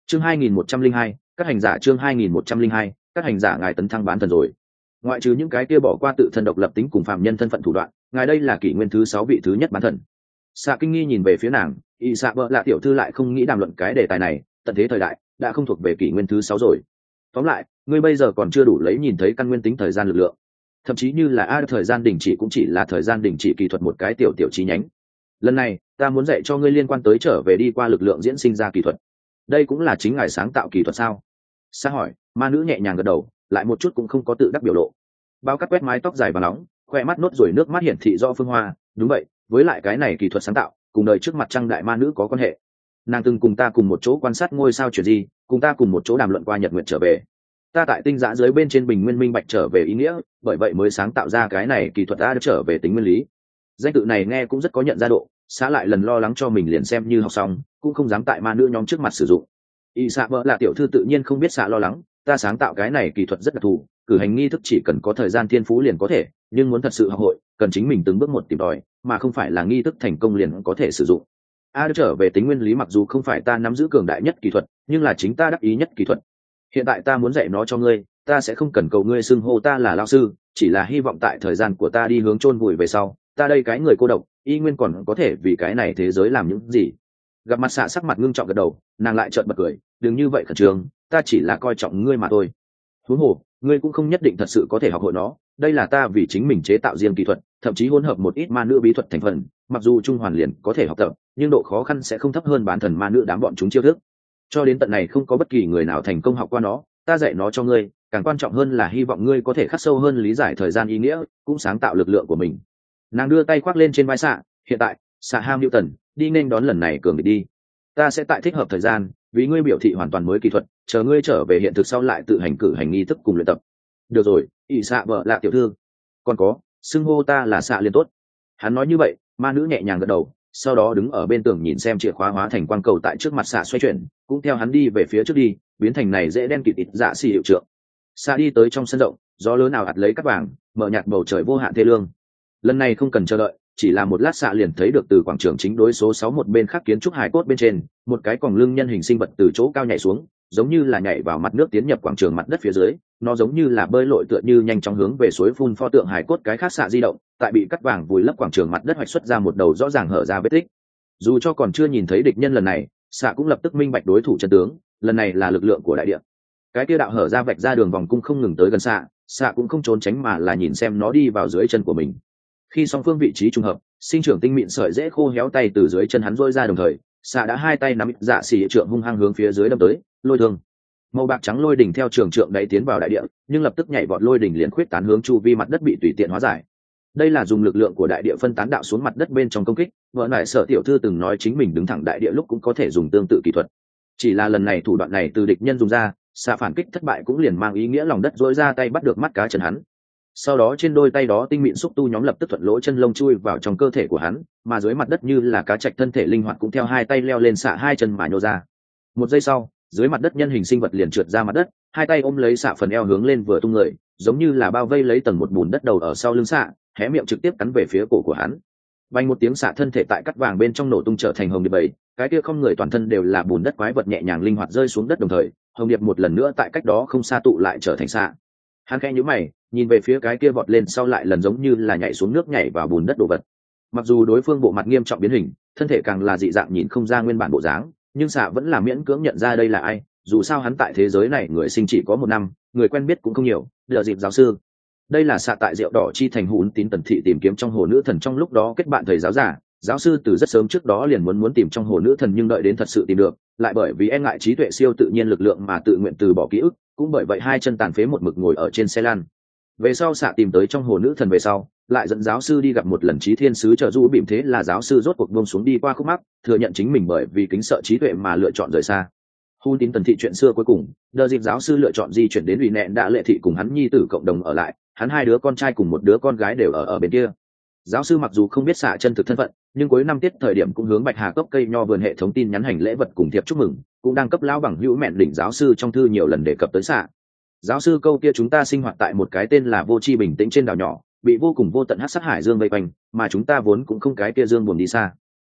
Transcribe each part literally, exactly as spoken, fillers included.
chương hai nghìn một trăm linh hai, các hành giả chương hai nghìn một trăm linh hai, các hành giả ngài tấn thăng bán thần rồi. Ngoại trừ những cái kia bỏ qua tự thân độc lập tính cùng phạm nhân thân phận thủ đoạn, ngài đây là kỷ nguyên thứ sáu vị thứ nhất bán thần. Xạ kinh nghi nhìn về phía nàng, y xạ bợ lạ tiểu thư lại không nghĩ đàm luận cái đề tài này, tận thế thời đại đã không thuộc về kỷ nguyên thứ sáu rồi. Tóm lại, ngươi bây giờ còn chưa đủ lấy nhìn thấy căn nguyên tính thời gian lực lượng, thậm chí như là a thời gian đình chỉ cũng chỉ là thời gian đình chỉ kỹ thuật một cái tiểu tiểu chi nhánh. Lần này ta muốn dạy cho ngươi liên quan tới trở về đi qua lực lượng diễn sinh ra kỹ thuật. Đây cũng là chính ngài sáng tạo kỹ thuật sao? Sa hỏi. Ma nữ nhẹ nhàng gật đầu, lại một chút cũng không có tự đắc biểu lộ. Bao cắt quét mái tóc dài và nóng, khoe mắt nốt rồi nước mắt hiển thị do phương hoa. Đúng vậy, với lại cái này kỹ thuật sáng tạo cùng đời trước mặt trăng đại ma nữ có quan hệ. Nàng từng cùng ta cùng một chỗ quan sát ngôi sao chuyển gì, cùng ta cùng một chỗ đàm luận qua nhật nguyện trở về. Ta tại tinh giã dưới bên trên bình nguyên minh bạch trở về ý nghĩa, bởi vậy mới sáng tạo ra cái này kỹ thuật đã trở về tính nguyên lý. Danh tự này nghe cũng rất có nhận ra độ, xã lại lần lo lắng cho mình liền xem như học xong cũng không dám tại ma nữ nhóm trước mặt sử dụng. Y xạ vợ là tiểu thư tự nhiên không biết xã lo lắng, ta sáng tạo cái này kỹ thuật rất đặc thù, cử hành nghi thức chỉ cần có thời gian thiên phú liền có thể, nhưng muốn thật sự học hội cần chính mình từng bước một tìm tòi, mà không phải là nghi thức thành công liền có thể sử dụng. A trở về tính nguyên lý mặc dù không phải ta nắm giữ cường đại nhất kỹ thuật, nhưng là chính ta đắc ý nhất kỹ thuật. Hiện tại ta muốn dạy nó cho ngươi, ta sẽ không cần cầu ngươi xưng hô ta là lao sư, chỉ là hy vọng tại thời gian của ta đi hướng chôn vùi về sau, ta đây cái người cô độc y nguyên còn có thể vì cái này thế giới làm những gì. Gặp mặt xạ sắc mặt ngưng trọng gật đầu, nàng lại trợn bật cười, đừng như vậy khẩn trương, ta chỉ là coi trọng ngươi mà thôi. Huống hồ ngươi cũng không nhất định thật sự có thể học hội nó, đây là ta vì chính mình chế tạo riêng kỹ thuật, thậm chí hỗn hợp một ít ma nữ bí thuật thành phần, mặc dù trung hoàn liền có thể học tập, nhưng độ khó khăn sẽ không thấp hơn bán thần ma nữ đám bọn chúng chiêu thức. Cho đến tận này không có bất kỳ người nào thành công học qua nó, ta dạy nó cho ngươi, càng quan trọng hơn là hy vọng ngươi có thể khắc sâu hơn lý giải thời gian ý nghĩa, cũng sáng tạo lực lượng của mình. Nàng đưa tay khoác lên trên vai xạ, hiện tại xạ ham Newton, đi nên đón lần này cường địch đi. Ta sẽ tại thích hợp thời gian vì ngươi biểu thị hoàn toàn mới kỹ thuật, chờ ngươi trở về hiện thực sau lại tự hành cử hành nghi thức cùng luyện tập. Được rồi, ỷ xạ vợ lạ tiểu thư. Còn có, xưng hô ta là xạ liền tốt. Hắn nói như vậy, ma nữ nhẹ nhàng gật đầu, sau đó đứng ở bên tường nhìn xem chìa khóa hóa thành quang cầu tại trước mặt xạ xoay chuyển, cũng theo hắn đi về phía trước đi, biến thành này dễ đen kịt ít dạ xì hiệu trượng. Xạ đi tới trong sân rộng, gió lớn nào ạt lấy cát vàng, mở nhạt bầu trời vô hạn thê lương. Lần này không cần chờ đợi, chỉ là một lát xạ liền thấy được từ quảng trường chính đối số sáu một bên khác kiến trúc hài cốt bên trên, một cái còng lưng nhân hình sinh vật từ chỗ cao nhảy xuống, giống như là nhảy vào mặt nước tiến nhập quảng trường mặt đất phía dưới, nó giống như là bơi lội tựa như nhanh chóng hướng về suối phun pho tượng hài cốt cái khác xạ di động, tại bị cắt vàng vùi lấp quảng trường mặt đất hoạch xuất ra một đầu rõ ràng hở ra vết tích. Dù cho còn chưa nhìn thấy địch nhân lần này, xạ cũng lập tức minh bạch đối thủ chân tướng, lần này là lực lượng của đại địa. Cái kia đạo hở ra vạch ra đường vòng cung không ngừng tới gần xạ, xạ cũng không trốn tránh mà là nhìn xem nó đi vào dưới chân của mình. Khi song phương vị trí trùng hợp, sinh trưởng tinh mịn sợi dễ khô héo tay từ dưới chân hắn rôi ra, đồng thời xạ đã hai tay nắm dạ xỉ trượng hung hăng hướng phía dưới đâm tới, lôi thương. Màu bạc trắng lôi đỉnh theo trường trượng đẩy tiến vào đại địa, nhưng lập tức nhảy vọt lôi đỉnh liền khuyết tán hướng chu vi mặt đất bị tùy tiện hóa giải. Đây là dùng lực lượng của đại địa phân tán đạo xuống mặt đất bên trong công kích, vợ nại Sở tiểu thư từng nói chính mình đứng thẳng đại địa lúc cũng có thể dùng tương tự kỹ thuật. Chỉ là lần này thủ đoạn này từ địch nhân dùng ra, xạ phản kích thất bại cũng liền mang ý nghĩa lòng đất dỗi ra tay bắt được mắt cá chân hắn. Sau đó trên đôi tay đó tinh mịn xúc tu nhóm lập tức thuận lỗ chân lông chui vào trong cơ thể của hắn, mà dưới mặt đất như là cá trạch thân thể linh hoạt cũng theo hai tay leo lên xạ hai chân mà nhô ra. Một giây sau, dưới mặt đất nhân hình sinh vật liền trượt ra mặt đất, hai tay ôm lấy xạ phần eo hướng lên vừa tung người, giống như là bao vây lấy tầng một bùn đất đầu ở sau lưng xạ, hé miệng trực tiếp cắn về phía cổ của hắn. Vang một tiếng xạ thân thể tại cắt vàng bên trong nổ tung trở thành hồng điệp bảy, cái kia không người toàn thân đều là bùn đất quái vật nhẹ nhàng linh hoạt rơi xuống đất, đồng thời hồng điệp một lần nữa tại cách đó không xa tụ lại trở thành xạ. Hắn khẽ nhíu mày, nhìn về phía cái kia vọt lên sau lại lần giống như là nhảy xuống nước nhảy vào bùn đất đồ vật. Mặc dù đối phương bộ mặt nghiêm trọng biến hình, thân thể càng là dị dạng nhìn không ra nguyên bản bộ dáng, nhưng xạ vẫn là miễn cưỡng nhận ra đây là ai, dù sao hắn tại thế giới này người sinh chỉ có một năm, người quen biết cũng không nhiều. Đợi dịp giáo sư, đây là xạ tại rượu đỏ chi thành Hùn Tín Tần thị tìm kiếm trong hồ nữ thần trong lúc đó kết bạn thầy giáo giả. Giáo sư từ rất sớm trước đó liền muốn muốn tìm trong hồ nữ thần, nhưng đợi đến thật sự tìm được, lại bởi vì e ngại trí tuệ siêu tự nhiên lực lượng mà tự nguyện từ bỏ ký ức, cũng bởi vậy hai chân tàn phế một mực ngồi ở trên xe lăn. Về sau xạ tìm tới trong hồ nữ thần về sau, lại dẫn giáo sư đi gặp một lần trí thiên sứ trợ du bìm, thế là giáo sư rốt cuộc buông xuống đi qua khúc mắc, thừa nhận chính mình bởi vì kính sợ trí tuệ mà lựa chọn rời xa. Hùn Tín Tần thị chuyện xưa cuối cùng, đờ dịp giáo sư lựa chọn di chuyển đến ủy nẹn đã lệ thị cùng hắn nhi tử cộng đồng ở lại, hắn hai đứa con trai cùng một đứa con gái đều ở ở bên kia. Giáo sư mặc dù không biết xạ chân thực thân phận, nhưng cuối năm tiết thời điểm cũng hướng Bạch Hà cốc cây nho vườn hệ thống tin nhắn hành lễ vật cùng thiệp chúc mừng, cũng đang cấp lão bằng hữu mẹn đỉnh giáo sư trong thư nhiều lần đề cập tới xạ. Giáo sư câu kia chúng ta sinh hoạt tại một cái tên là vô tri bình tĩnh trên đảo nhỏ, bị vô cùng vô tận hắc sát hải dương vây quanh, mà chúng ta vốn cũng không cái kia dương buồn đi xa.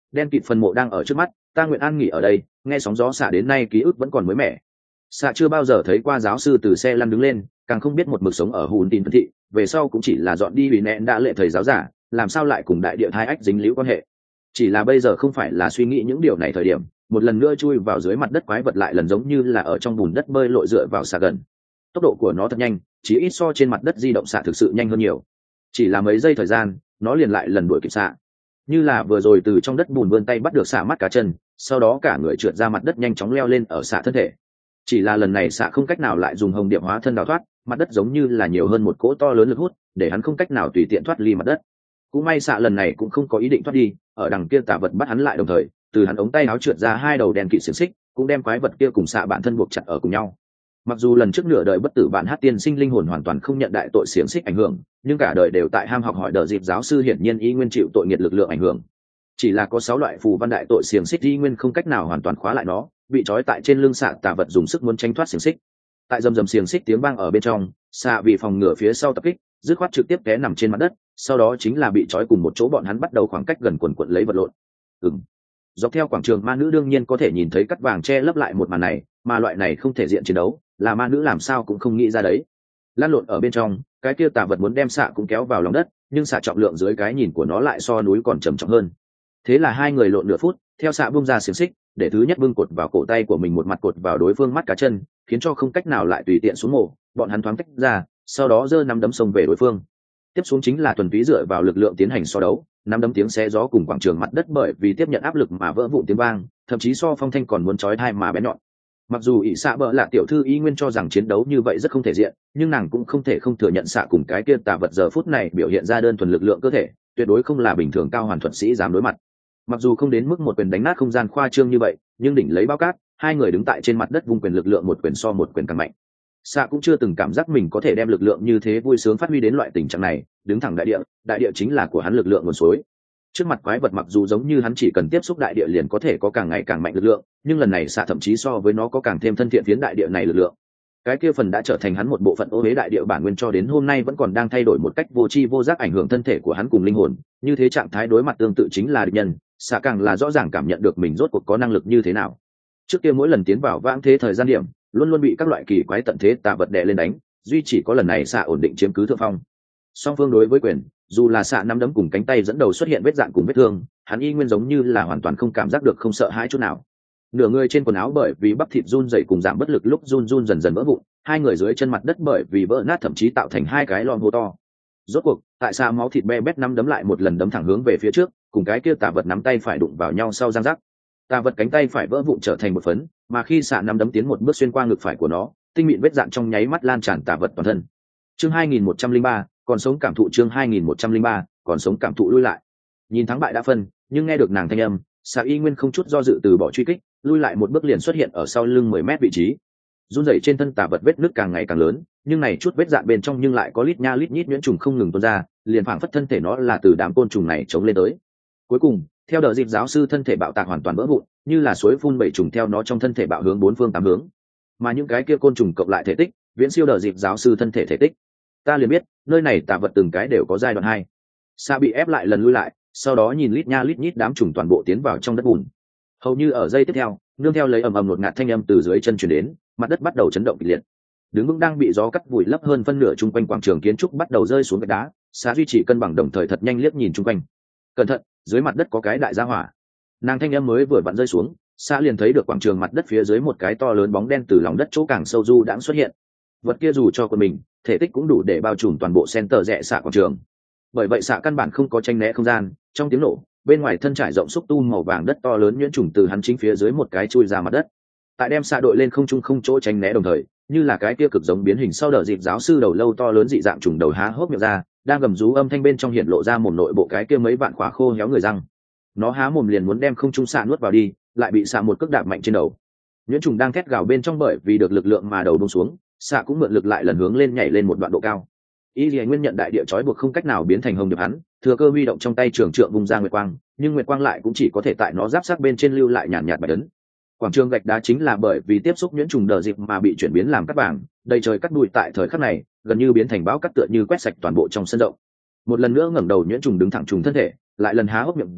đen kịt phần mộ đang ở trước mắt, ta nguyện an nghỉ ở đây. Nghe sóng gió xạ đến nay ký ức vẫn còn mới mẻ. Xạ chưa bao giờ thấy qua giáo sư từ xe lăn đứng lên, càng không biết một mực sống ở hùn tin phân thị, về sau cũng chỉ là dọn đi vì nẹn đã lệ thầy giáo giả, làm sao lại cùng đại địa hai ách dính liễu quan hệ. Chỉ là bây giờ không phải là suy nghĩ những điều này thời điểm, một lần nữa chui vào dưới mặt đất quái vật lại lần giống như là ở trong bùn đất bơi lội dựa vào xạ gần. Tốc độ của nó thật nhanh, chỉ ít so trên mặt đất di động xạ thực sự nhanh hơn nhiều. Chỉ là mấy giây thời gian, nó liền lại lần đuổi kịp xạ. Như là vừa rồi từ trong đất bùn vươn tay bắt được xạ mắt cá chân, sau đó cả người trượt ra mặt đất nhanh chóng leo lên ở xạ thân thể. Chỉ là lần này xạ không cách nào lại dùng hồng điệp hóa thân đào thoát, mặt đất giống như là nhiều hơn một cỗ to lớn lực hút, để hắn không cách nào tùy tiện thoát ly mặt đất. Cũng may xạ lần này cũng không có ý định thoát đi, ở đằng kia tà vật bắt hắn lại đồng thời, từ hắn ống tay áo trượt ra hai đầu đèn kỵ xiềng xích, cũng đem quái vật kia cùng xạ bản thân buộc chặt ở cùng nhau. Mặc dù lần trước nửa đời bất tử bạn hát tiên sinh linh hồn hoàn toàn không nhận đại tội xiềng xích ảnh hưởng, nhưng cả đời đều tại ham học hỏi đờ dịp giáo sư hiển nhiên y nguyên chịu tội nghiệt lực lượng ảnh hưởng. Chỉ là có sáu loại phù văn đại tội xiềng xích y nguyên không cách nào hoàn toàn khóa lại nó, bị trói tại trên lưng xạ tà vật dùng sức muốn tránh thoát xiềng xích. Tại rầm rầm xiềng xích tiếng vang ở bên trong, xạ vì phòng ngừa phía sau tập kích, dứt khoát trực tiếp té nằm trên mặt đất, sau đó chính là bị trói cùng một chỗ, bọn hắn bắt đầu khoảng cách gần quần quật lấy vật lộn. Ừm. Dọc theo quảng trường ma nữ đương nhiên có thể nhìn thấy cắt vàng che lấp lại một màn này, mà loại này không thể diện chiến đấu, là ma nữ làm sao cũng không nghĩ ra đấy. Lan lộn ở bên trong, cái kia tà vật muốn đem xạ cũng kéo vào lòng đất, nhưng xạ trọng lượng dưới cái nhìn của nó lại so núi còn trầm trọng hơn. Thế là hai người lộn nửa phút, theo xạ bung ra xiềng xích, để thứ nhất bưng cột vào cổ tay của mình một mặt cột vào đối phương mắt cá chân, khiến cho không cách nào lại tùy tiện xuống mổ, bọn hắn thoáng tách ra, sau đó giơ nắm đấm xông về đối phương. Tiếp xuống chính là thuần túy dựa vào lực lượng tiến hành so đấu, nắm đấm tiếng xé gió cùng quảng trường mặt đất bởi vì tiếp nhận áp lực mà vỡ vụn tiếng vang, thậm chí so phong thanh còn muốn chói tai mà bén nhọn. Mặc dù ỷ xạ bợ là tiểu thư y nguyên cho rằng chiến đấu như vậy rất không thể diện, nhưng nàng cũng không thể không thừa nhận xạ cùng cái kia tà vật giờ phút này biểu hiện ra đơn thuần lực lượng cơ thể, tuyệt đối không là bình thường cao hoàn thuật sĩ dám đối mặt. Mặc dù không đến mức một quyền đánh nát không gian khoa trương như vậy, nhưng đỉnh lấy bao cát, hai người đứng tại trên mặt đất vung quyền lực lượng một quyền so một quyền càng mạnh. Xạ cũng chưa từng cảm giác mình có thể đem lực lượng như thế vui sướng phát huy đến loại tình trạng này, đứng thẳng đại địa, đại địa chính là của hắn lực lượng nguồn suối. Trước mặt quái vật mặc dù giống như hắn chỉ cần tiếp xúc đại địa liền có thể có càng ngày càng mạnh lực lượng, nhưng lần này xạ thậm chí so với nó có càng thêm thân thiện phiến đại địa này lực lượng. Cái kia phần đã trở thành hắn một bộ phận ô uế đại địa bản nguyên cho đến hôm nay vẫn còn đang thay đổi một cách vô tri vô giác ảnh hưởng thân thể của hắn cùng linh hồn, như thế trạng thái đối mặt tương tự chính là địch nhân, xạ càng là rõ ràng cảm nhận được mình rốt cuộc có năng lực như thế nào. Trước kia mỗi lần tiến vào vãng thế thời gian điểm, luôn luôn bị các loại kỳ quái tận thế tà vật đè lên đánh, duy chỉ có lần này xạ ổn định chiếm cứ thượng phong. Song phương đối với quyền, dù là xạ nắm đấm cùng cánh tay dẫn đầu xuất hiện vết dạn cùng vết thương, hắn y nguyên giống như là hoàn toàn không cảm giác được, không sợ hãi chút nào. Nửa người trên quần áo bởi vì bắp thịt run rẩy cùng giảm bất lực lúc run run dần dần vỡ vụn, hai người dưới chân mặt đất bởi vì vỡ nát thậm chí tạo thành hai cái lom hố to. Rốt cuộc, tại xạ máu thịt be bét nắm đấm lại một lần đấm thẳng hướng về phía trước, cùng cái kia tà vật nắm tay phải đụng vào nhau sau giang rắc. Tà vật cánh tay phải vỡ vụn trở thành một phấn, mà khi xạ nắm đấm tiến một bước xuyên qua ngực phải của nó, tinh mịn vết dạn trong nháy mắt lan tràn tà vật toàn thân. Chương hai nghìn một trăm lẻ ba, còn sống cảm thụ. Chương hai nghìn một trăm lẻ ba, còn sống cảm thụ lui lại. Nhìn thắng bại đã phân, nhưng nghe được nàng thanh âm, xạ y nguyên không chút do dự từ bỏ truy kích, lui lại một bước liền xuất hiện ở sau lưng mười mét vị trí. Run rẩy trên thân tà vật vết nứt càng ngày càng lớn, nhưng này chút vết dạn bên trong nhưng lại có lít nha lít nhít nhuyễn trùng không ngừng tuôn ra, liền phảng phất thân thể nó là từ đám côn trùng này chống lên tới. Cuối cùng, theo đợt dịp giáo sư thân thể bạo tạc hoàn toàn vỡ vụn, như là suối phun bảy trùng theo nó trong thân thể bạo hướng bốn phương tám hướng. Mà những cái kia côn trùng cộng lại thể tích, viễn siêu đợt dịp giáo sư thân thể thể tích. Ta liền biết, nơi này tà vật từng cái đều có giai đoạn hai. Sa bị ép lại lần lui lại, sau đó nhìn lít nha lít nhít đám trùng toàn bộ tiến vào trong đất bùn. Hầu như ở giây tiếp theo, nương theo lấy ầm ầm ngột ngạt thanh âm từ dưới chân truyền đến, mặt đất bắt đầu chấn động kịch liệt. Đứng vững đang bị gió cắt vùi lấp hơn phân nửa chung quanh quảng trường kiến trúc bắt đầu rơi xuống gạch đá, Sa duy trì cân bằng đồng thời thật nhanh liếc nhìn chung quanh. Cẩn thận, dưới mặt đất có cái đại gia hỏa. Nàng thanh âm mới vừa vặn rơi xuống, Sa liền thấy được quảng trường mặt đất phía dưới một cái to lớn bóng đen từ lòng đất chỗ càng sâu du đãng xuất hiện. Vật kia dù cho quân mình, thể tích cũng đủ để bao trùm toàn bộ center rẽ xạ quảng trường. Bởi vậy xạ căn bản không có tranh né không gian, trong tiếng nổ, bên ngoài thân trải rộng xúc tu màu vàng đất to lớn nhuyễn trùng từ hắn chính phía dưới một cái chui ra mặt đất. Tại đem xạ đội lên không trung không chỗ tranh né đồng thời, như là cái kia cực giống biến hình sau đợt dịp giáo sư đầu lâu to lớn dị dạng trùng đầu há hốc miệng ra, đang gầm rú âm thanh bên trong hiện lộ ra mồm nội bộ cái kia mấy vạn khỏa khô héo người răng. Nó há mồm liền muốn đem không trung xạ nuốt vào đi, lại bị xạ một cước đạp mạnh trên đầu. Nhuyễn trùng đang thét gào bên trong bởi vì được lực lượng mà đầu buông xuống, xạ cũng mượn lực lại lần hướng lên nhảy lên một đoạn độ cao. Y Lệ Nguyên nhận đại địa trói buộc không cách nào biến thành hồng điệp hắn, thừa cơ huy động trong tay trường trượng vùng ra nguyệt quang, nhưng nguyệt quang lại cũng chỉ có thể tại nó giáp sắc bên trên lưu lại nhàn nhạt bạch ấn. Quảng trường gạch đá chính là bởi vì tiếp xúc nhuyễn trùng đờ dịp mà bị chuyển biến làm cát vàng, đầy trời cắt đùi tại thời khắc này, gần như biến thành bão cắt tựa như quét sạch toàn bộ trong sân rộng. Một lần nữa ngẩng đầu nhuyễn trùng đứng thẳng trùng thân thể, lại lần há hốc miệng ra,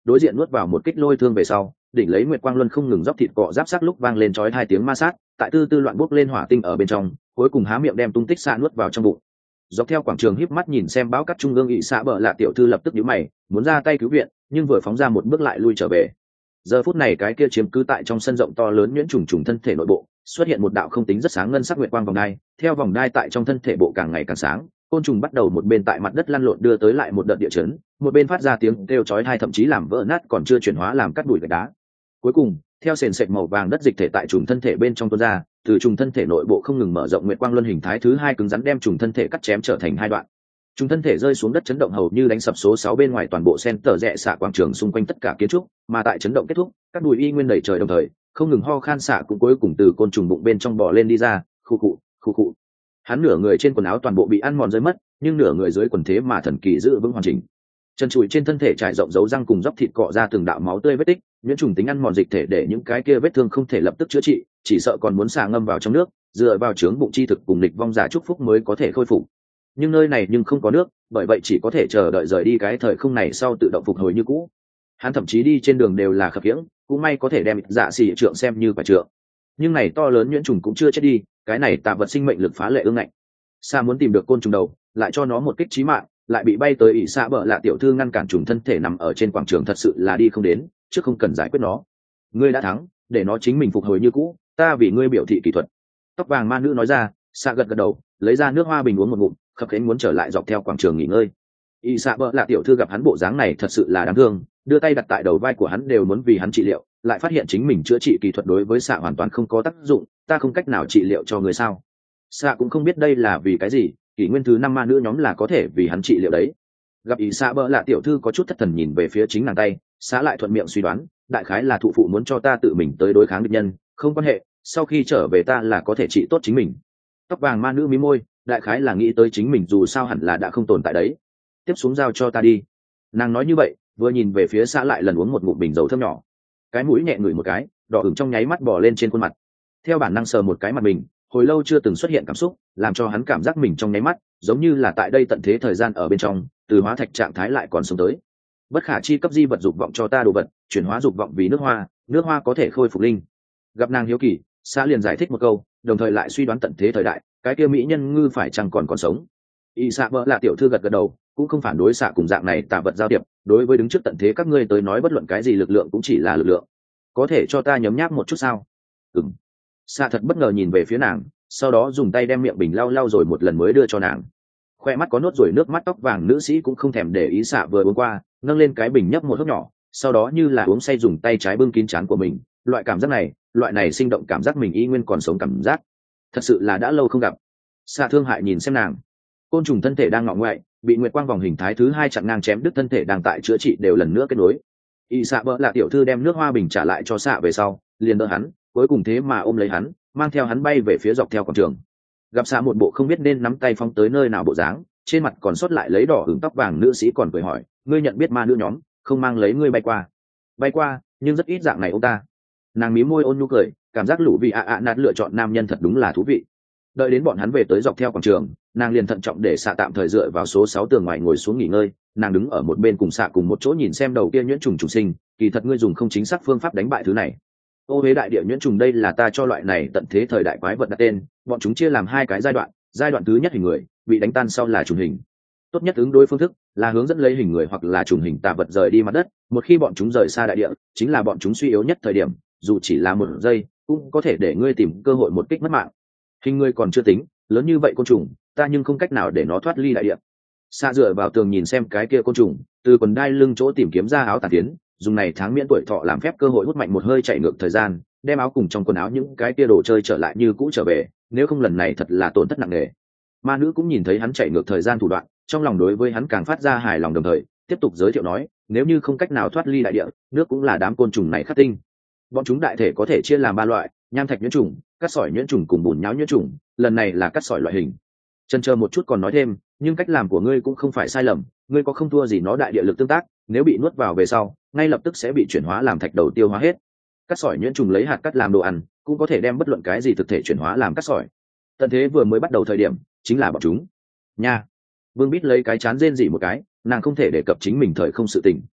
đối diện nuốt vào một kích lôi thương về sau, đỉnh lấy nguyệt quang luân không ngừng dốc thịt cọ giáp sát lúc vang lên chói hai tiếng ma sát, tại tư tư loạn bốc lên hỏa tinh ở bên trong, cuối cùng há miệng đem tung tích xạ nuốt vào trong bụng. Dọc theo quảng trường híp mắt nhìn xem báo cắt trung ương ỵ xạ bợ lạ tiểu thư lập tức nhíu mày, muốn ra tay cứu viện, nhưng vừa phóng ra một bước lại lui trở về. Giờ phút này cái kia chiếm cứ tại trong sân rộng to lớn nhuyễn trùng trùng thân thể nội bộ, xuất hiện một đạo không tính rất sáng ngân sắc nguyệt quang vòng đai, theo vòng đai tại trong thân thể bộ càng ngày càng sáng, côn trùng bắt đầu một bên tại mặt đất lăn lộn đưa tới lại một đợt địa chấn, một bên phát ra tiếng kêu chói tai thậm chí làm vỡ nát còn chưa chuyển hóa làm cắt đùi gạch đá. Cuối cùng, theo sền sệt màu vàng đất dịch thể tại trùng thân thể bên trong tuôn ra, từ trùng thân thể nội bộ không ngừng mở rộng nguyệt quang luân hình thái thứ hai cứng rắn đem trùng thân thể cắt chém trở thành hai đoạn. Trùng thân thể rơi xuống đất chấn động hầu như đánh sập số sáu bên ngoài toàn bộ sen tờ rẽ xạ quảng trường xung quanh tất cả kiến trúc, mà tại chấn động kết thúc, các đùi y nguyên đầy trời đồng thời, không ngừng ho khan xạ cũng cuối cùng từ côn trùng bụng bên trong bò lên đi ra, khu cụ, khu cụ. Hắn nửa người trên quần áo toàn bộ bị ăn mòn rơi mất, nhưng nửa người dưới quần thế mà thần kỳ giữ vững hoàn chỉnh. Chân trụi trên thân thể trải rộng dấu răng cùng dốc thịt cọ ra từng đạo máu tươi vết tích, những trùng tính ăn mòn dịch thể để những cái kia vết thương không thể lập tức chữa trị, chỉ sợ còn muốn xả ngâm vào trong nước, dựa vào trướng bụng chi thực cùng lịch vong giả chúc phúc mới có thể khôi phục. Nhưng nơi này nhưng không có nước, bởi vậy chỉ có thể chờ đợi rời đi cái thời không này sau tự động phục hồi như cũ. Hắn thậm chí đi trên đường đều là khập khiễng, cũng may có thể đem dạ xỉ trượng xem như quả trượng. Nhưng này to lớn nhuyễn trùng cũng chưa chết đi, cái này tạ vật sinh mệnh lực phá lệ ương ngạnh. Sa muốn tìm được côn trùng đầu, lại cho nó một kích chí mạng, lại bị bay tới ỷ xạ bợ lạ tiểu thư ngăn cản trùng thân thể nằm ở trên quảng trường thật sự là đi không đến, chứ không cần giải quyết nó. Ngươi đã thắng, để nó chính mình phục hồi như cũ, ta vì ngươi biểu thị kỹ thuật. Tóc vàng ma nữ nói ra, Sa gật gật đầu, lấy ra nước hoa bình uống một ngụm, khập khiễng muốn trở lại dọc theo quảng trường nghỉ ngơi. ỷ xạ bợ lạ tiểu thư gặp hắn bộ dáng này thật sự là đáng thương, đưa tay đặt tại đầu vai của hắn đều muốn vì hắn trị liệu, lại phát hiện chính mình chữa trị kỹ thuật đối với Sa hoàn toàn không có tác dụng, ta không cách nào trị liệu cho người sao? Sa cũng không biết đây là vì cái gì, kỷ nguyên thứ năm ma nữ nhóm là có thể vì hắn trị liệu đấy. Gặp ý Sa bỡ lạ tiểu thư có chút thất thần nhìn về phía chính nàng tay, Sa lại thuận miệng suy đoán, đại khái là thụ phụ muốn cho ta tự mình tới đối kháng địch nhân, không quan hệ, sau khi trở về ta là có thể trị tốt chính mình. Tóc vàng ma nữ mí môi, đại khái là nghĩ tới chính mình dù sao hẳn là đã không tồn tại đấy. Tiếp xuống giao cho ta đi. Nàng nói như vậy, vừa nhìn về phía Sa lại lần uống một ngụm bình dầu thơm nhỏ, cái mũi nhẹ ngửi một cái, đỏ ửng trong nháy mắt bò lên trên khuôn mặt. Theo bản năng sờ một cái mặt mình, hồi lâu chưa từng xuất hiện cảm xúc, làm cho hắn cảm giác mình trong nháy mắt giống như là tại đây tận thế thời gian ở bên trong, từ hóa thạch trạng thái lại còn sống tới. Bất khả chi cấp di vật dục vọng cho ta đồ vật, chuyển hóa dục vọng vì nước hoa, nước hoa có thể khôi phục linh. Gặp nàng hiếu kỳ, Sa liền giải thích một câu, đồng thời lại suy đoán tận thế thời đại, cái kia mỹ nhân ngư phải chăng còn còn sống. Y Sa bỡ là tiểu thư gật gật đầu, cũng không phản đối xạ cùng dạng này tà vật giao điệp, đối với đứng trước tận thế các ngươi tới nói bất luận cái gì lực lượng cũng chỉ là lực lượng. Có thể cho ta nhấm nháp một chút sao? Ừm. Xạ thật bất ngờ nhìn về phía nàng, sau đó dùng tay đem miệng bình lau lau rồi một lần mới đưa cho nàng. Khoe mắt có nốt rồi nước mắt tóc vàng nữ sĩ cũng không thèm để ý, xạ vừa uống qua, nâng lên cái bình nhấp một hớp nhỏ, sau đó như là uống say dùng tay trái bưng kín trán của mình. Loại cảm giác này, loại này sinh động cảm giác mình y nguyên còn sống cảm giác, thật sự là đã lâu không gặp. Xạ thương hại nhìn xem nàng, côn trùng thân thể đang ngọ ngoại, bị nguyệt quang vòng hình thái thứ hai chặn ngang chém đứt thân thể đang tại chữa trị đều lần nữa kết nối. Y xạ bỡ là tiểu thư đem nước hoa bình trả lại cho xạ về sau, liền đỡ hắn, cuối cùng thế mà ôm lấy hắn, mang theo hắn bay về phía dọc theo quảng trường. Gặp xạ một bộ không biết nên nắm tay phóng tới nơi nào bộ dáng, trên mặt còn sót lại lấy đỏ hứng tóc vàng nữ sĩ còn cười hỏi, ngươi nhận biết ma nữ nhóm, không mang lấy ngươi bay qua? Bay qua, nhưng rất ít dạng này ông ta. Nàng mí môi ôn nhu cười, cảm giác lũ vị ạ ạ nạt lựa chọn nam nhân thật đúng là thú vị. Đợi đến bọn hắn về tới dọc theo quảng trường, nàng liền thận trọng để xạ tạm thời dựa vào số sáu tường ngoài ngồi xuống nghỉ ngơi, nàng đứng ở một bên cùng xạ cùng một chỗ nhìn xem đầu kia nhuyễn trùng trùng sinh, kỳ thật ngươi dùng không chính xác phương pháp đánh bại thứ này. Ô huế đại địa nhuyễn trùng đây là ta cho loại này tận thế thời đại quái vật đặt tên, bọn chúng chia làm hai cái giai đoạn, giai đoạn thứ nhất hình người, bị đánh tan sau là trùng hình. Tốt nhất ứng đối phương thức là hướng dẫn lấy hình người hoặc là trùng hình tà vật rời đi mặt đất, một khi bọn chúng rời xa đại địa, chính là bọn chúng suy yếu nhất thời điểm, dù chỉ là một giây, cũng có thể để ngươi tìm cơ hội một kích mất mạng. Hình người còn chưa tính, lớn như vậy côn trùng, ta nhưng không cách nào để nó thoát ly đại địa. Xa dựa vào tường nhìn xem cái kia côn trùng, từ quần đai lưng chỗ tìm kiếm ra áo tàn tiến, dùng này tháng miễn tuổi thọ làm phép cơ hội hút mạnh một hơi chạy ngược thời gian, đem áo cùng trong quần áo những cái kia đồ chơi trở lại như cũ trở về, nếu không lần này thật là tổn thất nặng nề. Ma nữ cũng nhìn thấy hắn chạy ngược thời gian thủ đoạn, trong lòng đối với hắn càng phát ra hài lòng, đồng thời tiếp tục giới thiệu nói, nếu như không cách nào thoát ly đại địa, nước cũng là đám côn trùng này khắc tinh. Bọn chúng đại thể có thể chia làm ba loại, nham thạch nhuyễn trùng, cát sỏi nhuyễn trùng cùng bùn nhão nhuyễn trùng, lần này là cát sỏi loại hình. Chần chờ một chút còn nói thêm, nhưng cách làm của ngươi cũng không phải sai lầm, ngươi có không thua gì nó đại địa lực tương tác, nếu bị nuốt vào về sau, ngay lập tức sẽ bị chuyển hóa làm thạch đầu tiêu hóa hết. Cát sỏi nhuyễn trùng lấy hạt cát làm đồ ăn, cũng có thể đem bất luận cái gì thực thể chuyển hóa làm cát sỏi. Tận thế vừa mới bắt đầu thời điểm, chính là bọn chúng. Nha. Vương Bít lấy cái chán rên rỉ một cái, nàng không thể đề cập chính mình thời không sự tình.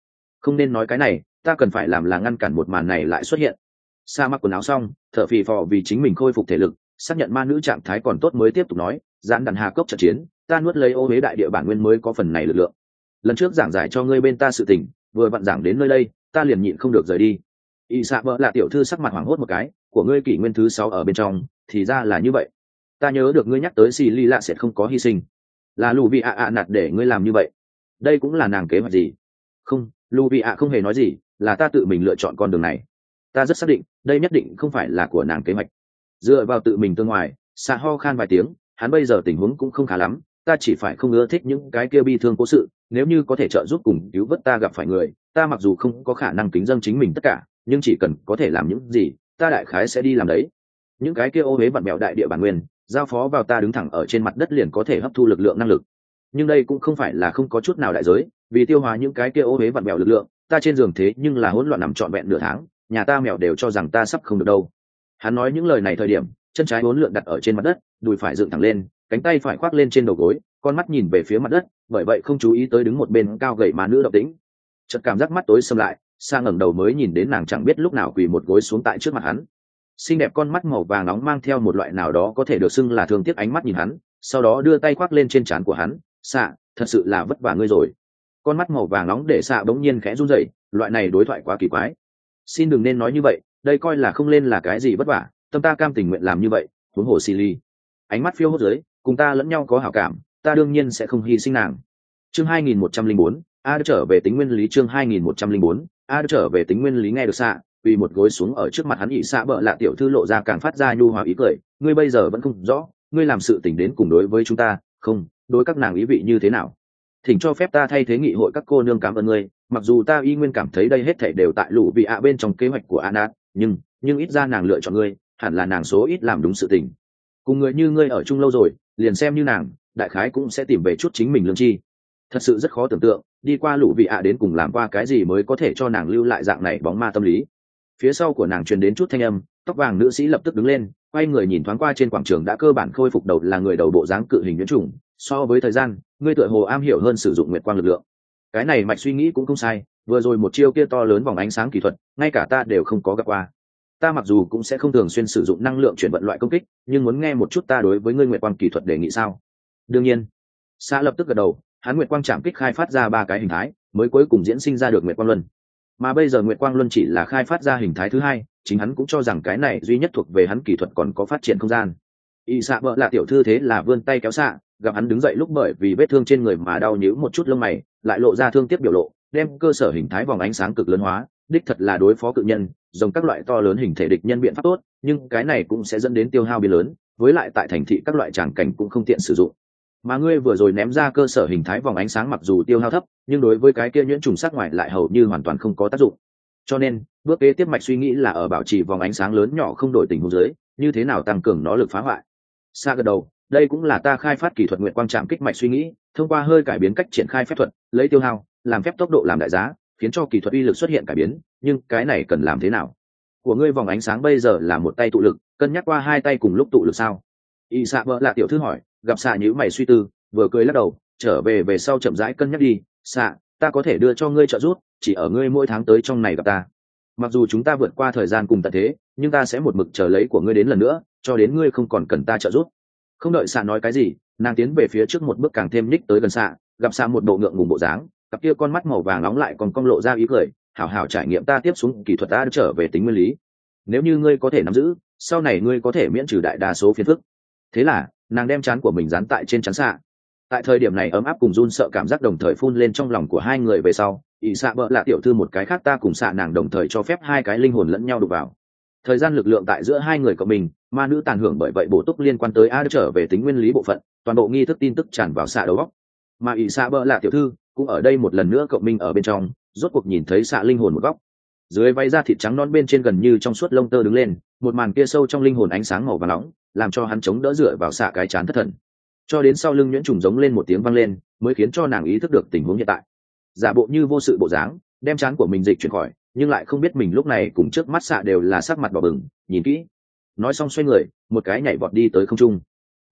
không nên nói cái này, ta cần phải làm là ngăn cản một màn này lại xuất hiện. Sa mặc quần áo xong, thở phì phò vì chính mình khôi phục thể lực, xác nhận ma nữ trạng thái còn tốt mới tiếp tục nói, giãn đàn hà cốc trận chiến, ta nuốt lấy ô huế đại địa bản nguyên mới có phần này lực lượng. Lần trước giảng giải cho ngươi bên ta sự tình, vừa vặn giảng đến nơi đây, ta liền nhịn không được rời đi. Y xạ vợ là tiểu thư sắc mặt hoảng hốt một cái, của ngươi kỷ nguyên thứ sáu ở bên trong, thì ra là như vậy. Ta nhớ được ngươi nhắc tới xì ly lạ sẽ không có hy sinh, là lù vị ạ ạ nạt để ngươi làm như vậy. Đây cũng là nàng kế hoạch gì? Không, lù vị ạ không hề nói gì, là ta tự mình lựa chọn con đường này. Ta rất xác định, đây nhất định không phải là của nàng kế hoạch. Dựa vào tự mình tương ngoài, xạ ho khan vài tiếng, hắn bây giờ tình huống cũng không khá lắm, ta chỉ phải không ưa thích những cái kia bi thương cố sự, nếu như có thể trợ giúp cùng cứu vớt ta gặp phải người, ta mặc dù không có khả năng kính dâng chính mình tất cả, nhưng chỉ cần có thể làm những gì, ta đại khái sẽ đi làm đấy. Những cái kia ô huế vặn bẹo đại địa bản nguyên, giao phó vào ta đứng thẳng ở trên mặt đất liền có thể hấp thu lực lượng năng lực. Nhưng đây cũng không phải là không có chút nào đại giới, vì tiêu hóa những cái kia ô huế vặn bẹo lực lượng, ta trên giường thế nhưng là hỗn loạn nằm trọn vẹn nửa tháng, nhà ta mèo đều cho rằng ta sắp không được đâu. Hắn nói những lời này thời điểm, chân trái uốn lượn đặt ở trên mặt đất, đùi phải dựng thẳng lên, cánh tay phải khoác lên trên đầu gối, con mắt nhìn về phía mặt đất, bởi vậy không chú ý tới đứng một bên cao gầy mà nữ động tĩnh. Chợt cảm giác mắt tối sầm lại, sang ngẩng đầu mới nhìn đến nàng chẳng biết lúc nào quỳ một gối xuống tại trước mặt hắn. Xinh đẹp con mắt màu vàng nóng mang theo một loại nào đó có thể được xưng là thương tiếc ánh mắt nhìn hắn, sau đó đưa tay khoác lên trên trán của hắn. Xạ, thật sự là vất vả ngươi rồi. Con mắt màu vàng nóng để xạ bỗng nhiên khẽ run rẩy, loại này đối thoại quá kỳ quái. Xin đừng nên nói như vậy, đây coi là không lên là cái gì vất vả, tâm ta cam tình nguyện làm như vậy. Huống hồ Silly, ánh mắt phiêu hốt dưới, cùng ta lẫn nhau có hảo cảm, ta đương nhiên sẽ không hy sinh nàng. Chương hai nghìn một trăm linh bốn, a trở về tính nguyên lý. Chương hai nghìn một trăm linh bốn, a trở về tính nguyên lý. Nghe được xạ vì một gối xuống ở trước mặt hắn, ỷ xạ bợ lạ tiểu thư lộ ra càng phát ra nhu hòa ý cười. Ngươi bây giờ vẫn không rõ, ngươi làm sự tình đến cùng đối với chúng ta, không đối các nàng ý vị như thế nào. Thỉnh cho phép ta thay thế nghị hội các cô nương cảm ơn ngươi, mặc dù ta y nguyên cảm thấy đây hết thảy đều tại lũ vị ạ bên trong kế hoạch của Anat, nhưng nhưng ít ra nàng lựa chọn ngươi, hẳn là nàng số ít làm đúng sự tình. Cùng người như ngươi ở chung lâu rồi, liền xem như nàng, đại khái cũng sẽ tìm về chút chính mình lương chi. Thật sự rất khó tưởng tượng, đi qua lũ vị ạ đến cùng làm qua cái gì mới có thể cho nàng lưu lại dạng này bóng ma tâm lý. Phía sau của nàng truyền đến chút thanh âm, tóc vàng nữ sĩ lập tức đứng lên, quay người nhìn thoáng qua trên quảng trường đã cơ bản khôi phục đầu là người đầu bộ dáng cự hình nhuyễn trùng. So với thời gian, ngươi tựa hồ am hiểu hơn sử dụng nguyệt quang lực lượng. Cái này mạch suy nghĩ cũng không sai, vừa rồi một chiêu kia to lớn vòng ánh sáng kỹ thuật, ngay cả ta đều không có gặp qua. Ta mặc dù cũng sẽ không thường xuyên sử dụng năng lượng chuyển vận loại công kích, nhưng muốn nghe một chút ta đối với ngươi nguyệt quang kỹ thuật đề nghị sao? Đương nhiên. Sa lập tức gật đầu, hắn nguyệt quang chạm kích khai phát ra ba cái hình thái, mới cuối cùng diễn sinh ra được nguyệt quang luân. Mà bây giờ nguyệt quang luân chỉ là khai phát ra hình thái thứ hai, chính hắn cũng cho rằng cái này duy nhất thuộc về hắn kỹ thuật còn có phát triển không gian. Y xạ vợ là tiểu thư thế là vươn tay kéo xạ, gặp hắn đứng dậy lúc bởi vì vết thương trên người mà đau nhíu một chút lông mày, lại lộ ra thương tiếc biểu lộ, đem cơ sở hình thái vòng ánh sáng cực lớn hóa, đích thật là đối phó cự nhân, giống các loại to lớn hình thể địch nhân biện pháp tốt, nhưng cái này cũng sẽ dẫn đến tiêu hao biến lớn, với lại tại thành thị các loại tràng cảnh cũng không tiện sử dụng. Mà ngươi vừa rồi ném ra cơ sở hình thái vòng ánh sáng mặc dù tiêu hao thấp, nhưng đối với cái kia nhuyễn trùng sắc ngoài lại hầu như hoàn toàn không có tác dụng. Cho nên, bước kế tiếp mạch suy nghĩ là ở bảo trì vòng ánh sáng lớn nhỏ không đổi tình huống dưới, như thế nào tăng cường nó lực phá hoại. Sa gật đầu, đây cũng là ta khai phát kỹ thuật nguyện quang trạm kích mạch suy nghĩ, thông qua hơi cải biến cách triển khai phép thuật, lấy tiêu hao làm phép tốc độ làm đại giá, khiến cho kỹ thuật uy lực xuất hiện cải biến, nhưng cái này cần làm thế nào? Của ngươi vòng ánh sáng bây giờ là một tay tụ lực, cân nhắc qua hai tay cùng lúc tụ lực sao? Y xạ vợ là tiểu thư hỏi, gặp xạ nhíu mày suy tư, vừa cười lắc đầu, trở về về sau chậm rãi cân nhắc đi. Xạ, ta có thể đưa cho ngươi trợ giúp, chỉ ở ngươi mỗi tháng tới trong này gặp ta. Mặc dù chúng ta vượt qua thời gian cùng tận thế, nhưng ta sẽ một mực chờ lấy của ngươi đến lần nữa, cho đến ngươi không còn cần ta trợ giúp. Không đợi xạ nói cái gì, nàng tiến về phía trước một bước càng thêm ních tới gần xạ, gặp xạ một bộ ngượng ngùng bộ dáng, cặp kia con mắt màu vàng nóng lại còn cong lộ ra ý cười, hảo hảo trải nghiệm ta tiếp xuống kỹ thuật ta trở về tính nguyên lý. Nếu như ngươi có thể nắm giữ, sau này ngươi có thể miễn trừ đại đa số phiền phức. Thế là nàng đem trán của mình dán tại trên trán xạ. Tại thời điểm này ấm áp cùng run sợ cảm giác đồng thời phun lên trong lòng của hai người về sau, ỷ xạ bợ lạ tiểu thư một cái khác ta cùng xạ nàng đồng thời cho phép hai cái linh hồn lẫn nhau đụng vào. Thời gian lực lượng tại giữa hai người cộng mình, ma nữ tàn hưởng bởi vậy bổ túc liên quan tới a trở về tính nguyên lý bộ phận, toàn bộ nghi thức tin tức tràn vào xạ đầu óc. Mà ỷ xạ bợ lạ tiểu thư cũng ở đây một lần nữa cộng minh ở bên trong, rốt cuộc nhìn thấy xạ linh hồn một góc. Dưới váy da thịt trắng non bên trên gần như trong suốt lông tơ đứng lên, một màn kia sâu trong linh hồn ánh sáng màu vàng nóng, làm cho hắn chống đỡ dựa vào xạ cái chán thất thần. Cho đến sau lưng nhuyễn trùng giống lên một tiếng vang lên, mới khiến cho nàng ý thức được tình huống hiện tại. Giả bộ như vô sự bộ dáng, đem chán của mình dịch chuyển khỏi, nhưng lại không biết mình lúc này cùng trước mắt xạ đều là sắc mặt đỏ bừng, nhìn kỹ. Nói xong xoay người, một cái nhảy vọt đi tới không trung.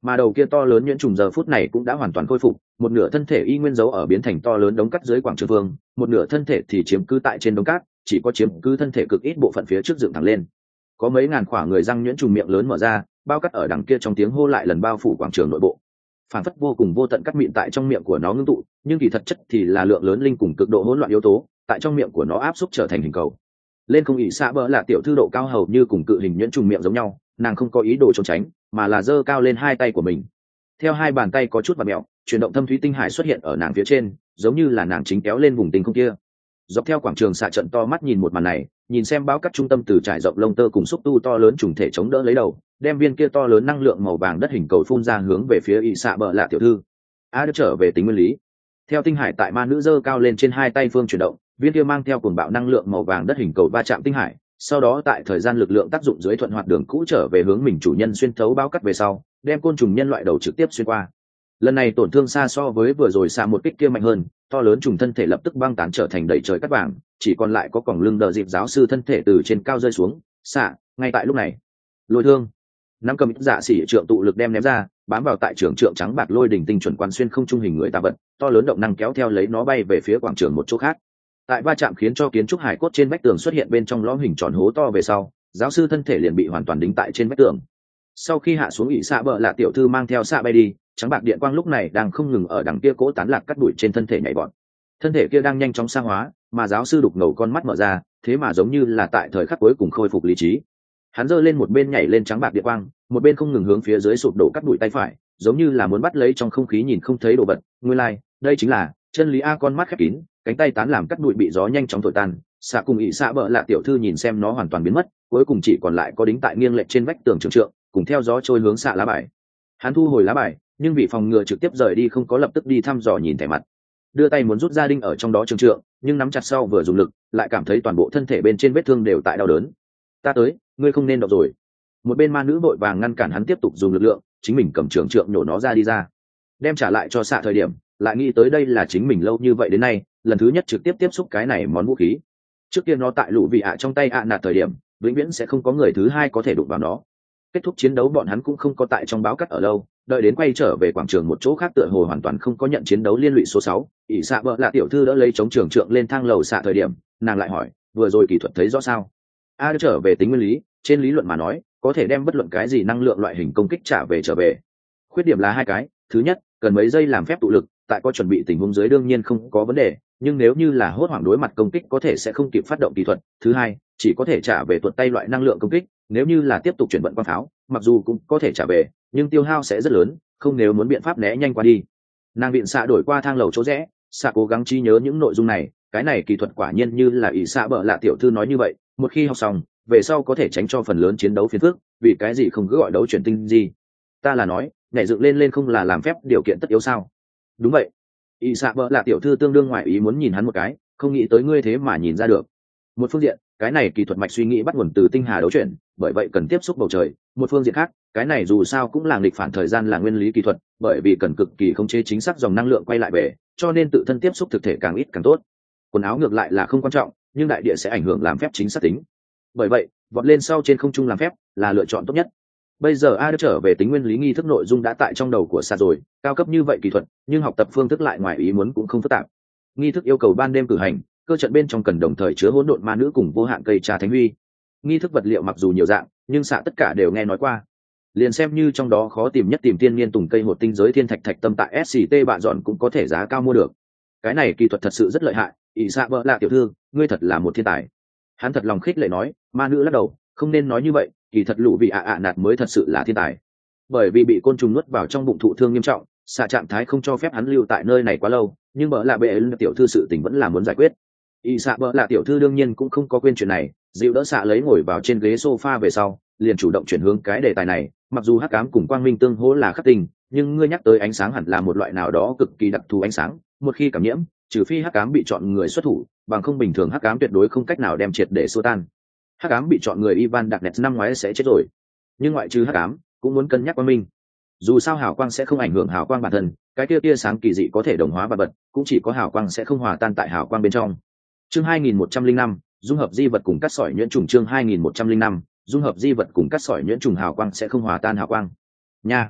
mà đầu kia to lớn nhuyễn trùng giờ phút này cũng đã hoàn toàn khôi phục, một nửa thân thể y nguyên dấu ở biến thành to lớn đống cát dưới quảng trường vương, một nửa thân thể thì chiếm cứ tại trên đống cát, chỉ có chiếm cứ thân thể cực ít bộ phận phía trước dựng thẳng lên. Có mấy ngàn khỏa người răng nhuyễn trùng miệng lớn mở ra, bao cát ở đằng kia trong tiếng hô lại lần bao phủ quảng trường nội bộ. Phản phất vô cùng vô tận cắt mịn tại trong miệng của nó ngưng tụ, nhưng kỳ thật chất thì là lượng lớn linh cùng cực độ hỗn loạn yếu tố, tại trong miệng của nó áp xúc trở thành hình cầu. Lên không ỉ xạ bỡ là tiểu thư độ cao hầu như cùng cự hình nhuyễn trùng miệng giống nhau, nàng không có ý đồ trốn tránh, mà là giơ cao lên hai tay của mình. Theo hai bàn tay có chút vặn mèo, chuyển động thâm thúy tinh hải xuất hiện ở nàng phía trên, giống như là nàng chính kéo lên vùng tinh không kia. Dọc theo quảng trường xạ trận to mắt nhìn một màn này, nhìn xem báo cắt trung tâm từ trải rộng lông tơ cùng xúc tu to lớn trùng thể chống đỡ lấy đầu, đem viên kia to lớn năng lượng màu vàng đất hình cầu phun ra hướng về phía ỷ xạ bờ lạ tiểu thư. a được trở về tính nguyên lý. Theo tinh hải tại ma nữ giơ cao lên trên hai tay phương chuyển động, viên kia mang theo cuồng bạo năng lượng màu vàng đất hình cầu va chạm tinh hải, sau đó tại thời gian lực lượng tác dụng dưới thuận hoạt đường cũ trở về hướng mình chủ nhân xuyên thấu báo cắt về sau, đem côn trùng nhân loại đầu trực tiếp xuyên qua. Lần này tổn thương xa so với vừa rồi xa một kích kia mạnh hơn, to lớn trùng thân thể lập tức băng tán trở thành đầy trời cắt vàng, chỉ còn lại có còng lưng đờ dịp giáo sư thân thể từ trên cao rơi xuống. Xạ ngay tại lúc này lôi thương nắm cầm dạ xỉ trượng tụ lực đem ném ra, bám vào tại trường trượng trắng bạc lôi đỉnh tinh chuẩn quan xuyên không trung hình người tạ vật, to lớn động năng kéo theo lấy nó bay về phía quảng trường một chỗ khác. Tại va chạm khiến cho kiến trúc hải cốt trên vách tường xuất hiện bên trong lõm hình tròn hố to về sau, giáo sư thân thể liền bị hoàn toàn đính tại trên vách tường. Sau khi hạ xuống ỷ xạ bờ lạ tiểu thư mang theo xạ bay đi, trắng bạc điện quang lúc này đang không ngừng ở đằng kia cỗ tán lạc cắt đuổi trên thân thể nhảy bọn. Thân thể kia đang nhanh chóng sa hóa, mà giáo sư đục ngầu con mắt mở ra, thế mà giống như là tại thời khắc cuối cùng khôi phục lý trí. Hắn giơ lên một bên nhảy lên trắng bạc điện quang, một bên không ngừng hướng phía dưới sụp đổ cắt đuổi tay phải, giống như là muốn bắt lấy trong không khí nhìn không thấy đồ vật. Nguyên lai, like, đây chính là chân lý a. Con mắt khép kín, cánh tay tán làm cắt đuổi bị gió nhanh chóng thổi tan. Xạ cùng ỷ xạ bờ lạ tiểu thư nhìn xem nó hoàn toàn biến mất, cuối cùng chỉ còn lại có đính tại nghiêng lệch trên vách tường trường trượng, cùng theo gió trôi hướng xạ lá bài. Hắn thu hồi lá bài, nhưng vì phòng ngừa trực tiếp rời đi không có lập tức đi thăm dò nhìn thẻ mặt, đưa tay muốn rút ra đinh ở trong đó trường trượng, nhưng nắm chặt sau vừa dùng lực lại cảm thấy toàn bộ thân thể bên trên vết thương đều tại đau đớn. Ta tới, ngươi không nên động rồi. Một bên ma nữ vội vàng ngăn cản hắn tiếp tục dùng lực lượng, chính mình cầm trường trượng nhổ nó ra đi ra, đem trả lại cho xạ. Thời điểm lại nghĩ tới đây là chính mình lâu như vậy đến nay lần thứ nhất trực tiếp tiếp xúc cái này món vũ khí. Trước kia nó tại lũ vị ạ trong tay ạ nạt thời điểm, vĩnh viễn sẽ không có người thứ hai có thể đụng vào nó. Kết thúc chiến đấu bọn hắn cũng không có tại trong báo cắt ở lâu, đợi đến quay trở về quảng trường một chỗ khác tựa hồ hoàn toàn không có nhận chiến đấu liên lụy số sáu. ỷ xạ bợ lạ tiểu thư đỡ lấy chống trường trượng lên thang lầu xạ thời điểm, nàng lại hỏi, vừa rồi kỹ thuật thấy rõ sao? a à, trở về tính nguyên lý, trên lý luận mà nói có thể đem bất luận cái gì năng lượng loại hình công kích trả về trở về. Khuyết điểm là hai cái, thứ nhất, cần mấy giây làm phép tụ lực, tại có chuẩn bị tình huống dưới đương nhiên không có vấn đề, nhưng nếu như là hốt hoảng đối mặt công kích có thể sẽ không kịp phát động kỹ thuật. Thứ hai, chỉ có thể trả về tuột tay loại năng lượng công kích, nếu như là tiếp tục chuyển vận quang pháo, mặc dù cũng có thể trả về, nhưng tiêu hao sẽ rất lớn, không nếu muốn biện pháp né nhanh qua đi. Nàng viện xạ đổi qua thang lầu chỗ rẽ, xạ cố gắng trí nhớ những nội dung này, cái này kỹ thuật quả nhiên như là ỷ xạ bợ lạ tiểu thư nói như vậy, một khi học xong về sau có thể tránh cho phần lớn chiến đấu phiền phức. Vì cái gì không cứ gọi đấu chuyển tinh gì? Ta là nói nhảy dựng lên lên không là làm phép điều kiện tất yếu sao? Đúng vậy. ỷ xạ bợ lạ tiểu thư tương đương ngoại ý muốn nhìn hắn một cái, không nghĩ tới ngươi thế mà nhìn ra được. Một phương diện, cái này kỹ thuật mạch suy nghĩ bắt nguồn từ tinh hà đấu chuyển, bởi vậy cần tiếp xúc bầu trời. Một phương diện khác, cái này dù sao cũng là nghịch phản thời gian là nguyên lý kỹ thuật, bởi vì cần cực kỳ khống chế chính xác dòng năng lượng quay lại về, cho nên tự thân tiếp xúc thực thể càng ít càng tốt. Quần áo ngược lại là không quan trọng, nhưng đại địa sẽ ảnh hưởng làm phép chính xác tính. Bởi vậy, vọt lên sau trên không trung làm phép là lựa chọn tốt nhất. Bây giờ a trở về tính nguyên lý nghi thức nội dung đã tại trong đầu của Sa rồi, cao cấp như vậy kỹ thuật, nhưng học tập phương thức lại ngoài ý muốn cũng không phức tạp. Nghi thức yêu cầu ban đêm cử hành, cơ trận bên trong cần đồng thời chứa hỗn độn ma nữ cùng vô hạn cây trà thánh huy. Nghi thức vật liệu mặc dù nhiều dạng, nhưng xạ tất cả đều nghe nói qua. Liền xem như trong đó khó tìm nhất tìm tiên niên tùng cây hột tinh giới thiên thạch thạch tâm tại ét xê tê bạn dọn cũng có thể giá cao mua được. Cái này kỹ thuật thật sự rất lợi hại, ỷ xạ bợ lạ tiểu thư, ngươi thật là một thiên tài. Hắn thật lòng khích lệ nói. Ma nữ lắc đầu, không nên nói như vậy, kỳ thật lũ vị ạ ạ nạt mới thật sự là thiên tài. Bởi vì bị côn trùng nuốt vào trong bụng thụ thương nghiêm trọng, xạ trạng thái không cho phép hắn lưu tại nơi này quá lâu, nhưng bợ lạ bệ tiểu thư sự tình vẫn là muốn giải quyết. Y xạ bợ lạ tiểu thư đương nhiên cũng không có quên chuyện này, dịu đỡ xạ lấy ngồi vào trên ghế sofa về sau, liền chủ động chuyển hướng cái đề tài này. Mặc dù hắc ám cùng quang minh tương hỗ là khắc tình, nhưng ngươi nhắc tới ánh sáng hẳn là một loại nào đó cực kỳ đặc thù ánh sáng, một khi cảm nhiễm, trừ phi hắc ám bị chọn người xuất thủ, bằng không bình thường hắc ám tuyệt đối không cách nào đem triệt để xua tan. Hắc ám bị chọn người Ivan Darknet năm ngoái sẽ chết rồi, nhưng ngoại trừ hắc ám cũng muốn cân nhắc quang minh. Dù sao hào quang sẽ không ảnh hưởng hào quang bản thân, cái kia tia sáng kỳ dị có thể đồng hóa vật vật, cũng chỉ có hào quang sẽ không hòa tan tại hào quang bên trong. Chương hai nghìn một trăm linh năm, dung hợp di vật cùng cắt sỏi nhuyễn trùng. Chương hai nghìn một trăm linh năm, dung hợp di vật cùng cắt sỏi nhuyễn trùng. Hào quang sẽ không hòa tan hào quang. Nha.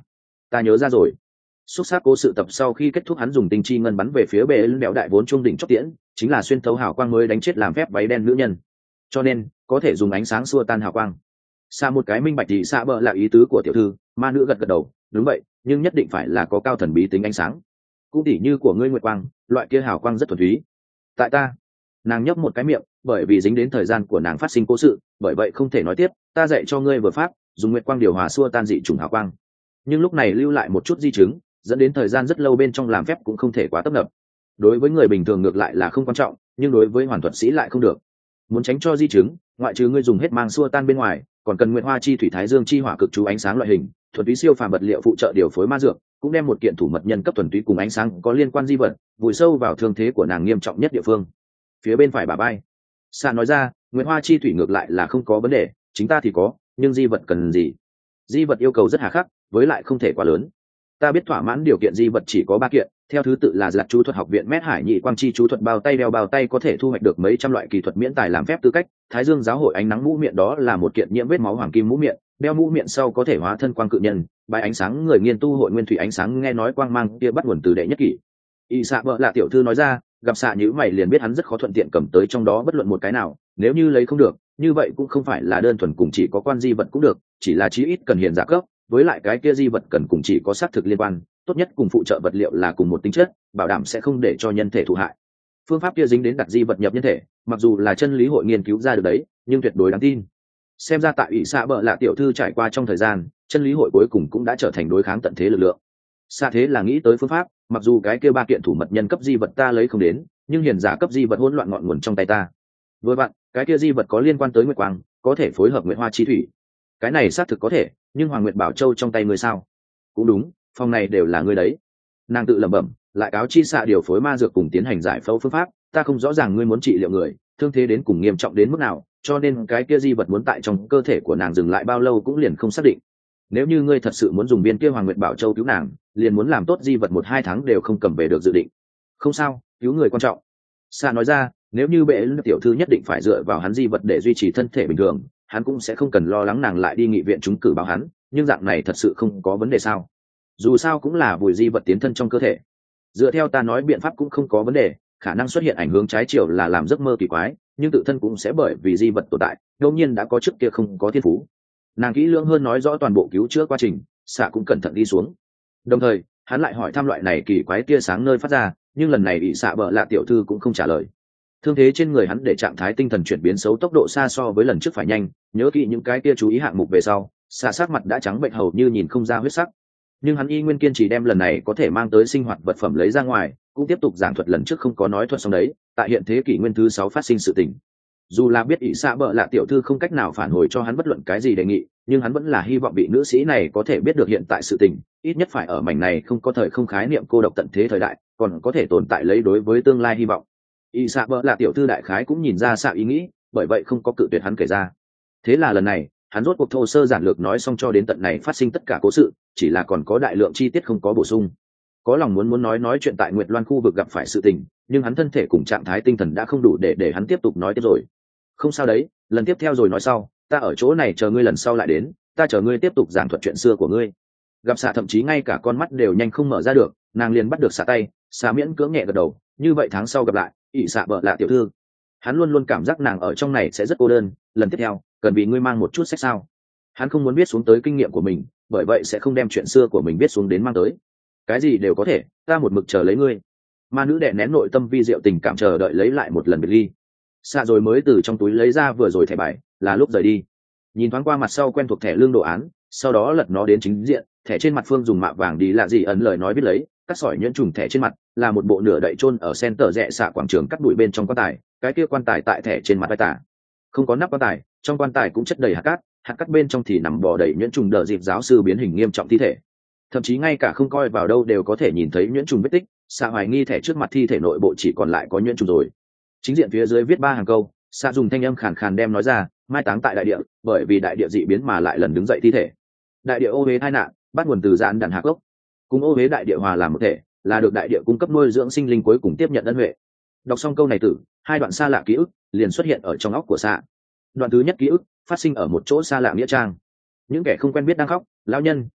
Ta nhớ ra rồi. Xuất sắc cố sự tập sau khi kết thúc hắn dùng tinh chi ngân bắn về phía bệ lưng đẽo đại vốn trung đỉnh chót tiễn, chính là xuyên thấu hào quang mới đánh chết làm phép váy đen nữ nhân, cho nên có thể dùng ánh sáng xua tan hào quang. Xa một cái minh bạch thì xa bờ là ý tứ của tiểu thư, ma nữ gật gật đầu, đúng vậy, nhưng nhất định phải là có cao thần bí tính ánh sáng. Cũng tỉ như của ngươi nguyệt quang, loại kia hào quang rất thuần túy. Tại ta, nàng nhấp một cái miệng, bởi vì dính đến thời gian của nàng phát sinh cố sự, bởi vậy không thể nói tiếp. Ta dạy cho ngươi vừa pháp, dùng nguyệt quang điều hòa xua tan dị trùng hào quang, nhưng lúc này lưu lại một chút di chứng, dẫn đến thời gian rất lâu bên trong làm phép cũng không thể quá tấp nập. Đối với người bình thường ngược lại là không quan trọng, nhưng đối với hoàn thuật sĩ lại không được. Muốn tránh cho di chứng, ngoại trừ ngươi dùng hết mang xua tan bên ngoài, còn cần nguyệt hoa chi thủy thái dương chi hỏa cực chú ánh sáng loại hình thuần túy siêu phàm vật liệu phụ trợ điều phối ma dược, cũng đem một kiện thủ mật nhân cấp thuần túy cùng ánh sáng có liên quan di vật vùi sâu vào thương thế của nàng nghiêm trọng nhất địa phương. Phía bên phải bà bay, Sa nói ra, nguyệt hoa chi thủy ngược lại là không có vấn đề, chính ta thì có, nhưng di vật cần gì? Di vật yêu cầu rất hà khắc, với lại không thể quá lớn. Ta biết thỏa mãn điều kiện di vật chỉ có ba kiện, theo thứ tự là giặc chú thuật học viện Mét Hải nhị quang chi chú thuật bao tay đeo bao tay có thể thu hoạch được mấy trăm loại kỳ thuật miễn tài làm phép tư cách, thái dương giáo hội ánh nắng mũ miệng đó là một kiện nhiễm vết máu hoàng kim mũ miệng, đeo mũ miệng sau có thể hóa thân quang cự nhân, bài ánh sáng người nghiên tu hội nguyên thủy ánh sáng nghe nói quang mang kia bắt nguồn từ đệ nhất kỷ. Y xạ vợ là tiểu thư nói ra, gặp xạ nhữ mày liền biết hắn rất khó thuận tiện cầm tới trong đó bất luận một cái nào, nếu như lấy không được, như vậy cũng không phải là đơn thuần cùng chỉ có quan di vật cũng được, chỉ là chí ít cần hiện giả cấp, với lại cái kia di vật cần cùng chỉ có xác thực liên quan, tốt nhất cùng phụ trợ vật liệu là cùng một tính chất, bảo đảm sẽ không để cho nhân thể thụ hại. Phương pháp kia dính đến đặt di vật nhập nhân thể, mặc dù là chân lý hội nghiên cứu ra được đấy, nhưng tuyệt đối đáng tin. Xem ra tại ủy xạ bợ lạ tiểu thư trải qua trong thời gian, chân lý hội cuối cùng cũng đã trở thành đối kháng tận thế lực lượng. Xa thế là nghĩ tới phương pháp, mặc dù cái kia ba kiện thủ mật nhân cấp di vật ta lấy không đến, nhưng hiền giả cấp di vật hỗn loạn ngọn nguồn trong tay ta. Với bạn, cái kia di vật có liên quan tới nguyệt quang, có thể phối hợp nguyệt hoa chi thủy. Cái này xác thực có thể, nhưng Hoàng Nguyệt Bảo Châu trong tay ngươi sao? Cũng đúng, phòng này đều là ngươi đấy. Nàng tự lẩm bẩm, lại cáo chi xạ điều phối ma dược cùng tiến hành giải phẫu phương pháp, ta không rõ ràng ngươi muốn trị liệu người, thương thế đến cùng nghiêm trọng đến mức nào, cho nên cái kia di vật muốn tại trong cơ thể của nàng dừng lại bao lâu cũng liền không xác định. Nếu như ngươi thật sự muốn dùng viên kia Hoàng Nguyệt Bảo Châu cứu nàng, liền muốn làm tốt di vật một hai tháng đều không cầm về được dự định. Không sao, cứu người quan trọng. Xạ nói ra, nếu như bệ lưng tiểu thư nhất định phải dựa vào hắn di vật để duy trì thân thể bình thường, hắn cũng sẽ không cần lo lắng nàng lại đi nghị viện chúng cử báo hắn, nhưng dạng này thật sự không có vấn đề sao? Dù sao cũng là vùi di vật tiến thân trong cơ thể. Dựa theo ta nói biện pháp cũng không có vấn đề, khả năng xuất hiện ảnh hưởng trái chiều là làm giấc mơ kỳ quái, nhưng tự thân cũng sẽ bởi vì di vật tồn tại, đương nhiên đã có trước kia không có thiên phú. Nàng kỹ lưỡng hơn nói rõ toàn bộ cứu chữa quá trình, xạ cũng cẩn thận đi xuống. Đồng thời, hắn lại hỏi thăm loại này kỳ quái tia sáng nơi phát ra, nhưng lần này bị xạ bợ lạ tiểu thư cũng không trả lời. Thương thế trên người hắn để trạng thái tinh thần chuyển biến xấu tốc độ xa so với lần trước phải nhanh, nhớ kỹ những cái kia chú ý hạng mục về sau, xạ sát mặt đã trắng bệnh hầu như nhìn không ra huyết sắc. Nhưng hắn y nguyên kiên trì đem lần này có thể mang tới sinh hoạt vật phẩm lấy ra ngoài, cũng tiếp tục giảng thuật lần trước không có nói thuật xong đấy, tại hiện thế kỷ nguyên thứ sáu phát sinh sự tình. Dù là biết ỷ xạ bợ lạ tiểu thư không cách nào phản hồi cho hắn bất luận cái gì đề nghị, nhưng hắn vẫn là hy vọng vị nữ sĩ này có thể biết được hiện tại sự tình, ít nhất phải ở mảnh này không có thời không khái niệm cô độc tận thế thời đại, còn có thể tồn tại lấy đối với tương lai hy vọng. Y xạ bợ là tiểu thư đại khái cũng nhìn ra xạ ý nghĩ, bởi vậy không có cự tuyệt hắn kể ra. Thế là lần này hắn rốt cuộc thô sơ giản lược nói xong cho đến tận này phát sinh tất cả cố sự, chỉ là còn có đại lượng chi tiết không có bổ sung. Có lòng muốn muốn nói nói chuyện tại Nguyệt Loan khu vực gặp phải sự tình, nhưng hắn thân thể cùng trạng thái tinh thần đã không đủ để để hắn tiếp tục nói tiếp rồi. Không sao đấy, lần tiếp theo rồi nói sau, ta ở chỗ này chờ ngươi lần sau lại đến, ta chờ ngươi tiếp tục giảng thuật chuyện xưa của ngươi. Gặp xạ thậm chí ngay cả con mắt đều nhanh không mở ra được, nàng liền bắt được xạ tay, xạ miễn cưỡng nhẹ gật đầu, như vậy tháng sau gặp lại, ỷ xạ bợ lạ tiểu thư. Hắn luôn luôn cảm giác nàng ở trong này sẽ rất cô đơn, lần tiếp theo cần vì ngươi mang một chút sách sao. Hắn không muốn viết xuống tới kinh nghiệm của mình, bởi vậy sẽ không đem chuyện xưa của mình viết xuống đến mang tới. Cái gì đều có thể, ta một mực chờ lấy ngươi. Ma nữ đè nén nội tâm vi diệu tình cảm chờ đợi lấy lại một lần biệt ly. Xạ rồi mới từ trong túi lấy ra vừa rồi thẻ bài, là lúc rời đi. Nhìn thoáng qua mặt sau quen thuộc thẻ lương đồ án, sau đó lật nó đến chính diện, thẻ trên mặt phương dùng mạ vàng đi lạ gì ấn lời nói biết lấy, cắt sỏi nhuyễn trùng thẻ trên mặt là một bộ nửa đậy chôn ở center rẽ xạ quảng trường cắt bụi bên trong quan tài, cái kia quan tài tại thẻ trên mặt vai tả không có nắp quan tài, trong quan tài cũng chất đầy hạt cát, hạt cát bên trong thì nằm bò đầy nhuyễn trùng đờ dịp giáo sư biến hình nghiêm trọng thi thể, thậm chí ngay cả không coi vào đâu đều có thể nhìn thấy nhuyễn trùng vết tích. Xạ hoài nghi thẻ trước mặt thi thể nội bộ chỉ còn lại có nhuyễn trùng rồi. Chính diện phía dưới viết ba hàng câu, xạ dùng thanh âm khàn khàn đem nói ra, mai táng tại đại địa, bởi vì đại địa dị biến mà lại lần đứng dậy thi thể. Đại địa ô huế tai nạn bắt nguồn từ dạn đàn hạc gốc, cùng ô huế đại địa hòa làm một thể, là được đại địa cung cấp nuôi dưỡng sinh linh cuối cùng tiếp nhận ân huệ. Đọc xong câu này tử, hai đoạn xa lạ ký ức liền xuất hiện ở trong óc của xạ. Đoạn thứ nhất ký ức phát sinh ở một chỗ xa lạ nghĩa trang. Những kẻ không quen biết đang khóc, lão nhân,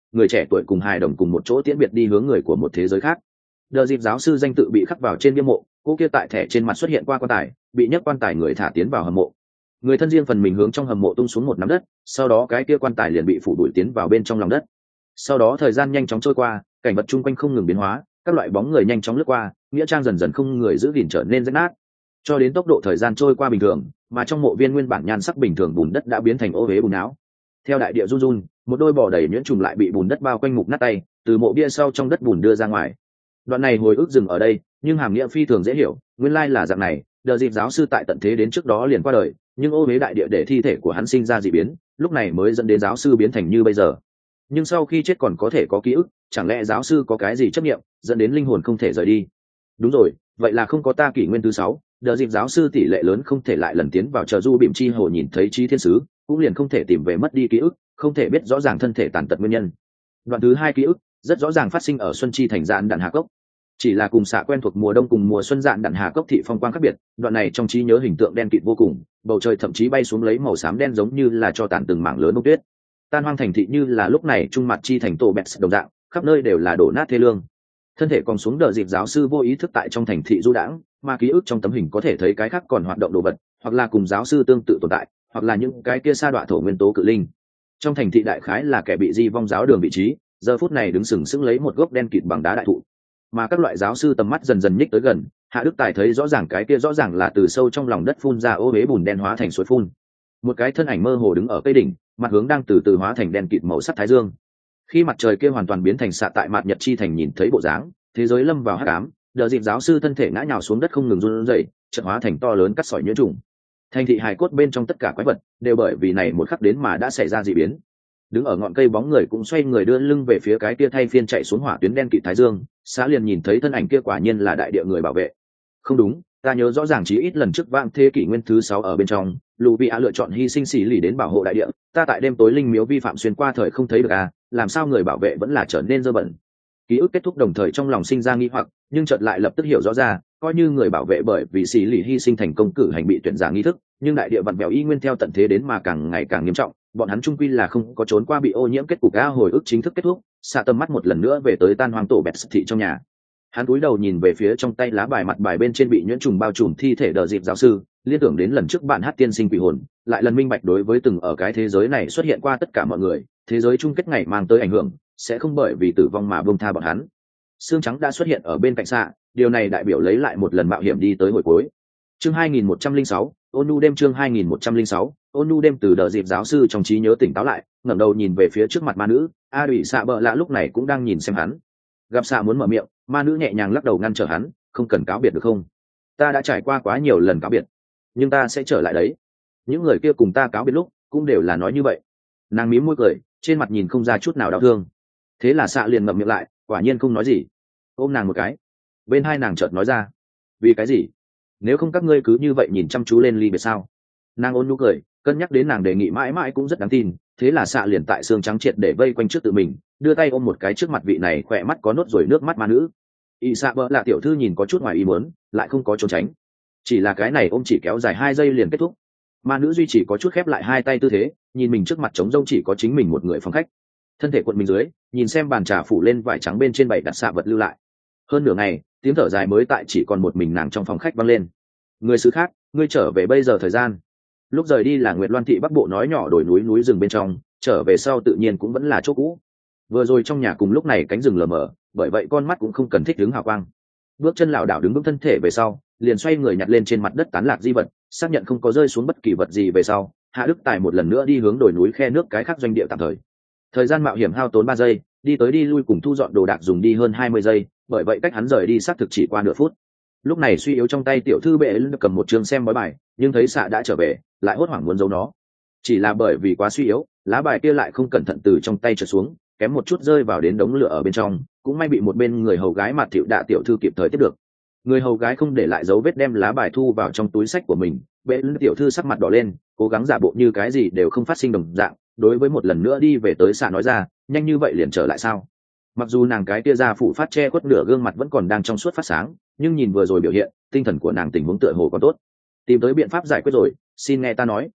người trẻ tuổi cùng hài đồng cùng một chỗ tiễn biệt đi hướng người của một thế giới khác. Đờ dịp giáo sư danh tự bị khắc vào trên bia mộ, cô kia tại thẻ trên mặt xuất hiện qua quan tài, bị nhấc quan tài người thả tiến vào hầm mộ. Người thân riêng phần mình hướng trong hầm mộ tung xuống một nắm đất, sau đó cái kia quan tài liền bị phủ đuổi tiến vào bên trong lòng đất. Sau đó thời gian nhanh chóng trôi qua, cảnh vật chung quanh không ngừng biến hóa, các loại bóng người nhanh chóng lướt qua, nghĩa trang dần dần không người giữ gìn trở nên rách nát, cho đến tốc độ thời gian trôi qua bình thường, mà trong mộ viên nguyên bản nhan sắc bình thường bùn đất đã biến thành ô huế bùn não. Theo đại địa run run, một đôi bò đầy nhuyễn trùng lại bị bùn đất bao quanh mục nát tay, từ mộ bia sau trong đất bùn đưa ra ngoài. Đoạn này hồi ức dừng ở đây, nhưng hàm nghĩa phi thường dễ hiểu, nguyên lai là dạng này, Đờ dịp giáo sư tại tận thế đến trước đó liền qua đời, nhưng ô huế đại địa để thi thể của hắn sinh ra dị biến, lúc này mới dẫn đến giáo sư biến thành như bây giờ. Nhưng sau khi chết còn có thể có ký ức, chẳng lẽ giáo sư có cái gì chấp niệm dẫn đến linh hồn không thể rời đi? Đúng rồi, vậy là không có ta kỷ nguyên thứ sáu, Đờ dịp giáo sư tỷ lệ lớn không thể lại lần tiến vào chờ du bìm chi hồ nhìn thấy Chí Thiên Sứ, cũng liền không thể tìm về mất đi ký ức, không thể biết rõ ràng thân thể tàn tật nguyên nhân. Đoạn thứ hai ký ức rất rõ ràng phát sinh ở Xuân Chi thành Dạn Đạn Hà Cốc, chỉ là cùng xạ quen thuộc mùa đông cùng mùa xuân Dạn Đạn Hà Cốc thị phong quang khác biệt. Đoạn này trong trí nhớ hình tượng đen kịt vô cùng, bầu trời thậm chí bay xuống lấy màu xám đen giống như là cho tàn từng mảng lớn bông tuyết. Tan hoang thành thị như là lúc này trung mặt chi thành tổ bẹt đồng dạng, khắp nơi đều là đổ nát thê lương. Thân thể còn xuống Đờ dịp giáo sư vô ý thức tại trong thành thị du đãng, mà ký ức trong tấm hình có thể thấy cái khác còn hoạt động đồ vật, hoặc là cùng giáo sư tương tự tồn tại, hoặc là những cái kia sa đọa thổ nguyên tố cự linh. Trong thành thị đại khái là kẻ bị di vong giáo đường vị trí, giờ phút này đứng sừng sững lấy một gốc đen kịt bằng đá đại thụ. Mà các loại giáo sư tầm mắt dần dần nhích tới gần, Hạ Đức Tài thấy rõ ràng cái kia rõ ràng là từ sâu trong lòng đất phun ra ô huế bùn đen hóa thành suối phun. Một cái thân ảnh mơ hồ đứng ở cây đỉnh, mặt hướng đang từ từ hóa thành đen kịt màu sắc thái dương. Khi mặt trời kia hoàn toàn biến thành xạ tại mặt nhật chi thành nhìn thấy bộ dáng, thế giới lâm vào hắc ám, Đờ dịp giáo sư thân thể ngã nhào xuống đất không ngừng run rẩy, chợt hóa thành to lớn cắt sỏi nhuyễn trùng. Thành thị hài cốt bên trong tất cả quái vật đều bởi vì này một khắc đến mà đã xảy ra dị biến. Đứng ở ngọn cây bóng người cũng xoay người đưa lưng về phía cái kia thay phiên chạy xuống hỏa tuyến đen kịt thái dương, xã liền nhìn thấy thân ảnh kia quả nhiên là đại địa người bảo vệ. Không đúng, ta nhớ rõ ràng chí ít lần trước vạn thế kỷ nguyên thứ sáu ở bên trong, Luvia lựa chọn hy sinh xỉ lì đến bảo hộ đại địa, ta tại đêm tối linh miếu vi phạm xuyên qua thời không thấy được à, làm sao người bảo vệ vẫn là trở nên dơ bẩn. Ký ức kết thúc đồng thời trong lòng sinh ra nghi hoặc, nhưng chợt lại lập tức hiểu rõ ra, coi như người bảo vệ bởi vì xỉ lì hy sinh thành công cử hành bị tuyển giả nghi thức, nhưng đại địa vặn vẹo y nguyên theo tận thế đến mà càng ngày càng nghiêm trọng, bọn hắn trung quy là không có trốn qua bị ô nhiễm kết cục. A hồi ức chính thức kết thúc, xạ tầm mắt một lần nữa về tới tan hoang tổ bẹt thị trong nhà. Hắn cúi đầu nhìn về phía trong tay lá bài mặt bài bên trên bị nhuyễn trùng bao trùm thi thể Đờ dịp giáo sư, liên tưởng đến lần trước bạn hát tiên sinh quỷ hồn, lại lần minh bạch đối với từng ở cái thế giới này xuất hiện qua tất cả mọi người, thế giới chung kết ngày mang tới ảnh hưởng sẽ không bởi vì tử vong mà buông tha bọn hắn. Xương trắng đã xuất hiện ở bên cạnh xạ, điều này đại biểu lấy lại một lần mạo hiểm đi tới hồi cuối. Chương hai nghìn một trăm lẻ sáu, Ônu đêm chương hai nghìn một trăm lẻ sáu, Ônu đêm từ Đờ dịp giáo sư trong trí nhớ tỉnh táo lại, ngẩng đầu nhìn về phía trước mặt ma nữ, A Đủy xạ bợ lạ lúc này cũng đang nhìn xem hắn. Gặp xạ muốn mở miệng, ma nữ nhẹ nhàng lắc đầu ngăn trở hắn, không cần cáo biệt được không? Ta đã trải qua quá nhiều lần cáo biệt, nhưng ta sẽ trở lại đấy. Những người kia cùng ta cáo biệt lúc cũng đều là nói như vậy. Nàng mím môi cười, trên mặt nhìn không ra chút nào đau thương. Thế là xạ liền ngậm miệng lại, quả nhiên không nói gì. Ôm nàng một cái, bên hai nàng chợt nói ra, vì cái gì? Nếu không các ngươi cứ như vậy nhìn chăm chú lên ly biệt sao? Nàng ôn nhu cười, cân nhắc đến nàng đề nghị mãi mãi cũng rất đáng tin, thế là xạ liền tại xương trắng triệt để vây quanh trước tự mình, đưa tay ôm một cái trước mặt vị này khỏe mắt có nốt rồi nước mắt ma nữ. Y xạ bợ là tiểu thư nhìn có chút ngoài ý muốn, lại không có trốn tránh, chỉ là cái này ôm chỉ kéo dài hai giây liền kết thúc. Ma nữ duy chỉ có chút khép lại hai tay tư thế, nhìn mình trước mặt trống rông chỉ có chính mình một người phòng khách, thân thể cuộn mình dưới, nhìn xem bàn trà phủ lên vải trắng bên trên bày đặt xạ vật lưu lại. Hơn nửa ngày, tiếng thở dài mới tại chỉ còn một mình nàng trong phòng khách vang lên. Người xứ khác, ngươi trở về bây giờ thời gian. Lúc rời đi là Nguyệt Loan thị bắc bộ nói nhỏ đổi núi núi rừng bên trong, trở về sau tự nhiên cũng vẫn là chỗ cũ. Vừa rồi trong nhà cùng lúc này cánh rừng lờ mờ, bởi vậy con mắt cũng không cần thích đứng hào quang. Bước chân lảo đảo đứng vững thân thể về sau, liền xoay người nhặt lên trên mặt đất tán lạc di vật, xác nhận không có rơi xuống bất kỳ vật gì về sau, Hạ Đức Tài một lần nữa đi hướng đồi núi khe nước cái khác doanh địa tạm thời. Thời gian mạo hiểm hao tốn ba giây, đi tới đi lui cùng thu dọn đồ đạc dùng đi hơn hai mươi giây, bởi vậy cách hắn rời đi xác thực chỉ qua nửa phút. Lúc này suy yếu trong tay tiểu thư bệ lưng cầm một chương xem bói bài, nhưng thấy xạ đã trở về, lại hốt hoảng muốn giấu nó. Chỉ là bởi vì quá suy yếu, lá bài kia lại không cẩn thận từ trong tay trượt xuống, kém một chút rơi vào đến đống lửa ở bên trong, cũng may bị một bên người hầu gái mặt Thiệu Đạ tiểu thư kịp thời tiếp được. Người hầu gái không để lại dấu vết đem lá bài thu vào trong túi sách của mình, bệ lưng tiểu thư sắc mặt đỏ lên, cố gắng giả bộ như cái gì đều không phát sinh đồng dạng, đối với một lần nữa đi về tới xạ nói ra, nhanh như vậy liền trở lại sao? Mặc dù nàng cái tia ra phủ phát che khuất nửa gương mặt vẫn còn đang trong suốt phát sáng, nhưng nhìn vừa rồi biểu hiện, tinh thần của nàng tình huống tựa hồ còn tốt. Tìm tới biện pháp giải quyết rồi, xin nghe ta nói.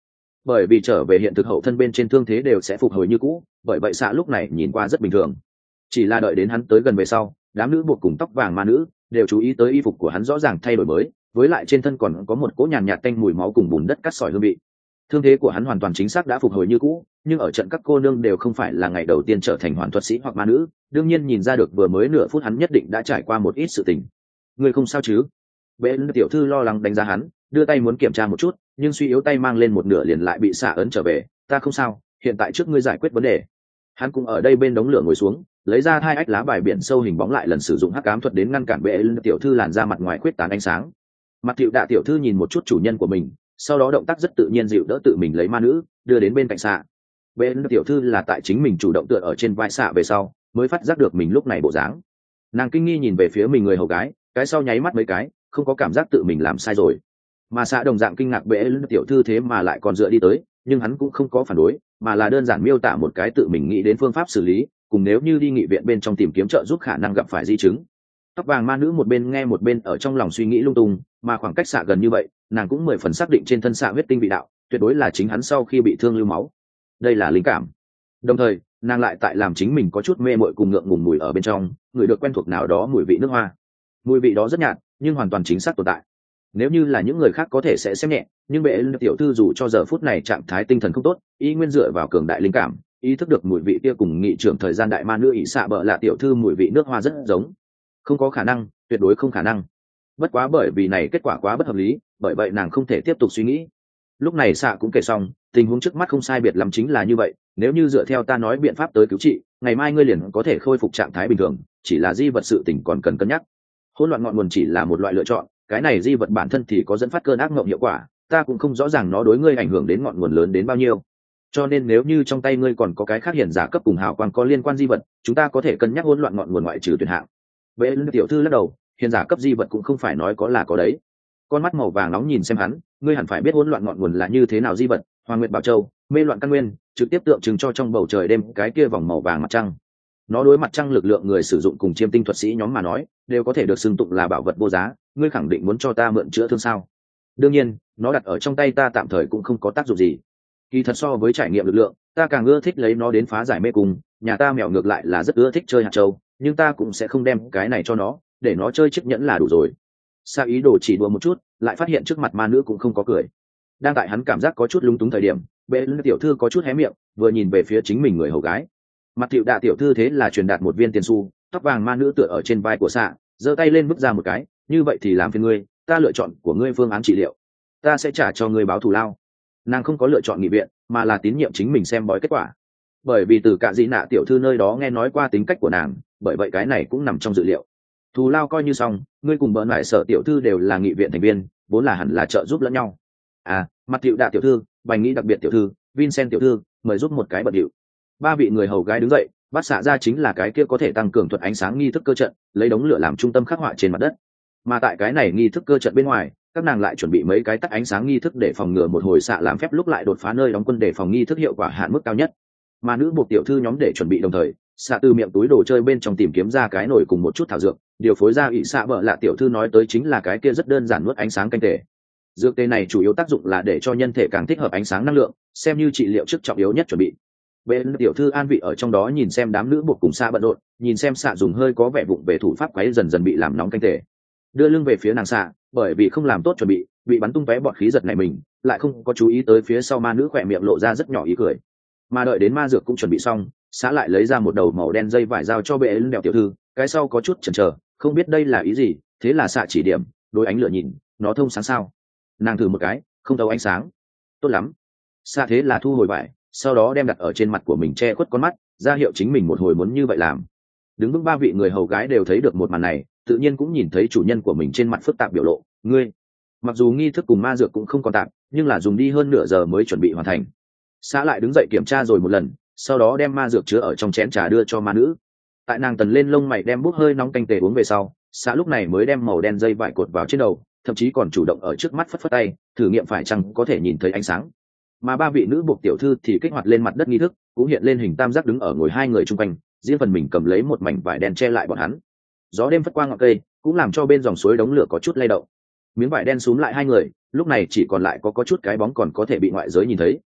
bởi vì trở về hiện thực hậu thân bên trên thương thế đều sẽ phục hồi như cũ, bởi vậy xạ lúc này nhìn qua rất bình thường. Chỉ là đợi đến hắn tới gần về sau, đám nữ buộc cùng tóc vàng ma nữ đều chú ý tới y phục của hắn rõ ràng thay đổi mới, với lại trên thân còn có một cỗ nhàn nhạt tanh mùi máu cùng bùn đất cắt sỏi hương vị. Thương thế của hắn hoàn toàn chính xác đã phục hồi như cũ, nhưng ở trận các cô nương đều không phải là ngày đầu tiên trở thành hoàn thuật sĩ hoặc ma nữ, đương nhiên nhìn ra được vừa mới nửa phút hắn nhất định đã trải qua một ít sự tình. Người không sao chứ? Bệ tiểu thư lo lắng đánh giá hắn, đưa tay muốn kiểm tra một chút, nhưng suy yếu tay mang lên một nửa liền lại bị xả ấn trở về. Ta không sao, hiện tại trước ngươi giải quyết vấn đề. Hắn cũng ở đây bên đống lửa ngồi xuống, lấy ra hai ách lá bài biển sâu hình bóng lại lần sử dụng hắc ám thuật đến ngăn cản bệ tiểu thư làn ra mặt ngoài khuyết tán ánh sáng. Mặt Thiệu Đạ tiểu thư nhìn một chút chủ nhân của mình, sau đó động tác rất tự nhiên dịu đỡ tự mình lấy ma nữ đưa đến bên cạnh xạ. Bệ tiểu thư là tại chính mình chủ động tựa ở trên vai xạ về sau mới phát giác được mình lúc này bộ dáng. Nàng kinh nghi nhìn về phía mình người hầu gái, cái sau nháy mắt mấy cái, không có cảm giác tự mình làm sai rồi. Mà xạ đồng dạng kinh ngạc bệ tiểu thư thế mà lại còn dựa đi tới, nhưng hắn cũng không có phản đối, mà là đơn giản miêu tả một cái tự mình nghĩ đến phương pháp xử lý, cùng nếu như đi nghị viện bên trong tìm kiếm trợ giúp khả năng gặp phải di chứng. Tóc vàng ma nữ một bên nghe một bên ở trong lòng suy nghĩ lung tung, mà khoảng cách xạ gần như vậy, nàng cũng mười phần xác định trên thân xạ huyết tinh vị đạo, tuyệt đối là chính hắn sau khi bị thương lưu máu. Đây là linh cảm. Đồng thời, nàng lại tại làm chính mình có chút mê mội cùng ngượng ngùng mùi ở bên trong, người được quen thuộc nào đó mùi vị nước hoa. Mùi vị đó rất nhạt, nhưng hoàn toàn chính xác tồn tại. Nếu như là những người khác có thể sẽ xem nhẹ, nhưng bệ tiểu thư dù cho giờ phút này trạng thái tinh thần không tốt, y nguyên dựa vào cường đại linh cảm, ý thức được mùi vị kia cùng nghị trưởng thời gian đại ma nữ ỷ xạ bợ là tiểu thư mùi vị nước hoa rất giống. Không có khả năng, tuyệt đối không khả năng. Bất quá bởi vì này kết quả quá bất hợp lý, bởi vậy nàng không thể tiếp tục suy nghĩ. Lúc này xạ cũng kể xong, tình huống trước mắt không sai biệt lắm chính là như vậy, nếu như dựa theo ta nói biện pháp tới cứu trị, ngày mai ngươi liền có thể khôi phục trạng thái bình thường, chỉ là di vật sự tình còn cần cân nhắc. Hỗn loạn ngọn nguồn chỉ là một loại lựa chọn, cái này di vật bản thân thì có dẫn phát cơn ác mộng hiệu quả, ta cũng không rõ ràng nó đối ngươi ảnh hưởng đến ngọn nguồn lớn đến bao nhiêu. Cho nên nếu như trong tay ngươi còn có cái khác hiển giả cấp cùng hào quang có liên quan di vật, chúng ta có thể cân nhắc hỗn loạn ngọn nguồn ngoại trừ tuyển hạng. Bệ tiểu thư lắc đầu, hiền giả cấp di vật cũng không phải nói có là có đấy. Con mắt màu vàng nóng nhìn xem hắn, ngươi hẳn phải biết hỗn loạn ngọn nguồn là như thế nào di vật, Hoàng Nguyệt Bảo Châu, mê loạn căn nguyên, trực tiếp tượng trưng cho trong bầu trời đêm cái kia vòng màu vàng mặt trăng. Nó đối mặt trăng lực lượng người sử dụng cùng chiêm tinh thuật sĩ nhóm mà nói, đều có thể được xưng tụng là bảo vật vô giá, ngươi khẳng định muốn cho ta mượn chữa thương sao? Đương nhiên, nó đặt ở trong tay ta tạm thời cũng không có tác dụng gì. Kỳ thật so với trải nghiệm lực lượng, ta càng ưa thích lấy nó đến phá giải mê cung, nhà ta mèo ngược lại là rất ưa thích chơi hạt châu, nhưng ta cũng sẽ không đem cái này cho nó, để nó chơi chiếc nhẫn là đủ rồi. Sa ý đồ chỉ đùa một chút, lại phát hiện trước mặt ma nữ cũng không có cười. Đang tại hắn cảm giác có chút lúng túng thời điểm, bệ lưng tiểu thư có chút hé miệng, vừa nhìn về phía chính mình người hầu gái. Mặt Thiệu Đạ tiểu thư thế là truyền đạt một viên tiền xu, tóc vàng ma nữ tựa ở trên vai của xạ, giơ tay lên bước ra một cái, như vậy thì làm phiền ngươi, ta lựa chọn của ngươi phương án trị liệu, ta sẽ trả cho ngươi báo thù lao. Nàng không có lựa chọn nghị viện, mà là tín nhiệm chính mình xem bói kết quả. Bởi vì từ cả dĩ nạ tiểu thư nơi đó nghe nói qua tính cách của nàng, bởi vậy cái này cũng nằm trong dự liệu. Thù lao coi như xong, ngươi cùng bỡn lại sở tiểu thư đều là nghị viện thành viên, vốn là hẳn là trợ giúp lẫn nhau. À, Mặt Thiệu Đạ tiểu thư, Bành Nghĩ đặc biệt tiểu thư, Vincent tiểu thư, mời giúp một cái bận điệu. Ba vị người hầu gái đứng dậy, bắt xạ ra chính là cái kia có thể tăng cường thuật ánh sáng nghi thức cơ trận, lấy đống lửa làm trung tâm khắc họa trên mặt đất. Mà tại cái này nghi thức cơ trận bên ngoài, các nàng lại chuẩn bị mấy cái tắt ánh sáng nghi thức để phòng ngừa một hồi xạ làm phép lúc lại đột phá nơi đóng quân để phòng nghi thức hiệu quả hạn mức cao nhất. Mà nữ buộc tiểu thư nhóm để chuẩn bị đồng thời, xạ từ miệng túi đồ chơi bên trong tìm kiếm ra cái nồi cùng một chút thảo dược, điều phối ra ỷ xạ vợ lạ tiểu thư nói tới chính là cái kia rất đơn giản nuốt ánh sáng canh tể. Dược tê này chủ yếu tác dụng là để cho nhân thể càng thích hợp ánh sáng năng lượng, xem như trị liệu trước trọng yếu nhất chuẩn bị. Bên tiểu thư an vị ở trong đó nhìn xem đám nữ buộc cùng xạ bận rộn, nhìn xem xạ dùng hơi có vẻ vụng về thủ pháp quấy dần dần bị làm nóng canh tể. Đưa lưng về phía nàng xạ, bởi vì không làm tốt chuẩn bị, bị bắn tung tóe bọt khí giật này mình, lại không có chú ý tới phía sau ma nữ khỏe miệng lộ ra rất nhỏ ý cười. Mà đợi đến ma dược cũng chuẩn bị xong, xã lại lấy ra một đầu màu đen dây vải giao cho bệ lưng đèo tiểu thư, cái sau có chút chần chờ, không biết đây là ý gì, thế là xạ chỉ điểm, đối ánh lửa nhìn, nó thông sáng sao? Nàng thử một cái, không thấu ánh sáng. Tốt lắm. Xạ thế là thu hồi vải, sau đó đem đặt ở trên mặt của mình che khuất con mắt, ra hiệu chính mình một hồi muốn như vậy làm. Đứng vững ba vị người hầu gái đều thấy được một màn này, tự nhiên cũng nhìn thấy chủ nhân của mình trên mặt phức tạp biểu lộ. Ngươi, mặc dù nghi thức cùng ma dược cũng không còn tạm, nhưng là dùng đi hơn nửa giờ mới chuẩn bị hoàn thành. Xã lại đứng dậy kiểm tra rồi một lần, sau đó đem ma dược chứa ở trong chén trà đưa cho ma nữ. Tại nàng tần lên lông mày đem bút hơi nóng canh tề uống về sau, xã lúc này mới đem màu đen dây vải cột vào trên đầu, thậm chí còn chủ động ở trước mắt phất phất tay, thử nghiệm phải chăng có thể nhìn thấy ánh sáng. Mà ba vị nữ buộc tiểu thư thì kích hoạt lên mặt đất nghi thức, cũng hiện lên hình tam giác đứng ở ngồi hai người chung quanh, riêng phần mình cầm lấy một mảnh vải đen che lại bọn hắn. Gió đêm phất qua ngọn cây, cũng làm cho bên dòng suối đống lửa có chút lay động. Miếng vải đen xúm lại hai người, lúc này chỉ còn lại có có chút cái bóng còn có thể bị ngoại giới nhìn thấy,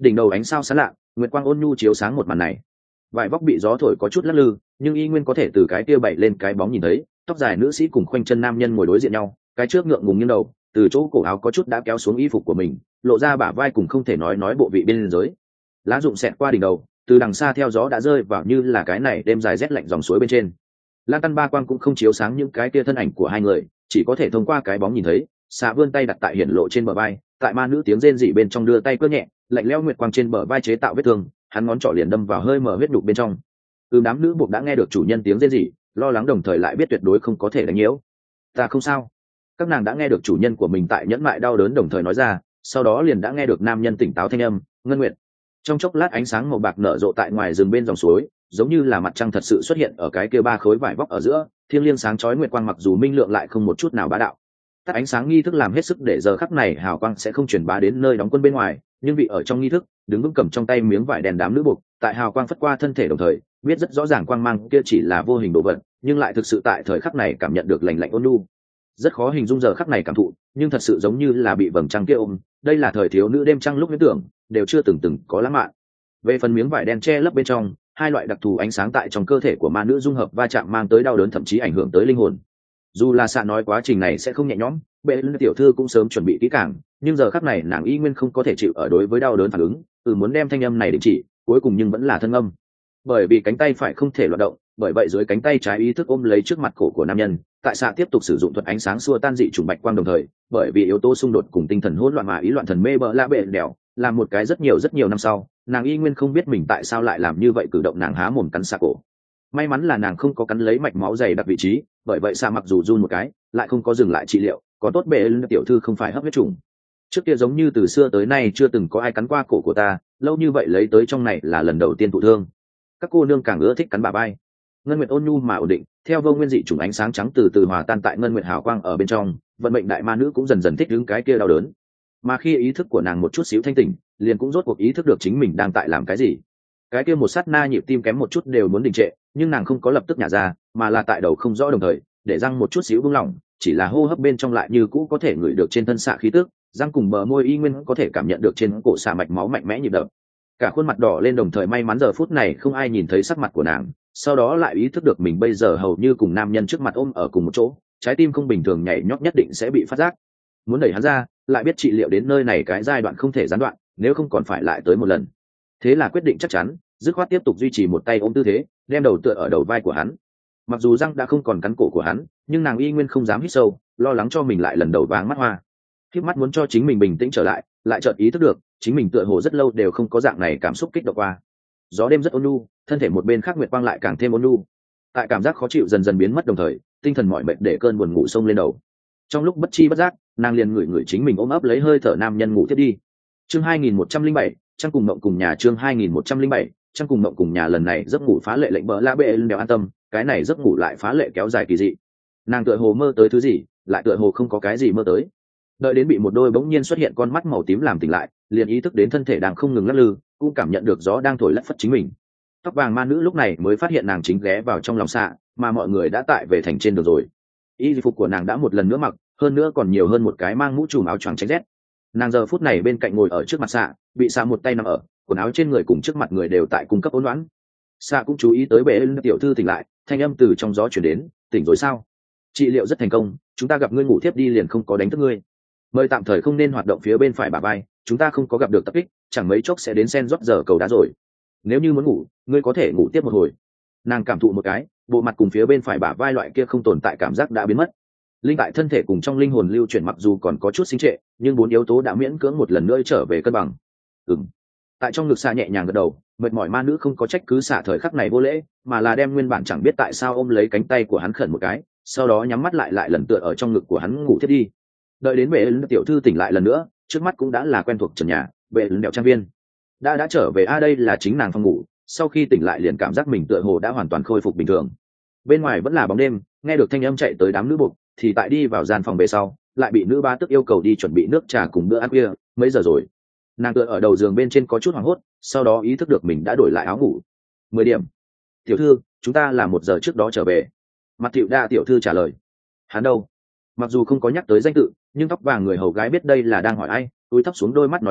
đỉnh đầu ánh sao sáng lạ, nguyệt quang ôn nhu chiếu sáng một màn này. Vải vóc bị gió thổi có chút lắc lư, nhưng y nguyên có thể từ cái kia bảy lên cái bóng nhìn thấy, tóc dài nữ sĩ cùng khoanh chân nam nhân ngồi đối diện nhau, cái trước ngượng ngùng nghiêng đầu, từ chỗ cổ áo có chút đã kéo xuống y phục của mình, lộ ra bả vai cùng không thể nói nói bộ vị bên dưới. Lá rụng xẹt qua đỉnh đầu, từ đằng xa theo gió đã rơi vào như là cái này đêm dài rét lạnh dòng suối bên trên. Lan căn ba quang cũng không chiếu sáng những cái kia thân ảnh của hai người, chỉ có thể thông qua cái bóng nhìn thấy. Xạ vươn tay đặt tại hiển lộ trên bờ vai, tại ma nữ tiếng rên rỉ bên trong đưa tay cưa nhẹ, lạnh lẽo nguyệt quang trên bờ vai chế tạo vết thương, hắn ngón trỏ liền đâm vào hơi mở huyết đục bên trong. Từ đám nữ buộc đã nghe được chủ nhân tiếng rên rỉ, lo lắng đồng thời lại biết tuyệt đối không có thể đánh nhiễu. Ta không sao. Các nàng đã nghe được chủ nhân của mình tại nhẫn mại đau đớn đồng thời nói ra, sau đó liền đã nghe được nam nhân tỉnh táo thanh âm, Ngân Nguyệt. Trong chốc lát ánh sáng màu bạc nở rộ tại ngoài rừng bên dòng suối, giống như là mặt trăng thật sự xuất hiện ở cái kia ba khối vải vóc ở giữa, thiêng liêng sáng chói nguyệt quang mặc dù minh lượng lại không một chút nào bá đạo. Tắt ánh sáng nghi thức làm hết sức để giờ khắc này hào quang sẽ không truyền bá đến nơi đóng quân bên ngoài, nhưng vị ở trong nghi thức, đứng vững cầm trong tay miếng vải đèn đám nữ buộc, tại hào quang phất qua thân thể đồng thời, biết rất rõ ràng quang mang kia chỉ là vô hình đồ vật, nhưng lại thực sự tại thời khắc này cảm nhận được lạnh lạnh ôn nhu. Rất khó hình dung giờ khắc này cảm thụ, nhưng thật sự giống như là bị vầng trăng kia ôm, đây là thời thiếu nữ đêm trăng lúc huyễn tưởng, đều chưa từng từng có lãng mạn. Về phần miếng vải đen che lấp bên trong, hai loại đặc thù ánh sáng tại trong cơ thể của ma nữ dung hợp va chạm mang tới đau đớn thậm chí ảnh hưởng tới linh hồn. Dù là xạ nói quá trình này sẽ không nhẹ nhõm, bệ lân tiểu thư cũng sớm chuẩn bị kỹ càng, nhưng giờ khắc này nàng y nguyên không có thể chịu ở đối với đau đớn phản ứng, từ muốn đem thanh âm này đình chỉ, cuối cùng nhưng vẫn là thân âm. Bởi vì cánh tay phải không thể loạt động, bởi vậy dưới cánh tay trái ý thức ôm lấy trước mặt cổ của nam nhân, tại xạ tiếp tục sử dụng thuật ánh sáng xua tan dị chủng bạch quang đồng thời, bởi vì yếu tố xung đột cùng tinh thần hỗn loạn mà ý loạn thần mê bờ la bệ đèo, làm một cái rất nhiều rất nhiều năm sau, nàng y nguyên không biết mình tại sao lại làm như vậy, cử động nàng há mồm cắn xạ cổ. May mắn là nàng không có cắn lấy mạch máu dày đặc vị trí, bởi vậy xạ mặc dù run một cái, lại không có dừng lại trị liệu, có tốt bệ lân tiểu thư không phải hấp huyết trùng. Trước kia giống như từ xưa tới nay chưa từng có ai cắn qua cổ của ta, lâu như vậy lấy tới trong này là lần đầu tiên thụ thương. Các cô nương càng ưa thích cắn bà vai. Ngân Nguyệt ôn nhu mà ổn định, theo vô nguyên dị chủng ánh sáng trắng từ từ hòa tan tại Ngân Nguyệt hào quang ở bên trong, vận mệnh đại ma nữ cũng dần dần thích ứng cái kia đau đớn. Mà khi ý thức của nàng một chút xíu thanh tỉnh, liền cũng rốt cuộc ý thức được chính mình đang tại làm cái gì. Cái kia một sát na nhịp tim kém một chút đều muốn đình trệ, nhưng nàng không có lập tức nhả ra, mà là tại đầu không rõ đồng thời, để răng một chút xíu buông lỏng, chỉ là hô hấp bên trong lại như cũ có thể ngửi được trên thân xạ khí tức, răng cùng bờ môi y nguyên có thể cảm nhận được trên cổ xạ mạch máu mạnh mẽ nhịp đập. Cả khuôn mặt đỏ lên đồng thời may mắn giờ phút này không ai nhìn thấy sắc mặt của nàng, sau đó lại ý thức được mình bây giờ hầu như cùng nam nhân trước mặt ôm ở cùng một chỗ, trái tim không bình thường nhảy nhót nhất định sẽ bị phát giác. Muốn đẩy hắn ra, lại biết trị liệu đến nơi này cái giai đoạn không thể gián đoạn, nếu không còn phải lại tới một lần. Thế là quyết định chắc chắn, dứt khoát tiếp tục duy trì một tay ôm tư thế, đem đầu tựa ở đầu vai của hắn. Mặc dù răng đã không còn cắn cổ của hắn, nhưng nàng y nguyên không dám hít sâu, lo lắng cho mình lại lần đầu váng mắt hoa. Khiếp mắt muốn cho chính mình bình tĩnh trở lại, lại chợt ý thức được, chính mình tựa hồ rất lâu đều không có dạng này cảm xúc kích động qua. Gió đêm rất ôn nhu, thân thể một bên khác nguyệt quang lại càng thêm ôn nhu. Tại cảm giác khó chịu dần dần biến mất đồng thời, tinh thần mỏi mệt để cơn buồn ngủ xông lên đầu. Trong lúc bất chi bất giác, nàng liền ngửi ngửi chính mình ôm ấp lấy hơi thở nam nhân ngủ thiết đi. Chương hai nghìn một trăm linh bảy, trăng cùng mộng cùng nhà. Chương hai nghìn một trăm linh bảy, trăng cùng mộng cùng nhà. Lần này giấc ngủ phá lệ lệnh bỡ la bệ đều an tâm, cái này giấc ngủ lại phá lệ kéo dài kỳ dị. Nàng tựa hồ mơ tới thứ gì, lại tựa hồ không có cái gì mơ tới. Đợi đến bị một đôi bỗng nhiên xuất hiện con mắt màu tím làm tỉnh lại, liền ý thức đến thân thể đang không ngừng lắc lư, cũng cảm nhận được gió đang thổi lất phất chính mình. Tóc vàng ma nữ lúc này mới phát hiện nàng chính ghé vào trong lòng xạ, mà mọi người đã tại về thành trên đường rồi. Y phục của nàng đã một lần nữa mặc, hơn nữa còn nhiều hơn một cái mang mũ trùm áo choàng tránh rét. Nàng giờ phút này bên cạnh ngồi ở trước mặt xạ, bị xạ một tay nằm ở, quần áo trên người cùng trước mặt người đều tại cung cấp ôn loãn. Xạ cũng chú ý tới bệ ân tiểu thư tỉnh lại, thanh âm từ trong gió chuyển đến, tỉnh rồi sao? Trị liệu rất thành công, chúng ta gặp ngươi ngủ thiếp đi liền không có đánh thức ngươi. Mời tạm thời không nên hoạt động phía bên phải bả vai, chúng ta không có gặp được tập kích, chẳng mấy chốc sẽ đến sen rót giờ cầu đá rồi. Nếu như muốn ngủ, ngươi có thể ngủ tiếp một hồi. Nàng cảm thụ một cái, bộ mặt cùng phía bên phải bả vai loại kia không tồn tại cảm giác đã biến mất. Linh tại thân thể cùng trong linh hồn lưu chuyển mặc dù còn có chút sinh trệ, nhưng bốn yếu tố đã miễn cưỡng một lần nữa trở về cân bằng. Ừm. Tại trong ngực xạ nhẹ nhàng gật đầu, mệt mỏi ma nữ không có trách cứ xạ thời khắc này vô lễ, mà là đem nguyên bản chẳng biết tại sao ôm lấy cánh tay của hắn khẩn một cái, sau đó nhắm mắt lại lại lần tựa ở trong ngực của hắn ngủ thiết đi. Đợi đến bệ ấn tiểu thư tỉnh lại lần nữa, trước mắt cũng đã là quen thuộc trần nhà, bệ ấn đèo trang viên đã đã trở về. A đây là chính nàng phòng ngủ, sau khi tỉnh lại liền cảm giác mình tựa hồ đã hoàn toàn khôi phục bình thường. Bên ngoài vẫn là bóng đêm, nghe được thanh âm chạy tới đám nữ buộc, thì tại đi vào gian phòng về sau, lại bị nữ ba tức yêu cầu đi chuẩn bị nước trà cùng bữa ăn khuya. Mấy giờ rồi? Nàng tựa ở đầu giường bên trên có chút hoảng hốt, sau đó ý thức được mình đã đổi lại áo ngủ. Mười điểm. Tiểu thư, chúng ta là một giờ trước đó trở về. Mặt Thiệu Đa tiểu thư trả lời. Hắn đâu? Mặc dù không có nhắc tới danh tự, nhưng tóc vàng người hầu gái biết đây là đang hỏi ai, túi thấp xuống đôi mắt nói ra,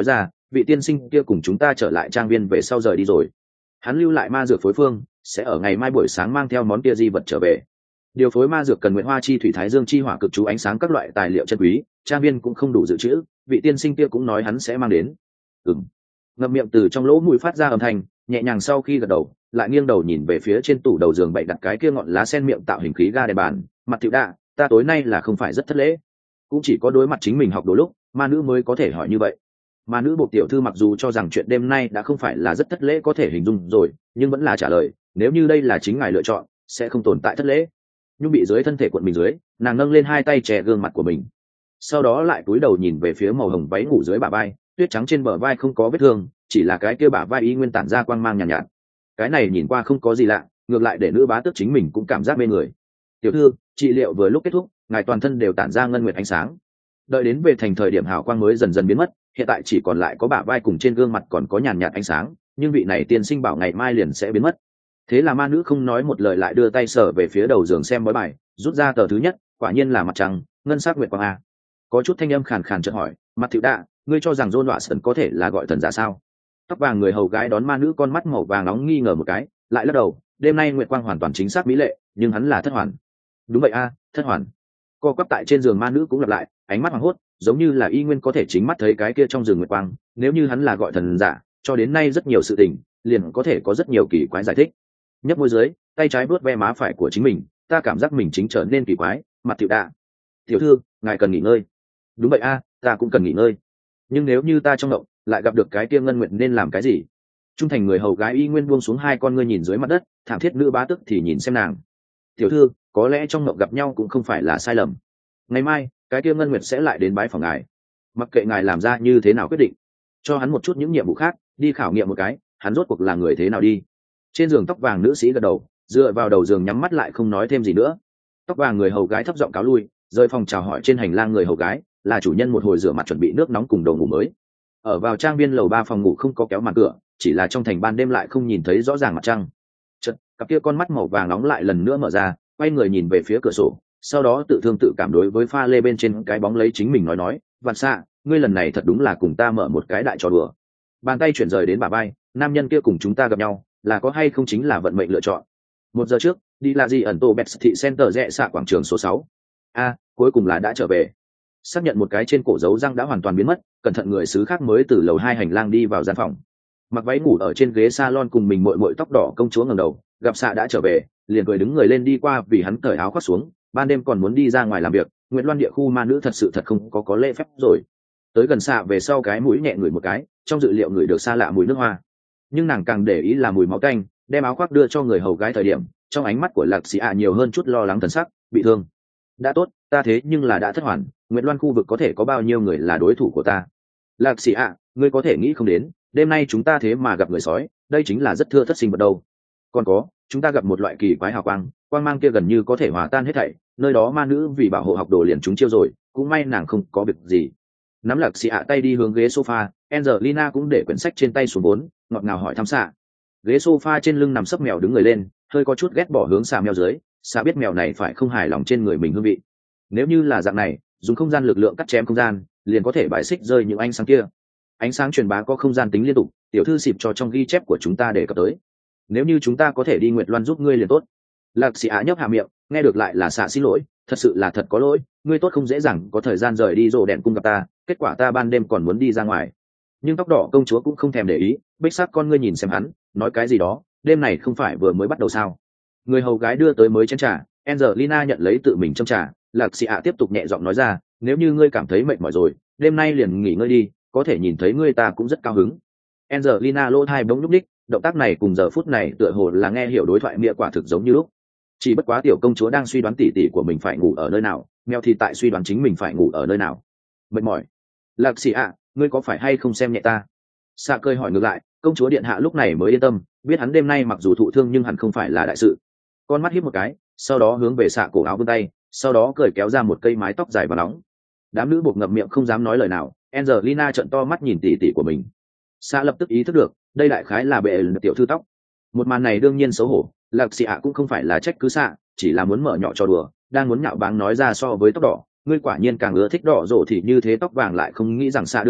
vị tiên sinh kia cùng chúng ta trở lại trang viên về sau rời đi rồi. Hắn lưu lại ma dược phối phương, sẽ ở ngày mai buổi sáng mang theo món kia di vật trở về. Điều phối ma dược cần nguyện hoa chi thủy thái dương chi hỏa cực chú ánh sáng các loại tài liệu chân quý, trang viên cũng không đủ dự trữ, vị tiên sinh kia cũng nói hắn sẽ mang đến. Ừm. Ngậm miệng từ trong lỗ mũi phát ra âm thanh, nhẹ nhàng sau khi gật đầu, lại nghiêng đầu nhìn về phía trên tủ đầu giường bày đặt cái kia ngọn lá sen miệng tạo hình khí ga đè bàn, mặt tiểu đạ, ta tối nay là không phải rất thất lễ. Cũng chỉ có đối mặt chính mình học đồ lúc, ma nữ mới có thể hỏi như vậy. Ma nữ bộ tiểu thư mặc dù cho rằng chuyện đêm nay đã không phải là rất thất lễ có thể hình dung rồi, nhưng vẫn là trả lời, nếu như đây là chính ngài lựa chọn, sẽ không tồn tại thất lễ. Nhưng bị dưới thân thể cuộn mình dưới, nàng nâng lên hai tay che gương mặt của mình, sau đó lại cúi đầu nhìn về phía màu hồng váy ngủ dưới bả vai, tuyết trắng trên bờ vai không có vết thương, chỉ là cái kia bả vai y nguyên tản ra quang mang nhàn nhạt, nhạt. Cái này nhìn qua không có gì lạ, ngược lại để nữ bá tước chính mình cũng cảm giác mê người. Tiểu thư, trị liệu vừa lúc kết thúc, ngài toàn thân đều tản ra ngân nguyệt ánh sáng. Đợi đến về thành thời điểm hào quang mới dần dần biến mất, hiện tại chỉ còn lại có bả vai cùng trên gương mặt còn có nhàn nhạt ánh sáng, nhưng vị này tiên sinh bảo ngày mai liền sẽ biến mất. Thế là ma nữ không nói một lời lại đưa tay sờ về phía đầu giường xem bói bài, rút ra tờ thứ nhất, quả nhiên là mặt trăng, ngân sắc nguyệt quang a. Có chút thanh âm khàn khàn chợt hỏi, mặt thiệu đạ, ngươi cho rằng John Watson có thể là gọi thần giả sao? Tóc vàng người hầu gái đón ma nữ con mắt màu vàng nóng nghi ngờ một cái, lại lắc đầu, đêm nay nguyệt quang hoàn toàn chính xác mỹ lệ, nhưng hắn là thất hoàn. Đúng vậy a, thất hoàn. Co quắp tại trên giường ma nữ cũng lặp lại, ánh mắt hoảng hốt, giống như là y nguyên có thể chính mắt thấy cái kia trong giường nguyệt quang, nếu như hắn là gọi thần giả, cho đến nay rất nhiều sự tình, liền có thể có rất nhiều kỳ quái giải thích. Nhấp môi dưới, tay trái vuốt ve má phải của chính mình, ta cảm giác mình chính trở nên kỳ quái, mặt thiệu đạ. Tiểu thư, ngài cần nghỉ ngơi. Đúng vậy a, ta cũng cần nghỉ ngơi. Nhưng nếu như ta trong động lại gặp được cái kia ngân nguyện nên làm cái gì? Trung thành người hầu gái y nguyên buông xuống hai con ngươi nhìn dưới mặt đất, thảm thiết nữ bá tức thì nhìn xem nàng. Tiểu thư, có lẽ trong động gặp nhau cũng không phải là sai lầm. Ngày mai, cái kia ngân nguyệt sẽ lại đến bái phòng ngài. Mặc kệ ngài làm ra như thế nào quyết định, cho hắn một chút những nhiệm vụ khác, đi khảo nghiệm một cái, hắn rốt cuộc là người thế nào đi. Trên giường tóc vàng nữ sĩ gật đầu, dựa vào đầu giường nhắm mắt lại không nói thêm gì nữa. Tóc vàng người hầu gái thấp giọng cáo lui, rời phòng chào hỏi trên hành lang người hầu gái, là chủ nhân một hồi rửa mặt chuẩn bị nước nóng cùng đồ ngủ mới. Ở vào trang viên lầu ba phòng ngủ không có kéo màn cửa, chỉ là trong thành ban đêm lại không nhìn thấy rõ ràng mặt trăng. Chợt, cặp kia con mắt màu vàng nóng lại lần nữa mở ra, quay người nhìn về phía cửa sổ, sau đó tự thương tự cảm đối với pha lê bên trên cái bóng lấy chính mình nói nói, vạn xạ, ngươi lần này thật đúng là cùng ta mở một cái đại trò đùa. Bàn tay chuyển rời đến bả vai, nam nhân kia cùng chúng ta gặp nhau, là có hay không chính là vận mệnh lựa chọn. Một giờ trước, đi là gì ẩn tổ bẹt thị center rẽ xạ quảng trường số sáu. A, cuối cùng là đã trở về. Xác nhận một cái trên cổ dấu răng đã hoàn toàn biến mất, cẩn thận người xứ khác mới từ lầu hai hành lang đi vào gian phòng. Mặc váy ngủ ở trên ghế salon cùng mình muội muội tóc đỏ công chúa ngẩng đầu, gặp xạ đã trở về, liền cười đứng người lên đi qua vì hắn cởi áo khoác xuống, ban đêm còn muốn đi ra ngoài làm việc, Nguyễn Loan địa khu ma nữ thật sự thật không có có lễ phép rồi. Tới gần xạ về sau cái mũi nhẹ ngửi một cái, trong dự liệu người được xa lạ mùi nước hoa, nhưng nàng càng để ý là mùi máu tanh, đem áo khoác đưa cho người hầu gái thời điểm, trong ánh mắt của Lạc Sĩ ạ nhiều hơn chút lo lắng thần sắc, bị thương. Đã tốt, ta thế nhưng là đã thất hoàn, Nguyệt Loan khu vực có thể có bao nhiêu người là đối thủ của ta. Lạc Sĩ ạ, ngươi có thể nghĩ không đến, đêm nay chúng ta thế mà gặp người sói, đây chính là rất thưa thất sinh vật đâu. Còn có, chúng ta gặp một loại kỳ quái hào quang, quang mang kia gần như có thể hòa tan hết thảy, nơi đó ma nữ vì bảo hộ học đồ liền chúng chiêu rồi, cũng may nàng không có việc gì. Nắm Lạc Sĩ ạ tay đi hướng ghế sofa, Angelina cũng để quyển sách trên tay xuống bốn, ngọt ngào hỏi thăm xạ. Ghế sofa trên lưng nằm sấp mèo đứng người lên, hơi có chút ghét bỏ hướng xà mèo dưới, xà biết mèo này phải không hài lòng trên người mình hương vị. Nếu như là dạng này, dùng không gian lực lượng cắt chém không gian, liền có thể bài xích rơi những ánh sáng kia. Ánh sáng truyền bá có không gian tính liên tục, tiểu thư xịp cho trong ghi chép của chúng ta để cập tới. Nếu như chúng ta có thể đi Nguyệt Loan giúp ngươi liền tốt. Lạc Sĩ Á nhấp hạ miệng, nghe được lại là xạ xin lỗi, thật sự là thật có lỗi, ngươi tốt không dễ dàng có thời gian rời đi rồ đèn cung gặp ta, kết quả ta ban đêm còn muốn đi ra ngoài. Nhưng tóc đỏ công chúa cũng không thèm để ý, bích sắc con ngươi nhìn xem hắn, nói cái gì đó, đêm này không phải vừa mới bắt đầu sao? Người hầu gái đưa tới mới chén trà, Angelina nhận lấy tự mình châm trà, Lạc Sĩ Ạ tiếp tục nhẹ giọng nói ra, nếu như ngươi cảm thấy mệt mỏi rồi, đêm nay liền nghỉ ngơi đi, có thể nhìn thấy ngươi ta cũng rất cao hứng. Angelina lỗ tai bỗng nhúc nhích, động tác này cùng giờ phút này tựa hồ là nghe hiểu đối thoại nghĩa quả thực giống như lúc. Chỉ bất quá tiểu công chúa đang suy đoán tỉ tỉ của mình phải ngủ ở nơi nào, mèo thì tại suy đoán chính mình phải ngủ ở nơi nào. Mệt mỏi. Lạc Sĩ Ạ, ngươi có phải hay không xem nhẹ ta? Xạ cười hỏi ngược lại, công chúa điện hạ lúc này mới yên tâm, biết hắn đêm nay mặc dù thụ thương nhưng hẳn không phải là đại sự. Con mắt híp một cái, sau đó hướng về xạ cổ áo vươn tay, sau đó cởi kéo ra một cây mái tóc dài và nóng. Đám nữ buộc ngậm miệng không dám nói lời nào, Angelina trợn to mắt nhìn tỉ tỉ của mình. Xạ lập tức ý thức được, đây đại khái là bệ tiểu thư tóc. Một màn này đương nhiên xấu hổ, Lạc Sĩ Ạ cũng không phải là trách cứ xạ, chỉ là muốn mở nhỏ trò đùa, đang muốn nhạo báng nói ra so với tóc đỏ, ngươi quả nhiên càng ưa thích đỏ rổ thì như thế tóc vàng lại không nghĩ rằng xạ đưa tay,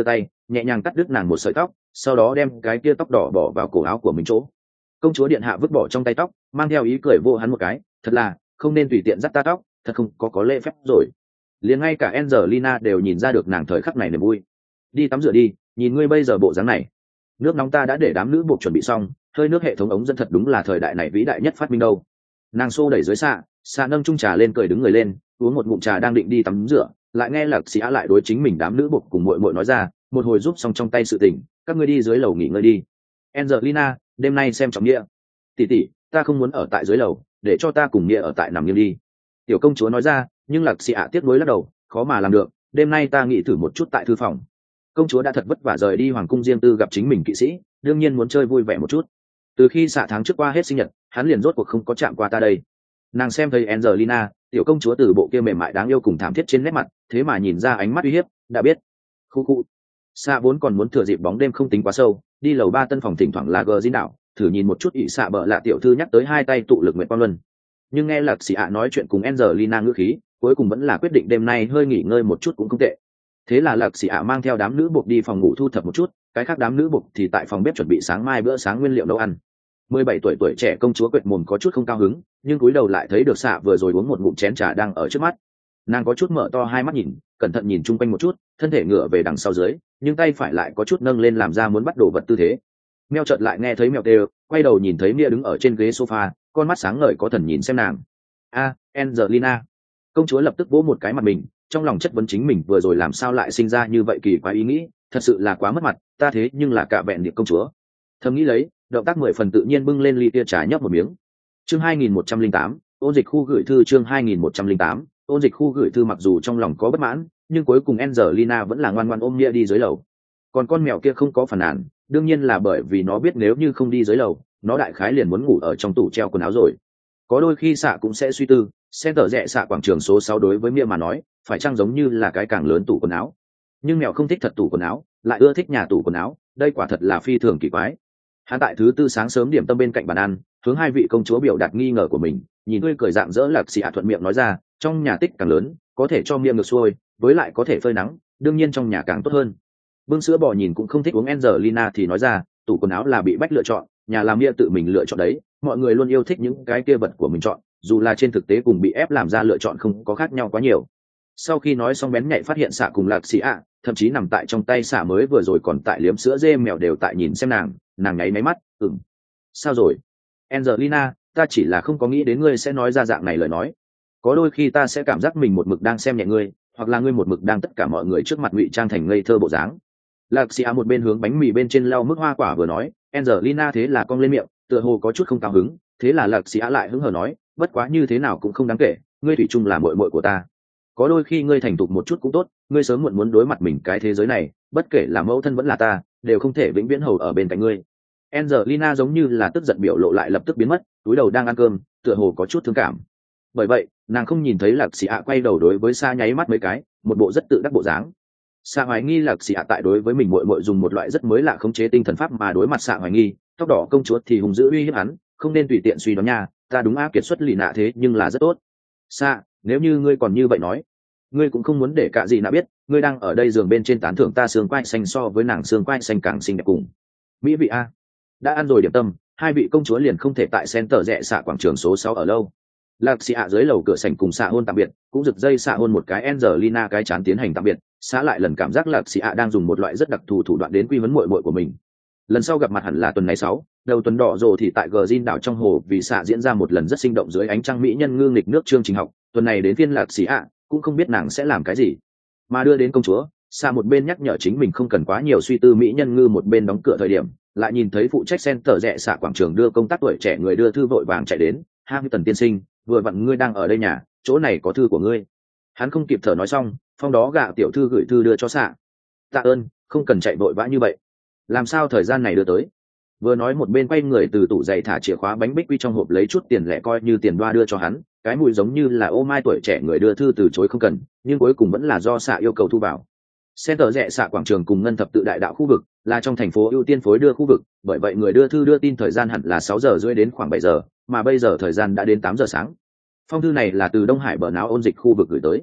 nhẹ nhàng cắt đứt nàng một sợi tóc, sau đó đem cái kia tóc đỏ bỏ vào cổ áo của mình chỗ. Công chúa điện hạ vứt bỏ trong tay tóc, mang theo ý cười vô hắn một cái, thật là không nên tùy tiện dắt ta tóc, thật không có có lễ phép rồi. Liền ngay cả Angelina đều nhìn ra được nàng thời khắc này niềm vui. Đi tắm rửa đi, nhìn ngươi bây giờ bộ dáng này. Nước nóng ta đã để đám nữ buộc chuẩn bị xong, hơi nước hệ thống ống dẫn thật đúng là thời đại này vĩ đại nhất phát minh đâu. Nàng xô đẩy dưới xạ, xạ nâng chung trà lên cười đứng người lên, uống một ngụm trà đang định đi tắm rửa, lại nghe Lạc Sĩ lại đối chính mình đám nữ buộc cùng muội muội nói ra, một hồi giúp xong trong tay sự tình, các ngươi đi dưới lầu nghỉ ngơi đi. Angelina, đêm nay xem trọng nghĩa. Tỷ tỷ, ta không muốn ở tại dưới lầu, để cho ta cùng nghĩa ở tại nằm nghiêng đi. Tiểu công chúa nói ra, nhưng Lạc Sĩ tiếc nuối lắc đầu, khó mà làm được, đêm nay ta nghĩ thử một chút tại thư phòng. Công chúa đã thật vất vả rời đi hoàng cung riêng tư gặp chính mình kỵ sĩ, đương nhiên muốn chơi vui vẻ một chút. Từ khi xạ tháng trước qua hết sinh nhật, hắn liền rốt cuộc không có chạm qua ta đây. Nàng xem thấy Angelina, tiểu công chúa từ bộ kia mềm mại đáng yêu cùng thảm thiết trên nét mặt, thế mà nhìn ra ánh mắt uy hiếp, đã biết. Khu khu. Xạ vốn còn muốn thừa dịp bóng đêm không tính quá sâu, đi lầu ba tân phòng thỉnh thoảng là gờ dinh đảo, thử nhìn một chút ỷ xạ bợ lạ tiểu thư nhắc tới hai tay tụ lực nguyện quang luân. Nhưng nghe Lạc Sĩ ạ nói chuyện cùng Angelina ngữ khí, cuối cùng vẫn là quyết định đêm nay hơi nghỉ ngơi một chút cũng không tệ. Thế là Lạc Sĩ ạ mang theo đám nữ buộc đi phòng ngủ thu thập một chút, cái khác đám nữ buộc thì tại phòng bếp chuẩn bị sáng mai bữa sáng nguyên liệu nấu ăn. Mười bảy tuổi tuổi trẻ công chúa quệt mồm có chút không cao hứng, nhưng cúi đầu lại thấy được xạ vừa rồi uống một ngụm chén trà đang ở trước mắt. Nàng có chút mở to hai mắt nhìn, cẩn thận nhìn chung quanh một chút, thân thể ngửa về đằng sau dưới, nhưng tay phải lại có chút nâng lên làm ra muốn bắt đồ vật tư thế. Mèo chợt lại nghe thấy mèo kêu, quay đầu nhìn thấy Mia đứng ở trên ghế sofa, con mắt sáng ngời có thần nhìn xem nàng. A, Angelina. Công chúa lập tức vỗ một cái mặt mình, trong lòng chất vấn chính mình vừa rồi làm sao lại sinh ra như vậy kỳ quái ý nghĩ, thật sự là quá mất mặt, ta thế nhưng là cả vẹn điệp công chúa. Thầm nghĩ lấy, động tác mười phần tự nhiên bưng lên ly tia trà nhấp một miếng. Chương hai nghìn một trăm lẻ tám, ôn dịch khu gửi thư chương hai nghìn một trăm lẻ tám, ôn dịch khu gửi thư mặc dù trong lòng có bất mãn, nhưng cuối cùng Angelina vẫn là ngoan ngoãn ôm Mia đi dưới lầu. Còn con mèo kia không có phản nàn, đương nhiên là bởi vì nó biết nếu như không đi dưới lầu, nó đại khái liền muốn ngủ ở trong tủ treo quần áo rồi. Có đôi khi xạ cũng sẽ suy tư, xem tờ rẽ xạ quảng trường số sáu đối với Mia mà nói, phải chăng giống như là cái càng lớn tủ quần áo. Nhưng mèo không thích thật tủ quần áo, lại ưa thích nhà tủ quần áo, đây quả thật là phi thường kỳ quái. Hắn tại thứ tư sáng sớm điểm tâm bên cạnh bàn ăn, hướng hai vị công chúa biểu đạt nghi ngờ của mình, nhìn tươi cười dạng dỡ Lạc Sĩ thuận miệng nói ra, trong nhà tích càng lớn, có thể cho Mia ngược xuôi, với lại có thể phơi nắng, đương nhiên trong nhà càng tốt hơn. Bưng sữa bò nhìn cũng không thích uống Angelina thì nói ra, tủ quần áo là bị bách lựa chọn, nhà làm Mia tự mình lựa chọn đấy, mọi người luôn yêu thích những cái kia vật của mình chọn, dù là trên thực tế cùng bị ép làm ra lựa chọn không có khác nhau quá nhiều. Sau khi nói xong bén nhạy phát hiện xạ cùng Lạc Sĩ ạ, thậm chí nằm tại trong tay xạ mới vừa rồi còn tại liếm sữa dê mèo đều tại nhìn xem nàng, nàng nháy máy mắt, ừm. Sao rồi? Angelina, ta chỉ là không có nghĩ đến ngươi sẽ nói ra dạng này lời nói. Có đôi khi ta sẽ cảm giác mình một mực đang xem nhẹ ngươi, hoặc là ngươi một mực đang tất cả mọi người trước mặt ngụy trang thành ngây thơ bộ dáng. Lạc Sĩ một bên hướng bánh mì bên trên lau mức hoa quả vừa nói, Angelina thế là cong lên miệng, tựa hồ có chút không cao hứng, thế là Lạc Sĩ lại hứng hờ nói, bất quá như thế nào cũng không đáng kể, ngươi thủy chung là muội muội của ta. Có đôi khi ngươi thành thục một chút cũng tốt, ngươi sớm muộn muốn đối mặt mình cái thế giới này, bất kể là mẫu thân vẫn là ta, đều không thể vĩnh viễn hầu ở bên cạnh ngươi. Angelina giống như là tức giận biểu lộ lại lập tức biến mất, túi đầu đang ăn cơm, tựa hồ có chút thương cảm. Bởi vậy, nàng không nhìn thấy Lạc Sĩ quay đầu đối với Sa nháy mắt mấy cái, một bộ rất tự đắc bộ dáng. Sa hoài nghi Lạc Sĩ tại đối với mình muội muội dùng một loại rất mới lạ khống chế tinh thần pháp mà đối mặt Sa hoài nghi, tóc đỏ công chúa thì hùng dữ uy hiếp hắn, không nên tùy tiện suy đoán nha, ta đúng ác kiệt xuất lì nạ thế nhưng là rất tốt. Sa, nếu như ngươi còn như vậy nói, ngươi cũng không muốn để cả gì nạ biết, ngươi đang ở đây giường bên trên tán thưởng ta xương quai xanh so với nàng xương quai xanh càng xinh đẹp cùng. Mỹ vị a. Đã ăn rồi điểm tâm, hai vị công chúa liền không thể tại center rẽ xạ quảng trường số sáu ở lâu. Lạc Sĩ dưới lầu cửa sảnh cùng xạ hôn tạm biệt, cũng giật dây xạ hôn một cái Angelina cái chán tiến hành tạm biệt, xạ lại lần cảm giác Lạc Sĩ đang dùng một loại rất đặc thù thủ đoạn đến quy vấn muội muội của mình. Lần sau gặp mặt hẳn là tuần này sáu, đầu tuần đỏ rồi thì tại Gjin đảo trong hồ vì xạ diễn ra một lần rất sinh động dưới ánh trăng mỹ nhân ngư nghịch nước chương trình học, tuần này đến phiên Lạc Sĩ cũng không biết nàng sẽ làm cái gì. Mà đưa đến công chúa, xạ một bên nhắc nhở chính mình không cần quá nhiều suy tư mỹ nhân ngư một bên đóng cửa thời điểm, lại nhìn thấy phụ trách center rẽ xạ quảng trường đưa công tác tuổi trẻ người đưa thư vội vàng chạy đến, Hamilton tiên sinh, vừa vặn ngươi đang ở đây nhà, chỗ này có thư của ngươi. Hắn không kịp thở nói xong, phong đó gạ tiểu thư gửi thư đưa cho xạ. Tạ ơn, không cần chạy vội vã như vậy. Làm sao thời gian này đưa tới? Vừa nói một bên quay người từ tủ giày thả chìa khóa bánh bích quy trong hộp lấy chút tiền lẻ coi như tiền đoa đưa cho hắn, cái mùi giống như là ô mai tuổi trẻ người đưa thư từ chối không cần, nhưng cuối cùng vẫn là do xạ yêu cầu thu vào. Center rẽ xạ quảng trường cùng ngân thập tự đại đạo khu vực là trong thành phố ưu tiên phối đưa khu vực, bởi vậy người đưa thư đưa tin thời gian hẳn là sáu giờ rưỡi đến khoảng bảy giờ, mà bây giờ thời gian đã đến tám giờ sáng. Phong thư này là từ Đông Hải bờ não ôn dịch khu vực gửi tới.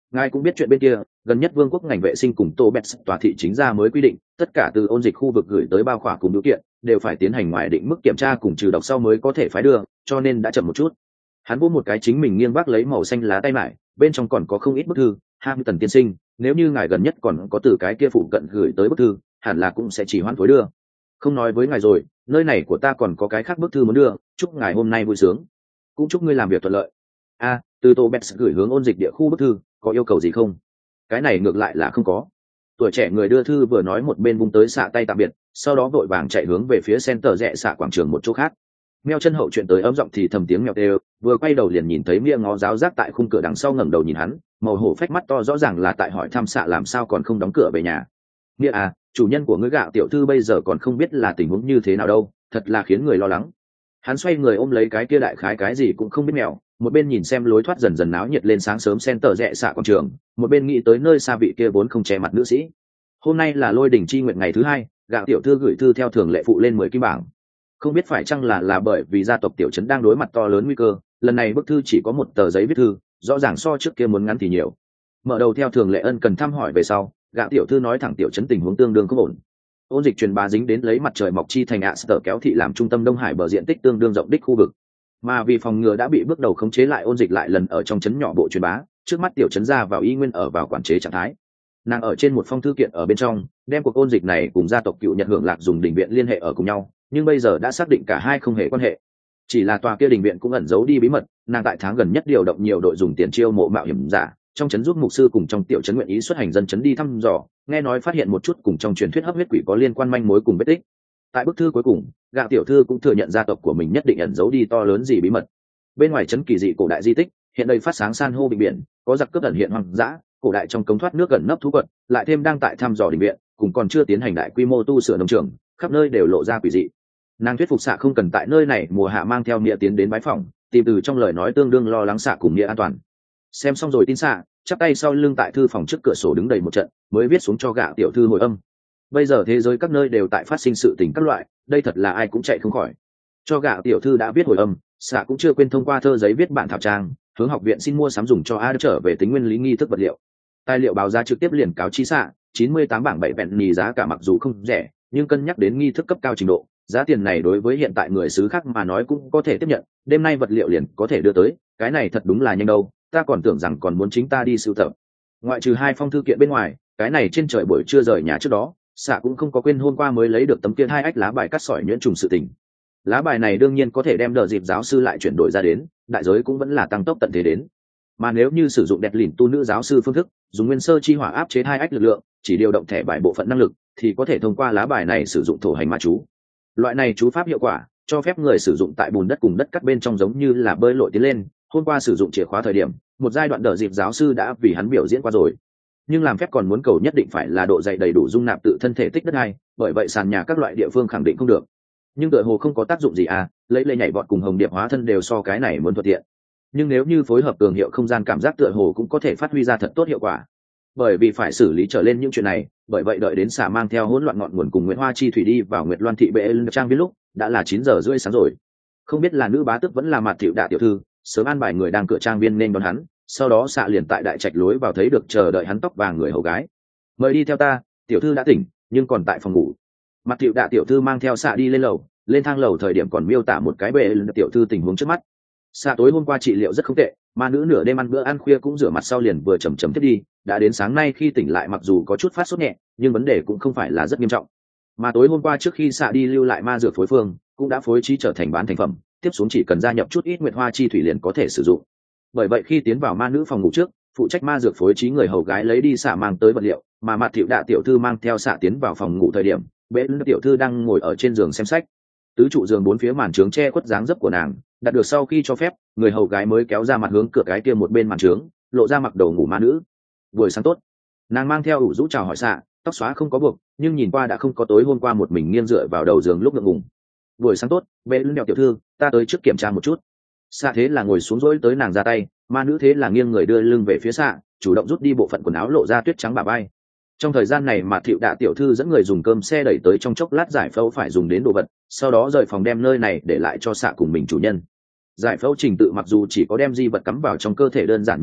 Ngài cũng biết chuyện bên kia, gần nhất vương quốc ngành vệ sinh cùng tô bét tòa thị chính ra mới quy định, tất cả từ ôn dịch khu vực gửi tới bao khỏa cùng điều kiện đều phải tiến hành ngoài định mức kiểm tra cùng trừ độc sau mới có thể phái đưa, cho nên đã chậm một chút. Hắn vỗ một cái chính mình nghiêng vác lấy màu xanh lá tay mải, bên trong còn có không ít bức thư. Hamilton tiên sinh, nếu như ngài gần nhất còn có từ cái kia phụ cận gửi tới bức thư, hẳn là cũng sẽ chỉ hoãn phối đưa. Không nói với ngài rồi, nơi này của ta còn có cái khác bức thư muốn đưa, chúc ngài hôm nay vui sướng, cũng chúc ngươi làm việc thuận lợi. A, à, từ tô bét gửi hướng ôn dịch địa khu bức thư, có yêu cầu gì không? Cái này ngược lại là không có. Tuổi trẻ người đưa thư vừa nói một bên vung tới xạ tay tạm biệt, sau đó vội vàng chạy hướng về phía center rẽ xạ quảng trường một chỗ khác. Meo chân hậu chuyện tới ấm giọng thì thầm tiếng mèo đều, vừa quay đầu liền nhìn thấy Mia ngó giáo giác tại khung cửa đằng sau ngẩng đầu nhìn hắn, màu hổ phách mắt to rõ ràng là tại hỏi thăm xạ làm sao còn không đóng cửa về nhà. Mia à, chủ nhân của ngươi gạo tiểu thư bây giờ còn không biết là tình huống như thế nào đâu, thật là khiến người lo lắng. Hắn xoay người ôm lấy cái kia đại khái cái gì cũng không biết mèo, một bên nhìn xem lối thoát dần dần náo nhiệt lên sáng sớm center rẽ xạ quảng trường, một bên nghĩ tới nơi xa vị kia vốn không che mặt nữ sĩ. Hôm nay là lôi đỉnh chi nguyện ngày thứ hai, gạo tiểu thư gửi thư theo thường lệ phụ lên mười kim bảng. Không biết phải chăng là là bởi vì gia tộc tiểu trấn đang đối mặt to lớn nguy cơ, lần này bức thư chỉ có một tờ giấy viết thư, rõ ràng so trước kia muốn ngắn thì nhiều. Mở đầu theo thường lệ ân cần thăm hỏi về sau, gạo tiểu thư nói thẳng tiểu trấn tình huống tương đương không ổn. Ôn dịch truyền bá dính đến lấy mặt trời mọc chi thành ạ sở kéo thị làm trung tâm Đông Hải bờ diện tích tương đương rộng đích khu vực. Mà vì phòng ngừa đã bị bước đầu khống chế lại ôn dịch lại lần ở trong trấn nhỏ bộ truyền bá, trước mắt tiểu trấn ra vào y nguyên ở vào quản chế trạng thái. Nàng ở trên một phong thư kiện ở bên trong, đem cuộc ôn dịch này cùng gia tộc cựu Nhật hưởng lạc dùng đình viện liên hệ ở cùng nhau, nhưng bây giờ đã xác định cả hai không hề quan hệ. Chỉ là tòa kia đình viện cũng ẩn giấu đi bí mật, nàng tại tháng gần nhất điều động nhiều đội dùng tiền chiêu mộ mạo hiểm giả, trong trấn giúp mục sư cùng trong tiểu trấn nguyện ý xuất hành dân trấn đi thăm dò, nghe nói phát hiện một chút cùng trong truyền thuyết hấp huyết quỷ có liên quan manh mối cùng vết tích. Tại bức thư cuối cùng, gạo tiểu thư cũng thừa nhận gia tộc của mình nhất định ẩn giấu đi to lớn gì bí mật. Bên ngoài trấn kỳ dị cổ đại di tích, hiện đây phát sáng san hô bị biển, có giặc cướp ẩn hiện hoang dã, cổ đại trong cống thoát nước gần nấp thú quật, lại thêm đang tại thăm dò đình viện, cùng còn chưa tiến hành đại quy mô tu sửa nông trường, khắp nơi đều lộ ra quỷ dị. Nàng thuyết phục xạ không cần tại nơi này mùa hạ mang theo nghĩa tiến đến bái phòng, tìm từ trong lời nói tương đương lo lắng xạ cùng nghĩa an toàn. Xem xong rồi tin xạ, chắp tay sau lưng tại thư phòng trước cửa sổ đứng đầy một trận, mới viết xuống cho gạo tiểu thư hồi âm. Bây giờ thế giới các nơi đều tại phát sinh sự tình các loại, đây thật là ai cũng chạy không khỏi. Cho gạo tiểu thư đã viết hồi âm, xạ cũng chưa quên thông qua thơ giấy viết bản thảo trang, hướng học viện xin mua sắm dùng cho a trở về tính nguyên lý nghi thức vật liệu. Tài liệu báo giá trực tiếp liền cáo chi xạ, chín mươi tám bảng bảy vẹn nhì giá cả mặc dù không rẻ, nhưng cân nhắc đến nghi thức cấp cao trình độ, giá tiền này đối với hiện tại người xứ khác mà nói cũng có thể tiếp nhận, đêm nay vật liệu liền có thể đưa tới, cái này thật đúng là nhanh đâu, ta còn tưởng rằng còn muốn chính ta đi sưu tập. Ngoại trừ hai phong thư kiện bên ngoài, cái này trên trời buổi trưa rời nhà trước đó, xạ cũng không có quên hôm qua mới lấy được tấm kia hai ách lá bài cắt sỏi nhuyễn trùng sự tình. Lá bài này đương nhiên có thể đem đờ dịp giáo sư lại chuyển đổi ra đến, đại giới cũng vẫn là tăng tốc tận thế đến. Mà nếu như sử dụng đẹp lìn tu nữ giáo sư phương thức, dùng nguyên sơ chi hỏa áp chế hai ách lực lượng, chỉ điều động thẻ bài bộ phận năng lực, thì có thể thông qua lá bài này sử dụng thổ hành ma chú. Loại này chú pháp hiệu quả, cho phép người sử dụng tại bùn đất cùng đất cắt bên trong giống như là bơi lội tiến lên. Hôm qua sử dụng chìa khóa thời điểm, một giai đoạn đờ dịp giáo sư đã vì hắn biểu diễn qua rồi. Nhưng làm phép còn muốn cầu nhất định phải là độ dày đầy đủ dung nạp tự thân thể tích đất này, bởi vậy sàn nhà các loại địa phương khẳng định không được. Nhưng tựa hồ không có tác dụng gì à, lấy lê nhảy vọt cùng hồng điệp hóa thân đều so cái này muốn thuận tiện. Nhưng nếu như phối hợp cường hiệu không gian cảm giác tựa hồ cũng có thể phát huy ra thật tốt hiệu quả. Bởi vì phải xử lý trở lên những chuyện này, bởi vậy đợi đến xả mang theo hỗn loạn ngọn nguồn cùng Nguyễn Hoa Chi thủy đi vào Nguyệt Loan thị bệ trang viên lúc đã là chín giờ rưỡi sáng rồi. Không biết là nữ bá tước vẫn là Mạt Tiểu Đạ tiểu thư, sớm an bài người đang cửa trang viên nên đón hắn, sau đó xạ liền tại đại trạch lối vào thấy được chờ đợi hắn tóc vàng người hầu gái. Mời đi theo ta, tiểu thư đã tỉnh nhưng còn tại phòng ngủ. Mạt Tiểu Đạ tiểu thư mang theo xạ đi lên lầu, lên thang lầu thời điểm còn miêu tả một cái bệ tiểu thư tình huống trước mắt. Xạ tối hôm qua trị liệu rất không tệ, mà nữ nửa đêm ăn bữa ăn khuya cũng rửa mặt sau liền vừa chầm chầm thiết đi, đã đến sáng nay khi tỉnh lại mặc dù có chút phát sốt nhẹ, nhưng vấn đề cũng không phải là rất nghiêm trọng. Mà tối hôm qua trước khi xạ đi lưu lại ma dược phối phương, cũng đã phối trí trở thành bán thành phẩm, tiếp xuống chỉ cần gia nhập chút ít nguyệt hoa chi thủy liền có thể sử dụng. Bởi vậy khi tiến vào ma nữ phòng ngủ trước, phụ trách ma dược phối trí người hầu gái lấy đi xạ mang tới vật liệu, mà Mạt Tiểu Đạ tiểu thư mang theo xạ tiến vào phòng ngủ thời điểm, bệ tiểu thư đang ngồi ở trên giường xem sách. Tứ trụ giường bốn phía màn trướng che khuất dáng dấp của nàng, đạt được sau khi cho phép, người hầu gái mới kéo ra mặt hướng cửa cái kia một bên màn trướng, lộ ra mặc đầu ngủ ma nữ. Buổi sáng tốt. Nàng mang theo ủ rũ chào hỏi xạ, tóc xóa không có buộc, nhưng nhìn qua đã không có tối hôm qua một mình nghiêng dựa vào đầu giường lúc ngượng ngùng. Buổi sáng tốt, bệ lưng đèo tiểu thư, ta tới trước kiểm tra một chút. Xạ thế là ngồi xuống rỗi tới nàng ra tay, ma nữ thế là nghiêng người đưa lưng về phía xạ, chủ động rút đi bộ phận quần áo lộ ra tuyết trắng bả vai. Trong thời gian này mà Thiệu Đạ tiểu thư dẫn người dùng cơm xe đẩy tới trong chốc lát giải phẫu phải dùng đến đồ vật, sau đó rời phòng đem nơi này để lại cho xạ cùng mình chủ nhân. Giải phẫu trình tự mặc dù chỉ có đem di vật cắm vào trong cơ thể đơn giản như vậy,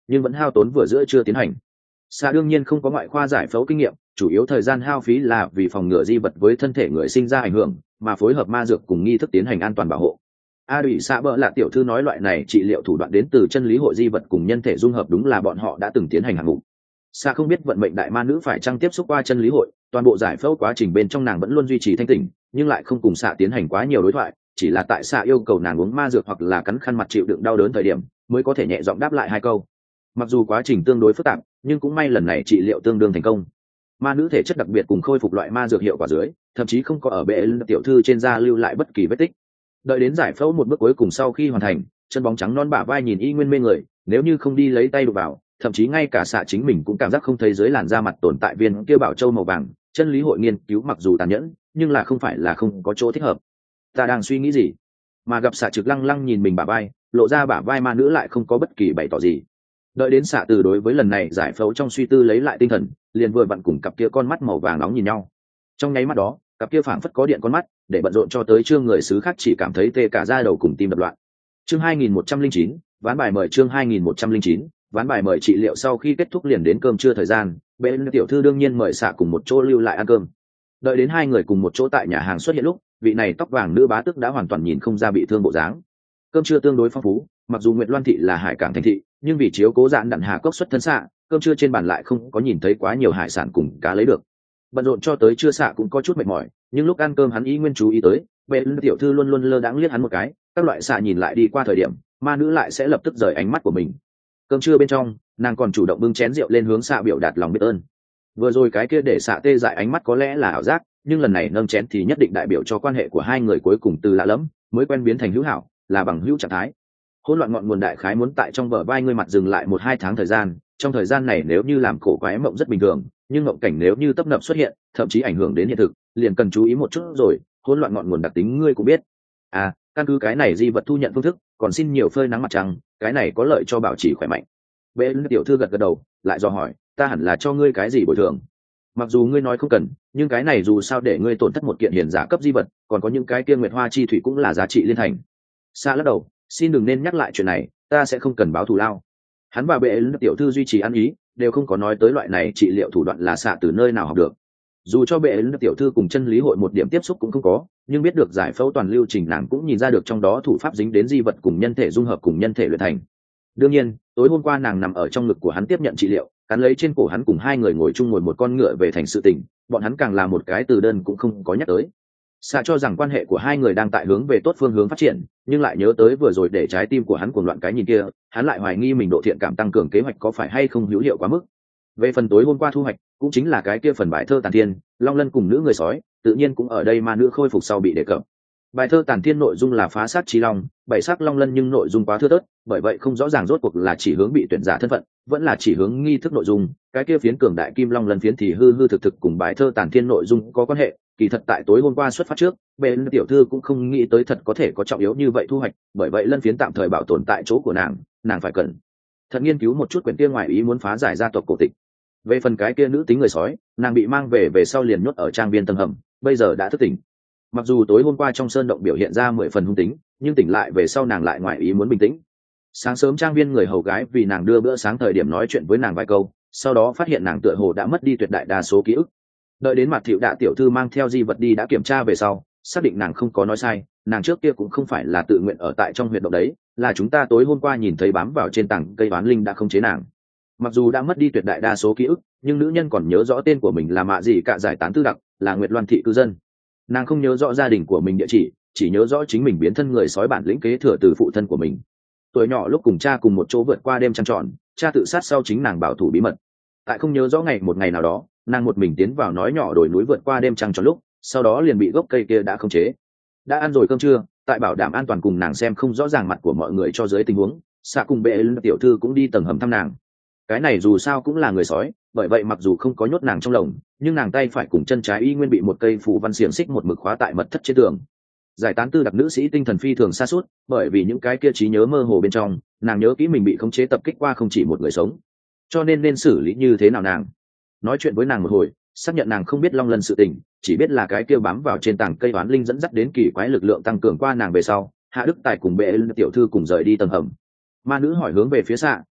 nhưng vẫn hao tốn vừa giữa chưa tiến hành. Xạ đương nhiên không có ngoại khoa giải phẫu kinh nghiệm, chủ yếu thời gian hao phí là vì phòng ngừa di vật với thân thể người sinh ra ảnh hưởng, mà phối hợp ma dược cùng nghi thức tiến hành an toàn bảo hộ. A Đủy Xạ Bợ Lạ tiểu thư nói loại này trị liệu thủ đoạn đến từ chân lý hội di vật cùng nhân thể dung hợp, đúng là bọn họ đã từng tiến hành hạng mục. Xạ không biết vận mệnh đại ma nữ phải chăng tiếp xúc qua chân lý hội, toàn bộ giải phẫu quá trình bên trong nàng vẫn luôn duy trì thanh tỉnh, nhưng lại không cùng Xạ tiến hành quá nhiều đối thoại, chỉ là tại Xạ yêu cầu nàng uống ma dược hoặc là cắn khăn mặt chịu đựng đau đớn thời điểm, mới có thể nhẹ giọng đáp lại hai câu. Mặc dù quá trình tương đối phức tạp, nhưng cũng may lần này trị liệu tương đương thành công. Ma nữ thể chất đặc biệt cùng khôi phục loại ma dược hiệu quả dưới, thậm chí không có ở bệ tiểu thư trên da lưu lại bất kỳ vết tích. Đợi đến giải phẫu một bước cuối cùng sau khi hoàn thành, chân bóng trắng non bả vai nhìn y nguyên mê người, nếu như không đi lấy tay đụng vào, thậm chí ngay cả Xạ chính mình cũng cảm giác không thấy dưới làn da mặt tồn tại viên kia bảo châu màu vàng. Chân lý hội nghiên cứu mặc dù tàn nhẫn, nhưng là không phải là không có chỗ thích hợp. Ta đang suy nghĩ gì? Mà gặp Xạ trực lăng lăng nhìn mình bả vai, lộ ra bả vai ma nữ lại không có bất kỳ bày tỏ gì. Đợi đến Xạ từ đối với lần này giải phẫu trong suy tư lấy lại tinh thần, liền vừa vặn cùng cặp kia con mắt màu vàng nóng nhìn nhau. Trong nháy mắt đó, cặp kia phảng phất có điện con mắt, để bận rộn cho tới chương người xứ khác chỉ cảm thấy tê cả da đầu cùng tim đập loạn. Chương hai nghìn một trăm lẻ chín, ván bài mời chương hai nghìn một trăm lẻ chín, ván bài mời trị liệu sau khi kết thúc liền đến cơm trưa thời gian, bên tiểu thư đương nhiên mời Xạ cùng một chỗ lưu lại ăn cơm. Đợi đến hai người cùng một chỗ tại nhà hàng xuất hiện lúc, vị này tóc vàng nữ bá tước đã hoàn toàn nhìn không ra bị thương bộ dáng. Cơm trưa tương đối phong phú, mặc dù Nguyệt Loan thị là hải cảng thành thị, nhưng vì chiếu cố dạn đặn Hà Cốc xuất thân Xạ, cơm trưa trên bàn lại không có nhìn thấy quá nhiều hải sản cùng cá lấy được. Bận rộn cho tới trưa Xạ cũng có chút mệt mỏi, nhưng lúc ăn cơm hắn ý nguyên chú ý tới, bên tiểu thư luôn luôn lơ đãng liếc hắn một cái, các loại Xạ nhìn lại đi qua thời điểm, ma nữ lại sẽ lập tức rời ánh mắt của mình. Cơm trưa bên trong, nàng còn chủ động bưng chén rượu lên hướng Xạ biểu đạt lòng biết ơn. Vừa rồi cái kia để Xạ tê dại ánh mắt có lẽ là ảo giác, nhưng lần này nâng chén thì nhất định đại biểu cho quan hệ của hai người cuối cùng từ lạ lẫm mới quen biến thành hữu hảo, là bằng hữu trạng thái. Hỗn loạn ngọn nguồn đại khái muốn tại trong bờ vai ngươi mặt dừng lại một hai tháng thời gian, trong thời gian này nếu như làm cổ quái mộng rất bình thường, nhưng mộng cảnh nếu như tấp nập xuất hiện, thậm chí ảnh hưởng đến hiện thực, liền cần chú ý một chút rồi. Hỗn loạn ngọn nguồn đặc tính ngươi cũng biết. À, căn cứ cái này di vật thu nhận phương thức, còn xin nhiều phơi nắng mặt trăng, cái này có lợi cho bảo trì khỏe mạnh. Bên tiểu thư gật gật đầu, lại dò hỏi, ta hẳn là cho ngươi cái gì bồi thường? Mặc dù ngươi nói không cần, nhưng cái này dù sao để ngươi tổn thất một kiện hiền giả cấp di vật, còn có những cái kia nguyệt hoa chi thủy cũng là giá trị liên thành. Xa lắc đầu, xin đừng nên nhắc lại chuyện này, ta sẽ không cần báo thù lao. Hắn và bệ tiểu thư duy trì ăn ý, đều không có nói tới loại này trị liệu thủ đoạn là Xạ từ nơi nào học được. Dù cho bệ tiểu thư cùng chân lý hội một điểm tiếp xúc cũng không có, nhưng biết được giải phẫu toàn lưu trình nàng cũng nhìn ra được trong đó thủ pháp dính đến di vật cùng nhân thể dung hợp cùng nhân thể luyện thành. Đương nhiên, tối hôm qua nàng nằm ở trong ngực của hắn tiếp nhận trị liệu, cắn lấy trên cổ hắn cùng hai người ngồi chung ngồi một con ngựa về thành sự tình, bọn hắn càng là một cái từ đơn cũng không có nhắc tới. Xạ cho rằng quan hệ của hai người đang tại hướng về tốt phương hướng phát triển, nhưng lại nhớ tới vừa rồi để trái tim của hắn cuồng loạn cái nhìn kia, hắn lại hoài nghi mình độ thiện cảm tăng cường kế hoạch có phải hay không hữu hiệu quá mức. Về phần tối hôm qua thu hoạch, cũng chính là cái kia phần bài thơ tàn thiên, long lân cùng nữ người sói, tự nhiên cũng ở đây ma nữ khôi phục sau bị đề cập. Bài thơ tàn thiên nội dung là phá sát trí long, bảy sắc long lân nhưng nội dung quá thưa thớt, bởi vậy không rõ ràng rốt cuộc là chỉ hướng bị tuyển giả thân phận, vẫn là chỉ hướng nghi thức nội dung. Cái kia phiến cường đại kim long lân phiến thì hư hư thực thực cùng bài thơ tàn thiên nội dung có quan hệ. Kỳ thật tại tối hôm qua xuất phát trước, bên tiểu thư cũng không nghĩ tới thật có thể có trọng yếu như vậy thu hoạch, bởi vậy lân phiến tạm thời bảo tồn tại chỗ của nàng, nàng phải cẩn thận nghiên cứu một chút quyển kia ngoài ý muốn phá giải gia tộc cổ tịch. Về phần cái kia nữ tính người sói, nàng bị mang về về sau liền nhốt ở trang viên tầng hầm, bây giờ đã thức tỉnh. Mặc dù tối hôm qua trong sơn động biểu hiện ra mười phần hung tính, nhưng tỉnh lại về sau nàng lại ngoài ý muốn bình tĩnh. Sáng sớm trang viên người hầu gái vì nàng đưa bữa sáng thời điểm nói chuyện với nàng vài câu, sau đó phát hiện nàng tựa hồ đã mất đi tuyệt đại đa số ký ức. Đợi đến mặt Thiệu Đạ tiểu thư mang theo di vật đi đã kiểm tra về sau, xác định nàng không có nói sai, nàng trước kia cũng không phải là tự nguyện ở tại trong huyệt động đấy, là chúng ta tối hôm qua nhìn thấy bám vào trên tảng cây oán linh đã không chế nàng. Mặc dù đã mất đi tuyệt đại đa số ký ức, nhưng nữ nhân còn nhớ rõ tên của mình là Mạ Dị Cả giải tán tư đặc, là Nguyệt Loan thị cư dân. Nàng không nhớ rõ gia đình của mình địa chỉ, chỉ nhớ rõ chính mình biến thân người sói bản lĩnh kế thừa từ phụ thân của mình. Tuổi nhỏ lúc cùng cha cùng một chỗ vượt qua đêm trăng tròn, cha tự sát sau chính nàng bảo thủ bí mật. Tại không nhớ rõ ngày một ngày nào đó, nàng một mình tiến vào nói nhỏ đồi núi vượt qua đêm trăng tròn lúc, sau đó liền bị gốc cây kia đã khống chế. Đã ăn rồi cơm trưa, tại bảo đảm an toàn cùng nàng xem không rõ ràng mặt của mọi người cho dưới tình huống, Xạ cùng bệ tiểu thư cũng đi tầng hầm thăm nàng. Cái này dù sao cũng là người sói, bởi vậy mặc dù không có nhốt nàng trong lồng, nhưng nàng tay phải cùng chân trái y nguyên bị một cây phù văn xiềng xích một mực khóa tại mật thất trên tường. Giải tán tư đặc nữ sĩ tinh thần phi thường xa suốt, bởi vì những cái kia trí nhớ mơ hồ bên trong, nàng nhớ kỹ mình bị khống chế tập kích qua không chỉ một người sống, cho nên nên xử lý như thế nào nàng. Nói chuyện với nàng một hồi, xác nhận nàng không biết long lân sự tình, chỉ biết là cái kia bám vào trên tảng cây oán linh dẫn dắt đến kỳ quái lực lượng tăng cường qua nàng về sau, Hạ Đức Tài cùng bệ tiểu thư cùng rời đi tầng hầm. Ma nữ hỏi hướng về phía Xạ,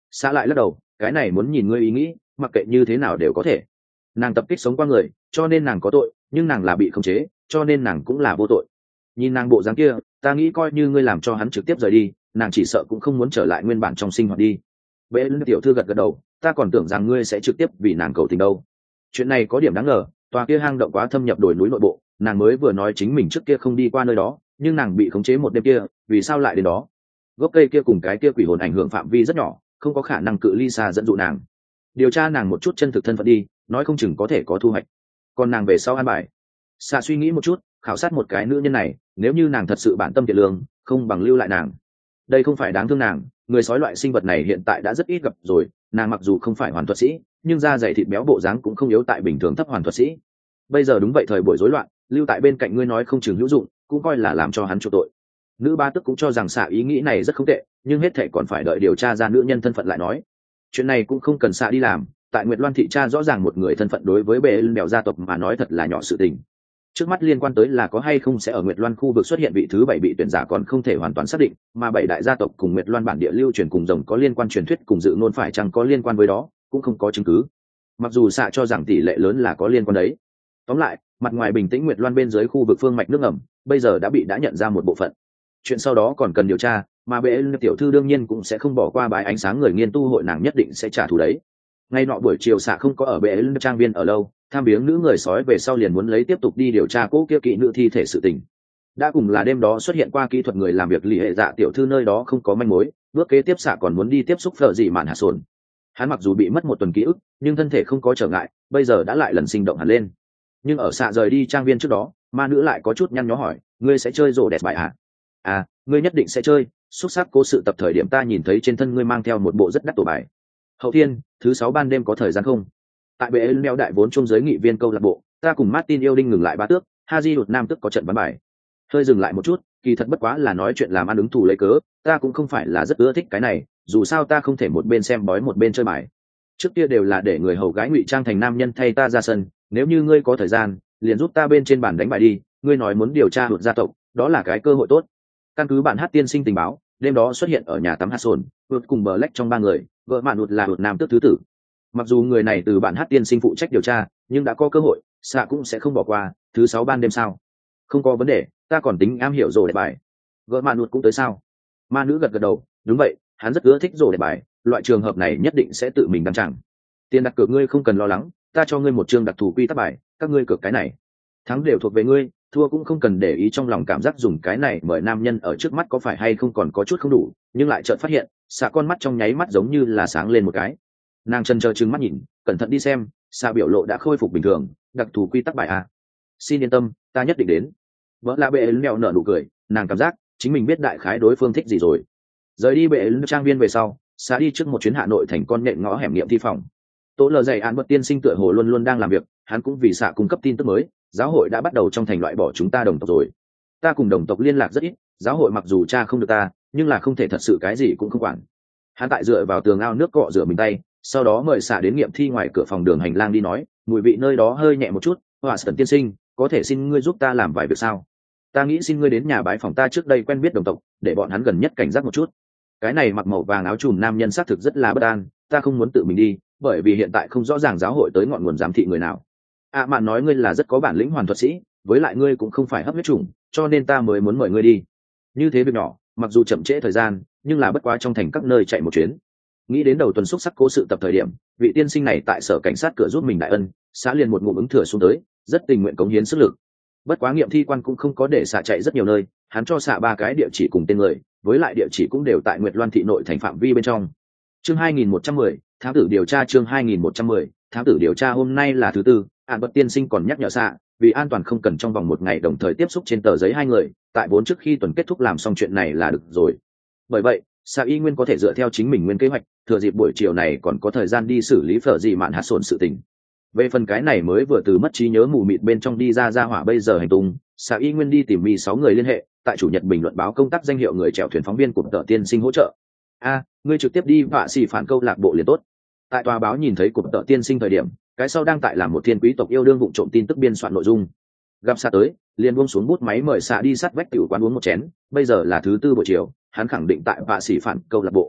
Xã lại lắc đầu, cái này muốn nhìn ngươi ý nghĩ, mặc kệ như thế nào đều có thể. Nàng tập kích sống qua người, cho nên nàng có tội, nhưng nàng là bị khống chế, cho nên nàng cũng là vô tội. Nhìn nàng bộ dáng kia, ta nghĩ coi như ngươi làm cho hắn trực tiếp rời đi, nàng chỉ sợ cũng không muốn trở lại nguyên bản trong sinh hoạt đi. Bệ Lân tiểu thư gật gật đầu, ta còn tưởng rằng ngươi sẽ trực tiếp vì nàng cầu tình đâu. Chuyện này có điểm đáng ngờ, tòa kia hang động quá thâm nhập đồi núi nội bộ, nàng mới vừa nói chính mình trước kia không đi qua nơi đó, nhưng nàng bị khống chế một đêm kia, vì sao lại đến đó? Gốc cây kia cùng cái kia quỷ hồn ảnh hưởng phạm vi rất nhỏ, không có khả năng cự ly xa dẫn dụ nàng. Điều tra nàng một chút chân thực thân phận đi, nói không chừng có thể có thu hoạch. Còn nàng về sau an bài. Xa suy nghĩ một chút, khảo sát một cái nữ nhân này, nếu như nàng thật sự bản tâm thiện lương, không bằng lưu lại nàng. Đây không phải đáng thương nàng, người sói loại sinh vật này hiện tại đã rất ít gặp rồi, nàng mặc dù không phải hoàn thuật sĩ, nhưng da dày thịt béo bộ dáng cũng không yếu tại bình thường thấp hoàn thuật sĩ. Bây giờ đúng vậy thời buổi rối loạn, lưu tại bên cạnh ngươi nói không chừng hữu dụng, cũng coi là làm cho hắn chỗ tội. Nữ ba tức cũng cho rằng xạ ý nghĩ này rất không tệ, nhưng hết thệ còn phải đợi điều tra ra nữ nhân thân phận lại nói. Chuyện này cũng không cần xạ đi làm, tại Nguyệt Loan thị tra rõ ràng một người thân phận đối với bệ lưng đèo gia tộc mà nói thật là nhỏ sự tình. Trước mắt liên quan tới là có hay không sẽ ở Nguyệt Loan khu vực xuất hiện vị thứ bảy bị tuyển giả còn không thể hoàn toàn xác định, mà bảy đại gia tộc cùng Nguyệt Loan bản địa lưu truyền cùng rồng có liên quan truyền thuyết cùng dự ngôn phải chăng có liên quan với đó, cũng không có chứng cứ. Mặc dù xạ cho rằng tỷ lệ lớn là có liên quan đấy. Tóm lại, mặt ngoài bình tĩnh Nguyệt Loan bên dưới khu vực phương mạch nước ngầm, bây giờ đã bị đã nhận ra một bộ phận. Chuyện sau đó còn cần điều tra, mà bệ lưng tiểu thư đương nhiên cũng sẽ không bỏ qua bãi ánh sáng người nghiên tu hội, nàng nhất định sẽ trả thù đấy. Ngay nọ buổi chiều xạ không có ở bệ lưng trang viên ở lâu, tham viếng nữ người sói về sau liền muốn lấy tiếp tục đi điều tra cố kia kỵ nữ thi thể sự tình. Đã cùng là đêm đó xuất hiện qua kỹ thuật người làm việc lì hệ dạ tiểu thư nơi đó không có manh mối, bước kế tiếp xạ còn muốn đi tiếp xúc phở gì mạn hạ sồn. Hắn mặc dù bị mất một tuần ký ức, nhưng thân thể không có trở ngại, bây giờ đã lại lần sinh động hẳn lên. Nhưng ở xạ rời đi trang viên trước đó, ma nữ lại có chút nhăn nhó hỏi, ngươi sẽ chơi rổ đẹp bài à? À, ngươi nhất định sẽ chơi. Xuất sắc cố sự tập thời điểm ta nhìn thấy trên thân ngươi mang theo một bộ rất đắt tổ bài. Hậu thiên thứ sáu ban đêm có thời gian không? Tại bệ neo đại vốn chung giới nghị viên câu lạc bộ, ta cùng Martin yêu đinh ngừng lại ba tước, Haji đột nam tức có trận bắn bài. Hơi dừng lại một chút, kỳ thật bất quá là nói chuyện làm ăn ứng thủ lấy cớ, ta cũng không phải là rất ưa thích cái này, dù sao ta không thể một bên xem bói một bên chơi bài. Trước kia đều là để người hầu gái ngụy trang thành nam nhân thay ta ra sân, nếu như ngươi có thời gian, liền giúp ta bên trên bàn đánh bài đi, ngươi nói muốn điều tra hụt gia tộc, đó là cái cơ hội tốt. Căn cứ bạn hát tiên sinh tình báo, đêm đó xuất hiện ở nhà tắm hát sồn, vượt cùng bờ lách trong ba người, vợ bạn hụt là hụt nam tước thứ tử. Mặc dù người này từ bạn hát tiên sinh phụ trách điều tra, nhưng đã có cơ hội, xạ cũng sẽ không bỏ qua. Thứ sáu ban đêm sao? Không có vấn đề, ta còn tính am hiểu rồi để bài. Vợ bạn hụt cũng tới sao? Ma nữ gật gật đầu, đúng vậy, hắn rất ưa thích rồi để bài, loại trường hợp này nhất định sẽ tự mình đăng chẳng. Tiền đặt cược ngươi không cần lo lắng, ta cho ngươi một chương đặc thù quy tắc bài, các ngươi cược cái này, thắng đều thuộc về ngươi, thua cũng không cần để ý trong lòng cảm giác dùng cái này mời nam nhân ở trước mắt có phải hay không còn có chút không đủ, nhưng lại chợt phát hiện, xạ con mắt trong nháy mắt giống như là sáng lên một cái. Nàng chân chờ trừng mắt nhìn, cẩn thận đi xem, xạ biểu lộ đã khôi phục bình thường, đặc thù quy tắc bài a. Xin yên tâm, ta nhất định đến. Vợ là bệ mèo nở nụ cười, nàng cảm giác chính mình biết đại khái đối phương thích gì rồi. Rời đi bệ trang viên về sau, xạ đi trước một chuyến Hà Nội thành con nện ngõ hẻm nghiệm thi phòng. Tố lờ dày án bật tiên sinh tựa hồ luôn luôn đang làm việc, hắn cũng vì xạ cung cấp tin tức mới, giáo hội đã bắt đầu trong thành loại bỏ chúng ta đồng tộc rồi. Ta cùng đồng tộc liên lạc rất ít, giáo hội mặc dù cha không được ta, nhưng là không thể thật sự cái gì cũng không quản. Hắn tại dựa vào tường ao nước cọ rửa mình tay, sau đó mời xạ đến nghiệm thi ngoài cửa phòng đường hành lang đi nói, mùi vị nơi đó hơi nhẹ một chút, Hòa Sơn tiên sinh, có thể xin ngươi giúp ta làm vài việc sao? Ta nghĩ xin ngươi đến nhà bái phòng ta trước đây quen biết đồng tộc, để bọn hắn gần nhất cảnh giác một chút. Cái này mặc màu vàng áo trùm nam nhân xác thực rất là bất an, ta không muốn tự mình đi, bởi vì hiện tại không rõ ràng giáo hội tới ngọn nguồn giám thị người nào. À mạn nói ngươi là rất có bản lĩnh hoàn thuật sĩ, với lại ngươi cũng không phải hấp huyết trùng, cho nên ta mới muốn mời ngươi đi. Như thế việc nhỏ, mặc dù chậm trễ thời gian, nhưng là bất quá trong thành các nơi chạy một chuyến. Nghĩ đến đầu tuần xúc sắc cố sự tập thời điểm, vị tiên sinh này tại sở cảnh sát cửa giúp mình đại ân, xã liền một ngụm ứng thừa xuống tới, rất tình nguyện cống hiến sức lực. Bất quá nghiệm thi quan cũng không có để xạ chạy rất nhiều nơi, hắn cho xạ ba cái địa chỉ cùng tên người, với lại địa chỉ cũng đều tại Nguyệt Loan thị nội thành phạm vi bên trong. Chương hai nghìn một trăm mười, thám tử điều tra. Chương hai nghìn một trăm mười, thám tử điều tra. Hôm nay là thứ tư, Án Bất tiên sinh còn nhắc nhở xạ, vì an toàn không cần trong vòng một ngày đồng thời tiếp xúc trên tờ giấy hai người, tại vốn trước khi tuần kết thúc làm xong chuyện này là được rồi. Bởi vậy, xạ y nguyên có thể dựa theo chính mình nguyên kế hoạch, thừa dịp buổi chiều này còn có thời gian đi xử lý phở gì mạn hạt sồn sự tình. Về phần cái này mới vừa từ mất trí nhớ mù mịt bên trong đi ra ra hỏa bây giờ hành tung, xạ y nguyên đi tìm mi sáu người liên hệ, tại chủ nhật bình luận báo công tác danh hiệu người chèo thuyền phóng viên của tờ tiên sinh hỗ trợ. A, ngươi trực tiếp đi vạ xỉ phản câu lạc bộ liền tốt. Tại tòa báo nhìn thấy cục tờ tiên sinh thời điểm, cái sau đang tại làm một thiên quý tộc yêu đương vụ trộm tin tức biên soạn nội dung. Gặp xạ tới, liền buông xuống bút máy mời xạ đi sát vách tiểu quán uống một chén, bây giờ là thứ tư buổi chiều, hắn khẳng định tại vạ xỉ phản câu lạc bộ.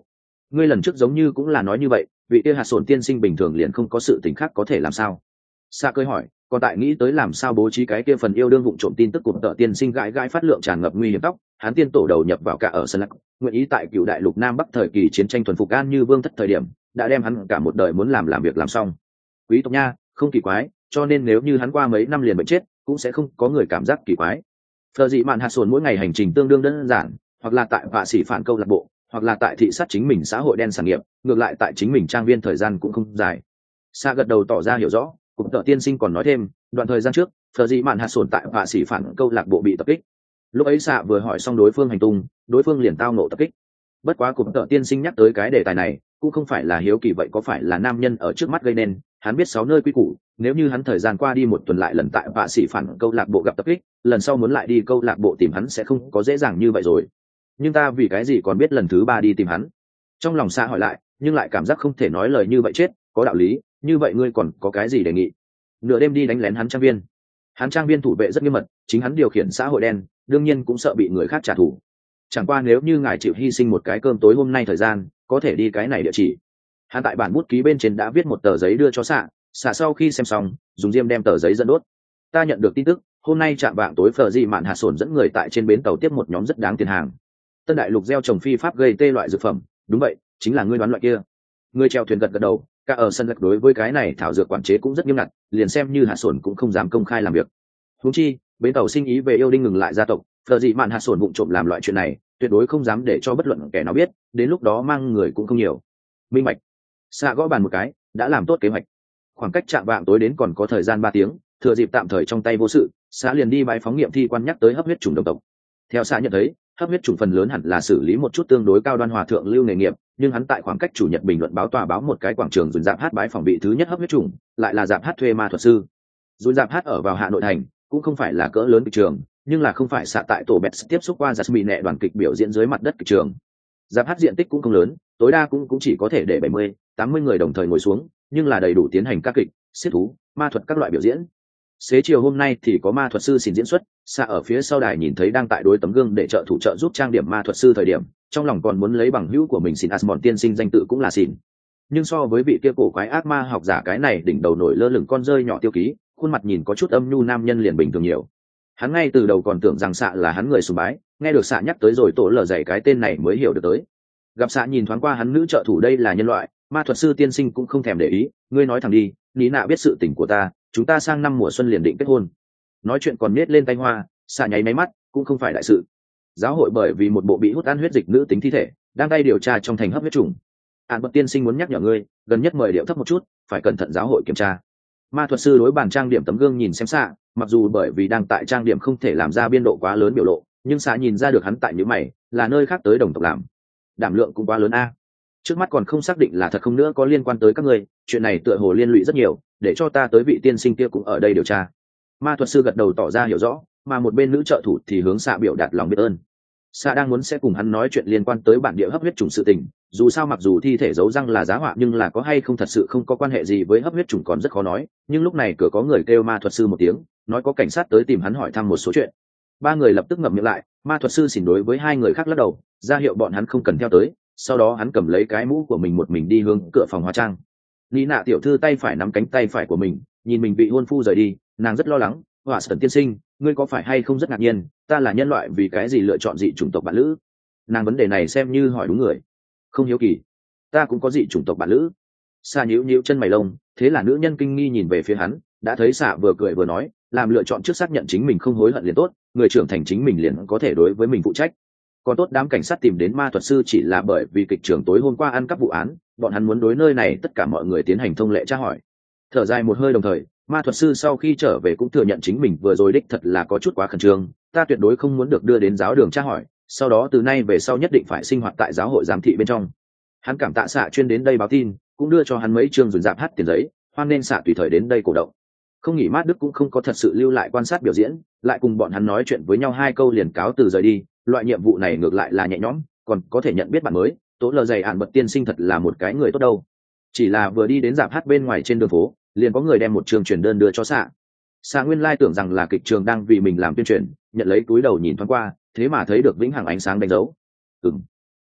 ngươi lần trước giống như cũng là nói như vậy, vị kia hạt sổn tiên sinh bình thường liền không có sự tình khác có thể làm sao? Sa cười hỏi, còn tại nghĩ tới làm sao bố trí cái kia phần yêu đương vụng trộm tin tức của tợ tiên sinh gãi gãi phát lượng tràn ngập nguy hiểm tóc, hắn tiên tổ đầu nhập vào cả ở sân lạc, nguyện ý tại cựu đại lục nam bắc thời kỳ chiến tranh thuần phục an như vương thất thời điểm, đã đem hắn cả một đời muốn làm làm việc làm xong. Quý tộc nha, không kỳ quái, cho nên nếu như hắn qua mấy năm liền bệnh chết, cũng sẽ không có người cảm giác kỳ quái. Phờ dị mạn hạt sồn mỗi ngày hành trình tương đương đơn giản, hoặc là tại vạ sĩ phản câu lạc bộ, hoặc là tại thị sát chính mình xã hội đen sản nghiệp, ngược lại tại chính mình trang viên thời gian cũng không dài. Sa gật đầu tỏ ra hiểu rõ, cục tợ tiên sinh còn nói thêm, đoạn thời gian trước, phờ dị mạn hạt sồn tại vạ sĩ phản câu lạc bộ bị tập kích. Lúc ấy Sa vừa hỏi xong đối phương hành tung, đối phương liền tao nộ tập kích. Bất quá cục tợ tiên sinh nhắc tới cái đề tài này, cũng không phải là hiếu kỳ vậy có phải là nam nhân ở trước mắt gây nên, hắn biết sáu nơi quy củ, nếu như hắn thời gian qua đi một tuần lại lần tại vạ sĩ phản câu lạc bộ gặp tập kích, lần sau muốn lại đi câu lạc bộ tìm hắn sẽ không có dễ dàng như vậy rồi. Nhưng ta vì cái gì còn biết lần thứ ba đi tìm hắn? Trong lòng Sa hỏi lại, nhưng lại cảm giác không thể nói lời như vậy chết, có đạo lý, như vậy ngươi còn có cái gì đề nghị? Nửa đêm đi đánh lén hắn trang viên. Hắn trang viên thủ vệ rất nghiêm mật, chính hắn điều khiển xã hội đen, đương nhiên cũng sợ bị người khác trả thù. Chẳng qua nếu như ngài chịu hy sinh một cái cơm tối hôm nay thời gian, có thể đi cái này địa chỉ. Hắn tại bản bút ký bên trên đã viết một tờ giấy đưa cho Sa, Sa sau khi xem xong, dùng diêm đem tờ giấy dẫn đốt. Ta nhận được tin tức, hôm nay chạm vạng tối phờ dị mạn hạt sổn dẫn người tại trên bến tàu tiếp một nhóm rất đáng tiền hàng. Tân đại lục gieo trồng phi pháp gây tê loại dược phẩm, đúng vậy, chính là ngươi đoán loại kia. Ngươi treo thuyền gật gật đầu, cả ở sân gật đối với cái này thảo dược quản chế cũng rất nghiêm ngặt, liền xem như hạt sổn cũng không dám công khai làm việc. Huống chi, bến tàu sinh ý về yêu đinh ngừng lại gia tộc, phờ dị mạn hạt sổn vụng trộm làm loại chuyện này, tuyệt đối không dám để cho bất luận kẻ nào biết, đến lúc đó mang người cũng không nhiều. Minh bạch. Sa gõ bàn một cái, đã làm tốt kế hoạch. Khoảng cách chạm vạng tối đến còn có thời gian ba tiếng, thừa dịp tạm thời trong tay vô sự, Sa liền đi bái phóng nghiệm thi quan nhắc tới hấp huyết trùng đồng tộc. Theo Sa nhận thấy, hấp huyết trùng phần lớn hẳn là xử lý một chút tương đối cao đoan hòa thượng lưu nghề nghiệp, nhưng hắn tại khoảng cách chủ nhật bình luận báo tòa báo một cái quảng trường dùn dạp hát bái phòng vị thứ nhất hấp huyết trùng, lại là dạp hát thuê ma thuật sư. Dùn dạp hát ở vào Hà Nội thành, cũng không phải là cỡ lớn kịch trường, nhưng là không phải xạ tại tổ bẹt tiếp xúc qua Jasmine nệ đoàn kịch biểu diễn dưới mặt đất kịch trường. Dạp hát diện tích cũng không lớn, tối đa cũng cũng chỉ có thể để bảy mươi, tám mươi người đồng thời ngồi xuống, nhưng là đầy đủ tiến hành các kịch, xiết thú, ma thuật các loại biểu diễn. Xế chiều hôm nay thì có ma thuật sư xin diễn xuất, xạ ở phía sau đài nhìn thấy đang tại đối tấm gương để trợ thủ trợ giúp trang điểm ma thuật sư thời điểm, trong lòng còn muốn lấy bằng hữu của mình xin Asmon tiên sinh danh tự cũng là xin. Nhưng so với vị kia cổ quái ác ma học giả cái này đỉnh đầu nổi lơ lửng con rơi nhỏ tiêu ký, khuôn mặt nhìn có chút âm nhu nam nhân liền bình thường nhiều. Hắn ngay từ đầu còn tưởng rằng xạ là hắn người sùng bái, nghe được xạ nhắc tới rồi tổ lờ dạy cái tên này mới hiểu được tới. Gặp xạ nhìn thoáng qua hắn nữ trợ thủ đây là nhân loại, ma thuật sư tiên sinh cũng không thèm để ý, ngươi nói thẳng đi, ní nạ biết sự tình của ta, chúng ta sang năm mùa xuân liền định kết hôn. Nói chuyện còn nết lên tay hoa, xạ nháy máy mắt, cũng không phải đại sự. Giáo hội bởi vì một bộ bị hút ăn huyết dịch nữ tính thi thể, đang tay điều tra trong thành hấp huyết trùng. Án bậc tiên sinh muốn nhắc nhở ngươi, gần nhất mời điệu thấp một chút, phải cẩn thận giáo hội kiểm tra. Ma thuật sư đối bàn trang điểm tấm gương nhìn xem xạ, mặc dù bởi vì đang tại trang điểm không thể làm ra biên độ quá lớn biểu lộ, nhưng xạ nhìn ra được hắn tại những mày là nơi khác tới đồng tộc làm, đảm lượng cũng quá lớn a. Trước mắt còn không xác định là thật không nữa có liên quan tới các ngươi, chuyện này tựa hồ liên lụy rất nhiều, để cho ta tới vị tiên sinh kia cũng ở đây điều tra. Ma thuật sư gật đầu tỏ ra hiểu rõ, mà một bên nữ trợ thủ thì hướng xạ biểu đạt lòng biết ơn. Xạ đang muốn sẽ cùng hắn nói chuyện liên quan tới bản địa hấp huyết trùng sự tình, dù sao mặc dù thi thể giấu răng là giá họa nhưng là có hay không thật sự không có quan hệ gì với hấp huyết trùng còn rất khó nói, nhưng lúc này cửa có người kêu ma thuật sư một tiếng, nói có cảnh sát tới tìm hắn hỏi thăm một số chuyện. Ba người lập tức ngậm miệng lại, ma thuật sư xỉn đối với hai người khác lắc đầu, ra hiệu bọn hắn không cần theo tới, sau đó hắn cầm lấy cái mũ của mình một mình đi hướng cửa phòng hóa trang. Lý nạ tiểu thư tay phải nắm cánh tay phải của mình, nhìn mình bị hôn phu rời đi, nàng rất lo lắng. Hỏa Sơn tiên sinh, ngươi có phải hay không rất ngạc nhiên, ta là nhân loại vì cái gì lựa chọn dị chủng tộc bạn lữ? Nàng vấn đề này xem như hỏi đúng người. Không hiếu kỳ, ta cũng có dị chủng tộc bạn lữ. Sa nhíu nhíu chân mày lông, thế là nữ nhân kinh nghi nhìn về phía hắn, đã thấy Sa vừa cười vừa nói, làm lựa chọn trước xác nhận chính mình không hối hận liền tốt, người trưởng thành chính mình liền có thể đối với mình phụ trách. Còn tốt đám cảnh sát tìm đến ma thuật sư chỉ là bởi vì kịch trưởng tối hôm qua ăn cắp vụ án, bọn hắn muốn đối nơi này tất cả mọi người tiến hành thông lệ tra hỏi. Thở dài một hơi đồng thời, ma thuật sư sau khi trở về cũng thừa nhận chính mình vừa rồi đích thật là có chút quá khẩn trương, ta tuyệt đối không muốn được đưa đến giáo đường tra hỏi, sau đó từ nay về sau nhất định phải sinh hoạt tại giáo hội giám thị bên trong. Hắn cảm tạ xạ chuyên đến đây báo tin, cũng đưa cho hắn mấy chương dùn dạp hát tiền giấy, hoan nên xạ tùy thời đến đây cổ động. Không nghỉ mát đức cũng không có thật sự lưu lại quan sát biểu diễn, lại cùng bọn hắn nói chuyện với nhau hai câu liền cáo từ rời đi. Loại nhiệm vụ này ngược lại là nhẹ nhõm, còn có thể nhận biết bạn mới, tố lờ dày ạn bật tiên sinh thật là một cái người tốt đâu. Chỉ là vừa đi đến dạp hát bên ngoài trên đường phố, liền có người đem một trường truyền đơn đưa cho xạ. Xạ nguyên lai tưởng rằng là kịch trường đang vì mình làm tuyên truyền, nhận lấy túi đầu nhìn thoáng qua, thế mà thấy được vĩnh hằng ánh sáng đánh dấu. Ừm,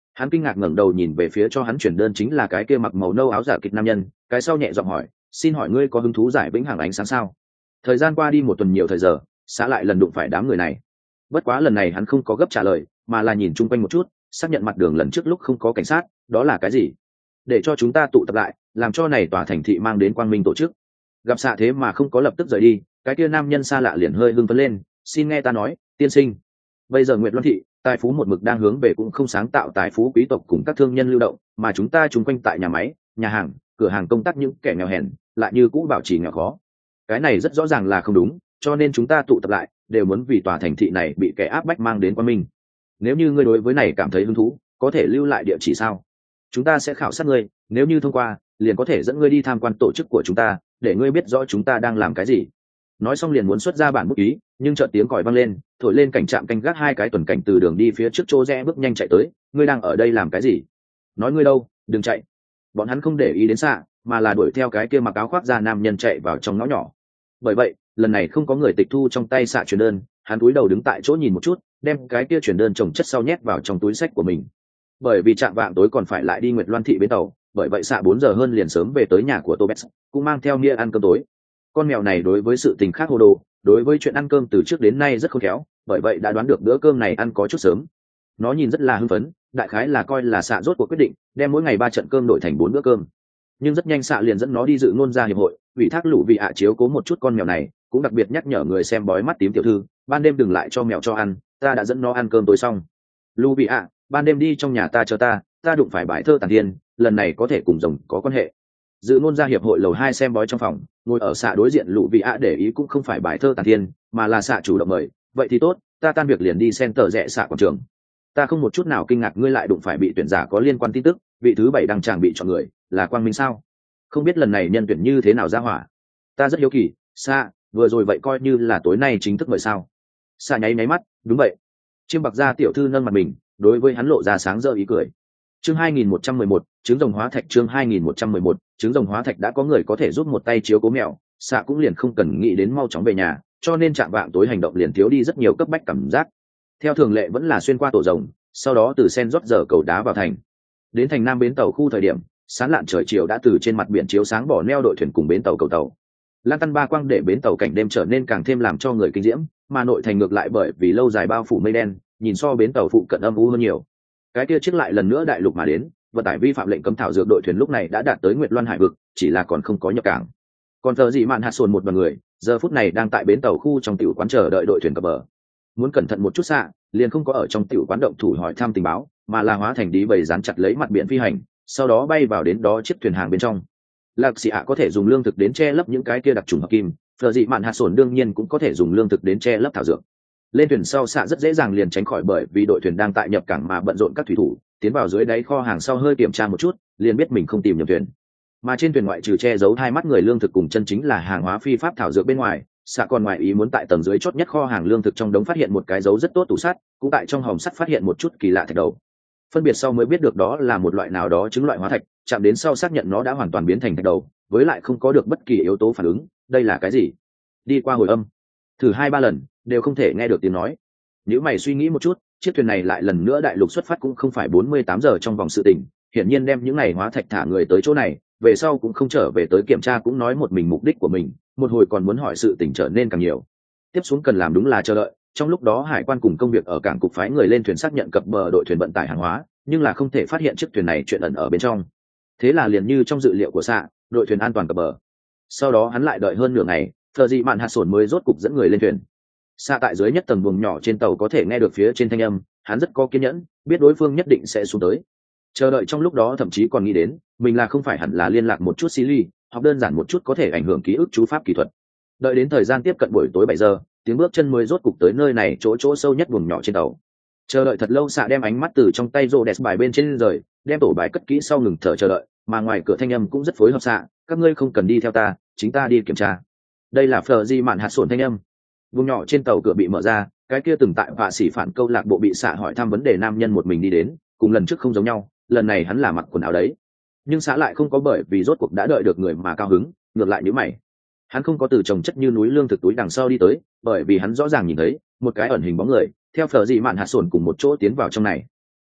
Hắn kinh ngạc ngẩng đầu nhìn về phía cho hắn chuyển đơn chính là cái kia mặc màu nâu áo giả kịch nam nhân, cái sau nhẹ giọng hỏi, xin hỏi ngươi có hứng thú giải vĩnh hằng ánh sáng sao? Thời gian qua đi một tuần nhiều thời giờ, xã lại lần đụng phải đám người này. Bất quá lần này hắn không có gấp trả lời, mà là nhìn chung quanh một chút, xác nhận mặt đường lần trước lúc không có cảnh sát, đó là cái gì? Để cho chúng ta tụ tập lại, làm cho này tòa thành thị mang đến quang minh tổ chức. Gặp xạ thế mà không có lập tức rời đi, cái kia nam nhân xa lạ liền hơi hưng phấn lên, xin nghe ta nói, tiên sinh. Bây giờ Nguyệt Loan thị, tài phú một mực đang hướng về cũng không sáng tạo tài phú quý tộc cùng các thương nhân lưu động, mà chúng ta chung quanh tại nhà máy, nhà hàng, cửa hàng công tác những kẻ nghèo hèn, lại như cũ bảo trì nghèo khó. Cái này rất rõ ràng là không đúng, cho nên chúng ta tụ tập lại, đều muốn vì tòa thành thị này bị kẻ áp bách mang đến quang minh. Nếu như ngươi đối với này cảm thấy hứng thú, có thể lưu lại địa chỉ sao? Chúng ta sẽ khảo sát ngươi, nếu như thông qua, liền có thể dẫn ngươi đi tham quan tổ chức của chúng ta, để ngươi biết rõ chúng ta đang làm cái gì. Nói xong liền muốn xuất ra bản bút ký, nhưng chợt tiếng còi vang lên, thổi lên cảnh trạm canh gác hai cái tuần cảnh từ đường đi phía trước chỗ rẽ bước nhanh chạy tới. Ngươi đang ở đây làm cái gì? Nói ngươi đâu, đừng chạy. Bọn hắn không để ý đến xạ, mà là đuổi theo cái kia mặc áo khoác da nam nhân chạy vào trong ngõ nhỏ. Bởi vậy, lần này không có người tịch thu trong tay xạ chuyển đơn, hắn cúi đầu đứng tại chỗ nhìn một chút, đem cái kia chuyển đơn chồng chất sau nhét vào trong túi sách của mình. Bởi vì trạm vạng tối còn phải lại đi Nguyệt Loan thị bến tàu, bởi vậy xạ bốn giờ hơn liền sớm về tới nhà của Tobes, cũng mang theo Mia ăn cơm tối. Con mèo này đối với sự tình khác hồ đồ, đối với chuyện ăn cơm từ trước đến nay rất khôn khéo, bởi vậy đã đoán được bữa cơm này ăn có chút sớm. Nó nhìn rất là hưng phấn, đại khái là coi là xạ rốt cuộc quyết định đem mỗi ngày ba trận cơm đổi thành bốn bữa cơm. Nhưng rất nhanh xạ liền dẫn nó đi dự ngôn gia hiệp hội, ủy thác lũ vị ạ chiếu cố một chút con mèo này, cũng đặc biệt nhắc nhở người xem bói mắt tím tiểu thư, ban đêm đừng lại cho mèo cho ăn, ta đã dẫn nó ăn cơm tối xong. Lũ vị ạ, ban đêm đi trong nhà ta chờ ta, ta đụng phải bài thơ tàn thiên, lần này có thể cùng rồng có quan hệ. Dự ngôn gia hiệp hội lầu hai xem bói trong phòng, ngồi ở xạ đối diện lũ vị ạ để ý cũng không phải bài thơ tàn thiên, mà là xạ chủ động mời, vậy thì tốt, ta tan việc liền đi center rẽ xạ quảng trường. Ta không một chút nào kinh ngạc ngươi lại đụng phải bị tuyển giả có liên quan tin tức, vị thứ bảy đăng tràng bị chọn người là Quang Minh sao? Không biết lần này nhân tuyển như thế nào ra hỏa. Ta rất hiếu kỳ. Xạ, vừa rồi vậy coi như là tối nay chính thức mời sao? Xạ nháy nháy mắt, đúng vậy. Chiêm bạc gia tiểu thư nâng mặt mình, đối với hắn lộ ra sáng rỡ ý cười. Chương hai nghìn một trăm mười một, trứng rồng hóa thạch. Chương hai nghìn một trăm mười một, trứng rồng hóa thạch. Đã có người có thể giúp một tay chiếu cố mèo, xạ cũng liền không cần nghĩ đến mau chóng về nhà, cho nên chạm vạng tối hành động liền thiếu đi rất nhiều cấp bách cảm giác. Theo thường lệ vẫn là xuyên qua tổ rồng, sau đó từ sen rót giờ cầu đá vào thành. Đến thành nam bến tàu khu thời điểm, sáng lạn trời chiều đã từ trên mặt biển chiếu sáng bỏ neo đội thuyền cùng bến tàu cầu tàu. Lan tăn ba quang để bến tàu cảnh đêm trở nên càng thêm làm cho người kinh diễm, mà nội thành ngược lại bởi vì lâu dài bao phủ mây đen, nhìn so bến tàu phụ cận âm u hơn nhiều. Cái kia chiếc lại lần nữa đại lục mà đến, vận tải vi phạm lệnh cấm thảo dược đội thuyền lúc này đã đạt tới Nguyệt Loan hải vực, chỉ là còn không có nhập cảng. Còn thờ dị mạn hạt sồn một đoàn người, giờ phút này đang tại bến tàu khu trong tiểu quán chờ đợi đội thuyền cập bờ. Muốn cẩn thận một chút xạ, liền không có ở trong tiểu quán động thủ hỏi thăm tình báo, mà là hóa thành đi bầy dán chặt lấy mặt biển phi hành, sau đó bay vào đến đó chiếc thuyền hàng bên trong. Lạc Sĩ ạ có thể dùng lương thực đến che lấp những cái kia đặc trùng hợp kim, thờ dị mạn hạt sồn đương nhiên cũng có thể dùng lương thực đến che lấp thảo dược. Lên thuyền sau xạ rất dễ dàng liền tránh khỏi bởi vì đội thuyền đang tại nhập cảng mà bận rộn các thủy thủ, tiến vào dưới đáy kho hàng sau hơi kiểm tra một chút, liền biết mình không tìm nhầm thuyền. Mà trên thuyền ngoại trừ che giấu hai mắt người lương thực cùng chân chính là hàng hóa phi pháp thảo dược bên ngoài, xạ còn ngoại ý muốn tại tầng dưới chót nhất kho hàng lương thực trong đống phát hiện một cái dấu rất tốt tủ sắt, cũng tại trong hòm sắt phát hiện một chút kỳ lạ thạch đầu. Phân biệt sau mới biết được đó là một loại nào đó chứng loại hóa thạch, chạm đến sau xác nhận nó đã hoàn toàn biến thành thạch đầu, với lại không có được bất kỳ yếu tố phản ứng. Đây là cái gì? Đi qua hồi âm, thử hai ba lần đều không thể nghe được tiếng nói. Nếu mày suy nghĩ một chút, chiếc thuyền này lại lần nữa đại lục xuất phát cũng không phải bốn mươi tám giờ trong vòng sự tình, hiển nhiên đem những này hóa thạch thả người tới chỗ này, về sau cũng không trở về tới kiểm tra, cũng nói một mình mục đích của mình, một hồi còn muốn hỏi sự tình trở nên càng nhiều. Tiếp xuống cần làm đúng là chờ đợi, trong lúc đó hải quan cùng công việc ở cảng cục phái người lên thuyền xác nhận cập bờ đội thuyền vận tải hàng hóa, nhưng là không thể phát hiện chiếc thuyền này chuyện ẩn ở bên trong. Thế là liền như trong dự liệu của xạ, đội thuyền an toàn cập bờ. Sau đó hắn lại đợi hơn nửa ngày, thờ dị mạn hạt sồn mới rốt cục dẫn người lên thuyền. Xạ tại dưới nhất tầng buồng nhỏ trên tàu có thể nghe được phía trên thanh âm, hắn rất có kiên nhẫn, biết đối phương nhất định sẽ xuống tới. Chờ đợi trong lúc đó thậm chí còn nghĩ đến mình là không phải hẳn là liên lạc một chút Silly, học đơn giản một chút có thể ảnh hưởng ký ức chú pháp kỹ thuật. Đợi đến thời gian tiếp cận buổi tối bảy giờ, tiếng bước chân mới rốt cục tới nơi này chỗ chỗ sâu nhất buồng nhỏ trên tàu. Chờ đợi thật lâu, xạ đem ánh mắt từ trong tay rô đẹp bài bên trên rời, đem tổ bài cất kỹ sau ngừng thở chờ đợi, mà ngoài cửa thanh âm cũng rất phối hợp xạ, các ngươi không cần đi theo ta, chính ta đi kiểm tra. Đây là Fleur di mạn hạt sổn thanh âm. Buồng nhỏ trên tàu cửa bị mở ra, cái kia từng tại vạ sĩ phản câu lạc bộ bị xạ hỏi thăm vấn đề nam nhân một mình đi đến, cùng lần trước không giống nhau, lần này hắn là mặc quần áo đấy, nhưng xã lại không có bởi vì rốt cuộc đã đợi được người mà cao hứng, ngược lại nhíu mày. Hắn không có từ chồng chất như núi lương thực túi đằng sau đi tới, bởi vì hắn rõ ràng nhìn thấy một cái ẩn hình bóng người theo Fleur dị mạn hạt sổn cùng một chỗ tiến vào trong này.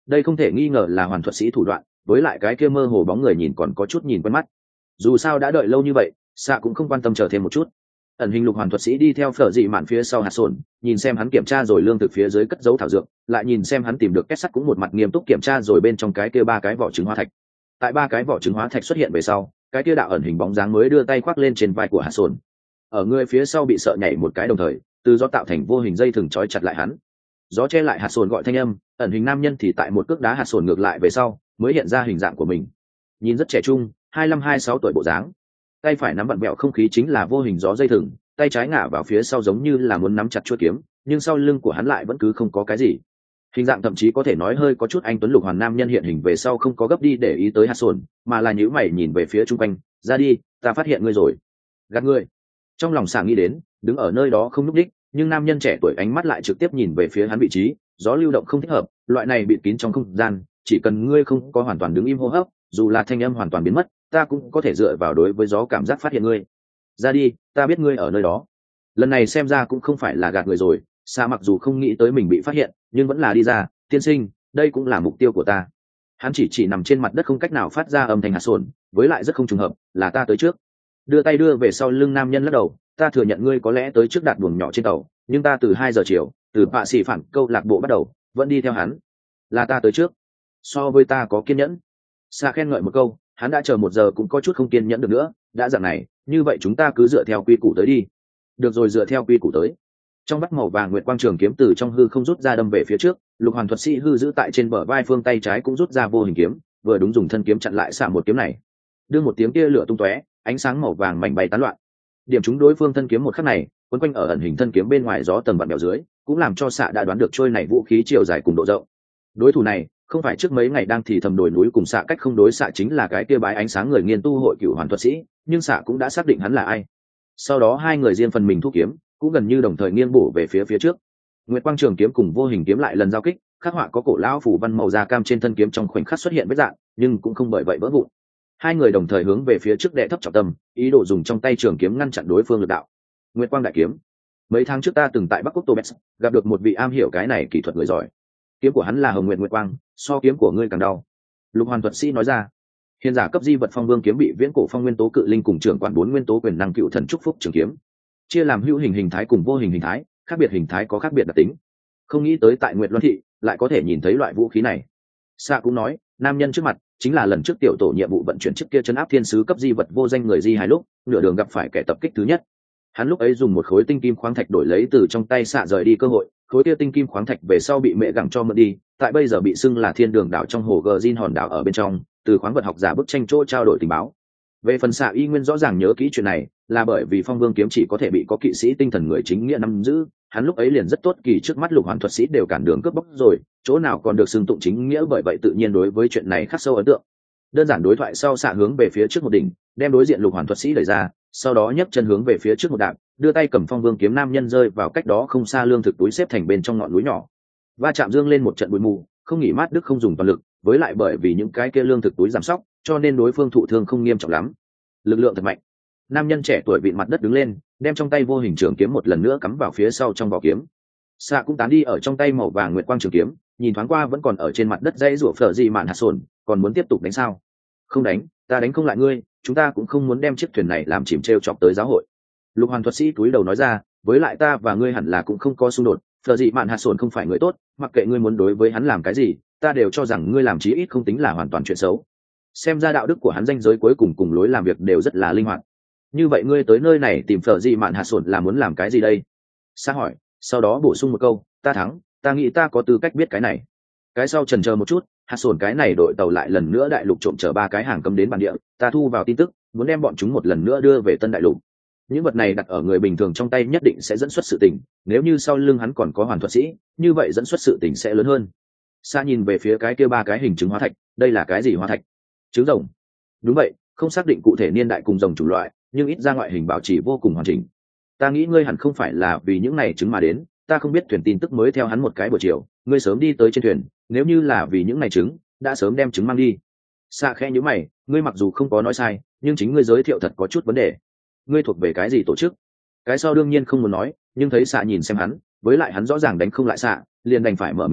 đây không thể nghi ngờ là hoàn thuật sĩ thủ đoạn, với lại cái kia mơ hồ bóng người nhìn còn có chút nhìn quen mắt. Dù sao đã đợi lâu như vậy, xạ cũng không quan tâm chờ thêm một chút. Ẩn hình lục hoàn thuật sĩ đi theo Phở Dị Mạn phía sau hạt sồn, nhìn xem hắn kiểm tra rồi lương thực phía dưới cất giấu thảo dược, lại nhìn xem hắn tìm được kết sắt cũng một mặt nghiêm túc kiểm tra rồi bên trong cái kia ba cái vỏ trứng hóa thạch. Tại ba cái vỏ trứng hóa thạch xuất hiện về sau, cái kia đạo ẩn hình bóng dáng mới đưa tay khoác lên trên vai của hạt sồn. Ở người phía sau bị sợ nhảy một cái đồng thời, từ gió tạo thành vô hình dây thừng trói chặt lại hắn. Gió che lại hạt sồn gọi thanh âm, ẩn hình nam nhân thì tại một cước đá hạt sồn ngược lại về sau, mới hiện ra hình dạng của mình. Nhìn rất trẻ trung, hai mươi lăm hai mươi sáu tuổi bộ dáng. Tay phải nắm vặn vẹo không khí chính là vô hình gió dây thừng, tay trái ngả vào phía sau giống như là muốn nắm chặt chuôi kiếm, nhưng sau lưng của hắn lại vẫn cứ không có cái gì. Hình dạng thậm chí có thể nói hơi có chút anh tuấn lục hoàn nam nhân hiện hình về sau không có gấp đi để ý tới hạt sồn, mà là nhíu mày nhìn về phía chung quanh, ra đi, ta phát hiện ngươi rồi. Gạt ngươi. Trong lòng sảng nghĩ đến, đứng ở nơi đó không núp đích, nhưng nam nhân trẻ tuổi ánh mắt lại trực tiếp nhìn về phía hắn vị trí, gió lưu động không thích hợp, loại này bị kín trong không gian, chỉ cần ngươi không có hoàn toàn đứng im hô hấp, dù là thanh âm hoàn toàn biến mất, ta cũng có thể dựa vào đối với gió cảm giác phát hiện ngươi. Ra đi, ta biết ngươi ở nơi đó. Lần này xem ra cũng không phải là gạt người rồi, Sa mặc dù không nghĩ tới mình bị phát hiện, nhưng vẫn là đi ra, tiên sinh, đây cũng là mục tiêu của ta. Hắn chỉ chỉ nằm trên mặt đất không cách nào phát ra âm thanh hạt sồn, với lại rất không trùng hợp, là ta tới trước. Đưa tay đưa về sau lưng nam nhân lắc đầu, ta thừa nhận ngươi có lẽ tới trước đặt buồng nhỏ trên tàu, nhưng ta từ hai giờ chiều, từ bạ sĩ phản câu lạc bộ bắt đầu, vẫn đi theo hắn. Là ta tới trước. So với ta có kiên nhẫn. Sa khen ngợi một câu, hắn đã chờ một giờ cũng có chút không kiên nhẫn được nữa, đã dạng này, như vậy chúng ta cứ dựa theo quy củ tới đi. Được rồi, dựa theo quy củ tới. Trong bắt màu vàng nguyệt quang trường kiếm từ trong hư không rút ra đâm về phía trước, lục hoàn thuật sĩ hư giữ tại trên bờ vai phương tay trái cũng rút ra vô hình kiếm, vừa đúng dùng thân kiếm chặn lại xạ một kiếm này. Đưa một tiếng tia lửa tung tóe, ánh sáng màu vàng mảnh bay tán loạn. Điểm chúng đối phương thân kiếm một khắc này, quấn quanh ở ẩn hình thân kiếm bên ngoài gió tầng vặn bèo dưới, cũng làm cho xạ đã đoán được trôi này vũ khí chiều dài cùng độ rộng. Đối thủ này không phải trước mấy ngày đang thì thầm đồi núi cùng xạ cách không đối xạ chính là cái kia bái ánh sáng người nghiên tu hội cựu hoàn thuật sĩ, nhưng xạ cũng đã xác định hắn là ai. Sau đó hai người riêng phần mình thu kiếm, cũng gần như đồng thời nghiêng bổ về phía phía trước. Nguyệt quang trường kiếm cùng vô hình kiếm lại lần giao kích, khắc họa có cổ lão phủ văn màu da cam trên thân kiếm trong khoảnh khắc xuất hiện vết dạng, nhưng cũng không bởi vậy vỡ vụn. Hai người đồng thời hướng về phía trước đệ thấp trọng tâm, ý đồ dùng trong tay trường kiếm ngăn chặn đối phương lực đạo. Nguyệt quang đại kiếm. Mấy tháng trước ta từng tại Bắc Quốc Tô Bets gặp được một vị am hiểu cái này kỹ thuật người giỏi. Kiếm của hắn là Hồng Nguyệt Nguyệt quang, so kiếm của ngươi càng đau. Lục hoàn thuật sĩ nói ra. Hiền giả cấp di vật phong vương kiếm bị viễn cổ phong nguyên tố cự linh cùng trưởng quản bốn nguyên tố quyền năng cựu thần chúc phúc trường kiếm, chia làm hữu hình hình thái cùng vô hình hình thái, khác biệt hình thái có khác biệt đặc tính. Không nghĩ tới tại Nguyệt Loan thị lại có thể nhìn thấy loại vũ khí này. Sa cũng nói, nam nhân trước mặt chính là lần trước tiểu tổ nhiệm vụ vận chuyển trước kia chấn áp thiên sứ cấp di vật vô danh người di hai lúc nửa đường gặp phải kẻ tập kích thứ nhất. Hắn lúc ấy dùng một khối tinh kim khoáng thạch đổi lấy từ trong tay xạ rời đi cơ hội, khối kia tinh kim khoáng thạch về sau bị mẹ gẳng cho mượn đi, tại bây giờ bị xưng là thiên đường đảo trong hồ Gờ hòn đảo ở bên trong, từ khoáng vật học giả bức tranh chỗ trao đổi tình báo. Về phần xạ y nguyên rõ ràng nhớ kỹ chuyện này, là bởi vì phong vương kiếm chỉ có thể bị có kỵ sĩ tinh thần người chính nghĩa nắm giữ, hắn lúc ấy liền rất tốt kỳ trước mắt lục hoàn thuật sĩ đều cản đường cướp bóc rồi, chỗ nào còn được xưng tụng chính nghĩa, bởi vậy tự nhiên đối với chuyện này khắc sâu ấn tượng. Đơn giản đối thoại sau, xạ hướng về phía trước một đỉnh, đem đối diện lục hoàn thuật sĩ đẩy ra, sau đó nhấc chân hướng về phía trước một đạp, đưa tay cầm phong vương kiếm nam nhân rơi vào cách đó không xa lương thực túi xếp thành bên trong ngọn núi nhỏ. Va chạm dương lên một trận bụi mù, không nghỉ mát đức không dùng toàn lực, với lại bởi vì những cái kia lương thực túi giảm sóc, cho nên đối phương thụ thương không nghiêm trọng lắm. Lực lượng thật mạnh. Nam nhân trẻ tuổi vịn mặt đất đứng lên, đem trong tay vô hình trường kiếm một lần nữa cắm vào phía sau trong vỏ kiếm. Xạ cũng tán đi ở trong tay màu vàng nguyệt quang trường kiếm, nhìn thoáng qua vẫn còn ở trên mặt đất dãy rủa Phở Dị Mạn hạt sồn, còn muốn tiếp tục đánh sao? Không đánh, ta đánh không lại ngươi, chúng ta cũng không muốn đem chiếc thuyền này làm chìm treo chọc tới giáo hội. Lục hoàn thuật sĩ túi đầu nói ra, với lại ta và ngươi hẳn là cũng không có xung đột, Phở Dị Mạn hạt sồn không phải người tốt, mặc kệ ngươi muốn đối với hắn làm cái gì, ta đều cho rằng ngươi làm chí ít không tính là hoàn toàn chuyện xấu. Xem ra đạo đức của hắn danh giới cuối cùng cùng lối làm việc đều rất là linh hoạt. Như vậy ngươi tới nơi này tìm Phở Dị Mạn hạt sồn là muốn làm cái gì đây? Sa hỏi, sau đó bổ sung một câu, ta thắng, ta nghĩ ta có tư cách biết cái này. Cái sau chần chờ một chút, hạt sồn cái này đội tàu lại lần nữa đại lục trộm chở ba cái hàng cấm đến bản địa, ta thu vào tin tức, muốn đem bọn chúng một lần nữa đưa về Tân Đại Lục. Những vật này đặt ở người bình thường trong tay nhất định sẽ dẫn xuất sự tình, nếu như sau lưng hắn còn có hoàn thuật sĩ, như vậy dẫn xuất sự tình sẽ lớn hơn. Sa nhìn về phía cái kia ba cái hình chứng hóa thạch, đây là cái gì hóa thạch? Trứng rồng. Đúng vậy, không xác định cụ thể niên đại cùng rồng chủng loại, nhưng ít ra ngoại hình bảo trì vô cùng hoàn chỉnh. Ta nghĩ ngươi hẳn không phải là vì những này trứng mà đến, ta không biết thuyền tin tức mới theo hắn một cái buổi chiều, ngươi sớm đi tới trên thuyền, nếu như là vì những này trứng, đã sớm đem trứng mang đi. Sa khẽ nhíu mày, ngươi mặc dù không có nói sai, nhưng chính ngươi giới thiệu thật có chút vấn đề. Ngươi thuộc về cái gì tổ chức? Cái sau đương nhiên không muốn nói, nhưng thấy Sa nhìn xem hắn, với lại hắn rõ ràng đánh không lại Sa, liền đành phải mở miệng nói,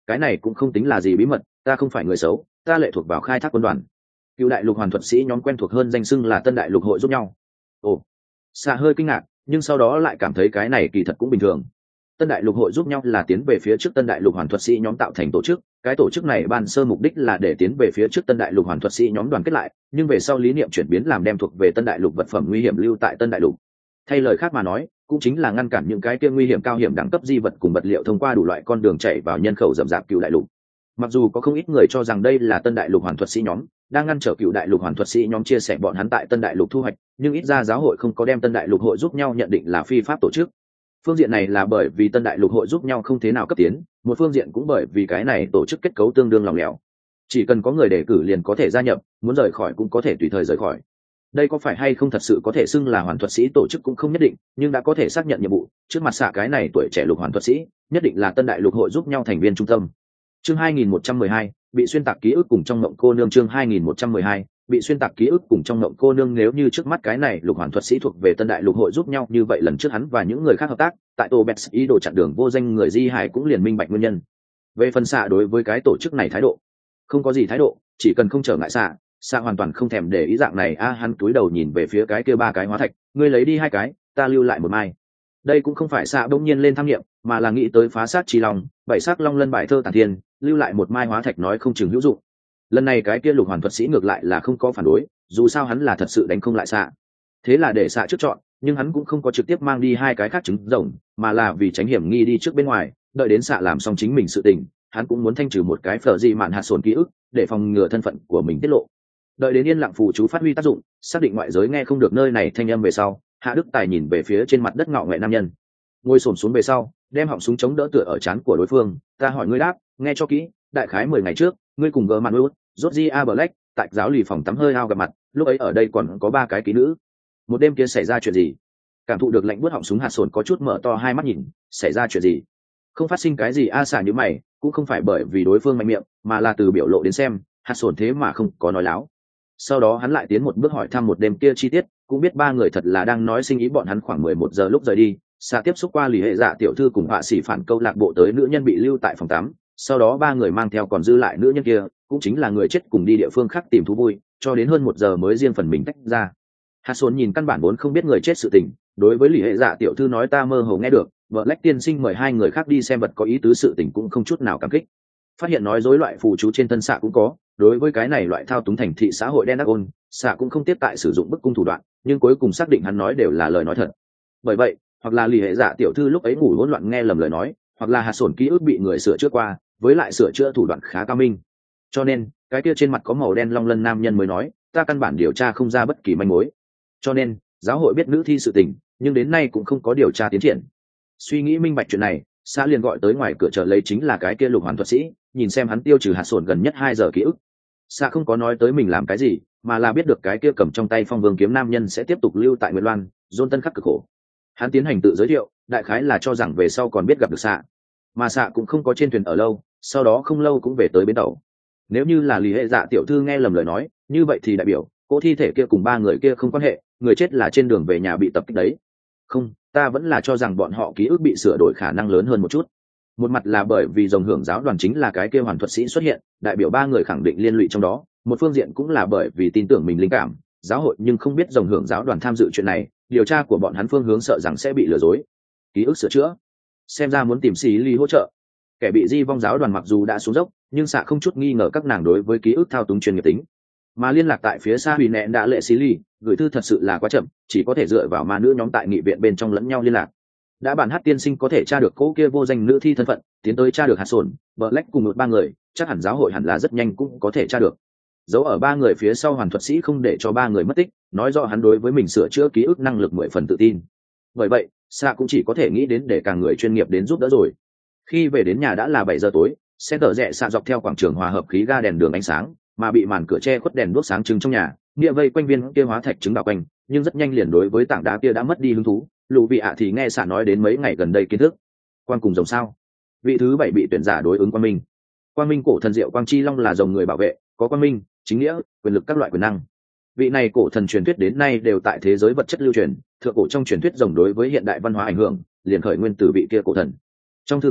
cái này cũng không tính là gì bí mật, ta không phải người xấu, ta lệ thuộc vào khai thác quân đoàn. Cựu đại lục hoàn thuật sĩ nhóm quen thuộc hơn danh xưng là Tân Đại Lục hội giúp nhau. Ồ, xạ hơi kinh ngạc, nhưng sau đó lại cảm thấy cái này kỳ thật cũng bình thường. Tân Đại Lục hội giúp nhau là tiến về phía trước Tân Đại Lục hoàn thuật sĩ nhóm tạo thành tổ chức, cái tổ chức này ban sơ mục đích là để tiến về phía trước Tân Đại Lục hoàn thuật sĩ nhóm đoàn kết lại, nhưng về sau lý niệm chuyển biến làm đem thuộc về Tân Đại Lục vật phẩm nguy hiểm lưu tại Tân Đại Lục. Thay lời khác mà nói, cũng chính là ngăn cản những cái kia nguy hiểm cao hiểm đẳng cấp di vật cùng vật liệu thông qua đủ loại con đường chạy vào nhân khẩu rậm rạp Cựu Đại Lục. Mặc dù có không ít người cho rằng đây là Tân Đại Lục hoàn thuật sĩ nhóm đang ngăn trở Cựu Đại Lục hoàn thuật sĩ nhóm chia sẻ bọn hắn tại Tân Đại Lục thu hoạch, nhưng ít ra giáo hội không có đem Tân Đại Lục hội giúp nhau nhận định là phi pháp tổ chức. Phương diện này là bởi vì Tân Đại Lục hội giúp nhau không thế nào cấp tiến, một phương diện cũng bởi vì cái này tổ chức kết cấu tương đương lỏng lẻo. Chỉ cần có người đề cử liền có thể gia nhập, muốn rời khỏi cũng có thể tùy thời rời khỏi. Đây có phải hay không thật sự có thể xưng là hoàn thuật sĩ tổ chức cũng không nhất định, nhưng đã có thể xác nhận nhiệm vụ, trước mặt xạ cái này tuổi trẻ lục hoàn thuật sĩ, nhất định là Tân Đại Lục hội giúp nhau thành viên trung tâm. Chương hai nghìn một trăm mười hai, bị xuyên tạc ký ức cùng trong mộng cô nương. Chương hai nghìn một trăm mười hai, bị xuyên tạc ký ức cùng trong mộng cô nương. Nếu như trước mắt cái này lục hoàn thuật sĩ thuộc về Tân Đại Lục hội giúp nhau, như vậy lần trước hắn và những người khác hợp tác tại Tô Bẹt ý đồ chặn đường vô danh người Di Hải cũng liền minh bạch nguyên nhân. Về phần xạ đối với cái tổ chức này thái độ, không có gì thái độ, chỉ cần không trở ngại xạ, xạ hoàn toàn không thèm để ý dạng này. A hắn cúi đầu nhìn về phía cái kia ba cái hóa thạch, ngươi lấy đi hai cái, ta lưu lại một mai. Đây cũng không phải xạ đông nhiên lên tham nghiệm, mà là nghĩ tới phá sát chi long, bảy sắc long lân bài thơ tản thiên, lưu lại một mai hóa thạch nói không chừng hữu dụng. Lần này cái kia lục hoàn thuật sĩ ngược lại là không có phản đối, dù sao hắn là thật sự đánh không lại xạ, thế là để xạ trước chọn, nhưng hắn cũng không có trực tiếp mang đi hai cái khác trứng rồng, mà là vì tránh hiểm nghi đi trước bên ngoài, đợi đến xạ làm xong chính mình sự tình, hắn cũng muốn thanh trừ một cái phở dị mạn hạt sồn ký ức, để phòng ngừa thân phận của mình tiết lộ. Đợi đến yên lặng phù chú phát huy tác dụng, xác định ngoại giới nghe không được nơi này thanh âm về sau, Hạ Đức Tài nhìn về phía trên mặt đất ngọ nghệ nam nhân, ngồi xổm xuống về sau, đem họng súng chống đỡ tựa ở trán của đối phương. Ta hỏi ngươi đáp, nghe cho kỹ, đại khái mười ngày trước, ngươi cùng gờ mặt út, Georgia Black, tại giáo lì phòng tắm hơi ao gặp mặt, lúc ấy ở đây còn có ba cái ký nữ. Một đêm kia xảy ra chuyện gì? Cảm thụ được lạnh buốt họng súng hạt sồn có chút mở to hai mắt nhìn, xảy ra chuyện gì? Không phát sinh cái gì. A xả như mày, cũng không phải bởi vì đối phương mạnh miệng, mà là từ biểu lộ đến xem, hạt sồn thế mà không có nói láo. Sau đó hắn lại tiến một bước hỏi thăm một đêm kia chi tiết, cũng biết ba người thật là đang nói sinh ý. Bọn hắn khoảng mười một giờ lúc rời đi, xạ tiếp xúc qua lì hệ dạ tiểu thư cùng họa sĩ phản câu lạc bộ tới nữ nhân bị lưu tại phòng tắm, sau đó ba người mang theo còn dư lại nữ nhân kia, cũng chính là người chết cùng đi địa phương khác tìm thú vui, cho đến hơn một giờ mới riêng phần mình tách ra. Hạt Sồn nhìn căn bản vốn không biết người chết sự tình, đối với lì hệ dạ tiểu thư nói ta mơ hồ nghe được, vợ Lách tiên sinh mời hai người khác đi xem vật có ý tứ sự tình cũng không chút nào cảm kích. Phát hiện nói dối loại phù chú trên thân xạ cũng có, đối với cái này loại thao túng thành thị xã hội đen đắc ôn, xạ cũng không tiếp tại sử dụng bức cung thủ đoạn, nhưng cuối cùng xác định hắn nói đều là lời nói thật. Bởi vậy, hoặc là lì hệ dạ tiểu thư lúc ấy ngủ hỗn loạn nghe lầm lời nói, hoặc là Hạt Sồn ký ức bị người sửa chữa qua, với lại sửa chữa thủ đoạn khá cao minh. Cho nên cái kia trên mặt có màu đen long lân nam nhân mới nói, ta căn bản điều tra không ra bất kỳ manh mối. Cho nên giáo hội biết nữ thi sự tình, nhưng đến nay cũng không có điều tra tiến triển. Suy nghĩ minh bạch chuyện này, xã liền gọi tới ngoài cửa chờ lấy chính là cái kia lục hoàn thuật sĩ, nhìn xem hắn tiêu trừ Hạt Sồn gần nhất hai giờ ký ức. Xã không có nói tới mình làm cái gì, mà là biết được cái kia cầm trong tay phong vương kiếm nam nhân sẽ tiếp tục lưu tại Nguyệt Loan, Dôn Tân khắc cực khổ. Hắn tiến hành tự giới thiệu, đại khái là cho rằng về sau còn biết gặp được xạ, mà xạ cũng không có trên thuyền ở lâu, sau đó không lâu cũng về tới bến tàu. Nếu như là lì hệ dạ tiểu thư nghe lầm lời nói, như vậy thì đại biểu cỗ thi thể kia cùng ba người kia không quan hệ, người chết là trên đường về nhà bị tập kích đấy. Không, ta vẫn là cho rằng bọn họ ký ức bị sửa đổi khả năng lớn hơn một chút. Một mặt là bởi vì dòng hưởng giáo đoàn chính là cái kia hoàn thuật sĩ xuất hiện, đại biểu ba người khẳng định liên lụy trong đó, một phương diện cũng là bởi vì tin tưởng mình linh cảm giáo hội, nhưng không biết dòng hưởng giáo đoàn tham dự chuyện này, điều tra của bọn hắn phương hướng sợ rằng sẽ bị lừa dối. Ký ức sửa chữa, xem ra muốn tìm xì ly hỗ trợ. Kẻ bị di vong giáo đoàn mặc dù đã xuống dốc, nhưng xạ không chút nghi ngờ các nàng đối với ký ức thao túng chuyên nghiệp tính, mà liên lạc tại phía xa hủy nẹn đã lệ xì ly gửi thư thật sự là quá chậm, chỉ có thể dựa vào ma nữ nhóm tại nghị viện bên trong lẫn nhau liên lạc. Đã bản hát tiên sinh có thể tra được cỗ kia vô danh nữ thi thân phận, tiến tới tra được Hạt Sồn, Black cùng một ba người, chắc hẳn giáo hội hẳn là rất nhanh cũng có thể tra được. Giấu ở ba người phía sau hoàn thuật sĩ không để cho ba người mất tích, nói rõ hắn đối với mình sửa chữa ký ức năng lực mười phần tự tin. Bởi vậy xạ cũng chỉ có thể nghĩ đến để càng người chuyên nghiệp đến giúp đỡ rồi. Khi về đến nhà đã là bảy giờ tối, xe tờ rẽ xạ dọc theo quảng trường hòa hợp khí ga đèn đường ánh sáng, mà bị màn cửa che khuất đèn đuốc sáng trưng trong nhà, nghĩa vây quanh viên kia hóa thạch trứng đào quanh, nhưng rất nhanh liền đối với tảng đá kia đã mất đi hứng thú. Lũ vị ạ thì nghe xạ nói đến mấy ngày gần đây kiến thức quan cùng rồng sao. Vị thứ bảy bị tuyển giả đối ứng quang minh. Quang minh cổ thần diệu quang chi long là rồng người bảo vệ, có quang minh, chính nghĩa, quyền lực các loại quyền năng. Vị này cổ thần truyền thuyết đến nay đều tại thế giới vật chất lưu truyền, thượng cổ trong truyền thuyết rồng đối với hiện đại văn hóa ảnh hưởng liền khởi nguyên từ vị kia cổ thần. Trong thư phòng,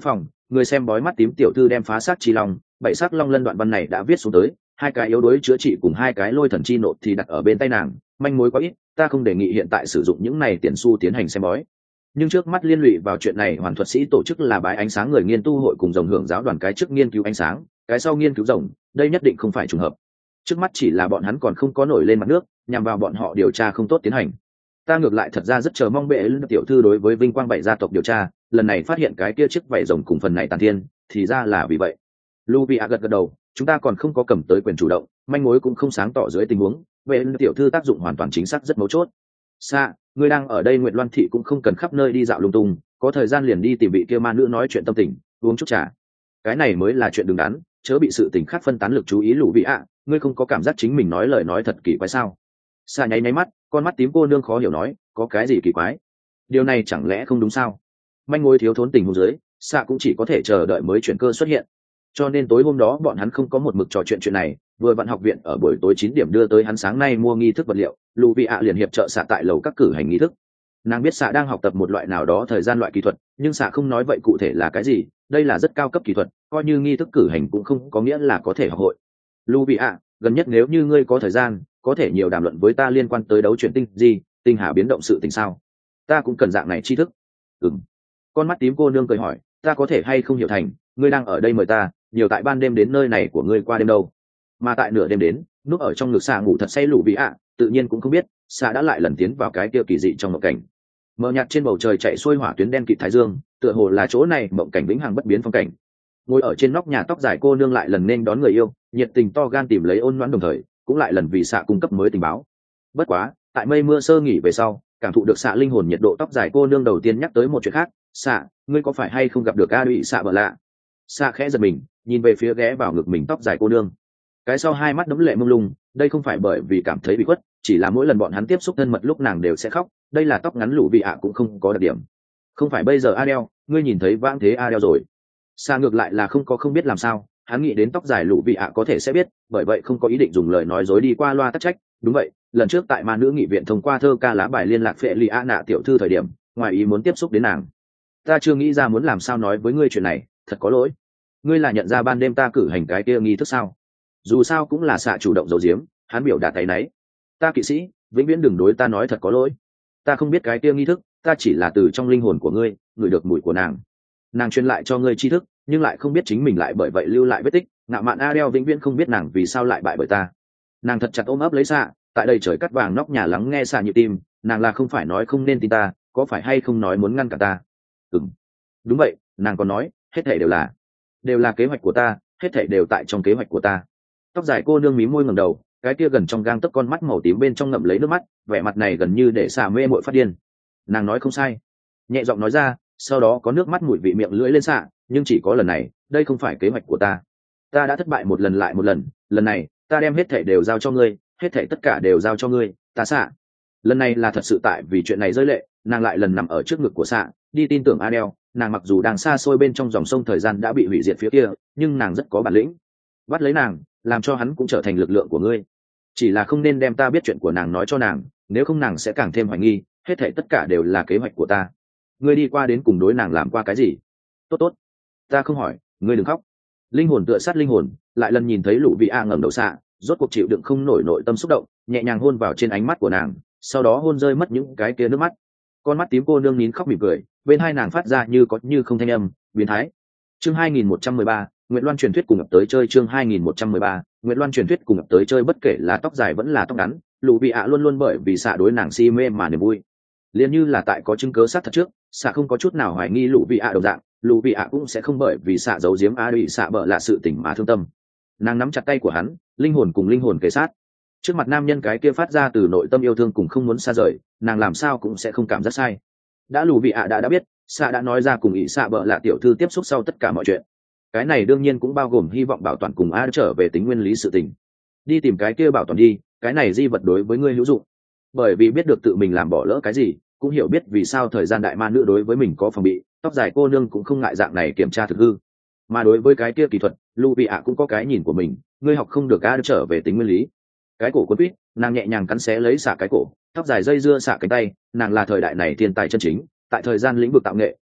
Người xem bói mắt tím tiểu thư đem phá xác chi long, bảy xác long lân đoạn văn này đã viết xuống tới, hai cái yếu đuối chữa trị cùng hai cái lôi thần chi nộ thì đặt ở bên tay nàng, manh mối quá ít, ta không đề nghị hiện tại sử dụng những này tiền xu tiến hành xem bói. Nhưng trước mắt liên lụy vào chuyện này hoàn thuật sĩ tổ chức là bái ánh sáng người nghiên tu hội cùng rồng hưởng giáo đoàn, cái trước nghiên cứu ánh sáng, cái sau nghiên cứu rồng, đây nhất định không phải trùng hợp. Trước mắt chỉ là bọn hắn còn không có nổi lên mặt nước, nhằm vào bọn họ điều tra không tốt tiến hành. Ta ngược lại thật ra rất chờ mong bệ tiểu thư đối với vinh quang bảy gia tộc điều tra, lần này phát hiện cái kia chiếc vảy rồng cùng phần này tàn thiên, thì ra là vì vậy. Luvia gật gật đầu, chúng ta còn không có cầm tới quyền chủ động, manh mối cũng không sáng tỏ dưới tình huống, bệ tiểu thư tác dụng hoàn toàn chính xác rất mấu chốt. Sa, ngươi đang ở đây Nguyệt Loan thị cũng không cần khắp nơi đi dạo lung tung, có thời gian liền đi tìm vị kia ma nữ nói chuyện tâm tình, uống chút trà. Cái này mới là chuyện đứng đắn, chớ bị sự tình khác phân tán lực chú ý. Luvia, ngươi không có cảm giác chính mình nói lời nói thật kỳ quái sao? Sa nháy nháy mắt, con mắt tím cô nương khó hiểu nói, có cái gì kỳ quái? Điều này chẳng lẽ không đúng sao? Manh mối thiếu thốn tình huống dưới, Sa cũng chỉ có thể chờ đợi mới chuyển cơ xuất hiện. Cho nên tối hôm đó bọn hắn không có một mực trò chuyện chuyện này, vừa vặn học viện ở buổi tối chín điểm đưa tới hắn sáng nay mua nghi thức vật liệu, Luvia liền hiệp trợ Sa tại lầu các cử hành nghi thức. Nàng biết Sa đang học tập một loại nào đó thời gian loại kỹ thuật, nhưng Sa không nói vậy cụ thể là cái gì, đây là rất cao cấp kỹ thuật, coi như nghi thức cử hành cũng không có nghĩa là có thể học hội. Luvia, gần nhất nếu như ngươi có thời gian, có thể nhiều đàm luận với ta liên quan tới đấu chuyển tinh gì, tinh hà biến động sự tình sao? Ta cũng cần dạng này tri thức. Ừm. Con mắt tím cô nương cười hỏi, ta có thể hay không hiểu thành, ngươi đang ở đây mời ta, nhiều tại ban đêm đến nơi này của ngươi qua đêm đâu, mà tại nửa đêm đến, núp ở trong ngực Sa ngủ thật say. Luvia tự nhiên cũng không biết, Sa đã lại lần tiến vào cái kia kỳ dị trong mộng cảnh. Mờ nhạt trên bầu trời chạy xuôi hỏa tuyến đen kịt thái dương, tựa hồ là chỗ này mộng cảnh vĩnh hằng bất biến phong cảnh. Ngồi ở trên nóc nhà tóc dài cô nương lại lần nên đón người yêu, nhiệt tình to gan tìm lấy ôn nhoãn, đồng thời cũng lại lần vì Sa cung cấp mới tình báo. Bất quá, tại mây mưa sơ nghỉ về sau, cảm thụ được Sa linh hồn nhiệt độ, tóc dài cô nương đầu tiên nhắc tới một chuyện khác. Sa, ngươi có phải hay không gặp được a đụy Sa bợ lạ? Sa khẽ giật mình, nhìn về phía ghé vào ngực mình tóc dài cô nương. Cái sau hai mắt đẫm lệ mông lung, đây không phải bởi vì cảm thấy bị khuất, chỉ là mỗi lần bọn hắn tiếp xúc thân mật lúc nàng đều sẽ khóc, đây là tóc ngắn. Luvia cũng không có đặc điểm. Không phải bây giờ Adele, ngươi nhìn thấy vãng thế Adele rồi. Sa ngược lại là không có không biết làm sao, hắn nghĩ đến tóc dài Luvia có thể sẽ biết, bởi vậy không có ý định dùng lời nói dối đi qua loa tắc trách. Đúng vậy, lần trước tại ma nữ nghị viện thông qua thơ ca lá bài liên lạc phệ lì a nạ tiểu thư thời điểm, ngoài ý muốn tiếp xúc đến nàng. Ta chưa nghĩ ra muốn làm sao nói với ngươi chuyện này, thật có lỗi. Ngươi là nhận ra ban đêm ta cử hành cái kia nghi thức sao? Dù sao cũng là Sa chủ động giấu giếm, hắn biểu đạt thấy nấy. Ta kỵ sĩ, vĩnh viễn đừng đối ta nói thật có lỗi. Ta không biết cái kia nghi thức, ta chỉ là từ trong linh hồn của ngươi ngửi được mùi của nàng. Nàng truyền lại cho ngươi tri thức, nhưng lại không biết chính mình lại bởi vậy lưu lại vết tích. Ngạo mạn Adele vĩnh viễn không biết nàng vì sao lại bại bởi ta. Nàng thật chặt ôm ấp lấy Sa, tại đây trời cắt vàng nóc nhà lắng nghe Sa nhịp tim. Nàng là không phải nói không nên tin ta, có phải hay không nói muốn ngăn cản ta? Ừm, đúng vậy. Nàng còn nói, hết thảy đều là đều là kế hoạch của ta, hết thảy đều tại trong kế hoạch của ta. Tóc dài cô nương mím môi ngẩng đầu, cái kia gần trong gang tấc con mắt màu tím bên trong ngậm lấy nước mắt, vẻ mặt này gần như để Sa mê muội phát điên. Nàng nói không sai, nhẹ giọng nói ra, sau đó có nước mắt mùi vị miệng lưỡi lên Sa, nhưng chỉ có lần này, đây không phải kế hoạch của ta. Ta đã thất bại một lần lại một lần, lần này, ta đem hết thảy đều giao cho ngươi, hết thảy tất cả đều giao cho ngươi, ta Sa. Lần này là thật sự, tại vì chuyện này rơi lệ, nàng lại lần nằm ở trước ngực của Sa, đi tin tưởng Adele. Nàng mặc dù đang xa xôi bên trong dòng sông thời gian đã bị hủy diệt phía kia, nhưng nàng rất có bản lĩnh. Bắt lấy nàng, làm cho hắn cũng trở thành lực lượng của ngươi. Chỉ là không nên đem ta biết chuyện của nàng nói cho nàng, nếu không nàng sẽ càng thêm hoài nghi, hết thảy tất cả đều là kế hoạch của ta. Ngươi đi qua đến cùng đối nàng làm qua cái gì? Tốt tốt, ta không hỏi, ngươi đừng khóc. Linh hồn tựa sát linh hồn, lại lần nhìn thấy Luvia ngẩng đầu Sa, rốt cuộc chịu đựng không nổi nội tâm xúc động, nhẹ nhàng hôn vào trên ánh mắt của nàng, sau đó hôn rơi mất những cái kia nước mắt. Con mắt tím cô nương nín khóc mỉm cười, bên hai nàng phát ra như có như không thanh âm, biến thái. Chương hai nghìn một trăm mười ba, Nguyệt Loan truyền thuyết cùng ập tới chơi. Chương hai nghìn một trăm mười ba, Nguyệt Loan truyền thuyết cùng ập tới chơi. Bất kể là tóc dài vẫn là tóc ngắn, Luvia luôn luôn bởi vì Sa đối nàng si mê mà niềm vui. Liên như là tại có chứng cứ xác thật trước, Sa không có chút nào hoài nghi Luvia đồng dạng, Luvia cũng sẽ không bởi vì Sa giấu giếm a đụy Sa bợ lạ sự tình mà thương tâm. Nàng nắm chặt tay của hắn, linh hồn cùng linh hồn kề sát. Trước mặt nam nhân cái kia phát ra từ nội tâm yêu thương cùng không muốn xa rời, nàng làm sao cũng sẽ không cảm giác sai. Đã Luvia đã đã biết, Sa đã nói ra cùng ỷ Sa bợ lạ tiểu thư tiếp xúc sau tất cả mọi chuyện. Cái này đương nhiên cũng bao gồm hy vọng bảo toàn cùng a trở về tính nguyên lý sự tình. Đi tìm cái kia bảo toàn đi, cái này di vật đối với ngươi hữu dụng. Bởi vì biết được tự mình làm bỏ lỡ cái gì, cũng hiểu biết vì sao thời gian đại ma nữ đối với mình có phòng bị, tóc dài cô nương cũng không ngại dạng này kiểm tra thực hư. Mà đối với cái kia kỹ thuật, Luvia cũng có cái nhìn của mình, ngươi học không được a trở về tính nguyên lý. Cái cổ cuốn quýt, nàng nhẹ nhàng cắn xé lấy xả cái cổ, tóc dài dây dưa xả cánh tay, nàng là thời đại này thiên tài chân chính, tại thời gian lĩnh vực tạo nghệ,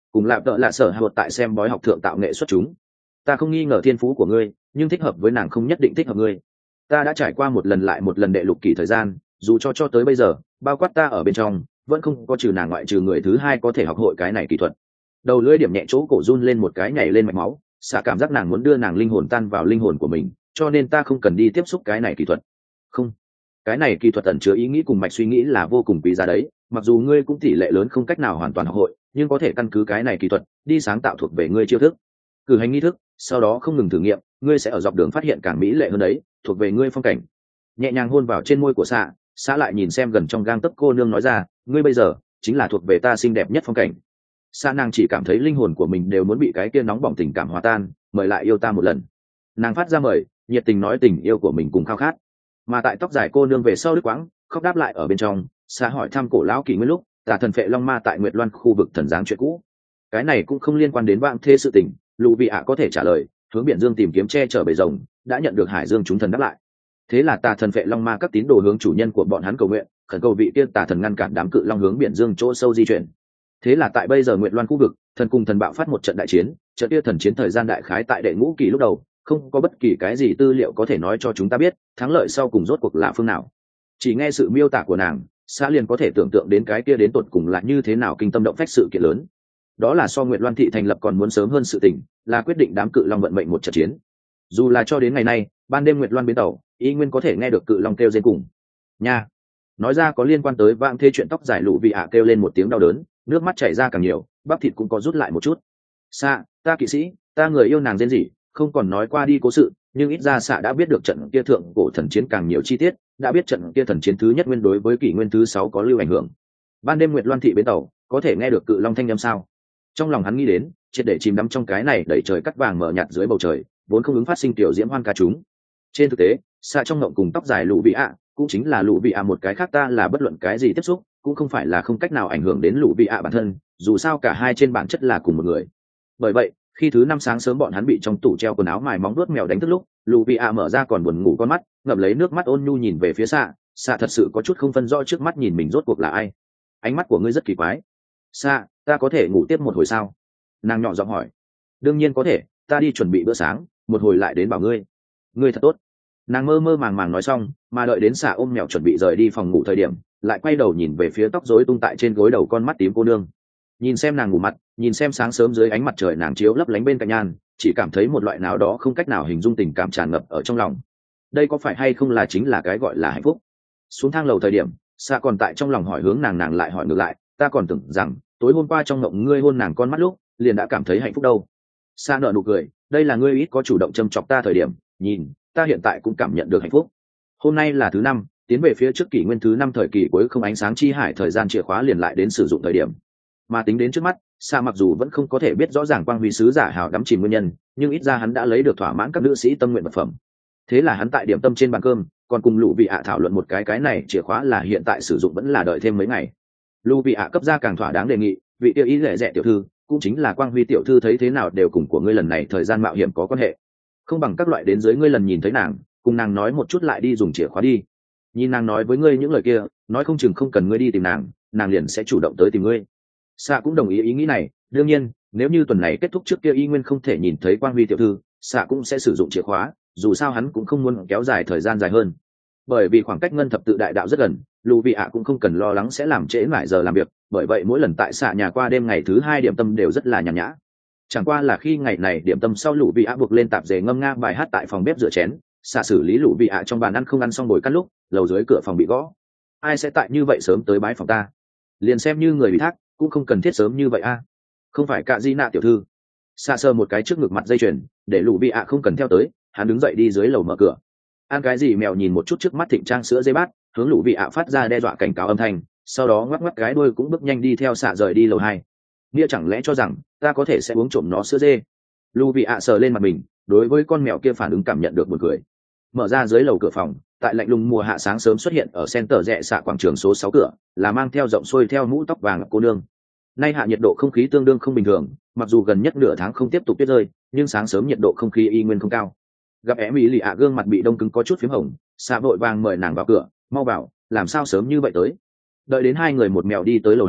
cùng lạp tợ lạ sở hạ tại xem bói học thượng tạo nghệ xuất chúng. Ta không nghi ngờ thiên phú của ngươi, nhưng thích hợp với nàng không nhất định thích hợp ngươi. Ta đã trải qua một lần lại một lần đệ lục kỷ thời gian, dù cho cho tới bây giờ, bao quát ta ở bên trong, vẫn không có trừ nàng ngoại trừ người thứ hai có thể học hội cái này kỹ thuật. Đầu lưỡi điểm nhẹ chỗ cổ run lên một cái, nhảy lên mạch máu, xạ cảm giác nàng muốn đưa nàng linh hồn tan vào linh hồn của mình, cho nên ta không cần đi tiếp xúc cái này kỹ thuật. Không, cái này kỹ thuật ẩn chứa ý nghĩ cùng mạch suy nghĩ là vô cùng quý giá đấy, mặc dù ngươi cũng tỷ lệ lớn không cách nào hoàn toàn học hội, nhưng có thể căn cứ cái này kỹ thuật đi sáng tạo thuộc về ngươi chiêu thức, cử hành nghi thức, sau đó không ngừng thử nghiệm, ngươi sẽ ở dọc đường phát hiện càng mỹ lệ hơn đấy, thuộc về ngươi phong cảnh. Nhẹ nhàng hôn vào trên môi của xạ, xạ lại nhìn xem gần trong gang tấc cô nương nói ra, ngươi bây giờ chính là thuộc về ta xinh đẹp nhất phong cảnh. Xạ nàng chỉ cảm thấy linh hồn của mình đều muốn bị cái kia nóng bỏng tình cảm hòa tan, mời lại yêu ta một lần. Nàng phát ra mời, nhiệt tình nói tình yêu của mình cùng khao khát. Mà tại tóc dài cô nương về sau đứt quãng, khóc đáp lại ở bên trong, xạ hỏi thăm cổ lão kỷ nguyên lúc tà thần phệ long ma tại Nguyệt Loan khu vực thần giáng chuyện cũ. Cái này cũng không liên quan đến vãng thế sự tình, lũ vị ạ có thể trả lời, hướng biển dương tìm kiếm che chở bầy rồng, đã nhận được hải dương chúng thần đáp lại. Thế là tà thần phệ long ma các tín đồ hướng chủ nhân của bọn hắn cầu nguyện, khẩn cầu vị kia tà thần ngăn cản đám cự long hướng biển dương chỗ sâu di chuyển. Thế là tại bây giờ Nguyệt Loan khu vực, thần cùng thần bạo phát một trận đại chiến, trận kia thần chiến thời gian đại khái tại đệ ngũ kỳ lúc đầu, không có bất kỳ cái gì tư liệu có thể nói cho chúng ta biết thắng lợi sau cùng rốt cuộc là phương nào. Chỉ nghe sự miêu tả của nàng, xã liền có thể tưởng tượng đến cái kia đến tột cùng là như thế nào kinh tâm động phách sự kiện lớn. Đó là so Nguyệt Loan thị thành lập còn muốn sớm hơn sự tình, là quyết định đám cự long vận mệnh một trận chiến. Dù là cho đến ngày nay, ban đêm Nguyệt Loan bến tàu, y nguyên có thể nghe được cự long kêu rên cùng. Nha. Nói ra có liên quan tới vãng thế chuyện tóc dài lũ vị ạ kêu lên một tiếng đau đớn, nước mắt chảy ra càng nhiều, bắp thịt cũng có rút lại một chút. Xạ, ta kỵ sĩ, ta người yêu nàng rên rỉ, không còn nói qua đi cố sự, nhưng ít ra xạ đã biết được trận kia thượng cổ thần chiến càng nhiều chi tiết, đã biết trận kia thần chiến thứ nhất nguyên đối với kỷ nguyên thứ sáu có lưu ảnh hưởng. Ban đêm Nguyệt Loan thị bến tàu, có thể nghe được cự long thanh âm sao? Trong lòng hắn nghĩ đến, triệt để chìm đắm trong cái này đẩy trời cắt vàng mở nhạt dưới bầu trời, vốn không ứng phát sinh tiểu diễm hoan ca chúng. Trên thực tế, xạ trong ngộng cùng tóc dài lũ vị ạ, cũng chính là lũ vị ạ một cái khác ta là bất luận cái gì tiếp xúc, cũng không phải là không cách nào ảnh hưởng đến lũ vị ạ bản thân, dù sao cả hai trên bản chất là cùng một người. Bởi vậy, khi thứ năm sáng sớm bọn hắn bị trong tủ treo quần áo mài móng vuốt mèo đánh thức lúc, lũ vị ạ mở ra còn buồn ngủ con mắt, ngậm lấy nước mắt ôn nhu nhìn về phía xạ, xạ thật sự có chút không phân rõ trước mắt nhìn mình rốt cuộc là ai. Ánh mắt của ngươi rất kỳ quái. Xạ, ta có thể ngủ tiếp một hồi sao? Nàng nhỏ giọng hỏi. Đương nhiên có thể, ta đi chuẩn bị bữa sáng, một hồi lại đến bảo ngươi. Ngươi thật tốt. Nàng mơ mơ màng màng nói xong, mà đợi đến xạ ôm mèo chuẩn bị rời đi phòng ngủ thời điểm, lại quay đầu nhìn về phía tóc rối tung tại trên gối đầu con mắt tím cô nương. Nhìn xem nàng ngủ mặt, nhìn xem sáng sớm dưới ánh mặt trời nàng chiếu lấp lánh bên cạnh nhan, chỉ cảm thấy một loại nào đó không cách nào hình dung tình cảm tràn ngập ở trong lòng. Đây có phải hay không là chính là cái gọi là hạnh phúc? Xuống thang lầu thời điểm, xạ còn tại trong lòng hỏi hướng nàng, nàng lại hỏi ngược lại, ta còn tưởng rằng tối hôm qua trong ngộng ngươi hôn nàng con mắt lúc liền đã cảm thấy hạnh phúc đâu. Xạ nở nụ cười, đây là ngươi ít có chủ động châm chọc ta thời điểm, nhìn ta hiện tại cũng cảm nhận được hạnh phúc. Hôm nay là thứ năm, tiến về phía trước kỷ nguyên thứ năm thời kỳ cuối không ánh sáng chi hải thời gian chìa khóa liền lại đến sử dụng thời điểm. Mà tính đến trước mắt, Sa mặc dù vẫn không có thể biết rõ ràng quang huy sứ giả hào đắm chìm nguyên nhân, nhưng ít ra hắn đã lấy được thỏa mãn các nữ sĩ tâm nguyện vật phẩm. Thế là hắn tại điểm tâm trên bàn cơm, còn cùng Lũ Vị ạ thảo luận một cái cái này chìa khóa là hiện tại sử dụng vẫn là đợi thêm mấy ngày. Lũ Vị ạ cấp ra càng thỏa đáng đề nghị, vị yêu ý rẻ rẻ tiểu thư, cũng chính là quang huy tiểu thư thấy thế nào đều cùng của ngươi lần này thời gian mạo hiểm có quan hệ. Không bằng các loại đến dưới ngươi lần nhìn thấy nàng, cùng nàng nói một chút lại đi dùng chìa khóa đi. Nhìn nàng nói với ngươi những lời kia, nói không chừng không cần ngươi đi tìm nàng, nàng liền sẽ chủ động tới tìm ngươi. Sa cũng đồng ý ý nghĩ này, đương nhiên, nếu như tuần này kết thúc trước kia y nguyên không thể nhìn thấy quang huy tiểu thư, Sa cũng sẽ sử dụng chìa khóa, dù sao hắn cũng không muốn kéo dài thời gian dài hơn. Bởi vì khoảng cách ngân thập tự đại đạo rất gần, Lũ Vị ạ cũng không cần lo lắng sẽ làm trễ mãi giờ làm việc, bởi vậy mỗi lần tại Sa nhà qua đêm ngày thứ hai điểm tâm đều rất là nhàn nhã. Chẳng qua là khi ngày này điểm tâm sau Lũ Vị ạ buộc lên tạp dề ngâm nga bài hát tại phòng bếp rửa chén, Sa xử lý Lũ Vị ạ trong bàn ăn không ăn xong bồi cắt lúc, lầu dưới cửa phòng bị gõ. Ai sẽ tại như vậy sớm tới bái phòng ta? Liền xem như người ủy thác, cũng không cần thiết sớm như vậy a. Không phải Cạ Di Nạ tiểu thư. Sa sờ một cái trước ngực mặt dây chuyền, để Lũ Vị ạ không cần theo tới, hắn đứng dậy đi dưới lầu mở cửa. Ăn cái gì? Mèo nhìn một chút trước mắt thịnh trang sữa dây bát, hướng Lũ Vị ạ phát ra đe dọa cảnh cáo âm thanh, sau đó ngoắc ngoắc cái đuôi cũng bước nhanh đi theo Sa rời đi lầu hai. Nghĩa chẳng lẽ cho rằng ta có thể sẽ uống trộm nó sữa dê? Lũ Vị ạ sờ lên mặt mình, đối với con mèo kia phản ứng cảm nhận được một cười. Mở ra dưới lầu cửa phòng, tại lạnh lùng mùa hạ sáng sớm xuất hiện ở center rẽ xạ quảng trường số sáu cửa, là mang theo rộng xuôi theo mũ tóc vàng cô nương. Nay hạ nhiệt độ không khí tương đương không bình thường, mặc dù gần nhất nửa tháng không tiếp tục tuyết rơi, nhưng sáng sớm nhiệt độ không khí y nguyên không cao. Gặp em ý lì ạ gương mặt bị đông cứng có chút phím hồng, xạ vội vàng mời nàng vào cửa, mau vào, làm sao sớm như vậy tới? Đợi đến hai người một mèo đi tới lầu hai,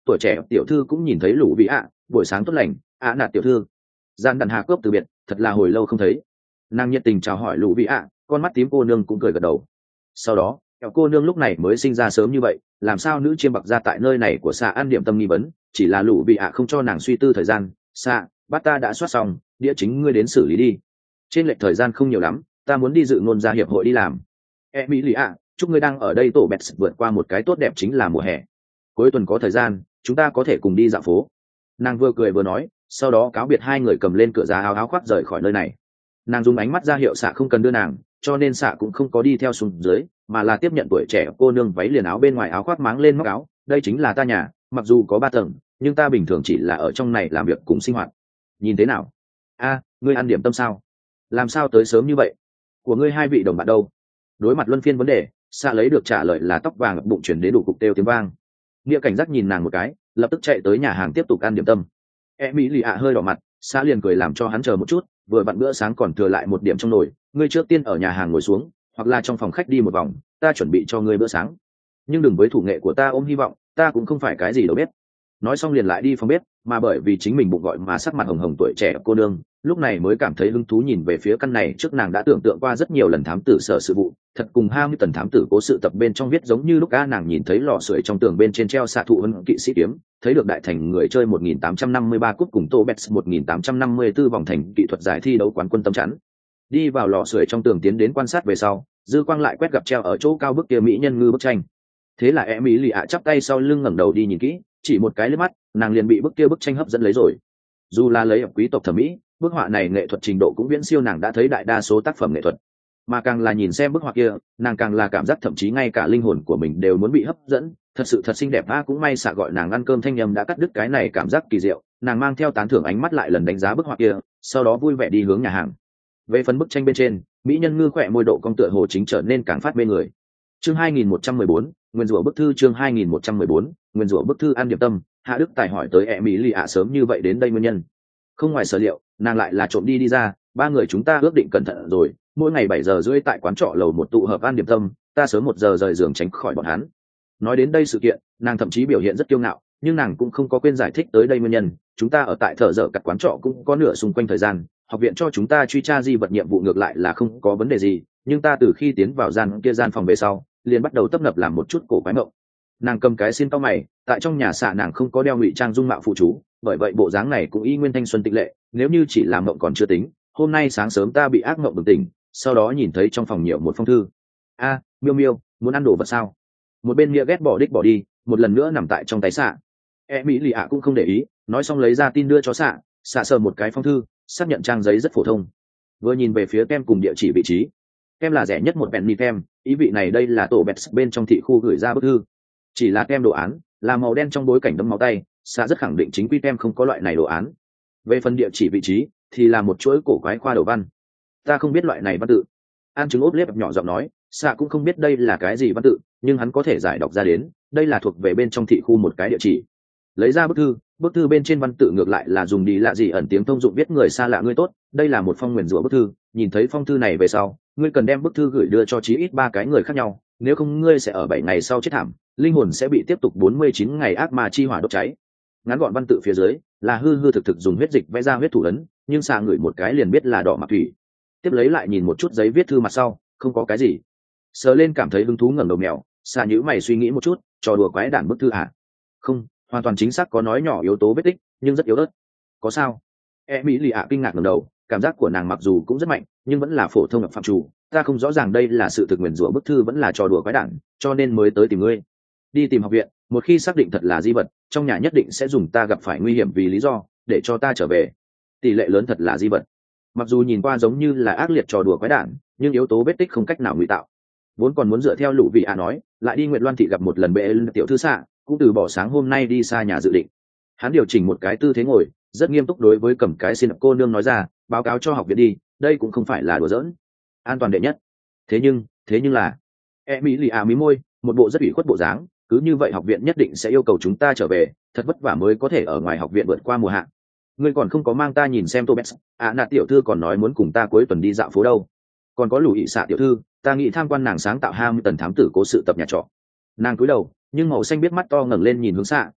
tuổi trẻ tiểu thư cũng nhìn thấy lũ vị ạ. Buổi sáng tốt lành, ạ nạt tiểu thư. Gian đàn hà cướp từ biệt, thật là hồi lâu không thấy. Nàng nhiệt tình chào hỏi lũ vị ạ, con mắt tím cô nương cũng cười gật đầu. Sau đó kẹo cô nương lúc này mới sinh ra sớm như vậy, làm sao nữ chiêm bạc ra tại nơi này của xạ ăn điểm tâm nghi vấn, chỉ là lũ vị ạ không cho nàng suy tư thời gian. Xạ, bát ta đã soát xong, đĩa chính ngươi đến xử lý đi. Trên lệch thời gian không nhiều lắm, ta muốn đi dự ngôn gia hiệp hội đi làm. E mỹ lì ạ, chúc ngươi đang ở đây tổ bẹt vượt qua một cái tốt đẹp chính là mùa hè. Cuối tuần có thời gian, chúng ta có thể cùng đi dạo phố. Nàng vừa cười vừa nói, sau đó cáo biệt hai người cầm lên cửa giá áo áo khoác rời khỏi nơi này. Nàng dùng ánh mắt ra hiệu xạ không cần đưa nàng, cho nên xạ cũng không có đi theo xuống dưới, mà là tiếp nhận tuổi trẻ cô nương váy liền áo bên ngoài áo khoác máng lên móc áo. Đây chính là ta nhà, mặc dù có ba tầng, nhưng ta bình thường chỉ là ở trong này làm việc cùng sinh hoạt. Nhìn thế nào? A, ngươi ăn điểm tâm sao? Làm sao tới sớm như vậy? Của ngươi hai vị đồng bạn đâu? Đối mặt luân phiên vấn đề, xạ lấy được trả lời là tóc vàng ngập bụng chuyển đến đủ cục têu tiếng vang. Nghĩa cảnh giác nhìn nàng một cái, lập tức chạy tới nhà hàng tiếp tục ăn điểm tâm. E mỹ lì ạ hơi đỏ mặt, xạ liền cười làm cho hắn chờ một chút, vừa vặn bữa sáng còn thừa lại một điểm trong nồi, ngươi trước tiên ở nhà hàng ngồi xuống, hoặc là trong phòng khách đi một vòng, ta chuẩn bị cho ngươi bữa sáng. Nhưng đừng với thủ nghệ của ta ôm hy vọng, ta cũng không phải cái gì đâu biết. Nói xong liền lại đi phòng bếp, mà bởi vì chính mình bụng gọi mà sắc mặt hồng hồng tuổi trẻ cô nương lúc này mới cảm thấy hứng thú nhìn về phía căn này. Trước nàng đã tưởng tượng qua rất nhiều lần thám tử sở sự vụ, thật cùng hai mươi tần thám tử cố sự tập bên trong viết giống như lúc a nàng nhìn thấy lò sưởi trong tường bên trên treo xạ thụ ân kỵ sĩ kiếm, thấy được đại thành người chơi một nghìn tám trăm năm mươi ba cúp cùng tô bets một nghìn tám trăm năm mươi tư vòng thành kỹ thuật giải thi đấu quán quân tâm chắn. Đi vào lò sưởi trong tường tiến đến quan sát về sau, dư quang lại quét gặp treo ở chỗ cao bức kia mỹ nhân ngư bức tranh. Thế là em mỹ lì ạ chắp tay sau lưng ngẩng đầu đi nhìn kỹ, chỉ một cái liếc mắt nàng liền bị bức kia bức tranh hấp dẫn lấy rồi. Dù là lấy ở quý tộc thẩm mỹ, bức họa này nghệ thuật trình độ cũng viễn siêu nàng đã thấy đại đa số tác phẩm nghệ thuật, mà càng là nhìn xem bức họa kia, nàng càng là cảm giác thậm chí ngay cả linh hồn của mình đều muốn bị hấp dẫn. Thật sự thật xinh đẹp a, cũng may xạ gọi nàng ăn cơm thanh nhầm đã cắt đứt cái này cảm giác kỳ diệu. Nàng mang theo tán thưởng ánh mắt lại lần đánh giá bức họa kia, sau đó vui vẻ đi hướng nhà hàng. Về phần bức tranh bên trên, mỹ nhân ngư khỏe môi độ cong tựa hồ chính trở nên càng phát mê người. Chương hai nghìn một trăm mười bốn, nguyên rủa bức thư. Chương hai nghìn một trăm mười bốn, nguyên rủa bức thư. Ăn điểm tâm, Hạ Đức Tài hỏi tới e mỹ lì ạ sớm như vậy đến đây nguyên nhân. Không ngoài sở liệu, nàng lại là trộm đi đi ra. Ba người chúng ta ước định cẩn thận rồi, mỗi ngày bảy giờ rưỡi tại quán trọ lầu một tụ hợp ăn điểm tâm, ta sớm một giờ rời giường tránh khỏi bọn hắn. Nói đến đây sự kiện, nàng thậm chí biểu hiện rất kiêu ngạo, nhưng nàng cũng không có quên giải thích tới đây nguyên nhân. Chúng ta ở tại thợ dở cặt quán trọ cũng có nửa xung quanh thời gian, học viện cho chúng ta truy tra di vật nhiệm vụ ngược lại là không có vấn đề gì, nhưng ta từ khi tiến vào gian kia gian phòng về sau liền bắt đầu tấp nập làm một chút cổ quái mộng. Nàng cầm cái xin to mày, tại trong nhà xạ nàng không có đeo ngụy trang dung mạo phụ chú, bởi vậy bộ dáng này cũng y nguyên thanh xuân tịch lệ. Nếu như chỉ làm mộng còn chưa tính, hôm nay sáng sớm ta bị ác mộng bừng tỉnh, sau đó nhìn thấy trong phòng nhiều một phong thư. A, miêu miêu, muốn ăn đồ vật sao? Một bên nghĩa ghét bỏ đích bỏ đi, một lần nữa nằm tại trong tay xạ. E mỹ lì ạ cũng không để ý, nói xong lấy ra tin đưa cho xạ. Xạ sờ một cái phong thư, xác nhận trang giấy rất phổ thông, vừa nhìn về phía kem cùng địa chỉ vị trí. Kem là rẻ nhất một penny kem, ý vị này đây là tổ bẹt bên trong thị khu gửi ra bức thư. Chỉ là kem đồ án là màu đen trong bối cảnh đấm máu tay, xạ rất khẳng định chính quy kem không có loại này đồ án. Về phần địa chỉ vị trí thì là một chuỗi cổ quái khoa đầu văn. Ta không biết loại này văn tự. An chứng ốp lép nhỏ giọng nói, xạ cũng không biết đây là cái gì văn tự, nhưng hắn có thể giải đọc ra đến, đây là thuộc về bên trong thị khu một cái địa chỉ. Lấy ra bức thư, bức thư bên trên văn tự ngược lại là dùng đi lạ gì ẩn tiếng thông dụng viết người xa lạ ngươi tốt, đây là một phong nguyền rủa bức thư, nhìn thấy phong thư này về sau, ngươi cần đem bức thư gửi đưa cho chí ít ba cái người khác nhau, nếu không ngươi sẽ ở bảy ngày sau chết thảm, linh hồn sẽ bị tiếp tục bốn mươi chín ngày ác ma chi hỏa đốt cháy. Ngắn gọn văn tự phía dưới là hư hư thực thực dùng huyết dịch vẽ ra huyết thủ ấn, nhưng xạ ngửi một cái liền biết là đỏ mặc thủy. Tiếp lấy lại nhìn một chút giấy viết thư mặt sau, không có cái gì. Sờ lên cảm thấy hứng thú ngẩng đầu mèo, xạ nhíu mày suy nghĩ một chút, trò đùa quái đản bức thư à? Không, hoàn toàn chính xác có nói nhỏ yếu tố vết tích, nhưng rất yếu ớt. Có sao? E mỹ lì ạ kinh ngạc ngẩng đầu, cảm giác của nàng mặc dù cũng rất mạnh, nhưng vẫn là phổ thông ở phạm chủ. Ta không rõ ràng đây là sự thực nguyền rủa bức thư vẫn là trò đùa quái đản, cho nên mới tới tìm ngươi. Đi tìm học viện, một khi xác định thật là di vật, trong nhà nhất định sẽ dùng ta gặp phải nguy hiểm vì lý do để cho ta trở về. Tỷ lệ lớn thật là di vật. Mặc dù nhìn qua giống như là ác liệt trò đùa quái đản, nhưng yếu tố vết tích không cách nào ngụy tạo. Vốn còn muốn dựa theo lũ vị ạ nói, lại đi Nguyệt Loan thị gặp một lần bệ tiểu thư xạ, cũng từ bỏ sáng hôm nay đi xa nhà dự định. Hắn điều chỉnh một cái tư thế ngồi, rất nghiêm túc đối với cầm cái xin cô nương nói ra, báo cáo cho học viện đi, đây cũng không phải là đùa giỡn, an toàn đệ nhất. Thế nhưng, thế nhưng là, e mỹ lì à mí môi, một bộ rất ủy khuất bộ dáng, cứ như vậy học viện nhất định sẽ yêu cầu chúng ta trở về, thật vất vả mới có thể ở ngoài học viện vượt qua mùa hạ. Ngươi còn không có mang ta nhìn xem Tobet, à nạt tiểu thư còn nói muốn cùng ta cuối tuần đi dạo phố đâu. Còn có lũ ị xạ tiểu thư, ta nghĩ tham quan nàng sáng tạo hai mươi tần thám tử cố sự tập nhà trọ. Nàng cúi đầu, nhưng màu xanh biết mắt to ngẩng lên nhìn hướng xạ,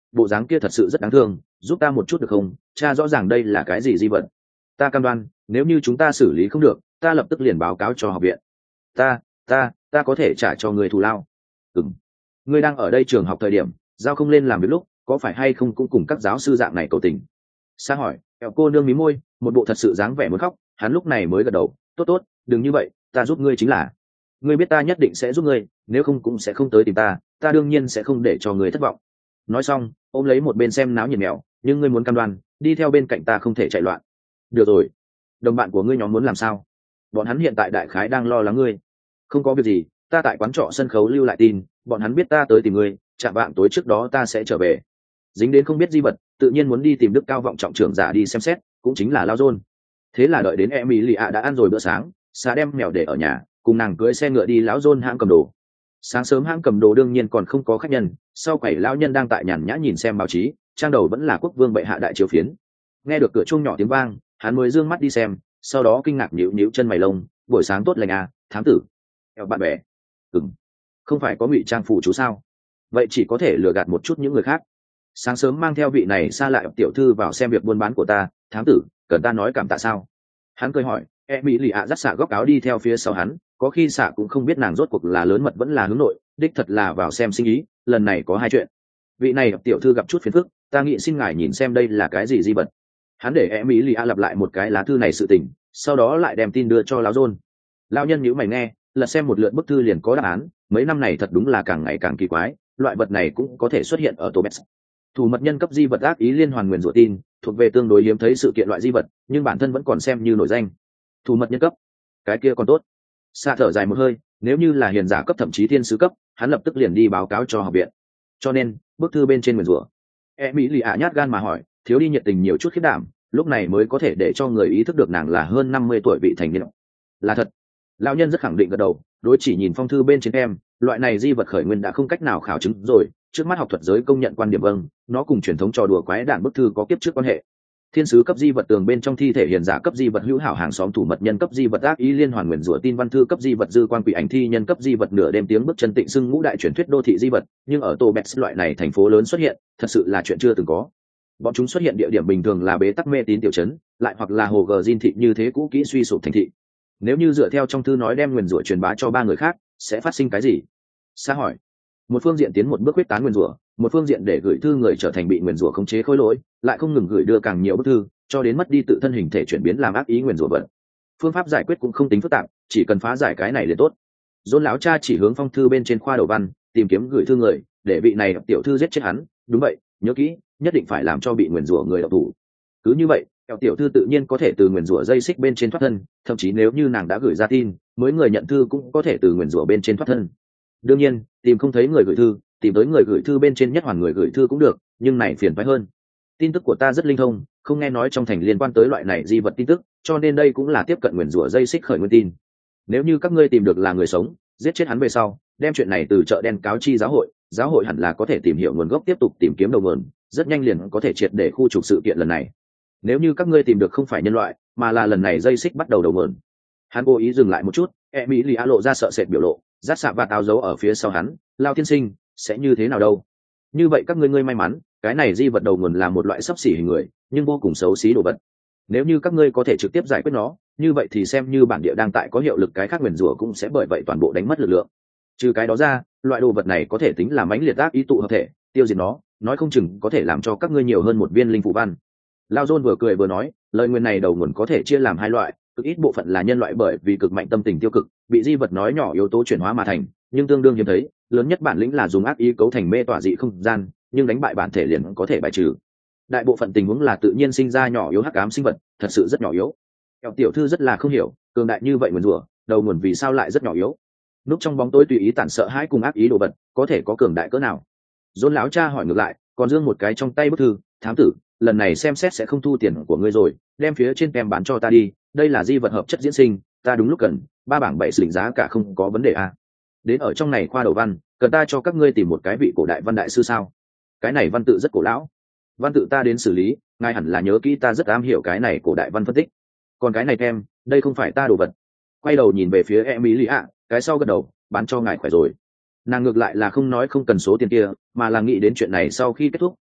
bộ dáng kia thật sự rất đáng thương, giúp ta một chút được không? Cha rõ ràng đây là cái gì di vật. Ta cam đoan nếu như chúng ta xử lý không được, ta lập tức liền báo cáo cho học viện. ta ta ta có thể trả cho người thù lao. Ừm, ngươi đang ở đây trường học thời điểm giao không lên làm việc lúc, có phải hay không cũng cùng các giáo sư dạng này cầu tình? Sa hỏi. Kẹo cô nương mí môi, một bộ thật sự dáng vẻ muốn khóc. Hắn lúc này mới gật đầu. Tốt tốt, đừng như vậy, ta giúp ngươi chính là. Ngươi biết ta nhất định sẽ giúp ngươi, nếu không cũng sẽ không tới tìm ta, ta đương nhiên sẽ không để cho ngươi thất vọng. Nói xong, ôm lấy một bên xem náo nhiệt mèo, nhưng ngươi muốn cam đoan đi theo bên cạnh ta, không thể chạy loạn. Được rồi. Đồng bạn của ngươi nhóm muốn làm sao? Bọn hắn hiện tại đại khái đang lo lắng ngươi. Không có việc gì, ta tại quán trọ sân khấu lưu lại tin, bọn hắn biết ta tới tìm ngươi, chạm vạng tối trước đó ta sẽ trở về. Dính đến không biết di vật, tự nhiên muốn đi tìm đức cao vọng trọng trưởng giả đi xem xét, cũng chính là Lao John. Thế là đợi đến Emilia đã ăn rồi bữa sáng, Sa đem mèo để ở nhà, cùng nàng cưỡi xe ngựa đi lão John hãng cầm đồ. Sáng sớm hãng cầm đồ đương nhiên còn không có khách nhân, sau quầy lão nhân đang tại nhàn nhã nhìn xem báo chí, trang đầu vẫn là quốc vương bệ hạ đại triều phiến. Nghe được cửa chuông nhỏ tiếng vang, hắn mới dương mắt đi xem, sau đó kinh ngạc nhíu nhíu chân mày lông, buổi sáng tốt lành à, thám tử. Eo bạn bè. Ừm, không phải có ngụy trang phụ chú sao? Vậy chỉ có thể lừa gạt một chút những người khác. Sáng sớm mang theo vị này xa lại tiểu thư vào xem việc buôn bán của ta, thám tử, cần ta nói cảm tạ sao? Hắn cười hỏi. Emilia dắt xạ góc áo đi theo phía sau hắn, có khi xạ cũng không biết nàng rốt cuộc là lớn mật vẫn là hướng nội, đích thật là vào xem sinh ý. Lần này có hai chuyện. Vị này tiểu thư gặp chút phiền phức, ta nghĩ xin ngài nhìn xem đây là cái gì di vật. Hắn để Emilia lặp lại một cái lá thư này sự tình, sau đó lại đem tin đưa cho lão John. Lão nhân nhíu mày nghe, lật xem một lượt bức thư liền có đáp án. Mấy năm này thật đúng là càng ngày càng kỳ quái, loại vật này cũng có thể xuất hiện ở Tobes. Thủ mật nhân cấp di vật ác ý liên hoàn nguyền rủa tin, thuộc về tương đối hiếm thấy sự kiện loại di vật, nhưng bản thân vẫn còn xem như nổi danh. Thủ mật nhân cấp, cái kia còn tốt. Sa thở dài một hơi, nếu như là hiền giả cấp thậm chí thiên sứ cấp, hắn lập tức liền đi báo cáo cho học viện. Cho nên, bức thư bên trên nguyền rủa. Emilia nhát gan mà hỏi, thiếu đi nhiệt tình nhiều chút khiết đảm, lúc này mới có thể để cho người ý thức được nàng là hơn năm mươi tuổi vị thành niên. Là thật. Lão nhân rất khẳng định gật đầu, đối chỉ nhìn phong thư bên trên em, loại này di vật khởi nguyên đã không cách nào khảo chứng rồi, trước mắt học thuật giới công nhận quan điểm vâng, nó cùng truyền thống trò đùa quái đản bức thư có kiếp trước quan hệ. Thiên sứ cấp di vật tường bên trong thi thể hiền giả cấp di vật hữu hảo hàng xóm thủ mật nhân cấp di vật ác ý liên hoàn nguyền rủa tin văn thư cấp di vật dư quan quỷ ảnh thi nhân cấp di vật nửa đêm tiếng bước chân tịnh xưng ngũ đại truyền thuyết đô thị di vật, nhưng ở Tobes loại này thành phố lớn xuất hiện, thật sự là chuyện chưa từng có. Bọn chúng xuất hiện địa điểm bình thường là bế tắc mê tín tiểu trấn, lại hoặc là hồ gờ diên thị như thế cũ kỹ suy sụp thành thị. Nếu như dựa theo trong thư nói đem nguyền rủa truyền bá cho ba người khác, sẽ phát sinh cái gì? Sa hỏi. Một phương diện tiến một bước quyết tán nguyền rủa, một phương diện để gửi thư người trở thành bị nguyền rủa khống chế khối lỗi, lại không ngừng gửi đưa càng nhiều bức thư, cho đến mất đi tự thân hình thể chuyển biến làm ác ý nguyền rủa vật. Phương pháp giải quyết cũng không tính phức tạp, chỉ cần phá giải cái này liền tốt. John lão cha chỉ hướng phong thư bên trên khoa đầu văn, tìm kiếm gửi thư người, để vị này tiểu thư giết chết hắn. Đúng vậy, nhớ kỹ, nhất định phải làm cho bị nguyền rủa người độc thủ. Cứ như vậy, tiểu thư tự nhiên có thể từ nguyền rủa dây xích bên trên thoát thân, thậm chí nếu như nàng đã gửi ra tin, mới người nhận thư cũng có thể từ nguyền rủa bên trên thoát thân. Đương nhiên, tìm không thấy người gửi thư, tìm tới người gửi thư bên trên nhất hoàn người gửi thư cũng được, nhưng này phiền phái hơn. Tin tức của ta rất linh thông, không nghe nói trong thành liên quan tới loại này di vật tin tức, cho nên đây cũng là tiếp cận nguyền rủa dây xích khởi nguyên tin. Nếu như các ngươi tìm được là người sống, giết chết hắn về sau, đem chuyện này từ chợ đen cáo chi giáo hội, giáo hội hẳn là có thể tìm hiểu nguồn gốc, tiếp tục tìm kiếm đầu nguồn, rất nhanh liền có thể triệt để khu trục sự kiện lần này. Nếu như các ngươi tìm được không phải nhân loại, mà là lần này dây xích bắt đầu đầu nguồn. Hắn cố ý dừng lại một chút, Emilia lộ ra sợ sệt biểu lộ, rát xạ và táo giấu ở phía sau hắn. Lao tiên sinh, sẽ như thế nào đâu? Như vậy các ngươi ngươi may mắn, cái này di vật đầu nguồn là một loại xấp xỉ hình người, nhưng vô cùng xấu xí đồ vật. Nếu như các ngươi có thể trực tiếp giải quyết nó, như vậy thì xem như bản địa đang tại có hiệu lực, cái khác nguyền rủa cũng sẽ bởi vậy toàn bộ đánh mất lực lượng. Trừ cái đó ra, loại đồ vật này có thể tính là mãnh liệt ác ý tụ hợp thể, tiêu diệt nó, nói không chừng có thể làm cho các ngươi nhiều hơn một viên linh phù văn. Lao John vừa cười vừa nói, lời nguyên này đầu nguồn có thể chia làm hai loại, cực ít bộ phận là nhân loại bởi vì cực mạnh tâm tình tiêu cực, bị di vật nói nhỏ yếu tố chuyển hóa mà thành, nhưng tương đương hiếm thấy, lớn nhất bản lĩnh là dùng ác ý cấu thành mê tỏa dị không gian, nhưng đánh bại bản thể liền có thể bài trừ. Đại bộ phận tình huống là tự nhiên sinh ra nhỏ yếu hắc ám sinh vật, thật sự rất nhỏ yếu. Kẹo tiểu thư rất là không hiểu, cường đại như vậy nguồn rủa, đầu nguồn vì sao lại rất nhỏ yếu? Núp trong bóng tối tùy ý tản sợ hãi cùng ác ý đồ vật, có thể có cường đại cỡ nào? John lão cha hỏi ngược lại, còn dương một cái trong tay bức thư, thám tử, lần này xem xét sẽ không thu tiền của ngươi rồi, đem phía trên tem bán cho ta đi, đây là di vật hợp chất diễn sinh, ta đúng lúc cần, ba bảng bảy xỉnh giá cả không có vấn đề à. Đến ở trong này khoa đầu văn, cần ta cho các ngươi tìm một cái vị cổ đại văn đại sư sao? Cái này văn tự rất cổ lão. Văn tự ta đến xử lý, ngài hẳn là nhớ kỹ ta rất am hiểu cái này cổ đại văn phân tích. Còn cái này tem, đây không phải ta đồ vật. Quay đầu nhìn về phía Emilia, cái sau gật đầu, bán cho ngài khỏe rồi. Nàng ngược lại là không nói không cần số tiền kia, mà là nghĩ đến chuyện này sau khi kết thúc,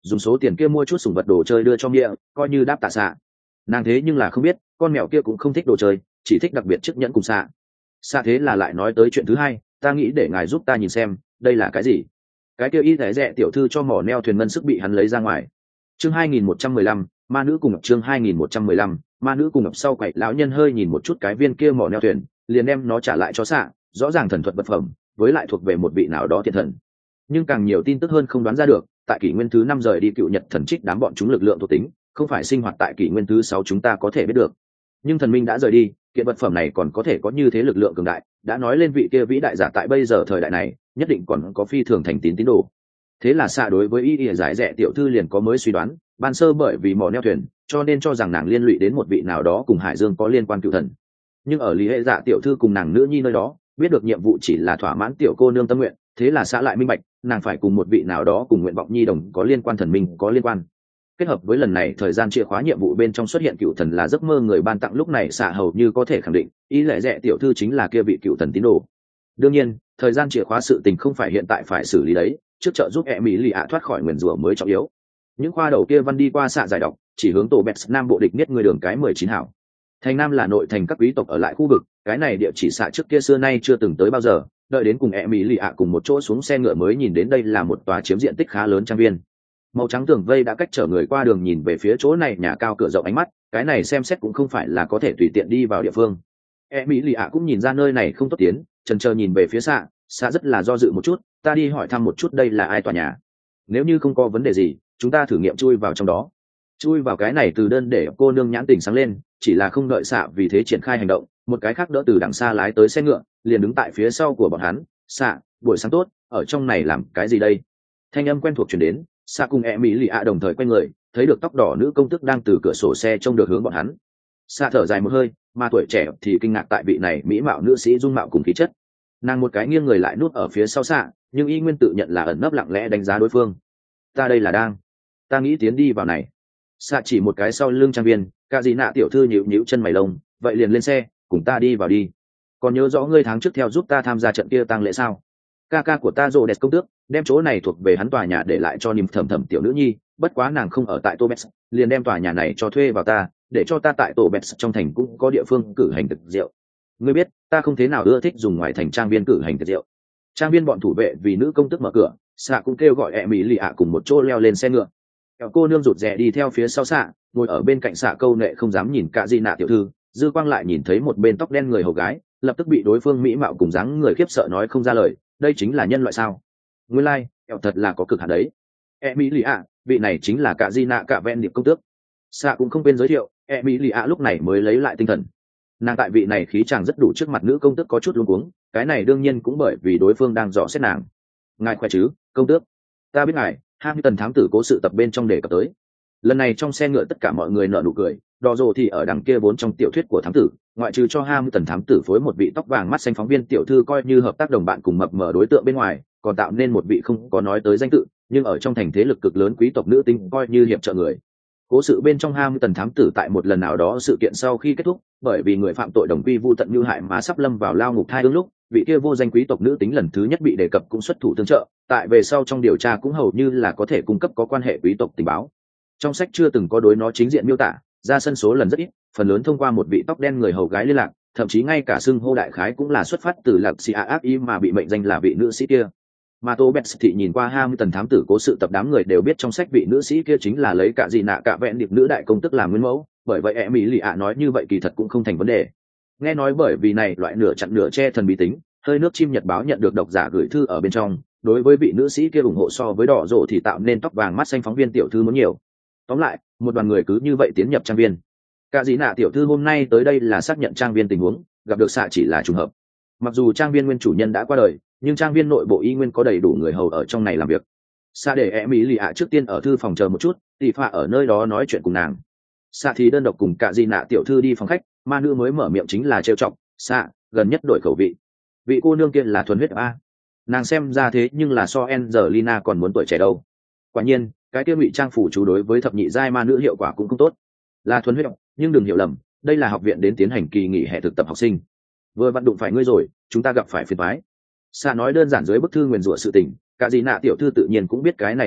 dùng số tiền kia mua chút sủng vật đồ chơi đưa cho nghĩa coi như đáp tạ xạ. Nàng thế nhưng là không biết con mèo kia cũng không thích đồ chơi, chỉ thích đặc biệt chiếc nhẫn cùng xạ. Xạ thế là lại nói tới chuyện thứ hai, ta nghĩ để ngài giúp ta nhìn xem đây là cái gì. Cái kia y thái rẻ tiểu thư cho mỏ neo thuyền ngân sức bị hắn lấy ra ngoài. Chương hai nghìn một trăm mười lăm, ma nữ cùng ngọc. Chương hai nghìn một trăm mười lăm, ma nữ cùng ngọc. Sau quậy lão nhân hơi nhìn một chút cái viên kia mỏ neo thuyền, liền đem nó trả lại cho xạ. Rõ ràng thần thuật vật phẩm, với lại thuộc về một vị nào đó thiện thần. Nhưng càng nhiều tin tức hơn không đoán ra được, tại kỷ nguyên thứ năm rời đi cựu nhật thần trích đám bọn chúng lực lượng thuộc tính, không phải sinh hoạt tại kỷ nguyên thứ sáu chúng ta có thể biết được. Nhưng thần minh đã rời đi, kiện vật phẩm này còn có thể có như thế lực lượng cường đại, đã nói lên vị kia vĩ đại giả tại bây giờ thời đại này, nhất định còn có phi thường thành tín tín đồ. Thế là xạ đối với y y giải rẻ tiểu thư liền có mới suy đoán, ban sơ bởi vì mỏ neo thuyền, cho nên cho rằng nàng liên lụy đến một vị nào đó cùng Hải Dương có liên quan cựu thần. Nhưng ở lý hệ dạ tiểu thư cùng nàng nữ nhi nơi đó, biết được nhiệm vụ chỉ là thỏa mãn tiểu cô nương tâm nguyện, thế là xã lại minh bạch nàng phải cùng một vị nào đó cùng nguyện vọng nhi đồng có liên quan thần minh có liên quan. Kết hợp với lần này thời gian chìa khóa nhiệm vụ bên trong xuất hiện cựu thần là giấc mơ người ban tặng, lúc này xạ hầu như có thể khẳng định ý lẽ rẻ tiểu thư chính là kia vị cựu thần tín đồ. Đương nhiên thời gian chìa khóa sự tình không phải hiện tại phải xử lý đấy, trước trợ giúp e mỹ lì ạ thoát khỏi nguyền rủa mới trọng yếu. Những khoa đầu kia văn đi qua xạ giải đọc chỉ hướng tổ bẹt nam bộ địch nhất người đường cái mười chín hảo. Thành Nam là nội thành các quý tộc ở lại khu vực, cái này địa chỉ xạ trước kia xưa nay chưa từng tới bao giờ, đợi đến cùng e mỹ lì ạ cùng một chỗ xuống xe ngựa mới nhìn đến đây là một tòa chiếm diện tích khá lớn trang viên. Màu trắng tường vây đã cách chở người qua đường, nhìn về phía chỗ này nhà cao cửa rộng ánh mắt, cái này xem xét cũng không phải là có thể tùy tiện đi vào địa phương. E mỹ lì ạ cũng nhìn ra nơi này không tốt tiến, chần chờ nhìn về phía xạ, xạ rất là do dự một chút, ta đi hỏi thăm một chút đây là ai tòa nhà. Nếu như không có vấn đề gì, chúng ta thử nghiệm chui vào trong đó. Chui vào cái này từ đơn để cô nương nhãn tình sáng lên, chỉ là không đợi xạ vì thế triển khai hành động, một cái khác đỡ từ đằng xa lái tới xe ngựa, liền đứng tại phía sau của bọn hắn. Xạ, buổi sáng tốt, ở trong này làm cái gì đây? Thanh âm quen thuộc truyền đến. Xạ cùng e mỹ lì ạ đồng thời quay người, thấy được tóc đỏ nữ công tước đang từ cửa sổ xe trông được hướng bọn hắn. Xạ thở dài một hơi, mà tuổi trẻ thì kinh ngạc tại vị này mỹ mạo nữ sĩ dung mạo cùng khí chất. Nàng một cái nghiêng người lại núp ở phía sau xạ, nhưng y nguyên tự nhận là ẩn nấp lặng lẽ đánh giá đối phương. Ta đây là đang, ta nghĩ tiến đi vào này. Xạ chỉ một cái sau lưng trang viên, cả gì nạ tiểu thư nhíu nhíu chân mày lông, vậy liền lên xe, cùng ta đi vào đi. Còn nhớ rõ ngươi tháng trước theo giúp ta tham gia trận kia tang lễ sao? Ca ca của ta rồ đẹp công tước đem chỗ này thuộc về hắn tòa nhà để lại cho niềm thầm thầm tiểu nữ nhi, bất quá nàng không ở tại Tobes, liền đem tòa nhà này cho thuê vào ta, để cho ta tại Tobes trong thành cũng có địa phương cử hành tiệc rượu. Ngươi biết, ta không thế nào ưa thích dùng ngoài thành trang viên cử hành tiệc rượu. Trang viên bọn thủ vệ vì nữ công tước mở cửa, xạ cũng kêu gọi e mỹ lì ạ cùng một chỗ leo lên xe ngựa. Kẹo cô nương rụt rè đi theo phía sau xạ, ngồi ở bên cạnh xạ câu nệ không dám nhìn cả gì nạ tiểu thư, dư quang lại nhìn thấy một bên tóc đen người hầu gái, lập tức bị đối phương mỹ mạo cùng dáng người khiếp sợ nói không ra lời, đây chính là nhân loại sao? Nguyên lai, like, kẹo thật là có cực hạn đấy. E mỹ lì ạ, vị này chính là cả di nạ cả ven điệp công tước. Xạ cũng không quên giới thiệu, e mỹ lì ạ lúc này mới lấy lại tinh thần. Nàng tại vị này khí chàng rất đủ trước mặt nữ công tước có chút luống cuống, cái này đương nhiên cũng bởi vì đối phương đang dò xét nàng. Ngài khỏe chứ, công tước? Ta biết ngài, Hamilton thám tử cố sự tập bên trong đề cập tới. Lần này trong xe ngựa tất cả mọi người nở nụ cười, đò rồ thì ở đằng kia vốn trong tiểu thuyết của thám tử, ngoại trừ cho Hamilton thám tử phối một vị tóc vàng mắt xanh phóng viên tiểu thư coi như hợp tác đồng bạn cùng mập mờ đối tượng bên ngoài, còn tạo nên một vị không có nói tới danh tự, nhưng ở trong thành thế lực cực lớn quý tộc nữ tính coi như hiệp trợ người. Cố sự bên trong Hamilton thám tử tại một lần nào đó sự kiện sau khi kết thúc, bởi vì người phạm tội đồng quy vu tận như hại mà sắp lâm vào lao ngục thai đương lúc, vị kia vô danh quý tộc nữ tính lần thứ nhất bị đề cập cũng xuất thủ tương trợ, tại về sau trong điều tra cũng hầu như là có thể cung cấp có quan hệ quý tộc tình báo. Trong sách chưa từng có đối nó chính diện miêu tả, ra sân số lần rất ít, phần lớn thông qua một vị tóc đen người hầu gái liên lạc, thậm chí ngay cả xưng hô đại khái cũng là xuất phát từ lạc sĩ ác ý mà bị mệnh danh là vị nữ sĩ kia. Mà Tô Bẹt thị nhìn qua Hamilton thám tử cố sự tập, đám người đều biết trong sách vị nữ sĩ kia chính là lấy cả gì nạ cả vẹn điệp nữ đại công tức làm nguyên mẫu, bởi vậy em mỹ lì ạ nói như vậy kỳ thật cũng không thành vấn đề. Nghe nói bởi vì này loại nửa chặn nửa che thần bí tính, hơi nước chim nhật báo nhận được độc giả gửi thư ở bên trong, đối với vị nữ sĩ kia ủng hộ so với đỏ rộ thì tạo nên tóc vàng mắt xanh phóng viên tiểu thư muốn nhiều. Tóm lại, một đoàn người cứ như vậy tiến nhập trang viên. Cả dĩ nạ tiểu thư hôm nay tới đây là xác nhận trang viên tình huống, gặp được xạ chỉ là trùng hợp. Mặc dù trang viên nguyên chủ nhân đã qua đời, nhưng trang viên nội bộ y nguyên có đầy đủ người hầu ở trong này làm việc. Xạ để em mỹ lì ạ trước tiên ở thư phòng chờ một chút, tỷ phạ ở nơi đó nói chuyện cùng nàng. Xạ thì đơn độc cùng cả dĩ nạ tiểu thư đi phòng khách, ma nữ mới mở miệng chính là trêu chọc. Xạ gần nhất đổi khẩu vị, vị cô nương kia là thuần huyết a. Nàng xem ra thế nhưng là so Angelina còn muốn tuổi trẻ đâu. Quả nhiên, cái kia ngụy trang phủ chú đối với thập nhị giai ma nữ hiệu quả cũng không tốt. Là thuần huyết, nhưng đừng hiểu lầm, đây là học viện đến tiến hành kỳ nghỉ hè thực tập học sinh. Vừa vặn đụng phải ngươi rồi, chúng ta gặp phải phiền toái. Xạ nói đơn giản dưới bức thư nguyền rủa sự tình, cả gì nạ tiểu thư tự nhiên cũng biết cái này di vật,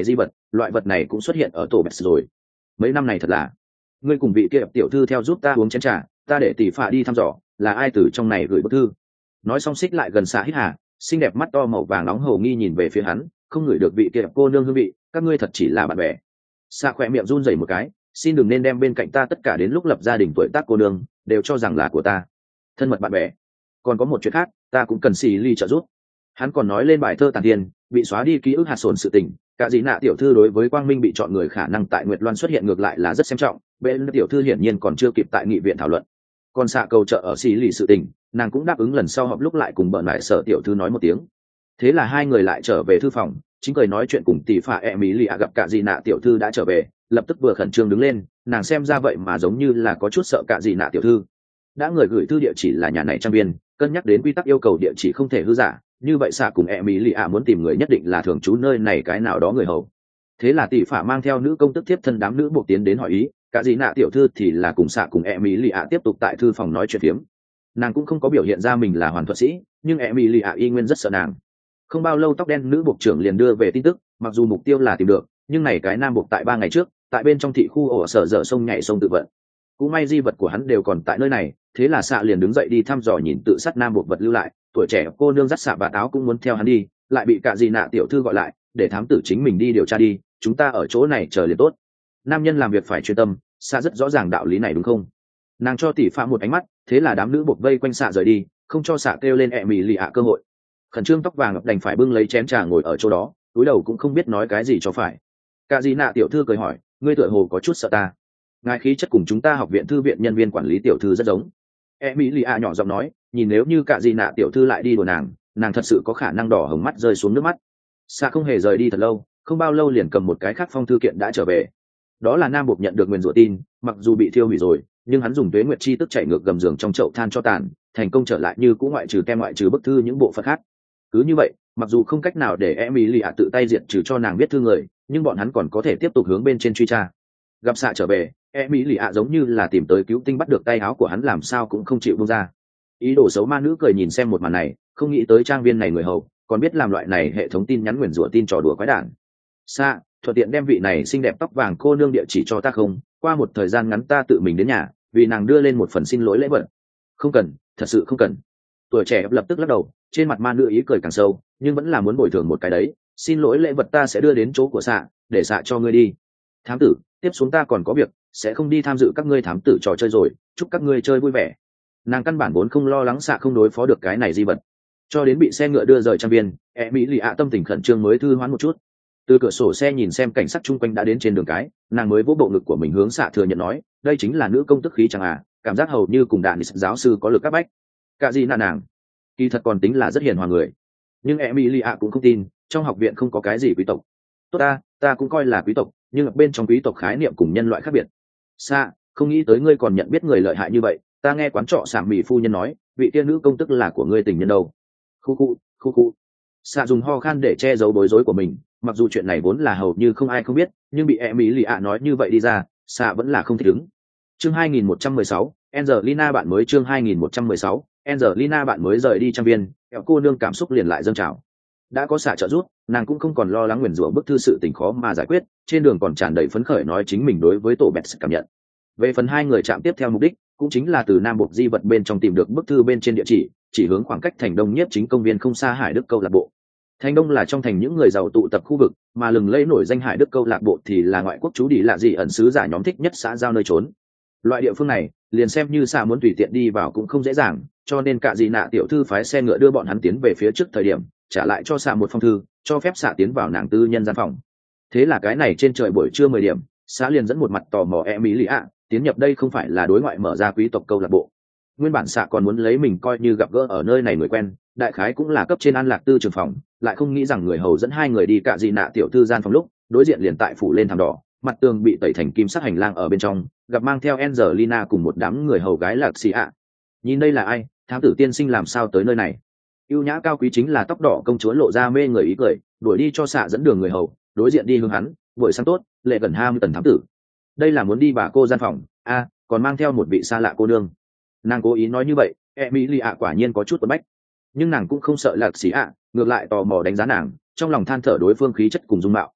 loại vật này cũng xuất hiện ở tổ bẹt rồi. Mấy năm này thật là, ngươi cùng vị kia tiểu thư theo giúp ta uống chén trà, ta để tỷ phạ đi thăm dò là ai từ trong này gửi bức thư. Nói xong xích lại gần xạ hít hà, xinh đẹp mắt to màu vàng nóng hầu nghi nhìn về phía hắn, không ngửi được vị kia cô nương hương vị, các ngươi thật chỉ là bạn bè. Xạ khỏe miệng run rẩy một cái, xin đừng nên đem bên cạnh ta tất cả đến lúc lập gia đình tuổi tác cô nương đều cho rằng là của ta thân mật bạn bè. Còn có một chuyện khác, ta cũng cần xì ly trợ giúp. Hắn còn nói lên bài thơ tàn thiên bị xóa đi ký ức hạt sồn sự tình, cả dĩ nạ tiểu thư đối với quang minh bị chọn người khả năng tại Nguyệt Loan xuất hiện ngược lại là rất xem trọng, bên tiểu thư hiển nhiên còn chưa kịp tại nghị viện thảo luận. Còn xạ cầu trợ ở xì lì sự tình, nàng cũng đáp ứng lần sau họp lúc lại cùng bận lại sở tiểu thư nói một tiếng. Thế là hai người lại trở về thư phòng, chính cười nói chuyện cùng tỷ phạ e mỹ lì ạ gặp cả dĩ nạ tiểu thư đã trở về, lập tức vừa khẩn trương đứng lên, nàng xem ra vậy mà giống như là có chút sợ cả dĩ nạ tiểu thư. Đã người gửi thư địa chỉ là nhà này trang viên, cân nhắc đến quy tắc yêu cầu địa chỉ không thể hư giả, như vậy xạ cùng e mỹ lì ạ muốn tìm người nhất định là thường trú nơi này cái nào đó người hầu. Thế là tỷ phạ mang theo nữ công tức tiếp thân đám nữ buộc tiến đến hỏi ý, cả dĩ nạ tiểu thư thì là cùng xạ cùng e mỹ lì ạ tiếp tục tại thư phòng nói chuyện phiếm. Nàng cũng không có biểu hiện ra mình là hoàn thuật sĩ, nhưng e mỹ lì ạ y nguyên rất sợ nàng. Không bao lâu tóc đen nữ buộc trưởng liền đưa về tin tức, mặc dù mục tiêu là tìm được, nhưng này cái nam buộc tại ba ngày trước tại bên trong thị khu ổ sở dở sông nhảy sông tự vận. Cũng may di vật của hắn đều còn tại nơi này, thế là xạ liền đứng dậy đi thăm dò nhìn tự sát nam buộc vật lưu lại. Tuổi trẻ cô nương dắt xạ bà táo cũng muốn theo hắn đi, lại bị cả dì nạ tiểu thư gọi lại để thám tử chính mình đi điều tra đi, chúng ta ở chỗ này chờ liền tốt. Nam nhân làm việc phải chuyên tâm, xạ rất rõ ràng đạo lý này đúng không? Nàng cho tỷ phạ một ánh mắt, thế là đám nữ buộc vây quanh xạ rời đi, không cho xạ kêu lên ẹ mì lì ạ cơ hội. Khẩn trương tóc vàng đành phải bưng lấy chén trà ngồi ở chỗ đó, túi đầu cũng không biết nói cái gì cho phải. Cả dì nạ tiểu thư cười hỏi, ngươi tựa hồ có chút sợ ta. Ngài khí chất cùng chúng ta học viện thư viện nhân viên quản lý tiểu thư rất giống. E mỹ lì ạ nhỏ giọng nói, nhìn nếu như cả dì nạ tiểu thư lại đi đùa nàng, nàng thật sự có khả năng đỏ hồng mắt rơi xuống nước mắt. Xạ không hề rời đi thật lâu, không bao lâu liền cầm một cái khác phong thư kiện đã trở về. Đó là nam buộc nhận được nguyền rủa tin, mặc dù bị thiêu hủy rồi, nhưng hắn dùng tuế nguyệt chi tức chạy ngược gầm giường trong chậu than cho tàn, thành công trở lại như cũ, ngoại trừ kem ngoại trừ bức thư những bộ phận khác. Cứ như vậy, mặc dù không cách nào để Emily ạ tự tay diệt trừ cho nàng biết thư người, nhưng bọn hắn còn có thể tiếp tục hướng bên trên truy tra. Gặp xạ trở về, Emily ạ giống như là tìm tới cứu tinh, bắt được tay áo của hắn làm sao cũng không chịu buông ra. Ý đồ xấu ma nữ cười nhìn xem một màn này, không nghĩ tới trang viên này người hầu còn biết làm loại này hệ thống tin nhắn nguyền rủa tin trò đùa quái đản. Xạ, thuận tiện đem vị này xinh đẹp tóc vàng cô nương địa chỉ cho ta không? Qua một thời gian ngắn ta tự mình đến nhà, vì nàng đưa lên một phần xin lỗi lễ vật. Không cần, thật sự không cần. Tuổi trẻ lập tức lắc đầu, trên mặt ma nữ ý cười càng sâu, nhưng vẫn là muốn bồi thường một cái đấy. Xin lỗi lễ vật ta sẽ đưa đến chỗ của xạ, để xạ cho ngươi đi. Thám tử, tiếp xuống ta còn có việc, sẽ không đi tham dự các ngươi thám tử trò chơi rồi, chúc các ngươi chơi vui vẻ. Nàng căn bản vốn không lo lắng xạ không đối phó được cái này di vật, cho đến bị xe ngựa đưa rời trang viên, e mỹ lì ạ tâm tình khẩn trương mới thư hoán một chút. Từ cửa sổ xe nhìn xem cảnh sát chung quanh đã đến trên đường cái, nàng mới vỗ bộ ngực của mình hướng xạ thừa nhận nói, đây chính là nữ công tức khí chẳng à, cảm giác hầu như cùng đạn giáo sư có lực các bách. Cả gì nà nàng kỳ thật còn tính là rất hiền hòa người, nhưng Emilia cũng không tin trong học viện không có cái gì quý tộc. Tốt ta, ta cũng coi là quý tộc, nhưng ở bên trong quý tộc khái niệm cùng nhân loại khác biệt. Xa, không nghĩ tới ngươi còn nhận biết người lợi hại như vậy. Ta nghe quán trọ sảm mì phu nhân nói, vị tiên nữ công tức là của ngươi tình nhân đâu. Khu khu, khu khu. Xa dùng ho khan để che giấu bối rối của mình, mặc dù chuyện này vốn là hầu như không ai không biết, nhưng bị Emilia nói như vậy đi ra, Xa vẫn là không thích ứng. Chương hai nghìn một trăm mười sáu, Angelina bạn mới. Chương hai nghìn một trăm mười sáu, Angelina bạn mới rời đi trang viên, kẹo cô nương cảm xúc liền lại dâng trào. Đã có xạ trợ giúp, nàng cũng không còn lo lắng nguyền rủa bức thư sự tình khó mà giải quyết, trên đường còn tràn đầy phấn khởi nói chính mình đối với tổ bẹt cảm nhận. Về phần hai người chạm tiếp theo mục đích, cũng chính là từ nam bộ di vật bên trong tìm được bức thư bên trên địa chỉ, chỉ hướng khoảng cách thành đông nhất chính công viên không xa Hải Đức câu lạc bộ. Thành đông là trong thành những người giàu tụ tập khu vực, mà lừng lẫy nổi danh Hải Đức câu lạc bộ thì là ngoại quốc chú đi lạ gì ẩn sứ giả nhóm thích nhất xã giao nơi trốn. Loại địa phương này, liền xem như xạ muốn tùy tiện đi vào cũng không dễ dàng, cho nên cả dì nạ tiểu thư phái xe ngựa đưa bọn hắn tiến về phía trước thời điểm, trả lại cho xạ một phong thư, cho phép xạ tiến vào nàng tư nhân gian phòng. Thế là cái này trên trời buổi trưa mười điểm, xạ liền dẫn một mặt tò mò Emilia tiến nhập đây không phải là đối ngoại mở ra quý tộc câu lạc bộ. Nguyên bản xạ còn muốn lấy mình coi như gặp gỡ ở nơi này người quen, đại khái cũng là cấp trên an lạc tư trường phòng, lại không nghĩ rằng người hầu dẫn hai người đi cả dì nạ tiểu thư gian phòng lúc, đối diện liền tại phủ lên thảm đỏ, mặt tường bị tẩy thành kim sắc hành lang ở bên trong, gặp mang theo Angelina cùng một đám người hầu gái lạc xì ạ. Nhìn đây là ai, thám tử tiên sinh làm sao tới nơi này? Ưu nhã cao quý chính là tóc đỏ công chúa lộ ra mê người ý cười, đuổi đi cho xạ dẫn đường người hầu, đối diện đi hướng hắn, buổi sáng tốt, lệ gần hai mươi tần thám tử. Đây là muốn đi bà cô gian phòng, a, còn mang theo một vị xa lạ cô nương. Nàng cố ý nói như vậy, Emilia quả nhiên có chút uất bách, nhưng nàng cũng không sợ lạc xì ạ, ngược lại tò mò đánh giá nàng, trong lòng than thở đối phương khí chất cùng dung mạo.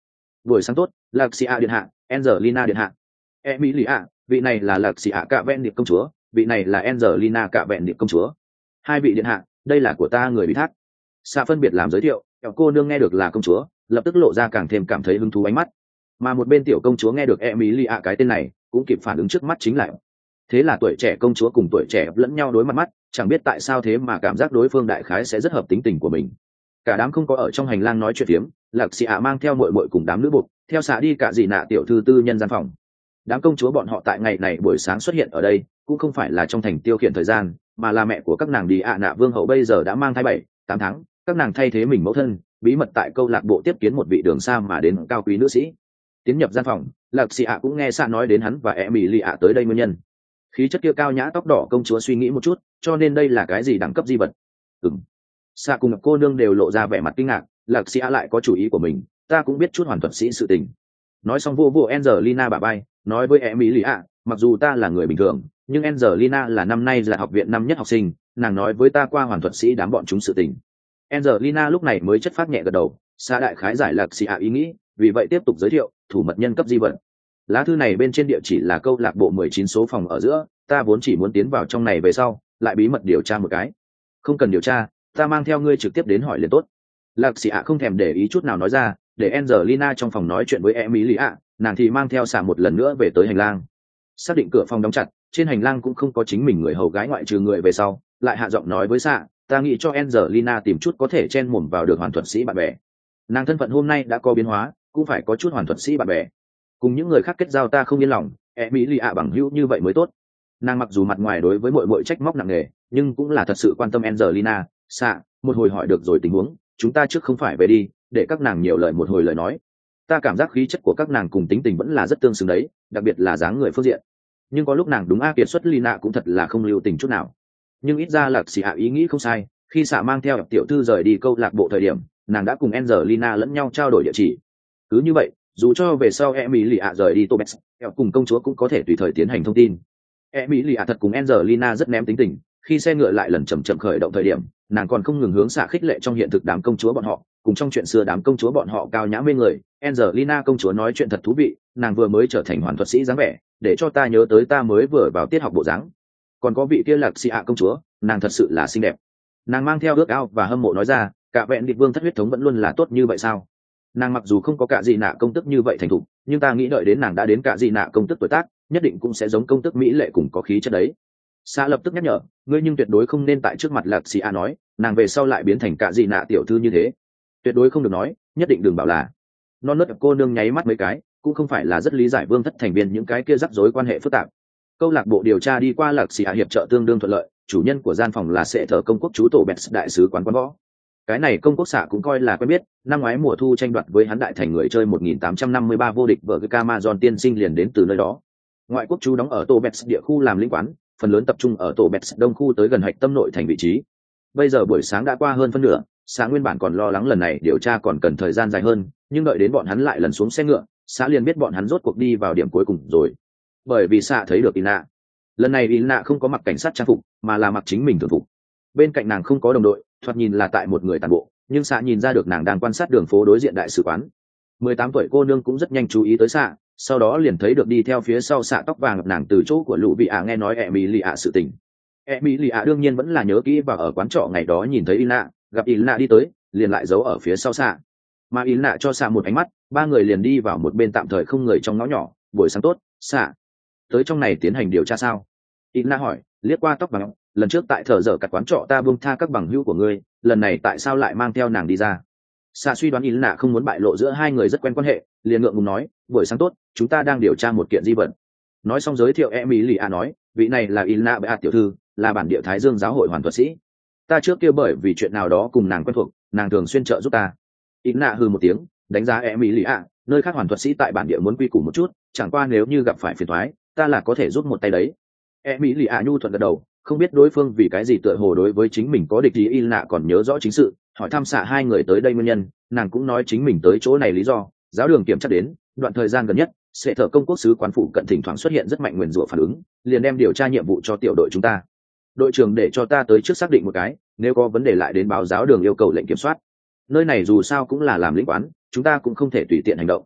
buổi sáng tốt, lạc xì ạ điện hạ, Angelina điện hạ. Emilia, vị này là lạc xì ạ cạ vẹn điệp công chúa, vị này là Angelina cạ vẹn điệp công chúa. Hai vị điện hạ, đây là của ta người bị thác. Xạ phân biệt làm giới thiệu, cô nương nghe được là công chúa, lập tức lộ ra càng thêm cảm thấy hứng thú ánh mắt. Mà một bên tiểu công chúa nghe được Emilia cái tên này, cũng kịp phản ứng trước mắt chính là. Thế là tuổi trẻ công chúa cùng tuổi trẻ lẫn nhau đối mặt mắt, chẳng biết tại sao thế mà cảm giác đối phương đại khái sẽ rất hợp tính tình của mình. Cả đám không có ở trong hành lang nói chuyện tiếm, lạc xì ạ mang theo muội muội cùng đám nữ buộc, theo xạ đi cả dì nạ tiểu thư tư nhân gian phòng. Đám công chúa bọn họ tại ngày này buổi sáng xuất hiện ở đây, cũng không phải là trong thành tiêu khiển thời gian, mà là mẹ của các nàng đi ạ nạ vương hậu bây giờ đã mang thai bảy, tám tháng, các nàng thay thế mình mẫu thân, bí mật tại câu lạc bộ tiếp kiến một vị đường xa mà đến cao quý nữ sĩ. Tiến nhập gian phòng, lạc xì ạ cũng nghe xạ nói đến hắn và Emilia tới đây nguyên nhân. Khí chất kia cao nhã tóc đỏ công chúa suy nghĩ một chút, cho nên đây là cái gì đẳng cấp di vật? Ừm. Xạ cùng cô nương đều lộ ra vẻ mặt kinh ngạc, lạc xì ạ lại có chủ ý của mình, ta cũng biết chút hoàn thuật sĩ sự tình. Nói xong vô vô Angelina bà bay, nói với Emilia, mặc dù ta là người bình thường, nhưng Angelina là năm nay là học viện năm nhất học sinh, nàng nói với ta qua hoàn thuật sĩ đám bọn chúng sự tình. Angelina lúc này mới chất phát nhẹ gật đầu, xạ đại khái giải lạc xì ạ ý nghĩ, vì vậy tiếp tục giới thiệu, thủ mật nhân cấp di vật. Lá thư này bên trên địa chỉ là câu lạc bộ mười chín số phòng ở giữa, ta vốn chỉ muốn tiến vào trong này về sau, lại bí mật điều tra một cái. Không cần điều tra, ta mang theo ngươi trực tiếp đến hỏi liền tốt. Lạc xì ạ không thèm để ý chút nào nói ra, để Angelina trong phòng nói chuyện với Emilia, nàng thì mang theo xạ một lần nữa về tới hành lang. Xác định cửa phòng đóng chặt, trên hành lang cũng không có chính mình người hầu gái ngoại trừ người về sau, lại hạ giọng nói với xạ, ta nghĩ cho Angelina tìm chút có thể chen mồm vào được hoàn thuật sĩ bạn bè. Nàng thân phận hôm nay đã có biến hóa, cũng phải có chút hoàn thuật sĩ bạn bè. Cùng những người khác kết giao ta không yên lòng, Emilia bằng hữu như vậy mới tốt. Nàng mặc dù mặt ngoài đối với mọi mọi trách móc nặng nề, nhưng cũng là thật sự quan tâm Angelina. Xạ, một hồi hỏi được rồi tình huống, chúng ta trước không phải về đi, để các nàng nhiều lời một hồi lời nói. Ta cảm giác khí chất của các nàng cùng tính tình vẫn là rất tương xứng đấy, đặc biệt là dáng người phương diện. Nhưng có lúc nàng đúng a kiệt xuất Lina cũng thật là không lưu tình chút nào. Nhưng ít ra lạc xì hạ ý nghĩ không sai, khi xạ mang theo tiểu thư rời đi câu lạc bộ thời điểm, nàng đã cùng Angelina lẫn nhau trao đổi địa chỉ. Cứ như vậy, dù cho về sau Emilia rời đi Tobex, cùng công chúa cũng có thể tùy thời tiến hành thông tin. Emilia thật cùng Angelina rất ném tính tình, khi xe ngựa lại lần chậm chậm khởi động thời điểm, nàng còn không ngừng hướng xạ khích lệ trong hiện thực đám công chúa bọn họ, cùng trong chuyện xưa đám công chúa bọn họ cao nhã mê người. Angelina công chúa nói chuyện thật thú vị, nàng vừa mới trở thành hoàn thuật sĩ dáng vẻ, để cho ta nhớ tới ta mới vừa vào tiết học bộ dáng. Còn có vị kia lạc xì ạ công chúa, nàng thật sự là xinh đẹp. Nàng mang theo ước ao và hâm mộ nói ra, cả vẹn địch vương thất huyết thống vẫn luôn là tốt như vậy sao? Nàng mặc dù không có cả gì nạ công tức như vậy thành thục, nhưng ta nghĩ đợi đến nàng đã đến cả gì nạ công tức tuổi tác, nhất định cũng sẽ giống công tức mỹ lệ cùng có khí chất đấy. Sa lập tức nhắc nhở, ngươi nhưng tuyệt đối không nên tại trước mặt lạc xì a nói, nàng về sau lại biến thành cả gì nạ tiểu thư như thế, tuyệt đối không được nói, nhất định đừng bảo là. Non nớt cô nương nháy mắt mấy cái, cũng không phải là rất lý giải vương thất thành viên những cái kia rắc rối quan hệ phức tạp. Câu lạc bộ điều tra đi qua lạc xì a hiệp trợ tương đương thuận lợi, chủ nhân của gian phòng là sẽ thờ công quốc chú tổ bẹt đại sứ quán quán võ. Cái này công quốc xạ cũng coi là quen biết, năm ngoái mùa thu tranh đoạt với hắn đại thành người chơi một nghìn tám trăm năm mươi ba vô địch vợ cái Amazon tiên sinh liền đến từ nơi đó. Ngoại quốc chú đóng ở tổ bẹt địa khu làm lĩnh quán, phần lớn tập trung ở tổ bẹt đông khu tới gần hạch tâm nội thành vị trí. Bây giờ buổi sáng đã qua hơn phân nửa, xã nguyên bản còn lo lắng lần này điều tra còn cần thời gian dài hơn, nhưng đợi đến bọn hắn lại lần xuống xe ngựa, xã liền biết bọn hắn rốt cuộc đi vào điểm cuối cùng rồi. Bởi vì xã thấy được Ina, lần này Ina không có mặc cảnh sát trang phục, mà là mặc chính mình thường phục. Bên cạnh nàng không có đồng đội, thoạt nhìn là tại một người tàn bộ, nhưng xã nhìn ra được nàng đang quan sát đường phố đối diện đại sứ quán. mười tám tuổi cô nương cũng rất nhanh chú ý tới xã, sau đó liền thấy được đi theo phía sau xạ tóc vàng nàng từ chỗ của lũ vị ạ nghe nói Emilia sự tình. Emilia đương nhiên vẫn là nhớ kỹ và ở quán trọ ngày đó nhìn thấy Ina, gặp Ina đi tới, liền lại giấu ở phía sau xạ. Mà Ina cho xạ một ánh mắt, ba người liền đi vào một bên tạm thời không người trong ngõ nhỏ. Buổi sáng tốt, xạ. Tới trong này tiến hành điều tra sao? Ina hỏi, liếc qua tóc vàng, lần trước tại thợ dở cặt quán trọ ta buông tha các bằng hữu của ngươi, lần này tại sao lại mang theo nàng đi ra? Xạ suy đoán Ina không muốn bại lộ giữa hai người rất quen quan hệ, liền ngượng ngùng nói, buổi sáng tốt, chúng ta đang điều tra một kiện di vật. Nói xong giới thiệu Emilia nói, vị này là Ina Beat tiểu thư, là bản địa Thái Dương giáo hội hoàn thuật sĩ. Ta trước kia bởi vì chuyện nào đó cùng nàng quen thuộc, nàng thường xuyên trợ giúp ta. Ina hừ một tiếng, đánh giá Emilia, nơi khác hoàn thuật sĩ tại bản địa muốn quy củ một chút, chẳng qua nếu như gặp phải phiền toái, ta là có thể giúp một tay đấy. Emilia nhu thuận gật đầu, không biết đối phương vì cái gì tựa hồ đối với chính mình có địch ý. Ina còn nhớ rõ chính sự, hỏi thăm xạ hai người tới đây nguyên nhân, nàng cũng nói chính mình tới chỗ này lý do, giáo đường kiểm tra đến, đoạn thời gian gần nhất, sẽ thợ công quốc sứ quán phụ cận thỉnh thoảng xuất hiện rất mạnh nguyền rủa phản ứng, liền đem điều tra nhiệm vụ cho tiểu đội chúng ta. Đội trưởng để cho ta tới trước xác định một cái, nếu có vấn đề lại đến báo giáo đường yêu cầu lệnh kiểm soát. Nơi này dù sao cũng là làm lĩnh quán, chúng ta cũng không thể tùy tiện hành động.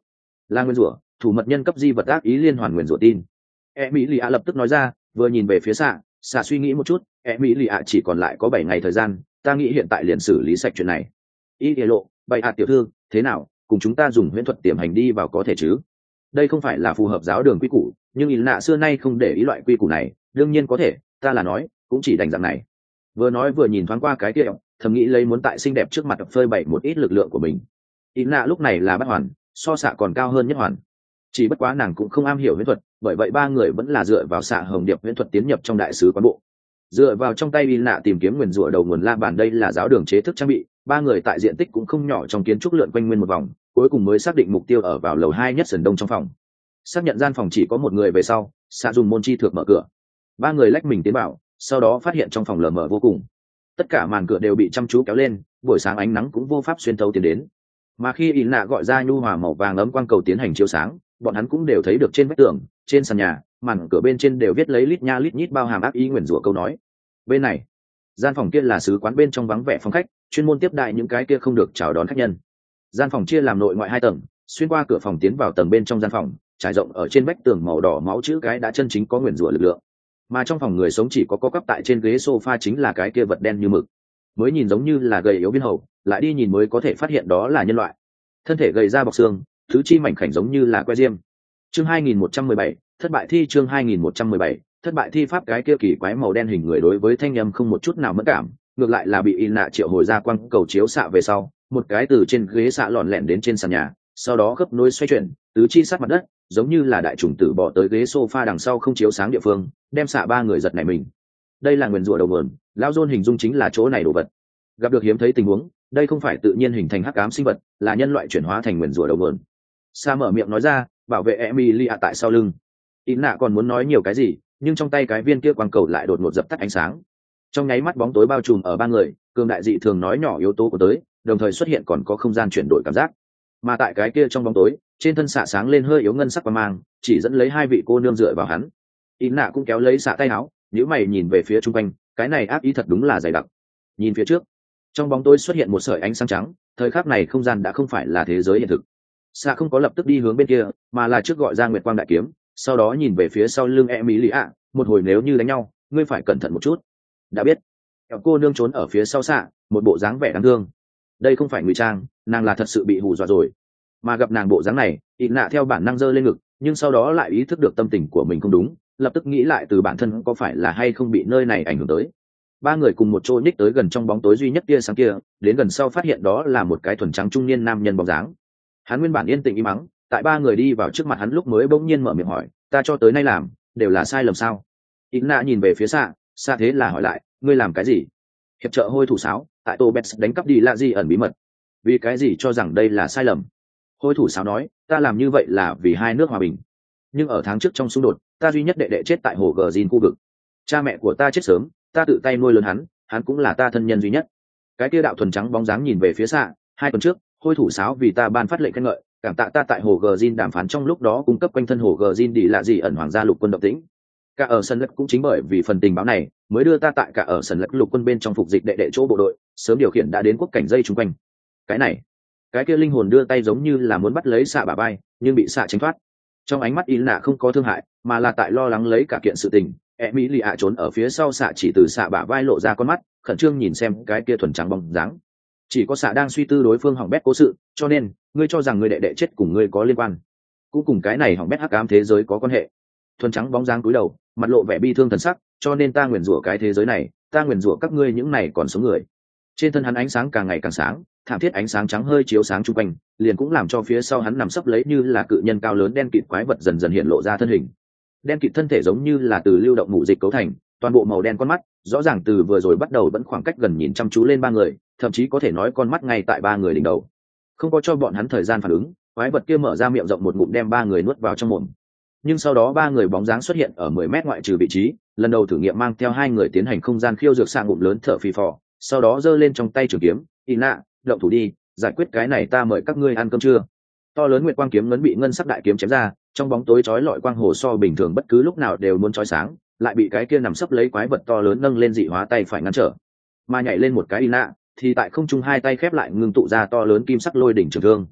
là nguyên rủa, thủ mật nhân cấp di vật ác ý liên hoàn nguyên rủa tin. E mỹ lì ạ lập tức nói ra, vừa nhìn về phía xạ, xạ suy nghĩ một chút, E mỹ lì ạ chỉ còn lại có bảy ngày thời gian, ta nghĩ hiện tại liền xử lý sạch chuyện này. Y tiết lộ, bậy hạ tiểu thư, thế nào, cùng chúng ta dùng huyễn thuật tiềm hành đi vào có thể chứ? Đây không phải là phù hợp giáo đường quy củ, nhưng ý nạ xưa nay không để ý loại quy củ này, đương nhiên có thể, ta là nói, cũng chỉ đành dạng này. Vừa nói vừa nhìn thoáng qua cái kia, thầm nghĩ lấy muốn tại xinh đẹp trước mặt phơi bày một ít lực lượng của mình. Ý nạ lúc này là bắt hoàn, so xạ còn cao hơn nhất hoàn. Chỉ bất quá nàng cũng không am hiểu huyễn thuật, bởi vậy ba người vẫn là dựa vào xạ hồng điệp huyễn thuật tiến nhập trong đại sứ quán bộ. Dựa vào trong tay ý nạ tìm kiếm nguyền rủa đầu nguồn la bàn, đây là giáo đường chế thức trang bị, ba người tại diện tích cũng không nhỏ trong kiến trúc lượn quanh nguyên một vòng, cuối cùng mới xác định mục tiêu ở vào lầu hai nhất sườn đông trong phòng. Xác nhận gian phòng chỉ có một người về sau, xạ dùng môn chi thược mở cửa. Ba người lách mình tiến vào, sau đó phát hiện trong phòng lờ mờ vô cùng. Tất cả màn cửa đều bị chăm chú kéo lên, buổi sáng ánh nắng cũng vô pháp xuyên thấu tiến đến. Mà khi ý nạ gọi ra nhu hòa màu vàng ấm quang cầu tiến hành chiếu sáng, bọn hắn cũng đều thấy được trên vách tường, trên sàn nhà, màn cửa bên trên đều viết lấy lít nha lít nhít bao hàm ác ý nguyền rủa câu nói. Bên này, gian phòng kia là sứ quán bên trong vắng vẻ phòng khách, chuyên môn tiếp đại những cái kia không được chào đón khách nhân. Gian phòng chia làm nội ngoại hai tầng, xuyên qua cửa phòng tiến vào tầng bên trong gian phòng, trải rộng ở trên vách tường màu đỏ máu chữ cái đã chân chính có nguyền rủa lực lượng. Mà trong phòng người sống chỉ có có cắp tại trên ghế sofa chính là cái kia vật đen như mực, mới nhìn giống như là gầy yếu viên hầu, lại đi nhìn mới có thể phát hiện đó là nhân loại. Thân thể gầy ra bọc xương, thứ chi mảnh khảnh giống như là que diêm. Chương hai nghìn một trăm mười bảy, thất bại thi. Chương hai nghìn một trăm mười bảy, thất bại thi pháp. Cái kia kỳ quái màu đen hình người đối với thanh âm không một chút nào mẫn cảm, ngược lại là bị y nạ triệu hồi ra quang cầu chiếu xạ về sau, một cái từ trên ghế xạ lọn lẹn đến trên sàn nhà, sau đó khớp nối xoay chuyển, tứ chi sát mặt đất, giống như là đại trùng tử bỏ tới ghế sofa đằng sau không chiếu sáng địa phương, đem xạ ba người giật nảy mình. Đây là nguyền rủa đầu nguồn, lão John hình dung chính là chỗ này đồ vật. Gặp được hiếm thấy tình huống, đây không phải tự nhiên hình thành hắc ám sinh vật, là nhân loại chuyển hóa thành nguyền rủa đầu nguồn. Sa mở miệng nói ra, bảo vệ Emilia tại sau lưng. Ina còn muốn nói nhiều cái gì, nhưng trong tay cái viên kia quang cầu lại đột ngột dập tắt ánh sáng. Trong nháy mắt bóng tối bao trùm ở ba người, cường đại dị thường nói nhỏ yếu tố của tới, đồng thời xuất hiện còn có không gian chuyển đổi cảm giác. Mà tại cái kia trong bóng tối, trên thân xạ sáng lên hơi yếu ngân sắc quang mang, chỉ dẫn lấy hai vị cô nương dựa vào hắn. Ina cũng kéo lấy xạ tay áo, nếu mày nhìn về phía trung quanh, cái này ác ý thật đúng là dày đặc. Nhìn phía trước, trong bóng tối xuất hiện một sợi ánh sáng trắng, thời khắc này không gian đã không phải là thế giới hiện thực. Xạ không có lập tức đi hướng bên kia, mà là trước gọi ra nguyệt quang đại kiếm, sau đó nhìn về phía sau lưng Emilia, một hồi nếu như đánh nhau, ngươi phải cẩn thận một chút. Đã biết. Cô nương trốn ở phía sau xạ, một bộ dáng vẻ đáng thương. Đây không phải ngụy trang, nàng là thật sự bị hù dọa rồi. Mà gặp nàng bộ dáng này, ít nạ theo bản năng giơ lên ngực, nhưng sau đó lại ý thức được tâm tình của mình không đúng, lập tức nghĩ lại từ bản thân có phải là hay không bị nơi này ảnh hưởng tới. Ba người cùng một chỗ nhích tới gần trong bóng tối duy nhất tia sáng kia, đến gần sau phát hiện đó là một cái thuần trắng trung niên nam nhân bóng dáng. Hắn nguyên bản yên tĩnh im mắng, tại ba người đi vào trước mặt hắn lúc mới bỗng nhiên mở miệng hỏi, ta cho tới nay làm đều là sai lầm sao? Ít nạ nhìn về phía xa, xa thế là hỏi lại, ngươi làm cái gì? Hiệp trợ hôi thủ sáo, tại tô bets đánh cắp đi là gì ẩn bí mật? Vì cái gì cho rằng đây là sai lầm? Hôi thủ sáo nói, ta làm như vậy là vì hai nước hòa bình. Nhưng ở tháng trước trong xung đột, ta duy nhất đệ đệ chết tại hồ gờ Jin khu vực. Cha mẹ của ta chết sớm, ta tự tay nuôi lớn hắn, hắn cũng là ta thân nhân duy nhất. Cái kia đạo thuần trắng bóng dáng nhìn về phía xa, hai tuần trước, hôi thủ sáo vì ta ban phát lệnh khen ngợi, cảm tạ ta tại hồ gờ Jin đàm phán trong lúc đó cung cấp quanh thân hồ gờ Jin đi là gì ẩn hoàng gia lục quân động tĩnh. Cả ở sân lật cũng chính bởi vì phần tình báo này, mới đưa ta tại cả ở sân lật lục quân bên trong phục dịch đệ đệ chỗ bộ đội, sớm điều khiển đã đến quốc cảnh dây chung quanh. Cái này, cái kia linh hồn đưa tay giống như là muốn bắt lấy xạ bả vai, nhưng bị xạ tránh thoát. Trong ánh mắt ý nạ không có thương hại, mà là tại lo lắng lấy cả kiện sự tình. Emilia trốn ở phía sau xạ chỉ từ xạ bả vai lộ ra con mắt, khẩn trương nhìn xem cái kia thuần trắng bóng dáng. Chỉ có xạ đang suy tư đối phương hỏng bét cố sự, cho nên ngươi cho rằng người đệ đệ chết cùng ngươi có liên quan, cũng cùng cái này hỏng bét hắc ám thế giới có quan hệ. Thuần trắng bóng dáng cúi đầu, mặt lộ vẻ bi thương thần sắc, cho nên ta nguyền rủa cái thế giới này, ta nguyền rủa các ngươi những này còn sống người. Trên thân hắn ánh sáng càng ngày càng sáng, thảm thiết ánh sáng trắng hơi chiếu sáng chung quanh, liền cũng làm cho phía sau hắn nằm sấp lấy như là cự nhân cao lớn đen kịt quái vật dần dần hiện lộ ra thân hình. Đen kịt thân thể giống như là từ lưu động mụ dịch cấu thành, toàn bộ màu đen con mắt, rõ ràng từ vừa rồi bắt đầu vẫn khoảng cách gần nhìn chăm chú lên ba người, thậm chí có thể nói con mắt ngay tại ba người đỉnh đầu. Không có cho bọn hắn thời gian phản ứng, quái vật kia mở ra miệng rộng một ngụm đem ba người nuốt vào trong mồm. Nhưng sau đó ba người bóng dáng xuất hiện ở mười mét ngoại trừ vị trí, lần đầu thử nghiệm mang theo hai người tiến hành không gian khiêu dược sang ngụm lớn thở phì phò, sau đó giơ lên trong tay trường kiếm, Ina, động thủ đi, giải quyết cái này ta mời các ngươi ăn cơm trưa. To lớn nguyệt quang kiếm ngấn bị ngân sắc đại kiếm chém ra, trong bóng tối chói lọi quang hồ so bình thường bất cứ lúc nào đều muốn chói sáng, lại bị cái kia nằm sấp lấy quái vật to lớn nâng lên dị hóa tay phải ngăn trở. Mà nhảy lên một cái Ina, thì tại không trung hai tay khép lại ngưng tụ ra to lớn kim sắc lôi đỉnh trường thương.